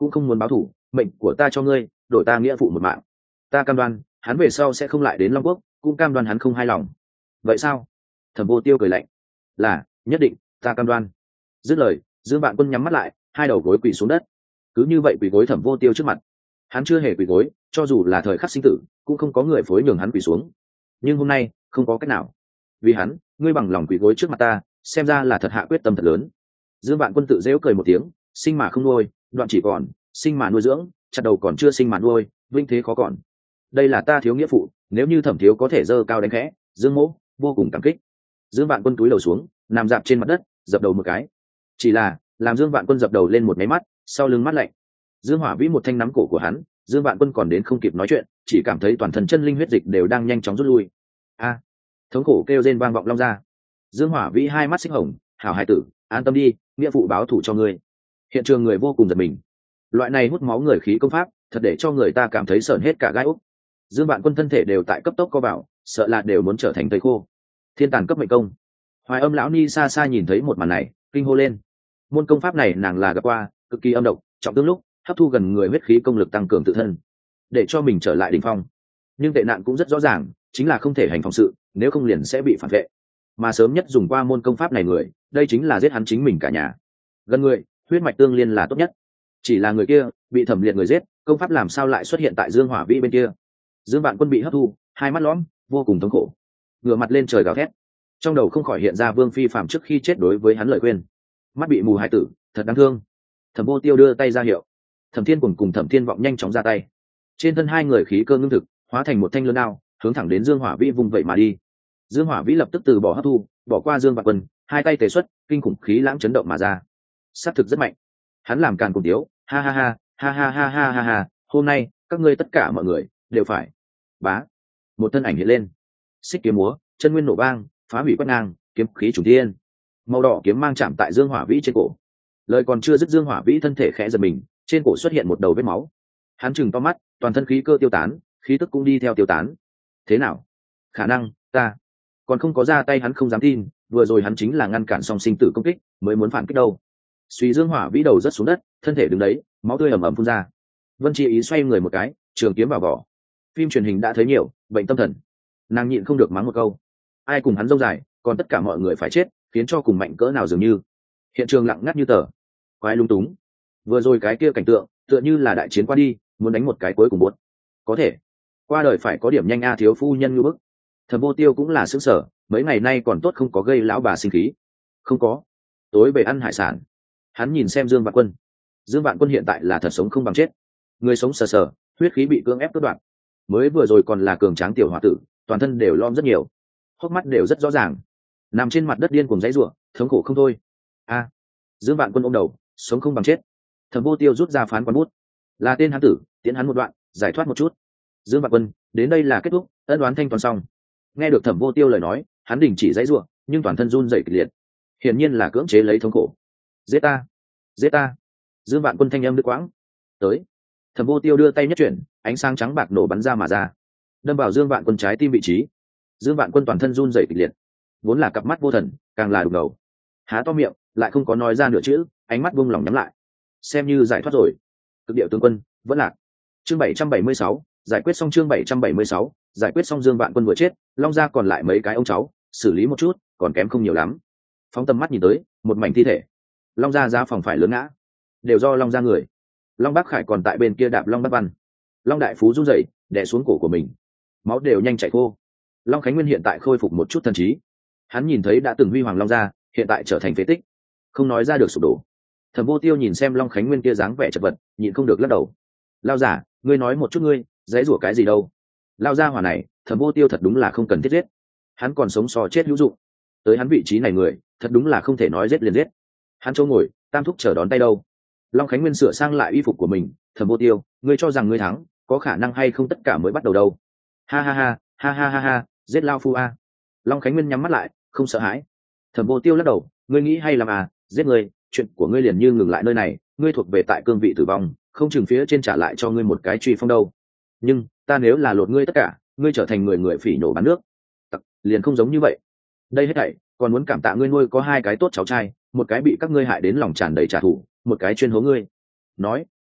cũng không muốn báo thù, mệnh của ta cho ngươi, đổi ta nghĩa phụ một mạng. Ta cam đoan hắn về sau sẽ không lại đến long quốc, cũng cam đoan hắn không hài lòng. Vậy sao? Thẩm Vô Tiêu cười lạnh. Là, nhất định, ta cam đoan. Dứt lời, Dương Vạn Quân nhắm mắt lại, hai đầu gối quỳ xuống đất. Cứ như vậy quỳ gối Thẩm Vô Tiêu trước mặt. Hắn chưa hề quỳ gối, cho dù là thời khắc sinh tử, cũng không có người phối nhường hắn quỳ xuống. Nhưng hôm nay, không có cách nào. Vì hắn, ngươi bằng lòng quỳ gối trước mặt ta, xem ra là thật hạ quyết tâm thật lớn. Dương Vạn Quân tự giễu cười một tiếng, sinh mà không nuôi, đoạn chỉ còn, sinh mà nuôi dưỡng, chặt đầu còn chưa sinh mà nuôi, vinh thế khó còn. Đây là ta thiếu nghĩa phụ, nếu như Thẩm thiếu có thể giơ cao đánh khẽ, Dương Mỗ vô cùng cảm kích. Dương Vạn Quân túi đầu xuống, nằm dạp trên mặt đất, dập đầu một cái. Chỉ là, làm Dương Vạn Quân dập đầu lên một máy mắt, sau lưng mắt lạnh. Dương Hỏa Vĩ một thanh nắm cổ của hắn, Dương Vạn Quân còn đến không kịp nói chuyện, chỉ cảm thấy toàn thân chân linh huyết dịch đều đang nhanh chóng rút lui. A! Thống khổ kêu rên vang vọng long ra. Dương Hỏa Vĩ hai mắt xích hồng, hảo hai tử, an tâm đi, nghĩa phụ báo thù cho ngươi. Hiện trường người vô cùng giật mình. Loại này hút máu người khí công pháp, thật để cho người ta cảm thấy sởn hết cả gai ốc. Dương Vạn Quân thân thể đều tại cấp tốc co vào, sợ là đều muốn trở thành thây khô. Thiên tàn cấp mệnh công. Hoài Âm lão ni xa xa nhìn thấy một màn này, kinh hô lên. Môn công pháp này nàng là gặp qua, cực kỳ âm độc, trọng tương lúc hấp thu gần người huyết khí công lực tăng cường tự thân, để cho mình trở lại đỉnh phong. Nhưng tệ nạn cũng rất rõ ràng, chính là không thể hành phòng sự, nếu không liền sẽ bị phản vệ. Mà sớm nhất dùng qua môn công pháp này người, đây chính là giết hắn chính mình cả nhà. Gần người, huyết mạch tương liên là tốt nhất. Chỉ là người kia bị thẩm liệt người giết, công pháp làm sao lại xuất hiện tại Dương Hỏa Vĩ bên kia? Dương Vạn Quân bị hấp thu, hai mắt lõm, vô cùng thống khổ, ngửa mặt lên trời gào thét. Trong đầu không khỏi hiện ra Vương Phi Phạm trước khi chết đối với hắn lời khuyên. Mắt bị mù hải tử, thật đáng thương. Thẩm Vô Tiêu đưa tay ra hiệu. Thẩm Thiên cùng cùng Thẩm Thiên vọng nhanh chóng ra tay. Trên thân hai người khí cơ ngưng thực, hóa thành một thanh lớn đao, hướng thẳng đến Dương Hỏa Vĩ vùng vậy mà đi. Dương Hỏa Vĩ lập tức từ bỏ hấp thu, bỏ qua Dương Vạn Quân, hai tay tề xuất, kinh khủng khí lãng chấn động mà ra. Sát thực rất mạnh. Hắn làm càn cùng tiếu, ha ha ha, ha ha ha ha ha ha, hôm nay các ngươi tất cả mọi người đều phải. Bá. Một thân ảnh hiện lên. Xích kiếm múa, chân nguyên nổ vang, phá hủy quét ngang, kiếm khí trùng thiên. Màu đỏ kiếm mang chạm tại Dương Hỏa Vĩ trên cổ. Lời còn chưa dứt, Dương Hỏa Vĩ thân thể khẽ giật mình, trên cổ xuất hiện một đầu vết máu. Hắn chừng to mắt, toàn thân khí cơ tiêu tán, khí tức cũng đi theo tiêu tán. Thế nào? Khả năng ta còn không có ra tay, hắn không dám tin, vừa rồi hắn chính là ngăn cản song sinh tử công kích, mới muốn phản kích đâu. Suy Dương Hỏa Vĩ đầu rất xuống đất, thân thể đứng đấy, máu tươi ầm ầm phun ra. Vân Chi Ý xoay người một cái, trường kiếm vào vỏ. Phim truyền hình đã thấy nhiều, bệnh tâm thần. Nàng nhịn không được mắng một câu. Ai cùng hắn rông dài, còn tất cả mọi người phải chết, khiến cho cùng mạnh cỡ nào dường như. Hiện trường lặng ngắt như tờ. Quái lung túng. Vừa rồi cái kia cảnh tượng, tựa như là đại chiến qua đi, muốn đánh một cái cuối cùng buốt. Có thể. Qua đời phải có điểm nhanh a, thiếu phu nhân như bức. Thẩm Vô Tiêu cũng là sững sờ, mấy ngày nay còn tốt không có gây lão bà sinh khí. Không có. Tối về ăn hải sản. Hắn nhìn xem Dương Vạn Quân. Dương Vạn Quân hiện tại là thật sống không bằng chết. Người sống sờ sờ, huyết khí bị cưỡng ép cắt đoạn. Mới vừa rồi còn là cường tráng tiểu hòa tử, toàn thân đều lom rất nhiều, hốc mắt đều rất rõ ràng, nằm trên mặt đất điên cuồng dãy rủa, thống khổ không thôi. A. Dương Vạn Quân ôm đầu, sống không bằng chết. Thẩm Vô Tiêu rút ra phán quan bút, là tên hắn tử, tiến hắn một đoạn, giải thoát một chút. Dương Vạn Quân, đến đây là kết thúc, ân đoán thanh toàn xong. Nghe được Thẩm Vô Tiêu lời nói, hắn đình chỉ dãy rủa, nhưng toàn thân run rẩy kịch liệt, hiển nhiên là cưỡng chế lấy thống khổ. Giết ta, giết ta. Dương Vạn Quân thanh âm đứt quãng. Tới. Thẩm Vô Tiêu đưa tay nhất chuyển, ánh sáng trắng bạc nổ bắn ra mà ra, đâm vào Dương Vạn Quân trái tim vị trí. Dương Vạn Quân toàn thân run rẩy kịch liệt, vốn là cặp mắt vô thần, càng là đục ngầu, há to miệng, lại không có nói ra nửa chữ, ánh mắt buông lỏng nhắm lại, xem như giải thoát rồi. Cực điệu tướng quân vẫn lạc. Chương bảy trăm bảy mươi sáu, giải quyết xong. Chương bảy trăm bảy mươi sáu, giải quyết xong. Dương Vạn Quân vừa chết, Long gia còn lại mấy cái ông cháu, xử lý một chút, còn kém không nhiều lắm. Phóng tầm mắt nhìn tới, một mảnh thi thể. Long gia giá phòng phải lớn ngã, đều do Long gia người. Long Bắc Khải còn tại bên kia đạp Long Bắc Văn. Long Đại Phú run rẩy, đè xuống cổ của mình, máu đều nhanh chảy khô. Long Khánh Nguyên hiện tại khôi phục một chút thần trí, hắn nhìn thấy đã từng huy hoàng Long gia, hiện tại trở thành phế tích, không nói ra được sụp đổ. Thẩm Vô Tiêu nhìn xem Long Khánh Nguyên kia dáng vẻ chật vật, nhịn không được lắc đầu. Lao giả, ngươi nói một chút, ngươi dãy rủa cái gì đâu? Lao gia hỏa này, Thẩm Vô Tiêu thật đúng là không cần thiết giết, hắn còn sống so chết hữu dụng. Tới hắn vị trí này người, thật đúng là không thể nói giết liền giết. Hắn chỗ ngồi, tam thúc chờ đón tay đâu? Long Khánh Nguyên sửa sang lại y phục của mình. Thẩm Vô Tiêu, ngươi cho rằng ngươi thắng, có khả năng hay không tất cả mới bắt đầu đâu? Ha ha ha, ha ha ha ha, giết lao phu a. Long Khánh Nguyên nhắm mắt lại, không sợ hãi. Thẩm Vô Tiêu lắc đầu, ngươi nghĩ hay làm à, giết ngươi, chuyện của ngươi liền như ngừng lại nơi này, ngươi thuộc về tại cương vị tử vong, không chừng phía trên trả lại cho ngươi một cái truy phong đâu. Nhưng ta nếu là lột ngươi tất cả, ngươi trở thành người người phỉ nhổ bán nước, tặc liền không giống như vậy. Đây hết thảy còn muốn cảm tạ ngươi nuôi có hai cái tốt cháu trai, một cái bị các ngươi hại đến lòng tràn đầy trả thù, một cái chuyên hố ngươi. Nói,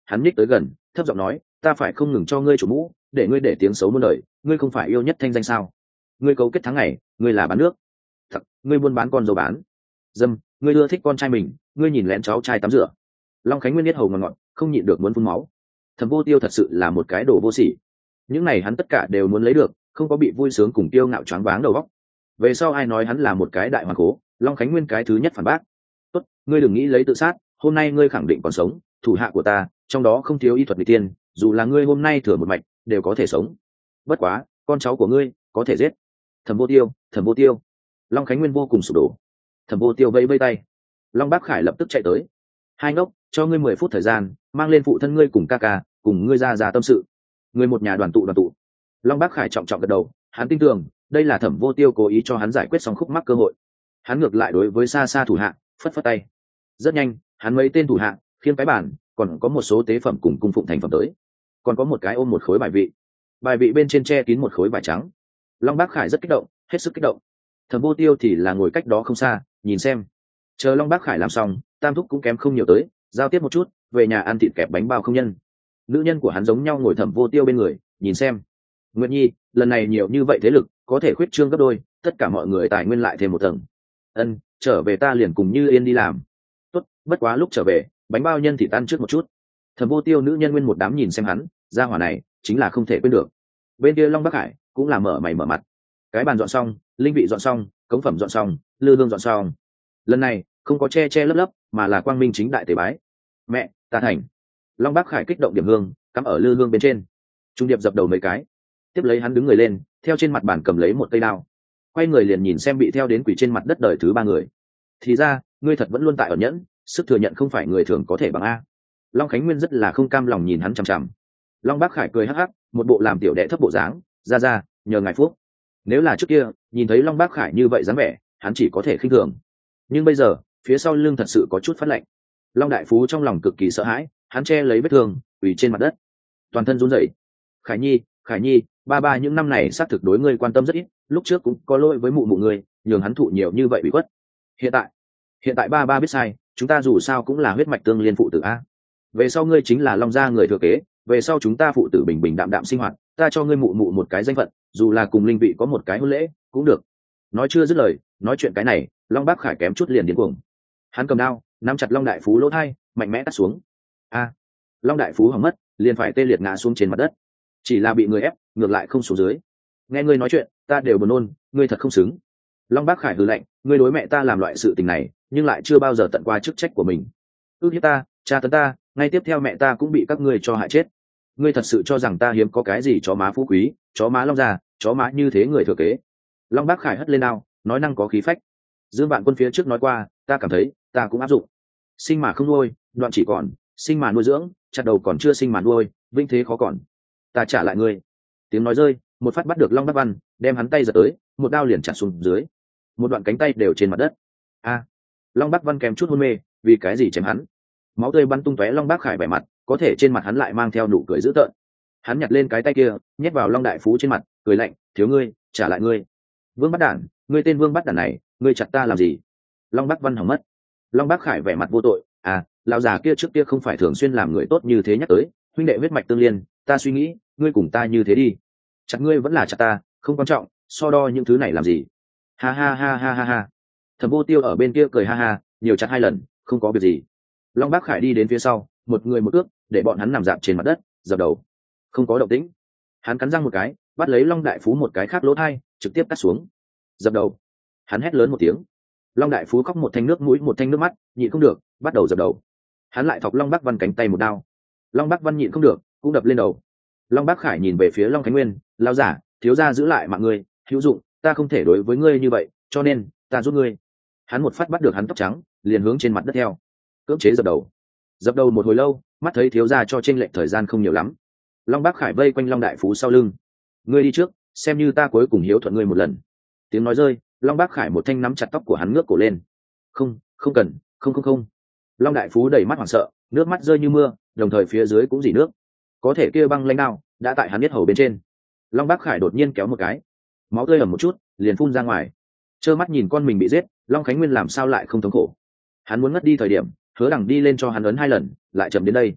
hắn nhích tới gần thấp giọng nói, ta phải không ngừng cho ngươi chủ mũ để ngươi để tiếng xấu muôn đời, ngươi không phải yêu nhất thanh danh sao? Ngươi cấu kết tháng ngày, ngươi là bán nước thật, ngươi buôn bán con dâu bán dâm, ngươi ưa thích con trai mình, ngươi nhìn lén cháu trai tắm rửa. Long Khánh Nguyên biết hầu ngọt ngọt không nhịn được muốn phun máu. Thẩm Vô Tiêu thật sự là một cái đồ vô sỉ, những này hắn tất cả đều muốn lấy được, không có bị vui sướng cùng tiêu ngạo choáng váng đầu óc. Về sau ai nói hắn là một cái đại hoàng cố, Long Khánh Nguyên cái thứ nhất phản bác. Tốt, ngươi đừng nghĩ lấy tự sát, hôm nay ngươi khẳng định còn sống, thủ hạ của ta trong đó không thiếu y thuật người tiên, dù là ngươi hôm nay thừa một mạch đều có thể sống. Bất quá con cháu của ngươi có thể giết. Thẩm Vô Tiêu, Thẩm Vô Tiêu. Long Khánh Nguyên vô cùng sụp đổ. Thẩm Vô Tiêu vẫy vẫy tay. Long Bác Khải lập tức chạy tới. Hai ngốc, cho ngươi mười phút thời gian, mang lên phụ thân ngươi cùng ca ca, cùng ngươi ra ra tâm sự. Người một nhà đoàn tụ đoàn tụ. Long Bác Khải trọng trọng gật đầu, hắn tin tưởng đây là Thẩm Vô Tiêu cố ý cho hắn giải quyết xong khúc mắc cơ hội. Hắn ngược lại đối với xa xa thủ hạ phất phất tay. Rất nhanh, hắn mấy tên thủ hạ khiêng cái bàn, còn có một số tế phẩm cùng cung phụng thành phẩm tới, còn có một cái ôm một khối bài vị, bài vị bên trên che kín một khối vải trắng. Long Bác Khải rất kích động, hết sức kích động. Thẩm Vô Tiêu thì là ngồi cách đó không xa nhìn xem. Chờ Long Bác Khải làm xong, tam thúc cũng kém không nhiều tới, giao tiếp một chút, về nhà ăn thịt kẹp bánh bao không nhân. Nữ nhân của hắn giống nhau ngồi Thẩm Vô Tiêu bên người nhìn xem. Nguyệt Nhi, lần này nhiều như vậy thế lực có thể khuyết trương gấp đôi, tất cả mọi người tài nguyên lại thêm một tầng. Ân, trở về ta liền cùng Như Yên đi làm. Tốt, bất quá lúc trở về bánh bao nhân thịt ăn trước một chút. Thẩm Vô Tiêu nữ nhân nguyên một đám nhìn xem hắn, gia hỏa này chính là không thể quên được. Bên kia Long Bắc Hải cũng là mở mày mở mặt. Cái bàn dọn xong, linh vị dọn xong, cống phẩm dọn xong, lư hương dọn xong. Lần này không có che che lấp lấp, mà là quang minh chính đại tế bái. Mẹ, ta thành. Long Bắc Khải kích động điểm hương cắm ở lư hương bên trên, trung điệp dập đầu mấy cái, tiếp lấy hắn đứng người lên, theo trên mặt bàn cầm lấy một cây đao, quay người liền nhìn xem bị theo đến quỷ trên mặt đất đời thứ ba người. Thì ra ngươi thật vẫn luôn tại ẩn nhẫn, sức thừa nhận không phải người thường có thể bằng a. Long Khánh Nguyên rất là không cam lòng nhìn hắn chằm chằm. Long Bác Khải cười hắc hắc, một bộ làm tiểu đệ thấp bộ dáng, ra ra, nhờ ngài phúc. Nếu là trước kia nhìn thấy Long Bác Khải như vậy dáng vẻ, hắn chỉ có thể khinh thường, nhưng bây giờ phía sau lưng thật sự có chút phát lạnh. Long Đại Phú trong lòng cực kỳ sợ hãi, hắn che lấy vết thương quỳ trên mặt đất, toàn thân run rẩy. Khải Nhi, Khải Nhi, ba ba những năm này xác thực đối ngươi quan tâm rất ít, lúc trước cũng có lỗi với mụ mụ ngươi, nhường hắn thụ nhiều như vậy bị khuất. Hiện tại, hiện tại ba ba biết sai, chúng ta dù sao cũng là huyết mạch tương liên phụ tử a. Về sau ngươi chính là Long gia người thừa kế, về sau chúng ta phụ tử bình bình đạm đạm sinh hoạt, ta cho ngươi mụ mụ một cái danh phận, dù là cùng linh vị có một cái hôn lễ cũng được. Nói chưa dứt lời, nói chuyện cái này, Long Bác Khải kém chút liền điên cuồng. Hắn cầm đao nắm chặt Long Đại Phú lỗ thai, mạnh mẽ cắt xuống. A, Long Đại Phú hỏng mất, liền phải tê liệt ngã xuống trên mặt đất. Chỉ là bị người ép, ngược lại không xuống dưới. Nghe ngươi nói chuyện, ta đều buồn nôn, ngươi thật không xứng. Long Bác Khải hừ lạnh, ngươi đối mẹ ta làm loại sự tình này, nhưng lại chưa bao giờ tận qua chức trách của mình. Ước hiếp ta, cha tấn ta, ngay tiếp theo mẹ ta cũng bị các ngươi cho hại chết. Ngươi thật sự cho rằng ta hiếm có cái gì chó má phú quý, chó má Long già, chó má như thế người thừa kế. Long Bác Khải hất lên đao, nói năng có khí phách. Dương Vạn Quân phía trước nói qua, ta cảm thấy, ta cũng áp dụng. Sinh mà không nuôi, đoạn chỉ còn, sinh mà nuôi dưỡng, chặt đầu còn chưa sinh mà nuôi, vinh thế khó còn. Ta trả lại ngươi. Tiếng nói rơi, một phát bắt được Long Bắc Văn, đem hắn tay giật tới, một đao liền chặt xuống dưới. Một đoạn cánh tay đều trên mặt đất. A, Long Bắc Văn kèm chút hôn mê, vì cái gì chém hắn? Máu tươi bắn tung tóe. Long Bác Khải vẻ mặt, có thể trên mặt hắn lại mang theo nụ cười dữ tợn. Hắn nhặt lên cái tay kia, nhét vào Long Đại Phú trên mặt, cười lạnh, thiếu ngươi, trả lại ngươi. Vương Bắt Đản, ngươi tên Vương Bắt Đản này, ngươi chặt ta làm gì? Long Bắc Văn hỏng mất. Long Bác Khải vẻ mặt vô tội, à, lão già kia trước kia không phải thường xuyên làm người tốt như thế nhắc tới, huynh đệ huyết mạch tương liên, ta suy nghĩ, ngươi cùng ta như thế đi. Chặt ngươi vẫn là chặt ta, không quan trọng, so đo những thứ này làm gì? Ha ha ha ha ha ha. Thẩm Vô Tiêu ở bên kia cười ha ha, nhiều chặt hai lần, không có việc gì. Long Bác Khải đi đến phía sau, một người một ước, để bọn hắn nằm dạp trên mặt đất, dập đầu. Không có động tĩnh. Hắn cắn răng một cái, bắt lấy Long Đại Phú một cái khác lỗ thai, trực tiếp cắt xuống. Dập đầu. Hắn hét lớn một tiếng. Long Đại Phú khóc một thanh nước mũi một thanh nước mắt, nhịn không được, bắt đầu dập đầu. Hắn lại thọc Long Bắc Văn cánh tay một đao. Long Bắc Văn nhịn không được, cũng đập lên đầu. Long Bác Khải nhìn về phía Long Khánh Nguyên, lão giả, thiếu gia giữ lại mạng ngươi, hữu dụng, ta không thể đối với ngươi như vậy, cho nên ta giúp ngươi. Hắn một phát bắt được hắn tóc trắng, liền hướng trên mặt đất theo, cưỡng chế dập đầu. Dập đầu một hồi lâu, mắt thấy thiếu gia cho chênh lệch thời gian không nhiều lắm. Long Bác Khải vây quanh Long Đại Phú sau lưng, ngươi đi trước, xem như ta cuối cùng hiếu thuận ngươi một lần. Tiếng nói rơi, Long Bác Khải một thanh nắm chặt tóc của hắn ngước cổ lên. Không, không cần, không không không. Long Đại Phú đầy mắt hoảng sợ, nước mắt rơi như mưa, đồng thời phía dưới cũng dỉ nước. Có thể kia băng lãnh đao đã tại hắn biết hầu bên trên. Long Bác Khải đột nhiên kéo một cái, máu tươi ẩm một chút, liền phun ra ngoài. Trơ mắt nhìn con mình bị giết, Long Khánh Nguyên làm sao lại không thống khổ? Hắn muốn ngất đi thời điểm, Hứa Đằng đi lên cho hắn ấn hai lần, lại chậm đến đây.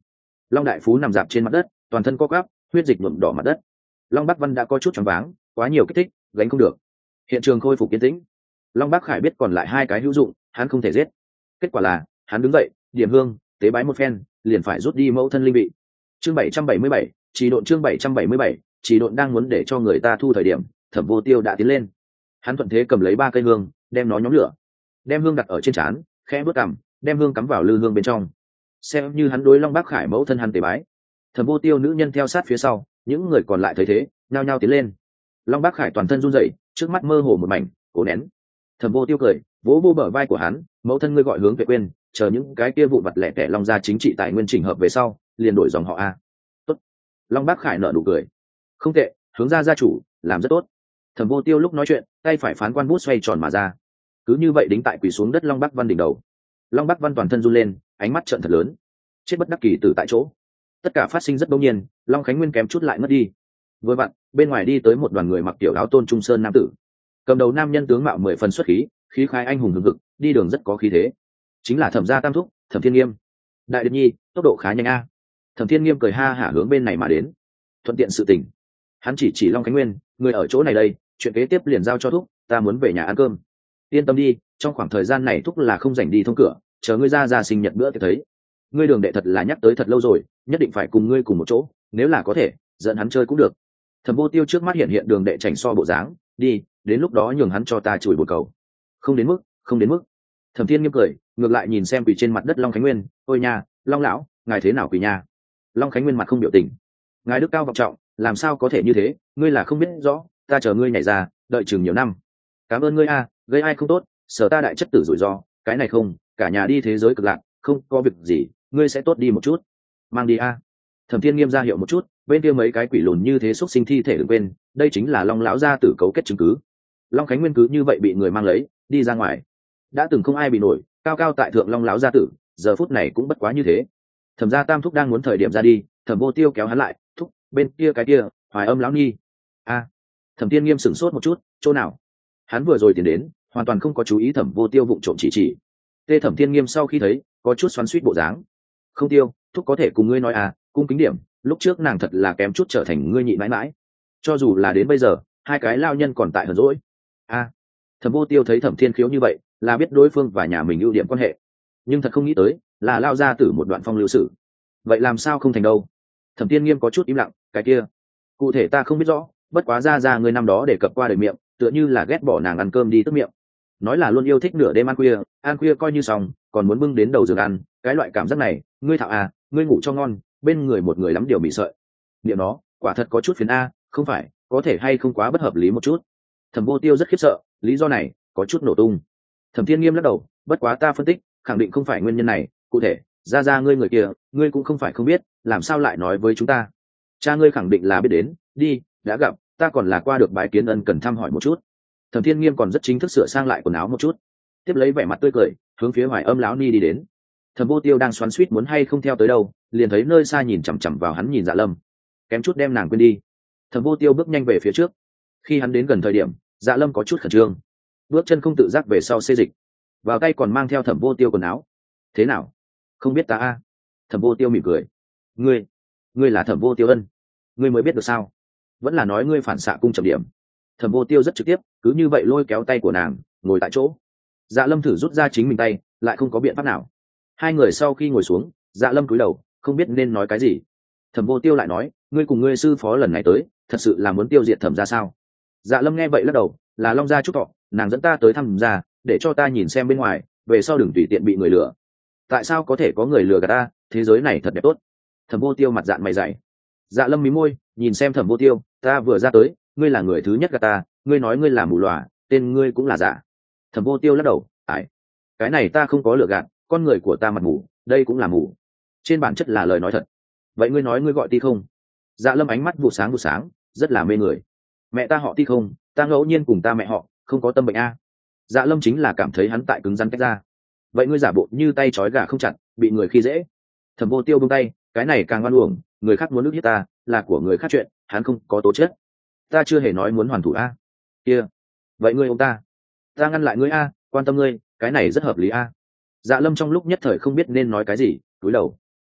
Long đại phú nằm dạp trên mặt đất, toàn thân co quắp, huyết dịch nhuộm đỏ mặt đất. Long Bắc Văn đã có chút choáng váng, quá nhiều kích thích, gánh không được. Hiện trường khôi phục yên tĩnh. Long Bắc Khải biết còn lại hai cái hữu dụng, hắn không thể giết. Kết quả là, hắn đứng dậy, điểm hương, tế bái một phen, liền phải rút đi mẫu thân linh vị. Chương bảy trăm bảy mươi bảy, Chỉ Độn chương bảy trăm bảy mươi bảy, Chỉ Độn đang muốn để cho người ta thu thời điểm, Thẩm Vô Tiêu đã tiến lên. Hắn thuận thế cầm lấy ba cây hương, đem nó nhóm lửa, đem hương đặt ở trên trán, khẽ bước cằm, đem hương cắm vào lư hương bên trong. Xem như hắn đối Long Bắc Khải mẫu thân hắn tế bái. Thẩm Vô Tiêu nữ nhân theo sát phía sau, những người còn lại thấy thế, nhao nhao tiến lên. Long Bắc Khải toàn thân run rẩy, trước mắt mơ hồ một mảnh, cố nén. Thẩm Vô Tiêu cười, vỗ vỗ bờ vai của hắn, mẫu thân ngươi gọi hướng về quên, chờ những cái kia vụ vặt lẻ tẻ Long gia chính trị tài nguyên chỉnh hợp về sau, liền đổi dòng họ a. Tốt. Long Bắc Khải nở nụ cười. Không tệ, hướng gia gia chủ, làm rất tốt. Thẩm Vô Tiêu lúc nói chuyện, tay phải phán quan bút xoay tròn mà ra. Cứ như vậy đính tại quỳ xuống đất Long Bắc Văn đỉnh đầu. Long Bắc Văn toàn thân run lên, ánh mắt trợn thật lớn. Chết bất đắc kỳ tử tại chỗ. Tất cả phát sinh rất đột nhiên, Long Khánh Nguyên kém chút lại ngất đi. Vừa vặn, bên ngoài đi tới một đoàn người mặc tiểu áo tôn trung sơn nam tử. Cầm đầu nam nhân tướng mạo mười phần xuất khí, khí khái anh hùng hừng hực, đi đường rất có khí thế. Chính là Thẩm gia tam thúc, Thẩm Thiên Nghiêm. Đại điệp nhi, tốc độ khá nhanh a. Thẩm Thiên Nghiêm cười ha hả hướng bên này mà đến. Thuận tiện sự tình. Hắn chỉ chỉ Long Khánh Nguyên, người ở chỗ này đây, chuyện kế tiếp liền giao cho thúc, ta muốn về nhà ăn cơm. Yên tâm đi, trong khoảng thời gian này thúc là không rảnh đi thông cửa, chờ ngươi ra ra sinh nhật bữa thì thấy. Ngươi đường đệ thật là nhắc tới thật lâu rồi, nhất định phải cùng ngươi cùng một chỗ, nếu là có thể, dẫn hắn chơi cũng được. Thẩm Vô Tiêu trước mắt hiện hiện đường đệ chảnh so bộ dáng, đi, đến lúc đó nhường hắn cho ta chùi bột cầu. Không đến mức, không đến mức. Thẩm Thiên Nghiêm cười, ngược lại nhìn xem quỳ trên mặt đất Long Khánh Nguyên, ôi nha, Long lão, ngài thế nào quỳ nha? Long Khánh Nguyên mặt không biểu tình. Ngài đức cao vọng trọng, làm sao có thể như thế, ngươi là không biết rõ, ta chờ ngươi nhảy ra, đợi chừng nhiều năm. Cảm ơn ngươi a, gây ai không tốt, sở ta đại chất tử rủi ro, cái này không, cả nhà đi thế giới cực lạc, không có việc gì, ngươi sẽ tốt đi một chút. Mang đi a. Thẩm Thiên Nghiêm ra hiệu một chút, bên kia mấy cái quỷ lùn như thế xúc sinh thi thể đừng quên, đây chính là Long lão gia tử cấu kết chứng cứ. Long Khánh Nguyên cứ như vậy bị người mang lấy, đi ra ngoài. Đã từng không ai bị nổi, cao cao tại thượng Long lão gia tử, giờ phút này cũng bất quá như thế. Thẩm gia tam thúc đang muốn thời điểm ra đi, Thẩm Vô Tiêu kéo hắn lại, thúc, bên kia cái kia, Hoài Âm lão nhi. A. Thẩm Thiên Nghiêm sửng sốt một chút, chỗ nào? Hắn vừa rồi tiến đến, hoàn toàn không có chú ý Thẩm Vô Tiêu vụng trộm chỉ chỉ. Tê Thẩm Thiên Nghiêm sau khi thấy, có chút xoắn xuýt bộ dáng. Không Tiêu, thúc có thể cùng ngươi nói à, cung kính điểm, lúc trước nàng thật là kém chút trở thành ngươi nhị mãi mãi. Cho dù là đến bây giờ, hai cái lao nhân còn tại hờn dỗi. A. Thẩm Vô Tiêu thấy Thẩm Thiên Khiếu như vậy, là biết đối phương và nhà mình ưu điểm quan hệ, nhưng thật không nghĩ tới, là lao ra từ một đoạn phong lưu sử. Vậy làm sao không thành đâu? Thẩm Thiên Nghiêm có chút im lặng, cái kia, cụ thể ta không biết rõ, bất quá ra ra người năm đó để cập qua đời miệng, tựa như là ghét bỏ nàng ăn cơm đi tức miệng, nói là luôn yêu thích nửa đêm ăn khuya, ăn khuya coi như xong, còn muốn bưng đến đầu giường ăn, cái loại cảm giác này, ngươi thạo à, ngươi ngủ cho ngon, bên người một người lắm điều bị sợi. Niệm nó, quả thật có chút phiền a, không phải, có thể hay không quá bất hợp lý một chút. Thẩm Vô Tiêu rất khiếp sợ, lý do này có chút nổ tung. Thẩm Thiên Nghiêm lắc đầu, bất quá ta phân tích, khẳng định không phải nguyên nhân này, cụ thể, ra ra ngươi người kia, ngươi cũng không phải không biết, làm sao lại nói với chúng ta? Cha ngươi khẳng định là biết đến, đi, đã gặp, ta còn là qua được bái kiến ân cần thăm hỏi một chút. Thẩm Thiên Nghiêm còn rất chính thức sửa sang lại quần áo một chút, tiếp lấy vẻ mặt tươi cười, hướng phía Hoài Âm lão ni đi đến. Thẩm Vô Tiêu đang xoắn xuýt muốn hay không theo tới đâu, liền thấy nơi xa nhìn chằm chằm vào hắn nhìn Dạ Lâm, kém chút đem nàng quên đi. Thẩm Vô Tiêu bước nhanh về phía trước, khi hắn đến gần thời điểm, Dạ Lâm có chút khẩn trương, bước chân không tự giác về sau xê dịch, vào tay còn mang theo Thẩm Vô Tiêu quần áo. Thế nào, không biết ta a? Thẩm Vô Tiêu mỉm cười, ngươi, ngươi là Thẩm Vô Tiêu ân, ngươi mới biết được sao? Vẫn là nói ngươi phản xạ cung chậm điểm. Thẩm Vô Tiêu rất trực tiếp, cứ như vậy lôi kéo tay của nàng, ngồi tại chỗ. Dạ Lâm thử rút ra chính mình tay, lại không có biện pháp nào. Hai người sau khi ngồi xuống, Dạ Lâm cúi đầu, không biết nên nói cái gì. Thẩm Vô Tiêu lại nói, ngươi cùng ngươi sư phó lần này tới, thật sự là muốn tiêu diệt Thẩm gia sao? Dạ Lâm nghe vậy lắc đầu, là Long gia chúc thọ, nàng dẫn ta tới thăm gia, để cho ta nhìn xem bên ngoài, về sau đừng tùy tiện bị người lừa. Tại sao có thể có người lừa gạt ta? Thế giới này thật đẹp tốt. Thẩm Vô Tiêu mặt dạn mày dày. Dạ Lâm mí môi, nhìn xem Thẩm Vô Tiêu, ta vừa ra tới, ngươi là người thứ nhất gạt ta, ngươi nói ngươi là mù lòa, tên ngươi cũng là giả. Thẩm Vô Tiêu lắc đầu, ải, cái này ta không có lừa gạt, con người của ta mặt mù, đây cũng là mù, trên bản chất là lời nói thật. Vậy ngươi nói ngươi gọi Ti không? Dạ Lâm ánh mắt vụ sáng vụ sáng, rất là mê người. Mẹ ta họ Ti không, ta ngẫu nhiên cùng ta mẹ họ, không có tâm bệnh a. Dạ Lâm chính là cảm thấy hắn tại cứng rắn cách ra. Vậy ngươi giả bộ như tay trói gà không chặt, bị người khi dễ. Thẩm Vô Tiêu buông tay, cái này càng oan uổng, người khác muốn ức hiếp ta, là của người khác chuyện, hắn không có tố chất. Ta chưa hề nói muốn hoàn thủ a. Kia, vậy ngươi ông ta, ta ngăn lại ngươi a, quan tâm ngươi, cái này rất hợp lý a. Dạ Lâm trong lúc nhất thời không biết nên nói cái gì, cúi đầu.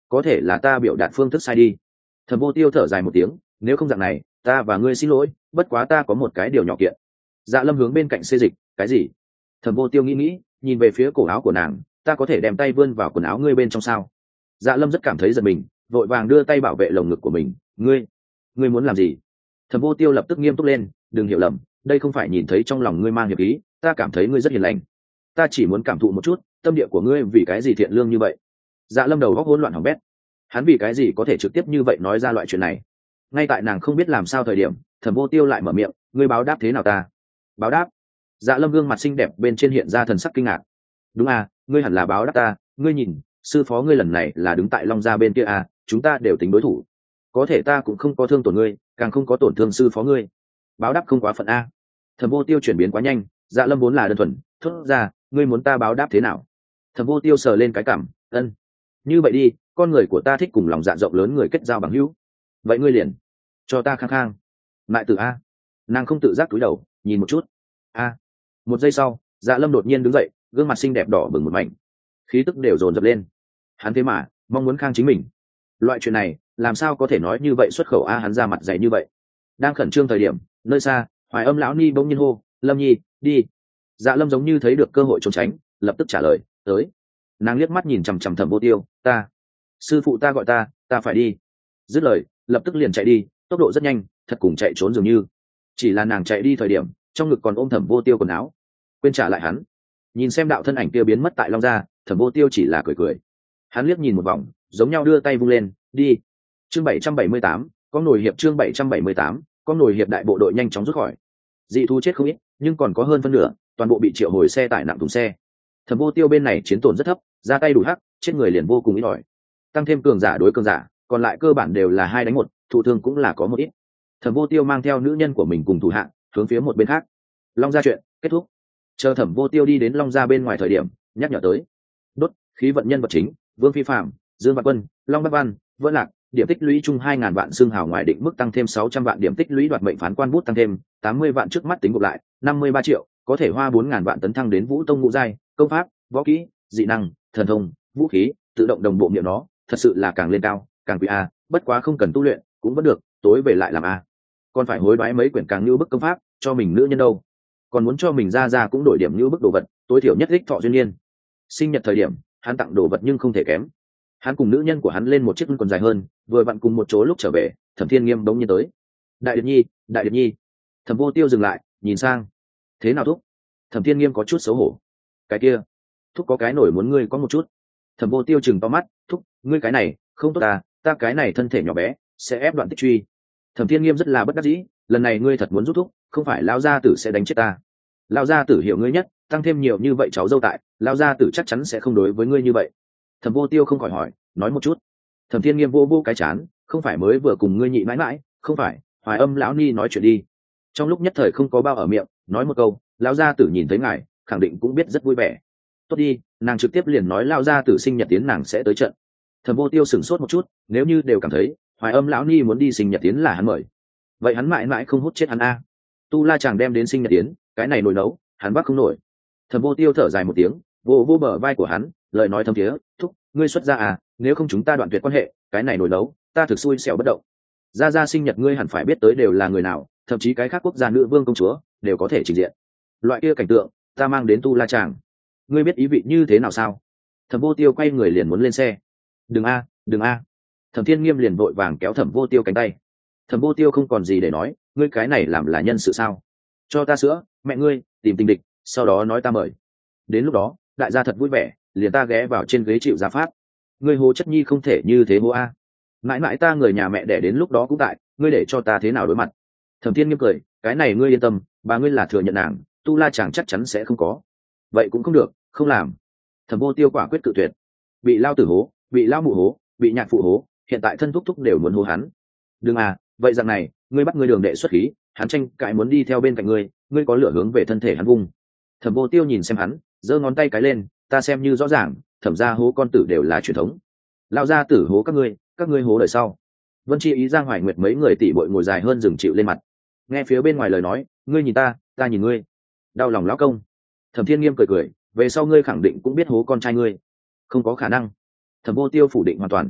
có thể là ta biểu đạt phương thức sai đi. Thẩm Vô Tiêu thở dài một tiếng, nếu không dạng này ta và ngươi xin lỗi, bất quá ta có một cái điều nhỏ kiện. Dạ Lâm hướng bên cạnh xê dịch. Cái gì? Thẩm Vô Tiêu nghĩ nghĩ, nhìn về phía cổ áo của nàng, ta có thể đem tay vươn vào quần áo ngươi bên trong sao? Dạ Lâm rất cảm thấy giật mình, vội vàng đưa tay bảo vệ lồng ngực của mình. Ngươi, ngươi muốn làm gì? Thẩm Vô Tiêu lập tức nghiêm túc lên, đừng hiểu lầm, đây không phải nhìn thấy trong lòng ngươi mang hiệp ý, ta cảm thấy ngươi rất hiền lành, ta chỉ muốn cảm thụ một chút tâm địa của ngươi vì cái gì thiện lương như vậy. Dạ Lâm đầu góc hỗn loạn hỏng bét, hắn vì cái gì có thể trực tiếp như vậy nói ra loại chuyện này? Ngay tại nàng không biết làm sao thời điểm, Thẩm Vô Tiêu lại mở miệng, ngươi báo đáp thế nào ta? Báo đáp? Dạ Lâm gương mặt xinh đẹp bên trên hiện ra thần sắc kinh ngạc. Đúng à, ngươi hẳn là báo đáp ta, ngươi nhìn, sư phó ngươi lần này là đứng tại Long Gia bên kia à, chúng ta đều tính đối thủ, có thể ta cũng không có thương tổn ngươi, càng không có tổn thương sư phó ngươi, báo đáp không quá phận a. Thẩm Vô Tiêu chuyển biến quá nhanh, Dạ Lâm vốn là đơn thuần, thốt ra, ngươi muốn ta báo đáp thế nào? Thẩm Vô Tiêu sờ lên cái cảm, ân, như vậy đi, con người của ta thích cùng lòng dạ rộng lớn người kết giao bằng hữu, vậy ngươi liền cho ta khang khang. Lại từ a. Nàng không tự giác cúi đầu nhìn một chút. A. Một giây sau, Dạ Lâm đột nhiên đứng dậy, gương mặt xinh đẹp đỏ bừng một mảnh, khí tức đều dồn dập lên. Hắn thế mà mong muốn khang chính mình, loại chuyện này làm sao có thể nói như vậy xuất khẩu a? Hắn ra mặt dày như vậy. Đang khẩn trương thời điểm, nơi xa Hoài Âm lão ni bỗng nhiên hô, Lâm Nhi, đi. Dạ Lâm giống như thấy được cơ hội trốn tránh, lập tức trả lời, tới. Nàng liếc mắt nhìn chằm chằm Thẩm Vô Tiêu, ta, sư phụ ta gọi ta, ta phải đi. Dứt lời, lập tức liền chạy đi, tốc độ rất nhanh, thật cùng chạy trốn dường như. Chỉ là nàng chạy đi thời điểm, trong ngực còn ôm Thẩm Vô Tiêu quần áo, quên trả lại hắn. Nhìn xem đạo thân ảnh kia biến mất tại Long Gia, Thẩm Vô Tiêu chỉ là cười cười. Hắn liếc nhìn một vòng, giống nhau đưa tay vung lên, đi. Chương bảy trăm bảy mươi tám, có nổi hiệp chương bảy trăm bảy mươi tám, có nổi hiệp đại bộ đội nhanh chóng rút khỏi. Dị thú chết không ít, nhưng còn có hơn phân nửa, toàn bộ bị triệu hồi xe tải nặng thùng xe. Thẩm Vô Tiêu bên này chiến tổn rất thấp, ra tay đủ hắc, chết người liền vô cùng ít ỏi. Tăng thêm cường giả đối cường giả, còn lại cơ bản đều là hai đánh một, thụ thương cũng là có một ít. Thẩm Vô Tiêu mang theo nữ nhân của mình cùng thủ hạ, hướng phía một bên khác. Long Gia chuyện kết thúc. Chờ Thẩm Vô Tiêu đi đến Long Gia bên ngoài thời điểm, nhắc nhở tới. Đốt, khí vận nhân vật chính, Vương Phi Phạm, Dương Văn Quân, Long Bắc Văn, Vỡ Lạc, điểm tích lũy chung hai ngàn vạn, xương hào ngoài định mức tăng thêm sáu trăm vạn điểm tích lũy, đoạt mệnh phán quan bút tăng thêm tám mươi vạn, trước mắt tính gộp lại năm mươi ba triệu, có thể hoa bốn ngàn vạn tấn thăng đến Vũ Tông ngũ giai, công pháp, võ kỹ, dị năng, thần thông, vũ khí, tự động đồng bộ miệng nó, thật sự là càng lên cao, càng quý a, bất quá không cần tu luyện, cũng vẫn được, tối về lại làm a. Còn phải hối đoái mấy quyển càng như bức công pháp cho mình nữ nhân đâu, còn muốn cho mình ra ra cũng đổi điểm như bức đồ vật, tối thiểu nhất ích thọ duyên niên. Sinh nhật thời điểm, hắn tặng đồ vật nhưng không thể kém. Hắn cùng nữ nhân của hắn lên một chiếc còn dài hơn, vừa vặn cùng một chỗ lúc trở về, Thẩm Thiên Nghiêm bỗng nhiên tới. Đại Điệp Nhi, Đại Điệp Nhi. Thẩm Vô Tiêu dừng lại, nhìn sang. Thế nào thúc? Thẩm Thiên Nghiêm có chút xấu hổ. Cái kia, thúc có cái nổi muốn ngươi có một chút. Thẩm Vô Tiêu chừng to mắt, thúc, ngươi cái này không tốt ta, ta cái này thân thể nhỏ bé, sẽ ép đoạn tích truy. Thẩm Thiên Nghiêm rất là bất đắc dĩ, lần này ngươi thật muốn giúp thúc, không phải lão gia tử sẽ đánh chết ta. Lão gia tử hiểu ngươi nhất, tăng thêm nhiều như vậy cháu dâu tại, lão gia tử chắc chắn sẽ không đối với ngươi như vậy. Thẩm Vô Tiêu không khỏi hỏi, nói một chút. Thẩm Thiên Nghiêm vô vô cái chán, không phải mới vừa cùng ngươi nhị mãi mãi, không phải, Hoài Âm lão ni nói chuyện đi. Trong lúc nhất thời không có bao ở miệng, nói một câu, lão gia tử nhìn thấy ngài, khẳng định cũng biết rất vui vẻ. Tốt đi, nàng trực tiếp liền nói lão gia tử sinh nhật tiến nàng sẽ tới trận. Thẩm Vô Tiêu sửng sốt một chút, nếu như đều cảm thấy Hoài Âm lão ni muốn đi sinh nhật tiến là hắn mời, vậy hắn mãi mãi không hút chết hắn a. Tu La chàng đem đến sinh nhật tiến, cái này nồi nấu, hắn vác không nổi. Thẩm Vô Tiêu thở dài một tiếng, vô vô bờ vai của hắn, lời nói thâm thiế, thúc, ngươi xuất ra à, nếu không chúng ta đoạn tuyệt quan hệ, cái này nổi nấu, ta thực xui xẻo bất động. Gia Gia sinh nhật ngươi hẳn phải biết tới đều là người nào, thậm chí cái khác quốc gia nữ vương công chúa đều có thể trình diện. Loại kia cảnh tượng, ta mang đến Tu La Tràng, ngươi biết ý vị như thế nào sao? Thẩm Vô Tiêu quay người liền muốn lên xe. Đừng a, đừng a. Thẩm Thiên Nghiêm liền vội vàng kéo Thẩm Vô Tiêu cánh tay. Thẩm Vô Tiêu không còn gì để nói, ngươi cái này làm là nhân sự sao? Cho ta sữa, mẹ ngươi tìm tình địch, sau đó nói ta mời. Đến lúc đó, đại gia thật vui vẻ, liền ta ghé vào trên ghế chịu gia pháp. Ngươi Hồ Chất Nhi không thể như thế hô a. Mãi mãi ta người nhà mẹ đẻ đến lúc đó cũng tại, ngươi để cho ta thế nào đối mặt? Thẩm Thiên Nghiêm cười, cái này ngươi yên tâm, bà ngươi là thừa nhận nàng, Tu La chàng chắc chắn sẽ không có. Vậy cũng không được, không làm. Thẩm Vô Tiêu quả quyết cự tuyệt. Bị lao tử hố, bị lao mụ hố, bị nhạc phụ hố, hiện tại thân thúc thúc đều muốn hố hắn. Đừng à, vậy rằng này, ngươi bắt ngươi đường đệ xuất khí, hắn tranh cãi muốn đi theo bên cạnh ngươi, ngươi có lửa hướng về thân thể hắn vung. Thẩm Vô Tiêu nhìn xem hắn, giơ ngón tay cái lên, ta xem như rõ ràng, thẩm gia hố con tử đều là truyền thống. Lão gia tử hố các ngươi, các ngươi hố đời sau. Vân Chi Ý, Giang Hoài Nguyệt mấy người tỷ bội ngồi dài hơn rừng chịu lên mặt. Nghe phía bên ngoài lời nói, ngươi nhìn ta, ta nhìn ngươi. Đau lòng lão công. Thẩm Thiên Nghiêm cười cười, về sau ngươi khẳng định cũng biết hố con trai ngươi. Không có khả năng. Thẩm Vô Tiêu phủ định hoàn toàn.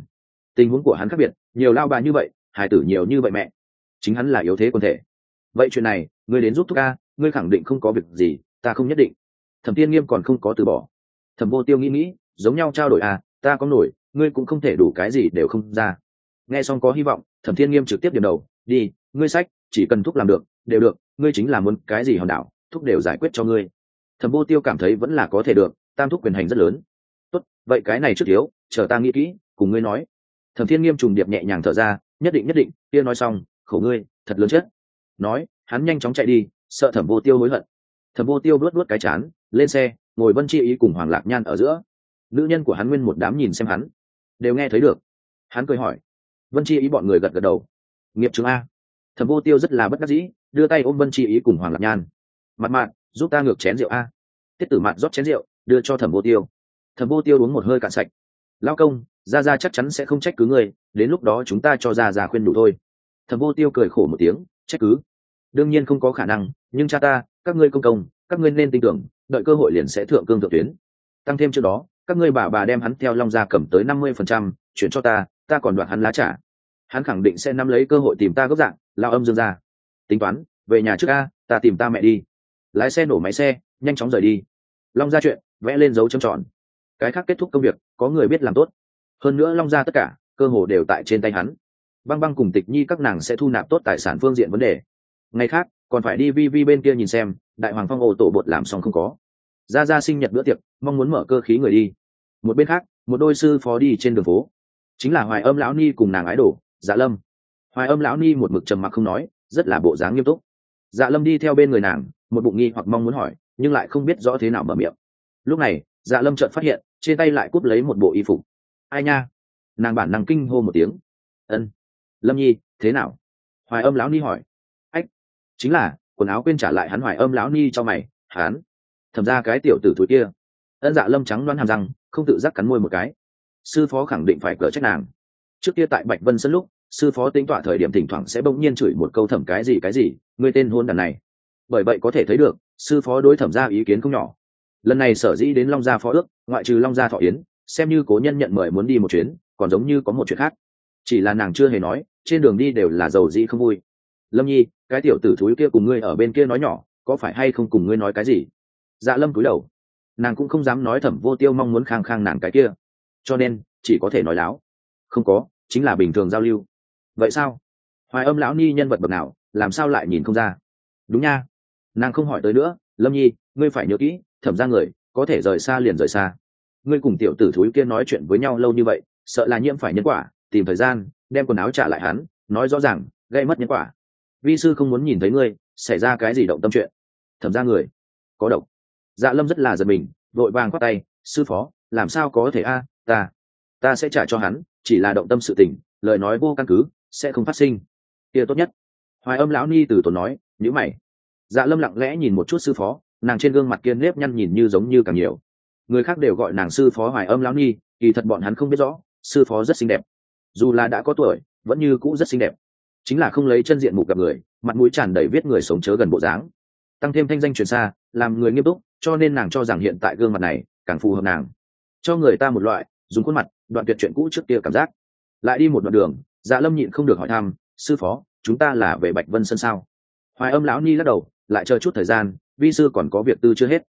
tình huống của hắn khác biệt, nhiều lao bà như vậy, hài tử nhiều như vậy mẹ, chính hắn là yếu thế quân thể. Vậy chuyện này ngươi đến giúp thúc ca, ngươi khẳng định không có việc gì, ta không nhất định. Thẩm Thiên Nghiêm còn không có từ bỏ. Thẩm Vô Tiêu nghĩ nghĩ, giống nhau trao đổi à, ta có nổi, ngươi cũng không thể đủ cái gì đều không ra. Nghe xong có hy vọng, Thẩm Thiên Nghiêm trực tiếp điểm đầu, đi, ngươi sách, chỉ cần thúc làm được, đều được, ngươi chính là muốn cái gì hòn đảo, thúc đều giải quyết cho ngươi. Thẩm Vô Tiêu cảm thấy vẫn là có thể được, tam thúc quyền hành rất lớn. Tốt, vậy cái này trước thiếu, chờ ta nghĩ kỹ, cùng ngươi nói. Thẩm Thiên Nghiêm trùng điệp nhẹ nhàng thở ra, nhất định nhất định, kia nói xong, khổ ngươi, thật lớn chết. Nói, hắn nhanh chóng chạy đi, sợ Thẩm Vô Tiêu hối hận. Thẩm Vô Tiêu luốt luốt cái chán, lên xe, ngồi Vân Chi Ý cùng Hoàng Lạc Nhan ở giữa. Nữ nhân của hắn nguyên một đám nhìn xem hắn, đều nghe thấy được. Hắn cười hỏi, Vân Chi Ý bọn người gật gật đầu. Nghiệp chứng a. Thẩm Vô Tiêu rất là bất đắc dĩ, đưa tay ôm Vân Chi Ý cùng Hoàng Lạc Nhan. Mặt mạn, giúp ta ngược chén rượu a. Tiết Tử Mạn rót chén rượu, đưa cho Thẩm Vô Tiêu. Thẩm Vô Tiêu uống một hơi cạn sạch. Lão công, gia gia chắc chắn sẽ không trách cứ ngươi, đến lúc đó chúng ta cho gia gia khuyên đủ thôi. Thẩm Vô Tiêu cười khổ một tiếng, trách cứ, đương nhiên không có khả năng, nhưng cha ta, các ngươi công công, các ngươi nên tin tưởng, đợi cơ hội liền sẽ thượng cương thượng tuyến. Tăng thêm trước đó, các ngươi bà bà đem hắn theo Long gia cầm tới năm mươi phần trăm, chuyển cho ta, ta còn đoạt hắn lá trả. Hắn khẳng định sẽ nắm lấy cơ hội tìm ta gốc dạng, lao âm dương gia. Tính toán, về nhà trước a, ta tìm ta mẹ đi. Lái xe nổ máy xe, nhanh chóng rời đi. Long gia chuyện, vẽ lên dấu chấm tròn. Cái khác kết thúc công việc, có người biết làm tốt. Hơn nữa Long gia tất cả, cơ hồ đều tại trên tay hắn. Băng Băng cùng Tịch Nhi các nàng sẽ thu nạp tốt tài sản phương diện vấn đề. Ngày khác, còn phải đi vi vi bên kia nhìn xem, đại hoàng phong ổ tổ bột làm xong không có. Gia Gia sinh nhật bữa tiệc, mong muốn mở cơ khí người đi. Một bên khác, một đôi sư phó đi trên đường phố, chính là Hoài Âm lão ni cùng nàng ái đổ, Dạ Lâm. Hoài Âm lão ni một mực trầm mặc không nói, rất là bộ dáng nghiêm túc. Dạ Lâm đi theo bên người nàng, một bụng nghi hoặc mong muốn hỏi, nhưng lại không biết rõ thế nào mở miệng. Lúc này, Dạ Lâm chợt phát hiện, trên tay lại cúp lấy một bộ y phục. Ai nha? Nàng bản năng kinh hô một tiếng. Ân. Lâm nhi, thế nào? Hoài Âm lão ni hỏi. Ách, chính là quần áo quên trả lại hắn. Hoài Âm lão ni cho mày, hắn. Thầm ra cái tiểu tử thúi kia. Ân. Dạ Lâm trắng đoán hàm răng, không tự giác cắn môi một cái. Sư phó khẳng định phải cỡ trách nàng. Trước kia tại Bạch Vân Sân lúc, sư phó tính tọa thời điểm thỉnh thoảng sẽ bỗng nhiên chửi một câu thẩm cái gì cái gì, ngươi tên hôn đàn này. Bởi vậy có thể thấy được, sư phó đối thẩm ra ý kiến không nhỏ. Lần này sở dĩ đến Long gia phó ước, ngoại trừ Long gia thọ yến, xem như cố nhân nhận mời muốn đi một chuyến, còn giống như có một chuyện khác. Chỉ là nàng chưa hề nói, trên đường đi đều là dầu dĩ không vui. Lâm nhi, cái tiểu tử thúi kia cùng ngươi ở bên kia nói nhỏ, có phải hay không cùng ngươi nói cái gì? Dạ Lâm cúi đầu, nàng cũng không dám nói Thẩm Vô Tiêu mong muốn khang khang nàng cái kia, cho nên chỉ có thể nói láo. Không có, chính là bình thường giao lưu. Vậy sao? Hoài Âm lão ni nhân vật bậc nào, làm sao lại nhìn không ra? Đúng nha. Nàng không hỏi tới nữa. Lâm nhi, ngươi phải nhớ kỹ, Thẩm ra người có thể rời xa liền rời xa. Ngươi cùng tiểu tử thúi kia nói chuyện với nhau lâu như vậy, sợ là nhiễm phải nhân quả, tìm thời gian đem quần áo trả lại hắn, nói rõ ràng gây mất nhân quả. Vi sư không muốn nhìn thấy ngươi xảy ra cái gì động tâm chuyện. Thẩm ra người có độc. Dạ Lâm rất là giật mình, vội vàng khoát tay, sư phó, làm sao có thể a, ta ta sẽ trả cho hắn, chỉ là động tâm sự tình, lời nói vô căn cứ sẽ không phát sinh, kia tốt nhất. Hoài Âm lão ni từ tốn nói, nhíu mày. Dạ Lâm lặng lẽ nhìn một chút sư phó, nàng trên gương mặt kia nếp nhăn nhìn như giống như càng nhiều. Người khác đều gọi nàng sư phó Hoài Âm lão ni, kỳ thật bọn hắn không biết rõ, sư phó rất xinh đẹp, dù là đã có tuổi vẫn như cũ rất xinh đẹp, chính là không lấy chân diện mục gặp người, mặt mũi tràn đầy viết người sống chớ gần bộ dáng, tăng thêm thanh danh truyền xa, làm người nghiêm túc, cho nên nàng cho rằng hiện tại gương mặt này càng phù hợp nàng, cho người ta một loại dùng khuôn mặt đoạn tuyệt chuyện cũ trước kia cảm giác. Lại đi một đoạn đường, Dạ Lâm nhịn không được hỏi thăm, sư phó, chúng ta là về Bạch Vân Sân sao? Hoài Âm lão ni lắc đầu, lại chờ chút thời gian, vi sư còn có việc tư chưa hết.